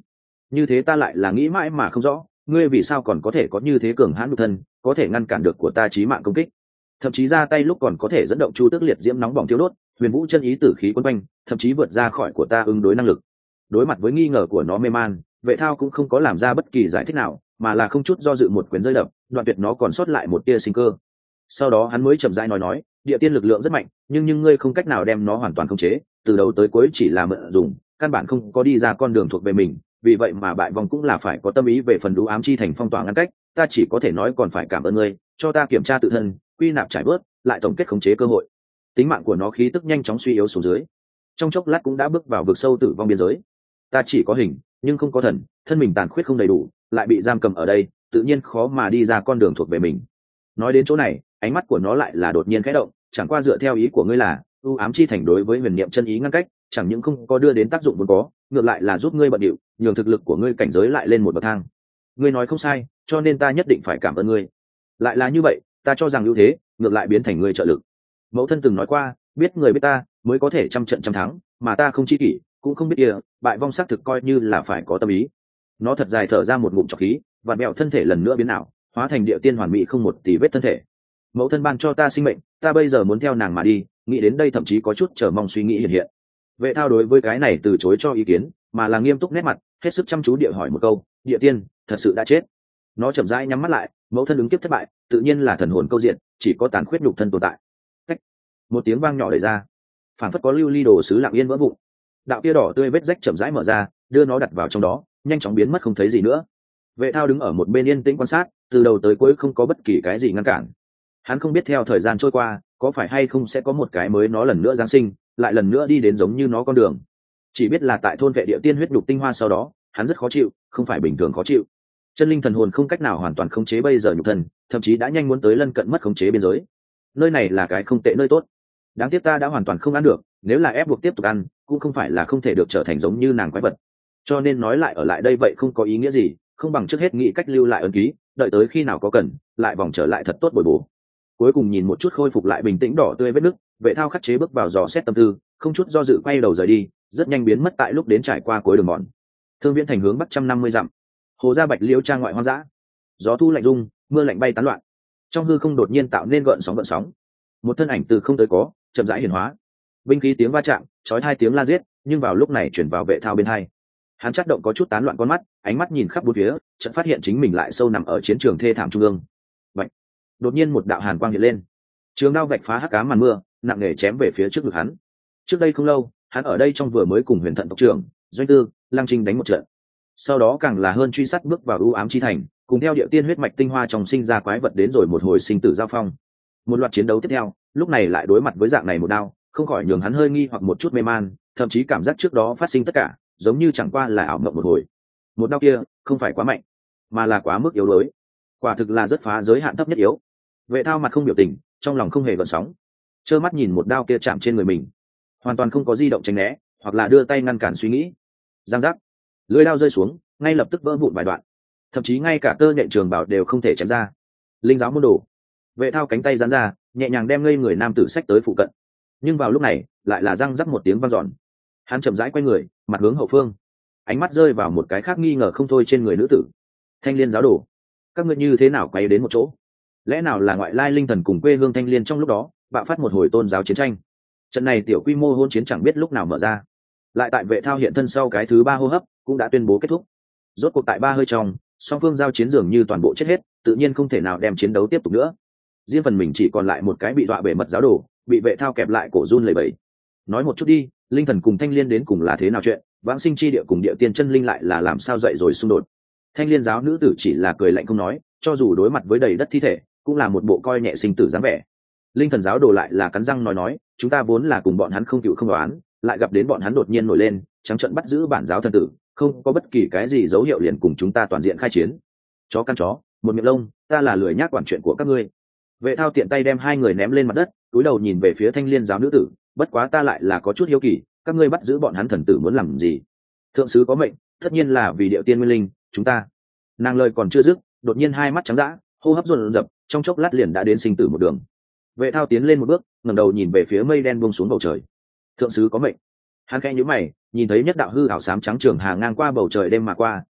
S1: như thế ta lại là nghĩ mãi mà không rõ, ngươi vì sao còn có thể có như thế cường hãn nhục thân, có thể ngăn cản được của ta chí mạng công kích, thậm chí ra tay lúc còn có thể dẫn động chu tước liệt diễm nóng bỏng thiêu đốt, huyền vũ chân ý tử khí quấn quanh, thậm chí vượt ra khỏi của ta ứng đối năng lực. Đối mặt với nghi ngờ của nó mê man, Vệ Thao cũng không có làm ra bất kỳ giải thích nào, mà là không chút do dự một quyền rơi đập, đoạn tuyệt nó còn sót lại một tia sinh cơ. Sau đó hắn mới chậm rãi nói, địa tiên lực lượng rất mạnh, nhưng ngươi không cách nào đem nó hoàn toàn khống chế, từ đầu tới cuối chỉ là mượn dùng, căn bản không có đi ra con đường thuộc về mình, vì vậy mà bại vong cũng là phải có tâm ý về phần đú ám chi thành phong tỏa ngăn cách, ta chỉ có thể nói còn phải cảm ơn ngươi, cho ta kiểm tra tự thân, quy nạp trải bớt, lại tổng kết khống chế cơ hội. Tính mạng của nó khí tức nhanh chóng suy yếu xuống dưới, trong chốc lát cũng đã bước vào vực sâu tử vong biên giới. Ta chỉ có hình nhưng không có thần, thân mình tàn khuyết không đầy đủ, lại bị giam cầm ở đây, tự nhiên khó mà đi ra con đường thuộc về mình. Nói đến chỗ này, ánh mắt của nó lại là đột nhiên khẽ động, chẳng qua dựa theo ý của ngươi là ưu ám chi thành đối với huyền niệm chân ý ngăn cách, chẳng những không có đưa đến tác dụng vốn có, ngược lại là giúp ngươi bận điệu, nhường thực lực của ngươi cảnh giới lại lên một bậc thang. Ngươi nói không sai, cho nên ta nhất định phải cảm ơn ngươi. Lại là như vậy, ta cho rằng ưu thế ngược lại biến thành ngươi trợ lực. Mẫu thân từng nói qua, biết người biết ta mới có thể trăm trận trăm thắng, mà ta không chi kỷ cũng không biết kia, bại vong xác thực coi như là phải có tâm ý. Nó thật dài thở ra một ngụm trọc khí, và mẹo thân thể lần nữa biến ảo, hóa thành địa tiên hoàn mỹ không một tì vết thân thể. Mẫu thân ban cho ta sinh mệnh, ta bây giờ muốn theo nàng mà đi, nghĩ đến đây thậm chí có chút chờ mong suy nghĩ hiện hiện. Vệ Thao đối với cái này từ chối cho ý kiến, mà là nghiêm túc nét mặt, hết sức chăm chú địa hỏi một câu, địa tiên thật sự đã chết? Nó chậm rãi nhắm mắt lại, mẫu thân ứng kiếp thất bại, tự nhiên là thần hồn câu diện, chỉ có tàn khuyết nhục thân tồn tại. Cách. Một tiếng vang nhỏ đẩy ra, phảng phất có lưu ly đồ sứ lặng yên vỡ vụn. Đạo kia đỏ tươi vết rách chậm rãi mở ra, đưa nó đặt vào trong đó, nhanh chóng biến mất không thấy gì nữa. Vệ Thao đứng ở một bên yên tĩnh quan sát, từ đầu tới cuối không có bất kỳ cái gì ngăn cản. Hắn không biết theo thời gian trôi qua, có phải hay không sẽ có một cái mới nó lần nữa giáng sinh, lại lần nữa đi đến giống như nó con đường. Chỉ biết là tại thôn vệ địa tiên huyết nhục tinh hoa sau đó, hắn rất khó chịu, không phải bình thường khó chịu. Chân linh thần hồn không cách nào hoàn toàn khống chế bây giờ nhục thân, thậm chí đã nhanh muốn tới lân cận mất khống chế biên giới. Nơi này là cái không tệ nơi tốt. Đáng tiếc ta đã hoàn toàn không ăn được, nếu là ép buộc tiếp tục ăn, cũng không phải là không thể được trở thành giống như nàng quái vật. Cho nên nói lại ở lại đây vậy không có ý nghĩa gì, không bằng trước hết nghĩ cách lưu lại ấn ký, đợi tới khi nào có cần, lại vòng trở lại thật tốt bồi bổ. Cuối cùng nhìn một chút khôi phục lại bình tĩnh đỏ tươi vết nứt, Vệ Thao khắc chế bước vào dò xét tâm tư, không chút do dự quay đầu rời đi, rất nhanh biến mất tại lúc đến trải qua cuối đường mòn. Thương Viễn thành hướng bắc 150 dặm. Hồ gia Bạch Liễu trang ngoại hoang dã. Gió thu lạnh rung, mưa lạnh bay tán loạn. Trong hư không đột nhiên tạo nên gợn sóng. Một thân ảnh từ không tới có, chậm rãi hiển hóa. Binh khí tiếng va chạm, chói hai tiếng la giết, nhưng vào lúc này chuyển vào Vệ Thao bên hai. Hắn chắt động có chút tán loạn con mắt, ánh mắt nhìn khắp bốn phía, chợt phát hiện chính mình lại sâu nằm ở chiến trường thê thảm trung ương. Vậy, đột nhiên một đạo hàn quang hiện lên, trường đao vạch phá hắc ám màn mưa, nặng nề chém về phía trước ngực hắn. Trước đây không lâu, hắn ở đây trong vừa mới cùng Huyền Thận tộc trưởng Doanh Tư, Lăng Trinh đánh một trận. Sau đó càng là hơn truy sát bước vào u ám chi thành, cùng theo địa tiên huyết mạch tinh hoa trong sinh ra quái vật đến rồi một hồi sinh tử giao phong. Một loạt chiến đấu tiếp theo, lúc này lại đối mặt với dạng này một đao, không khỏi nhường hắn hơi nghi hoặc một chút mê man, thậm chí cảm giác trước đó phát sinh tất cả, giống như chẳng qua là ảo mộng một hồi. Một đao kia, không phải quá mạnh, mà là quá mức yếu đuối. Quả thực là rất phá giới hạn thấp nhất yếu. Vệ Thao mặt không biểu tình, trong lòng không hề gợn sóng, trơ mắt nhìn một đao kia chạm trên người mình, hoàn toàn không có di động tránh né, hoặc là đưa tay ngăn cản suy nghĩ. Giang giác, lưỡi đao rơi xuống, ngay lập tức vỡ vụn vài đoạn, thậm chí ngay cả tơ nhện trường bảo đều không thể chém ra. Linh giáo môn đồ. Vệ Thao cánh tay giãn ra, nhẹ nhàng đem ngây người nam tử sách tới phụ cận. Nhưng vào lúc này, lại là răng rắc một tiếng vang dọn. Hắn chậm rãi quay người, mặt hướng hậu phương, ánh mắt rơi vào một cái khác nghi ngờ không thôi trên người nữ tử. Thanh Liên giáo đồ, các ngươi như thế nào quay đến một chỗ? Lẽ nào là ngoại lai linh thần cùng quê hương Thanh Liên trong lúc đó bạo phát một hồi tôn giáo chiến tranh? Trận này tiểu quy mô hôn chiến chẳng biết lúc nào mở ra. Lại tại Vệ Thao hiện thân sau cái thứ ba hô hấp cũng đã tuyên bố kết thúc. Rốt cuộc tại ba hơi trong, song phương giao chiến dường như toàn bộ chết hết, tự nhiên không thể nào đem chiến đấu tiếp tục nữa. Riêng phần mình chỉ còn lại một cái bị dọa bể mật giáo đồ, bị Vệ Thao kẹp lại cổ run lẩy bẩy. Nói một chút đi, linh thần cùng Thanh Liên đến cùng là thế nào chuyện? Vãng sinh chi địa cùng địa tiên chân linh lại là làm sao dậy rồi xung đột? Thanh Liên giáo nữ tử chỉ là cười lạnh không nói, cho dù đối mặt với đầy đất thi thể, cũng là một bộ coi nhẹ sinh tử dáng vẻ. Linh thần giáo đồ lại là cắn răng nói, chúng ta vốn là cùng bọn hắn không cựu không đoán, lại gặp đến bọn hắn đột nhiên nổi lên, trắng trợn bắt giữ bản giáo thần tử, không có bất kỳ cái gì dấu hiệu liền cùng chúng ta toàn diện khai chiến. Chó căn chó, một miệng lông, ta là lười nhác quản chuyện của các ngươi. Vệ Thao tiện tay đem hai người ném lên mặt đất, cúi đầu nhìn về phía Thanh Liên giáo nữ tử, bất quá ta lại là có chút hiếu kỳ, các ngươi bắt giữ bọn hắn thần tử muốn làm gì? Thượng sứ có mệnh, tất nhiên là vì điệu tiên nguyên linh, chúng ta. Nàng lời còn chưa dứt, đột nhiên hai mắt trắng dã, hô hấp dồn dập, trong chốc lát liền đã đến sinh tử một đường. Vệ Thao tiến lên một bước, ngẩng đầu nhìn về phía mây đen buông xuống bầu trời. Thượng sứ có mệnh. Hắn khẽ nhíu mày, nhìn thấy nhất đạo hư ảo xám trắng trường hà ngang qua bầu trời đêm mà qua,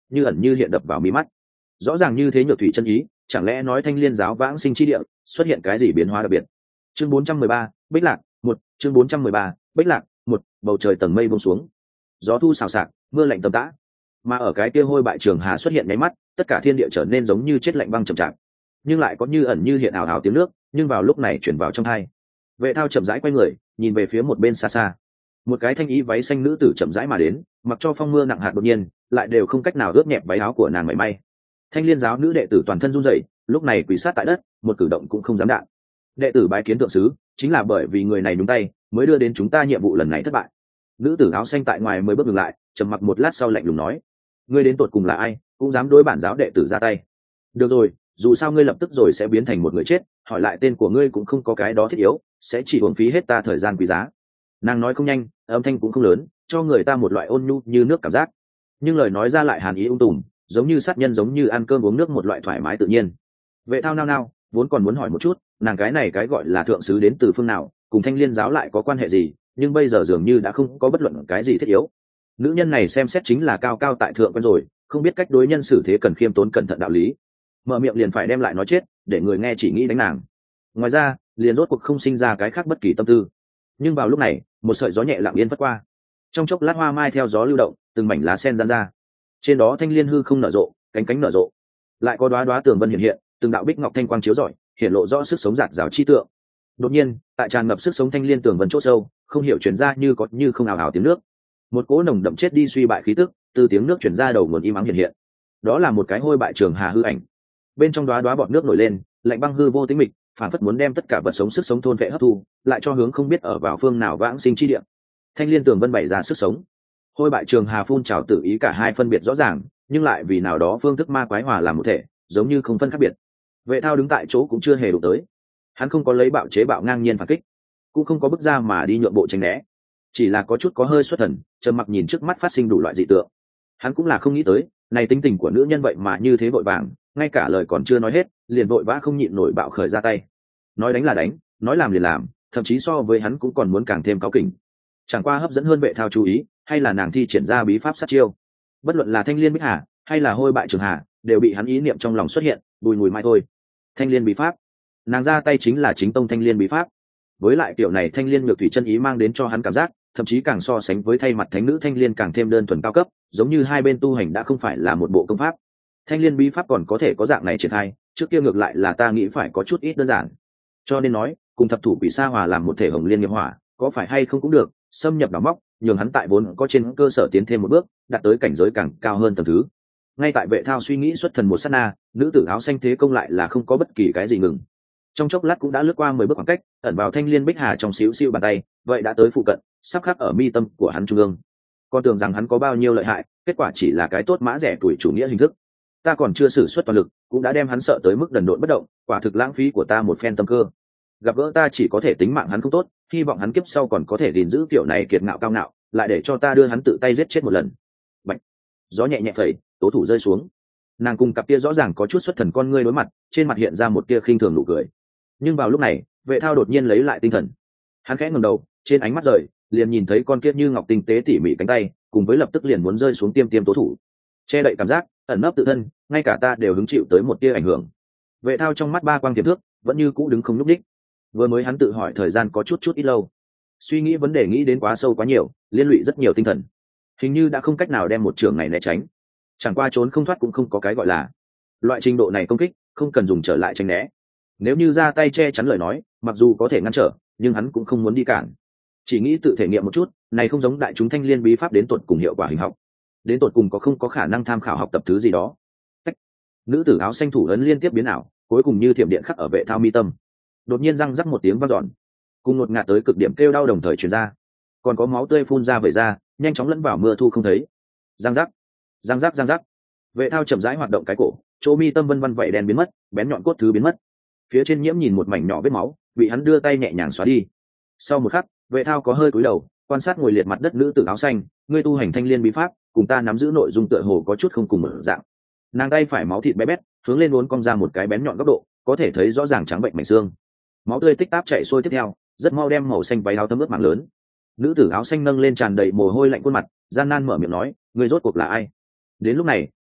S1: như ẩn như hiện đập vào mí mắt. Rõ ràng như thế Nhược Thủy chân ý, chẳng lẽ nói Thanh Liên giáo vãng sinh chi địa xuất hiện cái gì biến hóa đặc biệt? Chương 413, Bích Lạc, một chương 413, Bích Lạc, một bầu trời tầng mây buông xuống. Gió thu xào xạc, mưa lạnh tầm tã. Mà ở cái kia hôi bại trường hà xuất hiện nháy mắt, tất cả thiên địa trở nên giống như chết lạnh băng chậm chạp. Nhưng lại có như ẩn như hiện ảo ảo tiếng nước, nhưng vào lúc này chuyển vào trong tai. Vệ Thao chậm rãi quay người, nhìn về phía một bên xa xa. Một cái thanh ý váy xanh nữ tử chậm rãi mà đến, mặc cho phong mưa nặng hạt đột nhiên, lại đều không cách nào ướt nhẹp váy áo của nàng mảy may. Thanh Liên giáo nữ đệ tử toàn thân run rẩy, lúc này quỳ sát tại đất, một cử động cũng không dám đạn. Đệ tử bái kiến thượng sứ, chính là bởi vì người này đúng tay, mới đưa đến chúng ta nhiệm vụ lần này thất bại. Nữ tử áo xanh tại ngoài mới bước ngừng lại, trầm mặc một lát sau lạnh lùng nói: ngươi đến tột cùng là ai, cũng dám đối bản giáo đệ tử ra tay? Được rồi, dù sao ngươi lập tức rồi sẽ biến thành một người chết, hỏi lại tên của ngươi cũng không có cái đó thiết yếu, sẽ chỉ uổng phí hết ta thời gian quý giá. Nàng nói không nhanh, âm thanh cũng không lớn, cho người ta một loại ôn nhu như nước cảm giác, nhưng lời nói ra lại hàn ý ung tùm, giống như sát nhân, giống như ăn cơm uống nước một loại thoải mái tự nhiên. Vệ Thao nao nao, vốn còn muốn hỏi một chút, nàng cái này cái gọi là thượng sứ đến từ phương nào, cùng Thanh Liên giáo lại có quan hệ gì, nhưng bây giờ dường như đã không có bất luận cái gì thiết yếu. Nữ nhân này xem xét chính là cao cao tại thượng quen rồi, không biết cách đối nhân xử thế cần khiêm tốn cẩn thận đạo lý, mở miệng liền phải đem lại nói chết, để người nghe chỉ nghĩ đánh nàng. Ngoài ra liền rốt cuộc không sinh ra cái khác bất kỳ tâm tư. Nhưng vào lúc này một sợi gió nhẹ lặng yên vất qua, trong chốc lát hoa mai theo gió lưu động, từng mảnh lá sen giãn ra, trên đó thanh liên hư không nở rộ, cánh cánh nở rộ, lại có đóa đóa tường vân hiện hiện, từng đạo bích ngọc thanh quang chiếu rọi, hiện lộ rõ sức sống rạt rào chi tượng. Đột nhiên tại tràn ngập sức sống thanh liên tường vân chỗ sâu, không hiểu truyền ra như có như không ào ào tiếng nước, một cỗ nồng đậm chết đi suy bại khí tức từ tiếng nước truyền ra đầu nguồn im ắng hiện hiện. Đó là một cái hôi bại trường hà hư ảnh, bên trong đóa đóa bọt nước nổi lên, lạnh băng hư vô tĩnh mịch, phản phất muốn đem tất cả vật sống sức sống thôn vệ hấp thu, lại cho hướng không biết ở vào phương nào vãng sinh chi địa. Thanh liên tường vân bày ra sức sống, hôi bại trường hà phun trào tự ý, cả hai phân biệt rõ ràng, nhưng lại vì nào đó phương thức ma quái hòa làm một thể, giống như không phân khác biệt. Vệ Thao đứng tại chỗ cũng chưa hề đụng tới, hắn không có lấy bạo chế bạo ngang nhiên phản kích, cũng không có bước ra mà đi nhượng bộ tránh né, chỉ là có chút có hơi xuất thần, trầm mặc nhìn trước mắt phát sinh đủ loại dị tượng. Hắn cũng là không nghĩ tới, này tính tình của nữ nhân vậy mà như thế vội vàng, ngay cả lời còn chưa nói hết liền vội vã không nhịn nổi bạo khởi ra tay. Nói đánh là đánh, nói làm liền làm, thậm chí so với hắn cũng còn muốn càng thêm cáu kỉnh. Chẳng qua hấp dẫn hơn Vệ Thao chú ý, hay là nàng thi triển ra bí pháp sát chiêu. Bất luận là thanh liên bích hà hay là hôi bại trường hà, đều bị hắn ý niệm trong lòng xuất hiện, bùi mùi mai thôi. Thanh liên bí pháp, nàng ra tay chính là chính tông thanh liên bí pháp. Với lại kiểu này thanh liên Nhược Thủy chân ý mang đến cho hắn cảm giác, thậm chí càng so sánh với thay mặt thánh nữ thanh liên càng thêm đơn thuần cao cấp, giống như hai bên tu hành đã không phải là một bộ công pháp. Thanh liên bí pháp còn có thể có dạng này triển khai, trước kia ngược lại là ta nghĩ phải có chút ít đơn giản. Cho nên nói, cùng thập thủ quỷ sa hòa làm một thể hồng liên nghiệp hỏa, có phải hay không cũng được, xâm nhập đào móc, nhường hắn tại vốn có trên cơ sở tiến thêm một bước, đạt tới cảnh giới càng cao hơn tầng thứ. Ngay tại Vệ Thao suy nghĩ xuất thần một sát na, nữ tử áo xanh thế công lại là không có bất kỳ cái gì ngừng. Trong chốc lát cũng đã lướt qua 10 bước khoảng cách, ẩn vào thanh liên bích hà trong xíu xiu bàn tay, vậy đã tới phụ cận, sắp khắc ở mi tâm của hắn trung ương. Con tưởng rằng hắn có bao nhiêu lợi hại, kết quả chỉ là cái tốt mã rẻ tuổi chủ nghĩa hình thức. Ta còn chưa sử xuất toàn lực, cũng đã đem hắn sợ tới mức đần độn bất động, quả thực lãng phí của ta một phen tâm cơ. Gặp gỡ ta chỉ có thể tính mạng hắn không tốt, hy vọng hắn kiếp sau còn có thể gìn giữ kiểu này kiệt ngạo cao ngạo, lại để cho ta đưa hắn tự tay giết chết một lần. Bạch. Gió nhẹ nhẹ phẩy, tố thủ rơi xuống. Nàng cùng cặp kia rõ ràng có chút xuất thần con ngươi đối mặt, trên mặt hiện ra một tia khinh thường nụ cười. Nhưng vào lúc này, Vệ Thao đột nhiên lấy lại tinh thần. Hắn khẽ ngẩng đầu, trên ánh mắt rời, liền nhìn thấy con kia như ngọc tinh tế tỉ mỉ cánh tay, cùng với lập tức liền muốn rơi xuống tiêm tiêm tố thủ. Che đậy cảm giác, ẩn nấp tự thân, ngay cả ta đều hứng chịu tới một tia ảnh hưởng. Vệ Thao trong mắt ba quang tiềm thước, vẫn như cũ đứng không nhúc nhích. Vừa mới hắn tự hỏi thời gian có chút ít lâu, suy nghĩ vấn đề nghĩ đến quá sâu quá nhiều, liên lụy rất nhiều tinh thần, hình như đã không cách nào đem một trường này né tránh. Chẳng qua trốn không thoát cũng không có cái gọi là. Loại trình độ này công kích, không cần dùng trở lại tránh né. Nếu như ra tay che chắn lời nói, mặc dù có thể ngăn trở, nhưng hắn cũng không muốn đi cản, chỉ nghĩ tự thể nghiệm một chút, này không giống đại chúng thanh liên bí pháp đến tột cùng hiệu quả hình học, đến tột cùng có không có khả năng tham khảo học tập thứ gì đó. Tách. Nữ tử áo xanh thủ ấn liên tiếp biến ảo, cuối cùng như thiểm điện khắc ở Vệ Thao mi tâm. Đột nhiên răng rắc một tiếng vang dọn, cùng ngột ngạt tới cực điểm kêu đau đồng thời truyền ra, còn có máu tươi phun ra vẩy ra, nhanh chóng lẫn vào mưa thu không thấy. Răng rắc, răng rắc, răng rắc. Vệ Thao chậm rãi hoạt động cái cổ, chỗ mi tâm vân vân vậy đen biến mất, bén nhọn cốt thứ biến mất, phía trên nhiễm nhìn một mảnh nhỏ vết máu, bị hắn đưa tay nhẹ nhàng xóa đi. Sau một khắc, Vệ Thao có hơi cúi đầu, quan sát ngồi liệt mặt đất nữ tử áo xanh, ngươi tu hành thanh liên bí pháp, cùng ta nắm giữ nội dung tựa hồ có chút không cùng một dạng. Nàng tay phải máu thịt bé bét, hướng lên uốn cong ra một cái bén nhọn góc độ, có thể thấy rõ ràng trắng bệnh mảnh xương. Máu tươi tích táp chảy xuôi tiếp theo, rất mau đem màu xanh váy áo thấm ướt mảng lớn. Nữ tử áo xanh nâng lên tràn đầy mồ hôi lạnh khuôn mặt, gian nan mở miệng nói, ngươi rốt cuộc là ai? Đến lúc này,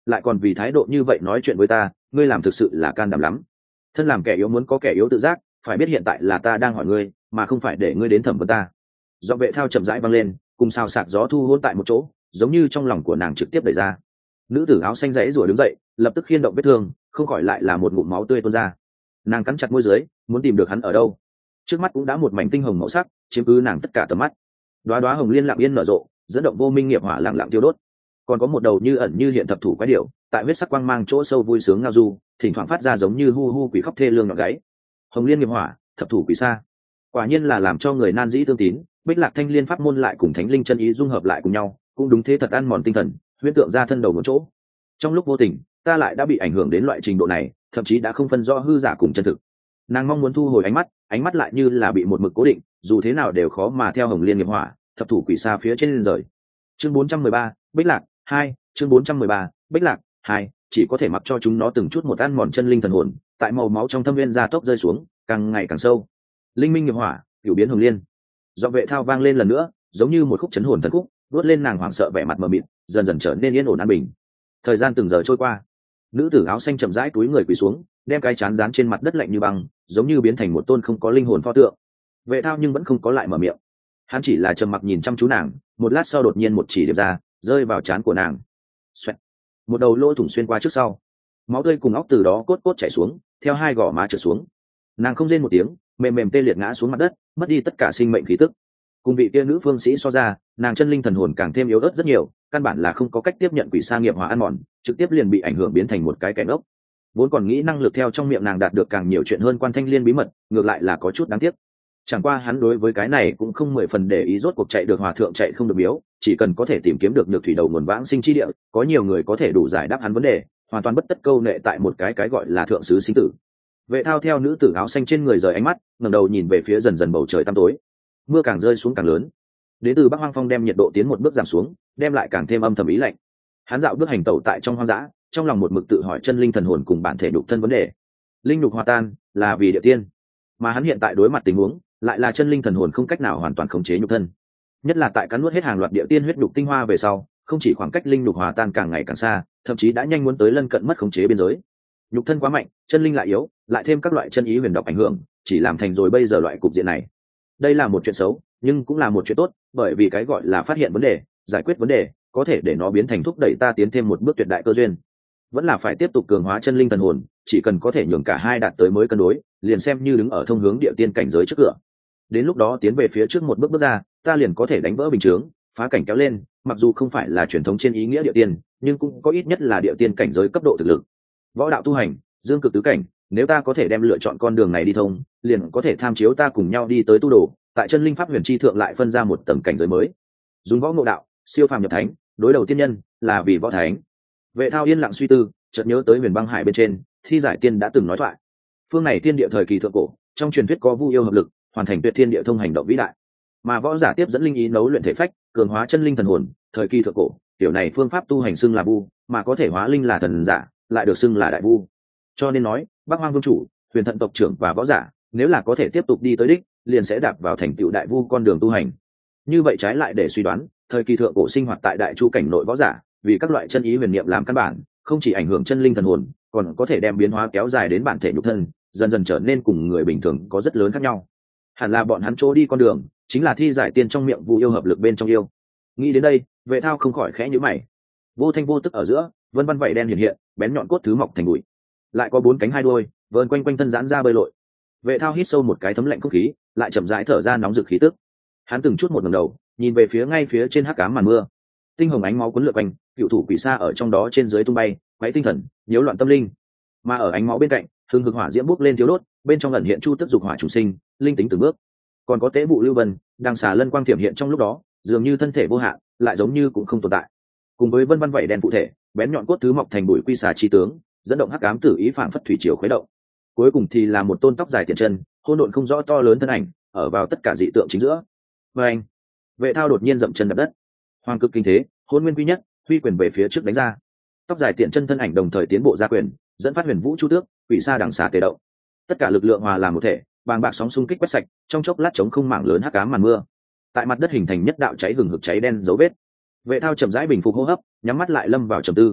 S1: lại còn vì thái độ như vậy nói chuyện với ta, ngươi làm thực sự là can đảm lắm. Thân làm kẻ yếu muốn có kẻ yếu tự giác, phải biết hiện tại là ta đang hỏi ngươi, mà không phải để ngươi đến thẩm vấn ta. Giọng Vệ Thao chậm rãi vang lên, cùng xào xạc gió thu hôn tại một chỗ, giống như trong lòng của nàng trực tiếp đẩy ra. Nữ tử áo xanh rẽ rủa đứng dậy, lập tức khiên động vết thương, không khỏi lại là một ngụm máu tươi tuôn ra. Nàng cắn chặt môi dưới, muốn tìm được hắn ở đâu. Trước mắt cũng đã một mảnh tinh hồng màu sắc, chiếm cứ nàng tất cả tầm mắt. Đóa đóa hồng liên lặng yên nở rộ, dẫn động vô minh nghiệp hỏa lặng lặng tiêu đốt. Còn có một đầu như ẩn như hiện thập thủ quái điểu, tại huyết sắc quang mang chỗ sâu vui sướng ngao du, thỉnh thoảng phát ra giống như hu hu quỷ khóc thê lương nhọn gáy. Hồng liên nghiệp hỏa, thập thủ quỷ sa, quả nhiên là làm cho người nan dĩ tương tín. Bích Lạc Thanh Liên pháp môn lại cùng Thánh Linh chân ý dung hợp lại cùng nhau, cũng đúng thế thật ăn mòn tinh thần, huyễn tượng ra thân đầu một chỗ. Trong lúc vô tình, ta lại đã bị ảnh hưởng đến loại trình độ này, thậm chí đã không phân rõ hư giả cùng chân thực. Nàng mong muốn thu hồi ánh mắt lại như là bị một mực cố định, dù thế nào đều khó mà theo Hồng Liên nghiệp hỏa, thập thủ quỷ sa phía trên lên rời. Chương 413, Bích Lạc 2, chương 413, Bích Lạc 2, chỉ có thể mặc cho chúng nó từng chút một ăn mòn chân linh thần hồn, tại màu máu trong thâm viên gia tốc rơi xuống, càng ngày càng sâu. Linh minh nghiệp hỏa, cửu biến Hồng Liên. Giọng Vệ Thao vang lên lần nữa, giống như một khúc chấn hồn thần khúc, đuốt lên nàng hoảng sợ vẻ mặt mờ mịt, dần dần trở nên yên ổn an bình. Thời gian từng giờ trôi qua, nữ tử áo xanh chậm rãi túi người quỳ xuống, đem cái chán dán trên mặt đất lạnh như băng, giống như biến thành một tôn không có linh hồn pho tượng. Vệ Thao nhưng vẫn không có lại mở miệng, hắn chỉ là trầm mặc nhìn chăm chú nàng, một lát sau đột nhiên một chỉ điểm ra, rơi vào trán của nàng. Xoẹt. Một đầu lỗ thủng xuyên qua trước sau, máu tươi cùng óc từ đó cốt cốt chảy xuống, theo hai gò má trượt xuống. Nàng không rên một tiếng, mềm mềm tê liệt ngã xuống mặt đất, mất đi tất cả sinh mệnh khí tức. Cùng vị kia nữ phương sĩ so ra, nàng chân linh thần hồn càng thêm yếu ớt rất nhiều, căn bản là không có cách tiếp nhận quỷ sa nghiệp hỏa ăn mòn, trực tiếp liền bị ảnh hưởng biến thành một cái kẻ ngốc. Vốn còn nghĩ năng lực theo trong miệng nàng đạt được càng nhiều chuyện hơn Quan Thanh Liên bí mật, ngược lại là có chút đáng tiếc. Chẳng qua hắn đối với cái này cũng không 10 phần để ý, rốt cuộc chạy được hòa thượng chạy không được miếu, chỉ cần có thể tìm kiếm được nhược thủy đầu nguồn vãng sinh chi địa, có nhiều người có thể đủ giải đáp hắn vấn đề, hoàn toàn bất tất câu nệ tại một cái gọi là thượng sứ sinh tử. Vệ Thao theo nữ tử áo xanh trên người rời ánh mắt, ngẩng đầu nhìn về phía dần dần bầu trời tăm tối. Mưa càng rơi xuống càng lớn, đến từ Bắc Hoang Phong đem nhiệt độ tiến một bước giảm xuống, đem lại càng thêm âm thầm ý lạnh. Hắn dạo bước hành tẩu tại trong hoang dã, trong lòng một mực tự hỏi chân linh thần hồn cùng bản thể nhục thân vấn đề. Linh nhục hòa tan là vì địa tiên, mà hắn hiện tại đối mặt tình huống lại là chân linh thần hồn không cách nào hoàn toàn khống chế nhục thân. Nhất là tại cắn nuốt hết hàng loạt địa tiên huyết nhục tinh hoa về sau, không chỉ khoảng cách linh nhục hòa tan càng ngày càng xa, thậm chí đã nhanh muốn tới lân cận mất khống chế biên giới. Nhục thân quá mạnh, chân linh lại yếu, lại thêm các loại chân ý huyền độc ảnh hưởng, chỉ làm thành rồi bây giờ loại cục diện này. Đây là một chuyện xấu, nhưng cũng là một chuyện tốt, bởi vì cái gọi là phát hiện vấn đề, giải quyết vấn đề, có thể để nó biến thành thúc đẩy ta tiến thêm một bước tuyệt đại cơ duyên. Vẫn là phải tiếp tục cường hóa chân linh thần hồn, chỉ cần có thể nhường cả hai đạt tới mới cân đối, liền xem như đứng ở thông hướng địa tiên cảnh giới trước cửa. Đến lúc đó tiến về phía trước một bước bước ra, ta liền có thể đánh vỡ bình chướng, phá cảnh kéo lên, mặc dù không phải là truyền thống trên ý nghĩa địa tiên, nhưng cũng có ít nhất là địa tiên cảnh giới cấp độ thực lực. Võ đạo tu hành, dương cực tứ cảnh, nếu ta có thể đem lựa chọn con đường này đi thông, liền có thể tham chiếu ta cùng nhau đi tới tu đồ, tại chân linh pháp huyền chi thượng lại phân ra một tầng cảnh giới mới. Dùng võ ngộ đạo, siêu phàm nhập thánh, đối đầu tiên nhân, là vì võ thánh. Vệ Thao yên lặng suy tư, chợt nhớ tới Huyền Băng Hải bên trên, Thi Giải Tiên đã từng nói thoại. Phương này thiên địa thời kỳ thượng cổ, trong truyền thuyết có Vu yêu hợp lực, hoàn thành tuyệt thiên địa thông hành động vĩ đại. Mà võ giả tiếp dẫn linh ý nấu luyện thể phách, cường hóa chân linh thần hồn, thời kỳ thượng cổ, tiểu này phương pháp tu hành xưng là Vu, mà có thể hóa linh là thần giả, lại được xưng là đại Vu. Cho nên nói, Bắc Hoang Vương chủ, Huyền Thận tộc trưởng và võ giả, nếu là có thể tiếp tục đi tới đích, liền sẽ đạp vào thành tựu đại Vu con đường tu hành. Như vậy trái lại để suy đoán, thời kỳ thượng cổ sinh hoạt tại đại chu cảnh nội võ giả, vì các loại chân ý huyền niệm làm căn bản, không chỉ ảnh hưởng chân linh thần hồn, còn có thể đem biến hóa kéo dài đến bản thể nhục thân, dần dần trở nên cùng người bình thường có rất lớn khác nhau. Hẳn là bọn hắn chỗ đi con đường, chính là Thi Giải Tiên trong miệng Vu yêu hợp lực bên trong yêu. Nghĩ đến đây, Vệ Thao không khỏi khẽ nhíu mày. Vô thanh vô tức ở giữa, vân vân vảy đen hiện hiện, bén nhọn cốt thứ mọc thành bụi, lại có 4 cánh 2 đuôi, vờn quanh quanh thân giãn ra bơi lội. Vệ Thao hít sâu một cái thấm lạnh không khí, lại chậm rãi thở ra nóng rực khí tức. Hắn từng chút một ngẩng đầu, nhìn về phía ngay phía trên hắc ám màn mưa. Tinh hồng ánh máu cuốn lượn quanh, cựu thủ quỷ sa ở trong đó trên dưới tung bay, quấy tinh thần, nhiễu loạn tâm linh. Mà ở ánh máu bên cạnh, hừng hực hỏa diễm bốc lên thiếu đốt, bên trong ẩn hiện chu tức dục hỏa chủ sinh, linh tính từng bước. Còn có tế vụ lưu vân, đang xà lân quang tiềm hiện trong lúc đó, dường như thân thể vô hạn, lại giống như cũng không tồn tại. Cùng với vân vân vảy đen phụ thể, bén nhọn cốt thứ mọc thành bụi quy xà chi tướng, dẫn động hắc ám tử ý phảng phất thủy triều khuấy động. Cuối cùng thì là một tôn tóc dài tiền chân, hỗn độn không rõ to lớn thân ảnh, ở vào tất cả dị tượng chính giữa. Và anh, Vệ Thao đột nhiên dậm chân đập đất. Hoàng cực kinh thế, hỗn nguyên quy nhất, huy quyền về phía trước đánh ra. Tóc dài tiện chân thân ảnh đồng thời tiến bộ ra quyền, dẫn phát huyền vũ chu tước, quỷ sa đằng xà tề động. Tất cả lực lượng hòa làm một thể, bàng bạc sóng xung kích quét sạch, trong chốc lát chống không mảng lớn hắc ám màn mưa. Tại mặt đất hình thành nhất đạo cháy hừng hực cháy đen dấu vết. Vệ Thao chậm rãi bình phục hô hấp, nhắm mắt lại lâm vào trầm tư.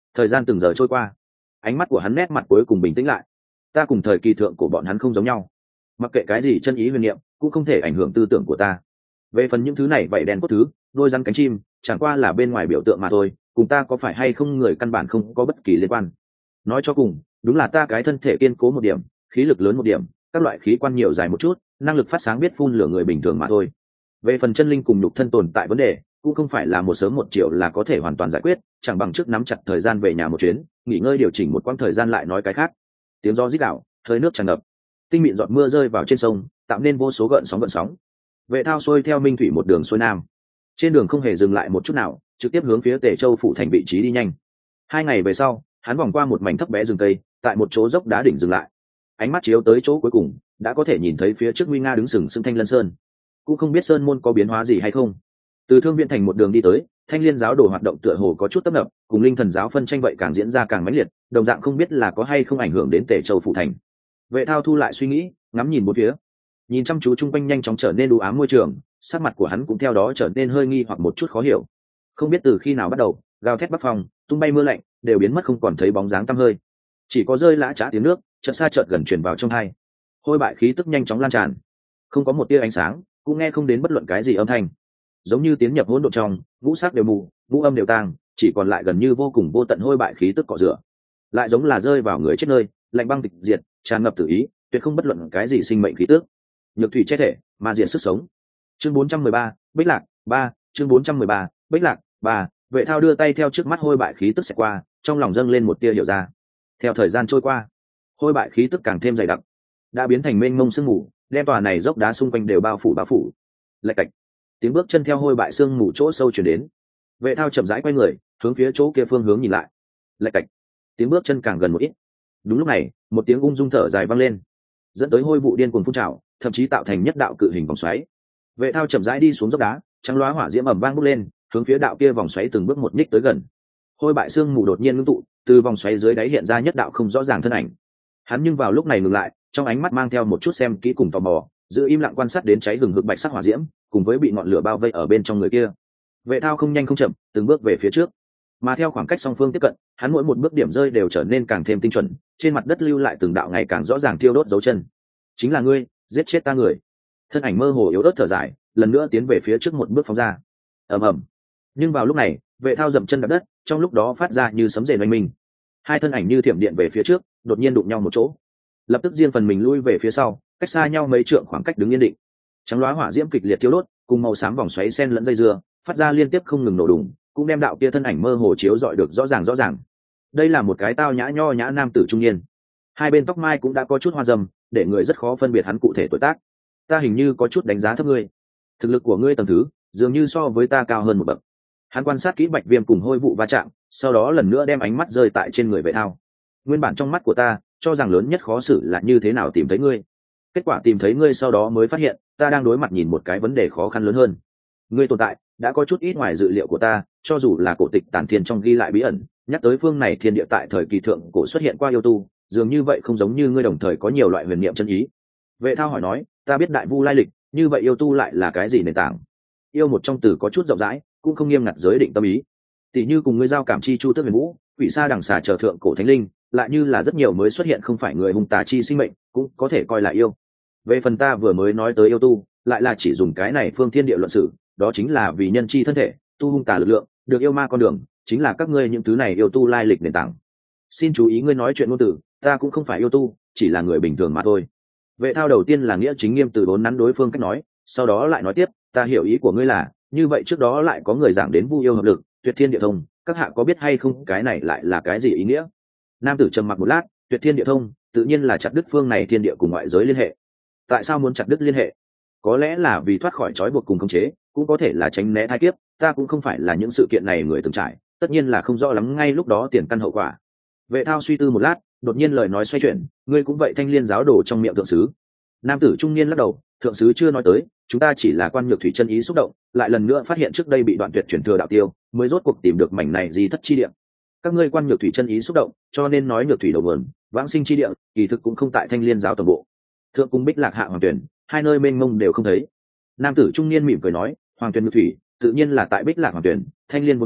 S1: Thời gian từng giờ trôi qua, ánh mắt của hắn nét mặt cuối cùng bình tĩnh lại. Ta cùng thời kỳ thượng của bọn hắn không giống nhau, mặc kệ cái gì chân ý huyền niệm cũng không thể ảnh hưởng tư tưởng của ta. Về phần những thứ này vậy đen cốt thứ, đôi rắn cánh chim, chẳng qua là bên ngoài biểu tượng mà thôi, cùng ta có phải hay không người căn bản không có bất kỳ liên quan. Nói cho cùng, đúng là ta cái thân thể kiên cố một điểm, khí lực lớn một điểm, các loại khí quan nhiều dài một chút, năng lực phát sáng biết phun lửa người bình thường mà thôi. Về phần chân linh cùng nhục thân tồn tại vấn đề, cũng không phải là một sớm một chiều là có thể hoàn toàn giải quyết, chẳng bằng trước nắm chặt thời gian về nhà một chuyến, nghỉ ngơi điều chỉnh một quãng thời gian lại nói cái khác. Tiếng gió rít gào, hơi nước tràn ngập, tinh mịn giọt mưa rơi vào trên sông, tạo nên vô số gợn sóng. Vệ thao xuôi theo minh thủy một đường xuôi nam, trên đường không hề dừng lại một chút nào, trực tiếp hướng phía Tề Châu phủ thành vị trí đi nhanh. 2 ngày về sau, hắn vòng qua một mảnh thấp bé rừng cây, tại một chỗ dốc đá đỉnh dừng lại. Ánh mắt chiếu tới chỗ cuối cùng, đã có thể nhìn thấy phía trước nguy nga đứng sừng sững Thanh Lân Sơn. Cũng không biết sơn môn có biến hóa gì hay không. Từ Thương Viễn thành một đường đi tới, Thanh Liên giáo đồ hoạt động tựa hồ có chút tấp nập, cùng Linh Thần giáo phân tranh vậy càng diễn ra càng mãnh liệt, đồng dạng không biết là có hay không ảnh hưởng đến Tề Châu phủ thành. Vệ thao thu lại suy nghĩ, ngắm nhìn bốn phía, nhìn chăm chú chung quanh nhanh chóng trở nên u ám môi trường, sắc mặt của hắn cũng theo đó trở nên hơi nghi hoặc một chút khó hiểu. Không biết từ khi nào bắt đầu, gào thét bắc phong, tung bay mưa lạnh đều biến mất không còn thấy bóng dáng tăm hơi, chỉ có rơi lã chã tiếng nước chợt xa chợt gần truyền vào trong tai. Hôi bại khí tức nhanh chóng lan tràn, không có một tia ánh sáng, cũng nghe không đến bất luận cái gì âm thanh, giống như tiến nhập hỗn độn trong, ngũ sắc đều mù, ngũ âm đều tang, chỉ còn lại gần như vô cùng vô tận hôi bại khí tức cọ rửa, lại giống là rơi vào người chết nơi, lạnh băng tịch diệt, tràn ngập tự ý, tuyệt không bất luận cái gì sinh mệnh khí tức. Nhược thủy che thể, mà diệt sức sống. Chương 413, Bích Lạc 3, chương 413, Bích Lạc 3. Vệ thao đưa tay theo trước mắt hôi bại khí tức sẽ qua, trong lòng dâng lên một tia hiểu ra. Theo thời gian trôi qua, hôi bại khí tức càng thêm dày đặc, đã biến thành mênh mông sương mù, đem tòa này dốc đá xung quanh đều bao phủ. Lạch cạch, tiếng bước chân theo hôi bại sương mù chỗ sâu chuyển đến. Vệ thao chậm rãi quay người, hướng phía chỗ kia phương hướng nhìn lại. Lạch cạch, tiếng bước chân càng gần một ít. Đúng lúc này, một tiếng ung dung thở dài vang lên, dẫn tới hôi vụ điên cuồng phun trào, thậm chí tạo thành nhất đạo cự hình vòng xoáy. Vệ thao chậm rãi đi xuống dốc đá, trắng loá hỏa diễm ầm vang bốc lên, hướng phía đạo kia vòng xoáy từng bước một nhích tới gần. Hôi bại sương mù đột nhiên ngưng tụ, từ vòng xoáy dưới đáy hiện ra nhất đạo không rõ ràng thân ảnh. Hắn nhưng vào lúc này ngừng lại, trong ánh mắt mang theo một chút xem kỹ cùng tò mò, giữ im lặng quan sát đến cháy hừng hực bạch sắc hỏa diễm, cùng với bị ngọn lửa bao vây ở bên trong người kia. Vệ thao không nhanh không chậm, từng bước về phía trước, mà theo khoảng cách song phương tiếp cận, hắn mỗi một bước điểm rơi đều trở nên càng thêm tinh chuẩn, trên mặt đất lưu lại từng đạo ngày càng rõ ràng thiêu đốt dấu chân. Chính là ngươi, giết chết ta người. Thân ảnh mơ hồ yếu ớt thở dài, lần nữa tiến về phía trước một bước phóng ra. Ầm ầm. Nhưng vào lúc này, vệ thao dậm chân đạp đất, trong lúc đó phát ra như sấm rền oanh minh. Hai thân ảnh như thiểm điện về phía trước, đột nhiên đụng nhau một chỗ, lập tức riêng phần mình lui về phía sau, cách xa nhau mấy trượng khoảng cách đứng yên định. Trắng loá hỏa diễm kịch liệt thiêu đốt, cùng màu xám vòng xoáy sen lẫn dây dưa, phát ra liên tiếp không ngừng nổ đùng, cũng đem đạo kia thân ảnh mơ hồ chiếu rọi được rõ ràng. Đây là một cái tao nhã nho nhã nam tử trung niên, hai bên tóc mai cũng đã có chút hoa râm, để người rất khó phân biệt hắn cụ thể tuổi tác. Ta hình như có chút đánh giá thấp ngươi, thực lực của ngươi tầm thứ dường như so với ta cao hơn một bậc. Hắn quan sát kỹ Bạch Viêm cùng hôi vụ va chạm, sau đó lần nữa đem ánh mắt rơi tại trên người vệ thao. Nguyên bản trong mắt của ta cho rằng lớn nhất khó xử là như thế nào tìm thấy ngươi, kết quả tìm thấy ngươi sau đó mới phát hiện ta đang đối mặt nhìn một cái vấn đề khó khăn lớn hơn. Ngươi tồn tại đã có chút ít ngoài dự liệu của ta, cho dù là cổ tịch Tản Thiên trong ghi lại bí ẩn nhắc tới phương này thiên địa tại thời kỳ thượng cổ xuất hiện qua yêu tu, dường như vậy không giống như ngươi đồng thời có nhiều loại huyền niệm chân ý. Vệ thao hỏi nói, ta biết đại vu lai lịch, như vậy yêu tu lại là cái gì nền tảng? Yêu một trong từ có chút rộng rãi, cũng không nghiêm ngặt giới định tâm ý. Tỷ như cùng ngươi giao cảm chi chu tước huyền vũ, quỷ sa đằng xà trở thượng cổ thánh linh, lại như là rất nhiều mới xuất hiện không phải người hung tà chi sinh mệnh, cũng có thể coi là yêu. Về phần ta vừa mới nói tới yêu tu, lại là chỉ dùng cái này phương thiên địa luận sử, đó chính là vì nhân chi thân thể, tu hung tà lực lượng, được yêu ma con đường, chính là các ngươi những thứ này yêu tu lai lịch nền tảng. Xin chú ý ngươi nói chuyện ngôn từ, ta cũng không phải yêu tu, chỉ là người bình thường mà thôi. Vệ thao đầu tiên là nghĩa chính nghiêm từ đốn nắn đối phương cách nói, sau đó lại nói tiếp, ta hiểu ý của ngươi là, như vậy trước đó lại có người giảng đến vu yêu hợp lực, tuyệt thiên địa thông, các hạ có biết hay không cái này lại là cái gì ý nghĩa? Nam tử trầm mặc một lát, tuyệt thiên địa thông, tự nhiên là chặt đứt phương này thiên địa cùng ngoại giới liên hệ. Tại sao muốn chặt đứt liên hệ? Có lẽ là vì thoát khỏi trói buộc cùng khống chế, cũng có thể là tránh né tai kiếp, ta cũng không phải là những sự kiện này người từng trải, tất nhiên là không rõ lắm ngay lúc đó tiền căn hậu quả. Vệ thao suy tư một lát, đột nhiên lời nói xoay chuyển, ngươi cũng vậy Thanh Liên giáo đồ trong miệng thượng sứ. Nam tử trung niên lắc đầu, thượng sứ chưa nói tới, chúng ta chỉ là quan nhược thủy chân ý xúc động, lại lần nữa phát hiện trước đây bị đoạn tuyệt chuyển thừa đạo tiêu, mới rốt cuộc tìm được mảnh này di thất chi địa. Các ngươi quan nhược thủy chân ý xúc động, cho nên nói nhược thủy đầu nguồn, vãng sinh chi địa, kỳ thực cũng không tại Thanh Liên giáo tổng bộ. Thượng cung Bích Lạc hạ Hoàng Tuyển, hai nơi mênh mông đều không thấy. Nam tử trung niên mỉm cười nói, Hoàng Tuyển nhược thủy, tự nhiên là tại Bích Lạc Hoàng Tuyển, Thanh Liên vốn có,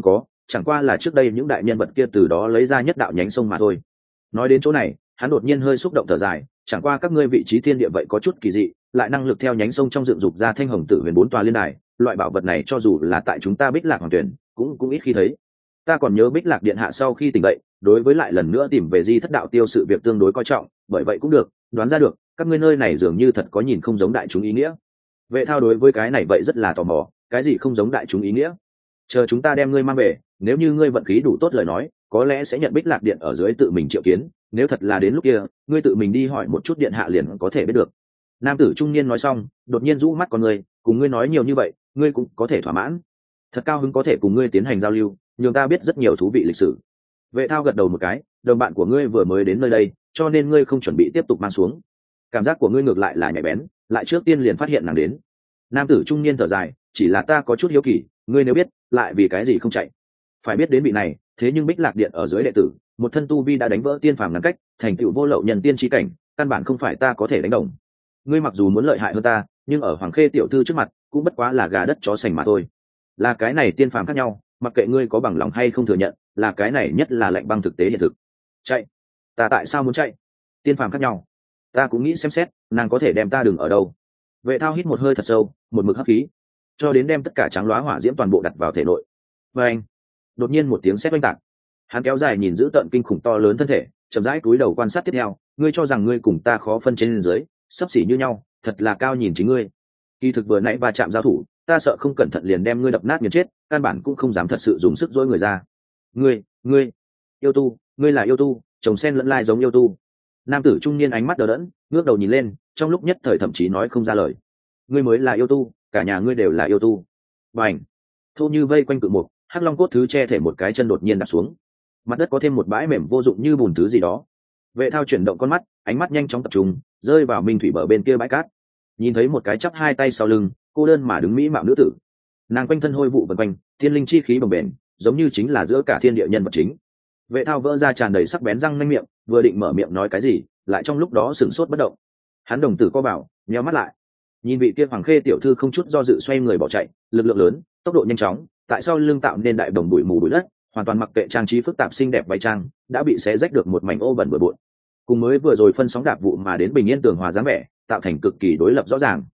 S1: chẳng qua là trước đây những đại nhân vật kia từ đó lấy ra nhất đạo nhánh sông mà thôi. Nói đến chỗ này, hắn đột nhiên hơi xúc động thở dài, chẳng qua các ngươi vị trí thiên địa vậy có chút kỳ dị, lại năng lực theo nhánh sông trong dựng dục ra thanh hồng tử huyền 4 tòa liên đài, loại bảo vật này cho dù là tại chúng ta Bích Lạc Hoàng Tuyển cũng ít khi thấy. Ta còn nhớ Bích Lạc điện hạ sau khi tỉnh dậy, đối với lại lần nữa tìm về Di Thất đạo tiêu sự việc tương đối coi trọng, bởi vậy cũng được đoán ra được các ngươi nơi này dường như thật có nhìn không giống đại chúng ý nghĩa. Vệ Thao đối với cái này vậy rất là tò mò, cái gì không giống đại chúng ý nghĩa? Chờ chúng ta đem ngươi mang về, nếu như ngươi vận khí đủ tốt lời nói, có lẽ sẽ nhận Bích Lạc điện ở dưới tự mình triệu kiến, nếu thật là đến lúc kia, ngươi tự mình đi hỏi một chút điện hạ liền có thể biết được. Nam tử trung niên nói xong, đột nhiên rũ mắt con ngươi, cùng ngươi nói nhiều như vậy, ngươi cũng có thể thỏa mãn. Thật cao hứng có thể cùng ngươi tiến hành giao lưu, nhường ta biết rất nhiều thú vị lịch sử. Vệ Thao gật đầu một cái, đồng bạn của ngươi vừa mới đến nơi đây, cho nên ngươi không chuẩn bị tiếp tục mang xuống. Cảm giác của ngươi ngược lại là nhạy bén, lại trước tiên liền phát hiện nàng đến. Nam tử trung niên thở dài, chỉ là ta có chút hiếu kỳ, ngươi nếu biết, lại vì cái gì không chạy? Phải biết đến vị này, thế nhưng Bích Lạc điện ở dưới đệ tử, một thân tu vi đã đánh vỡ tiên phàm ngăn cách, thành tựu vô lậu nhân tiên chi cảnh, căn bản không phải ta có thể đánh đồng. Ngươi mặc dù muốn lợi hại hơn ta, nhưng ở Hoàng Khê tiểu thư trước mặt, cũng bất quá là gà đất chó sành mà thôi. Là cái này tiên phàm khác nhau, mặc kệ ngươi có bằng lòng hay không thừa nhận, là cái này nhất là lạnh băng thực tế hiện thực. Chạy? Ta tại sao muốn chạy? Tiên phàm khác nhau, ta cũng nghĩ xem xét, nàng có thể đem ta đừng ở đâu. Vệ Thao hít một hơi thật sâu, một mực hấp khí, cho đến đem tất cả trắng loá hỏa diễm toàn bộ đặt vào thể nội. Và anh, đột nhiên một tiếng sét oanh tạc, hắn kéo dài nhìn giữ tợn kinh khủng to lớn thân thể, chậm rãi cúi đầu quan sát tiếp theo. Ngươi cho rằng ngươi cùng ta khó phân trên dưới, sấp xỉ như nhau, thật là cao nhìn chính ngươi. Kỳ thực vừa nãy va chạm giao thủ, ta sợ không cẩn thận liền đem ngươi đập nát nghiền chết, căn bản cũng không dám thật sự dùng sức dỗi người ra. Ngươi, yêu tu, ngươi là yêu tu, chồng sen lẫn lai giống yêu tu. Nam tử trung niên ánh mắt đờ đẫn, ngước đầu nhìn lên, trong lúc nhất thời thậm chí nói không ra lời. Ngươi mới là yêu tu, cả nhà ngươi đều là yêu tu. Bành! Thu như vây quanh cự mục, hắc long cốt thứ che thể một cái chân đột nhiên đặt xuống. Mặt đất có thêm một bãi mềm vô dụng như bùn thứ gì đó. Vệ Thao chuyển động con mắt, ánh mắt nhanh chóng tập trung, rơi vào minh thủy bờ bên kia bãi cát. Nhìn thấy một cái chắp hai tay sau lưng, cô đơn mà đứng mỹ mạo nữ tử. Nàng quanh thân hôi vụ vần quanh, thiên linh chi khí bồng bềnh, giống như chính là giữa cả thiên địa nhân vật chính. Vệ Thao vỡ ra tràn đầy sắc bén răng nanh miệng, vừa định mở miệng nói cái gì, lại trong lúc đó sửng sốt bất động. Hắn đồng tử co bảo, nheo mắt lại, nhìn vị kia Hoàng Khê tiểu thư không chút do dự xoay người bỏ chạy, lực lượng lớn, tốc độ nhanh chóng, tại sao lưng tạo nên đại đồng bụi mù bụi đất, hoàn toàn mặc kệ trang trí phức tạp xinh đẹp váy trang, đã bị xé rách được một mảnh ô bẩn bừa bộn. Cùng mới vừa rồi phân sóng đạp vụ mà đến bình yên tường hòa dáng vẻ, tạo thành cực kỳ đối lập rõ ràng.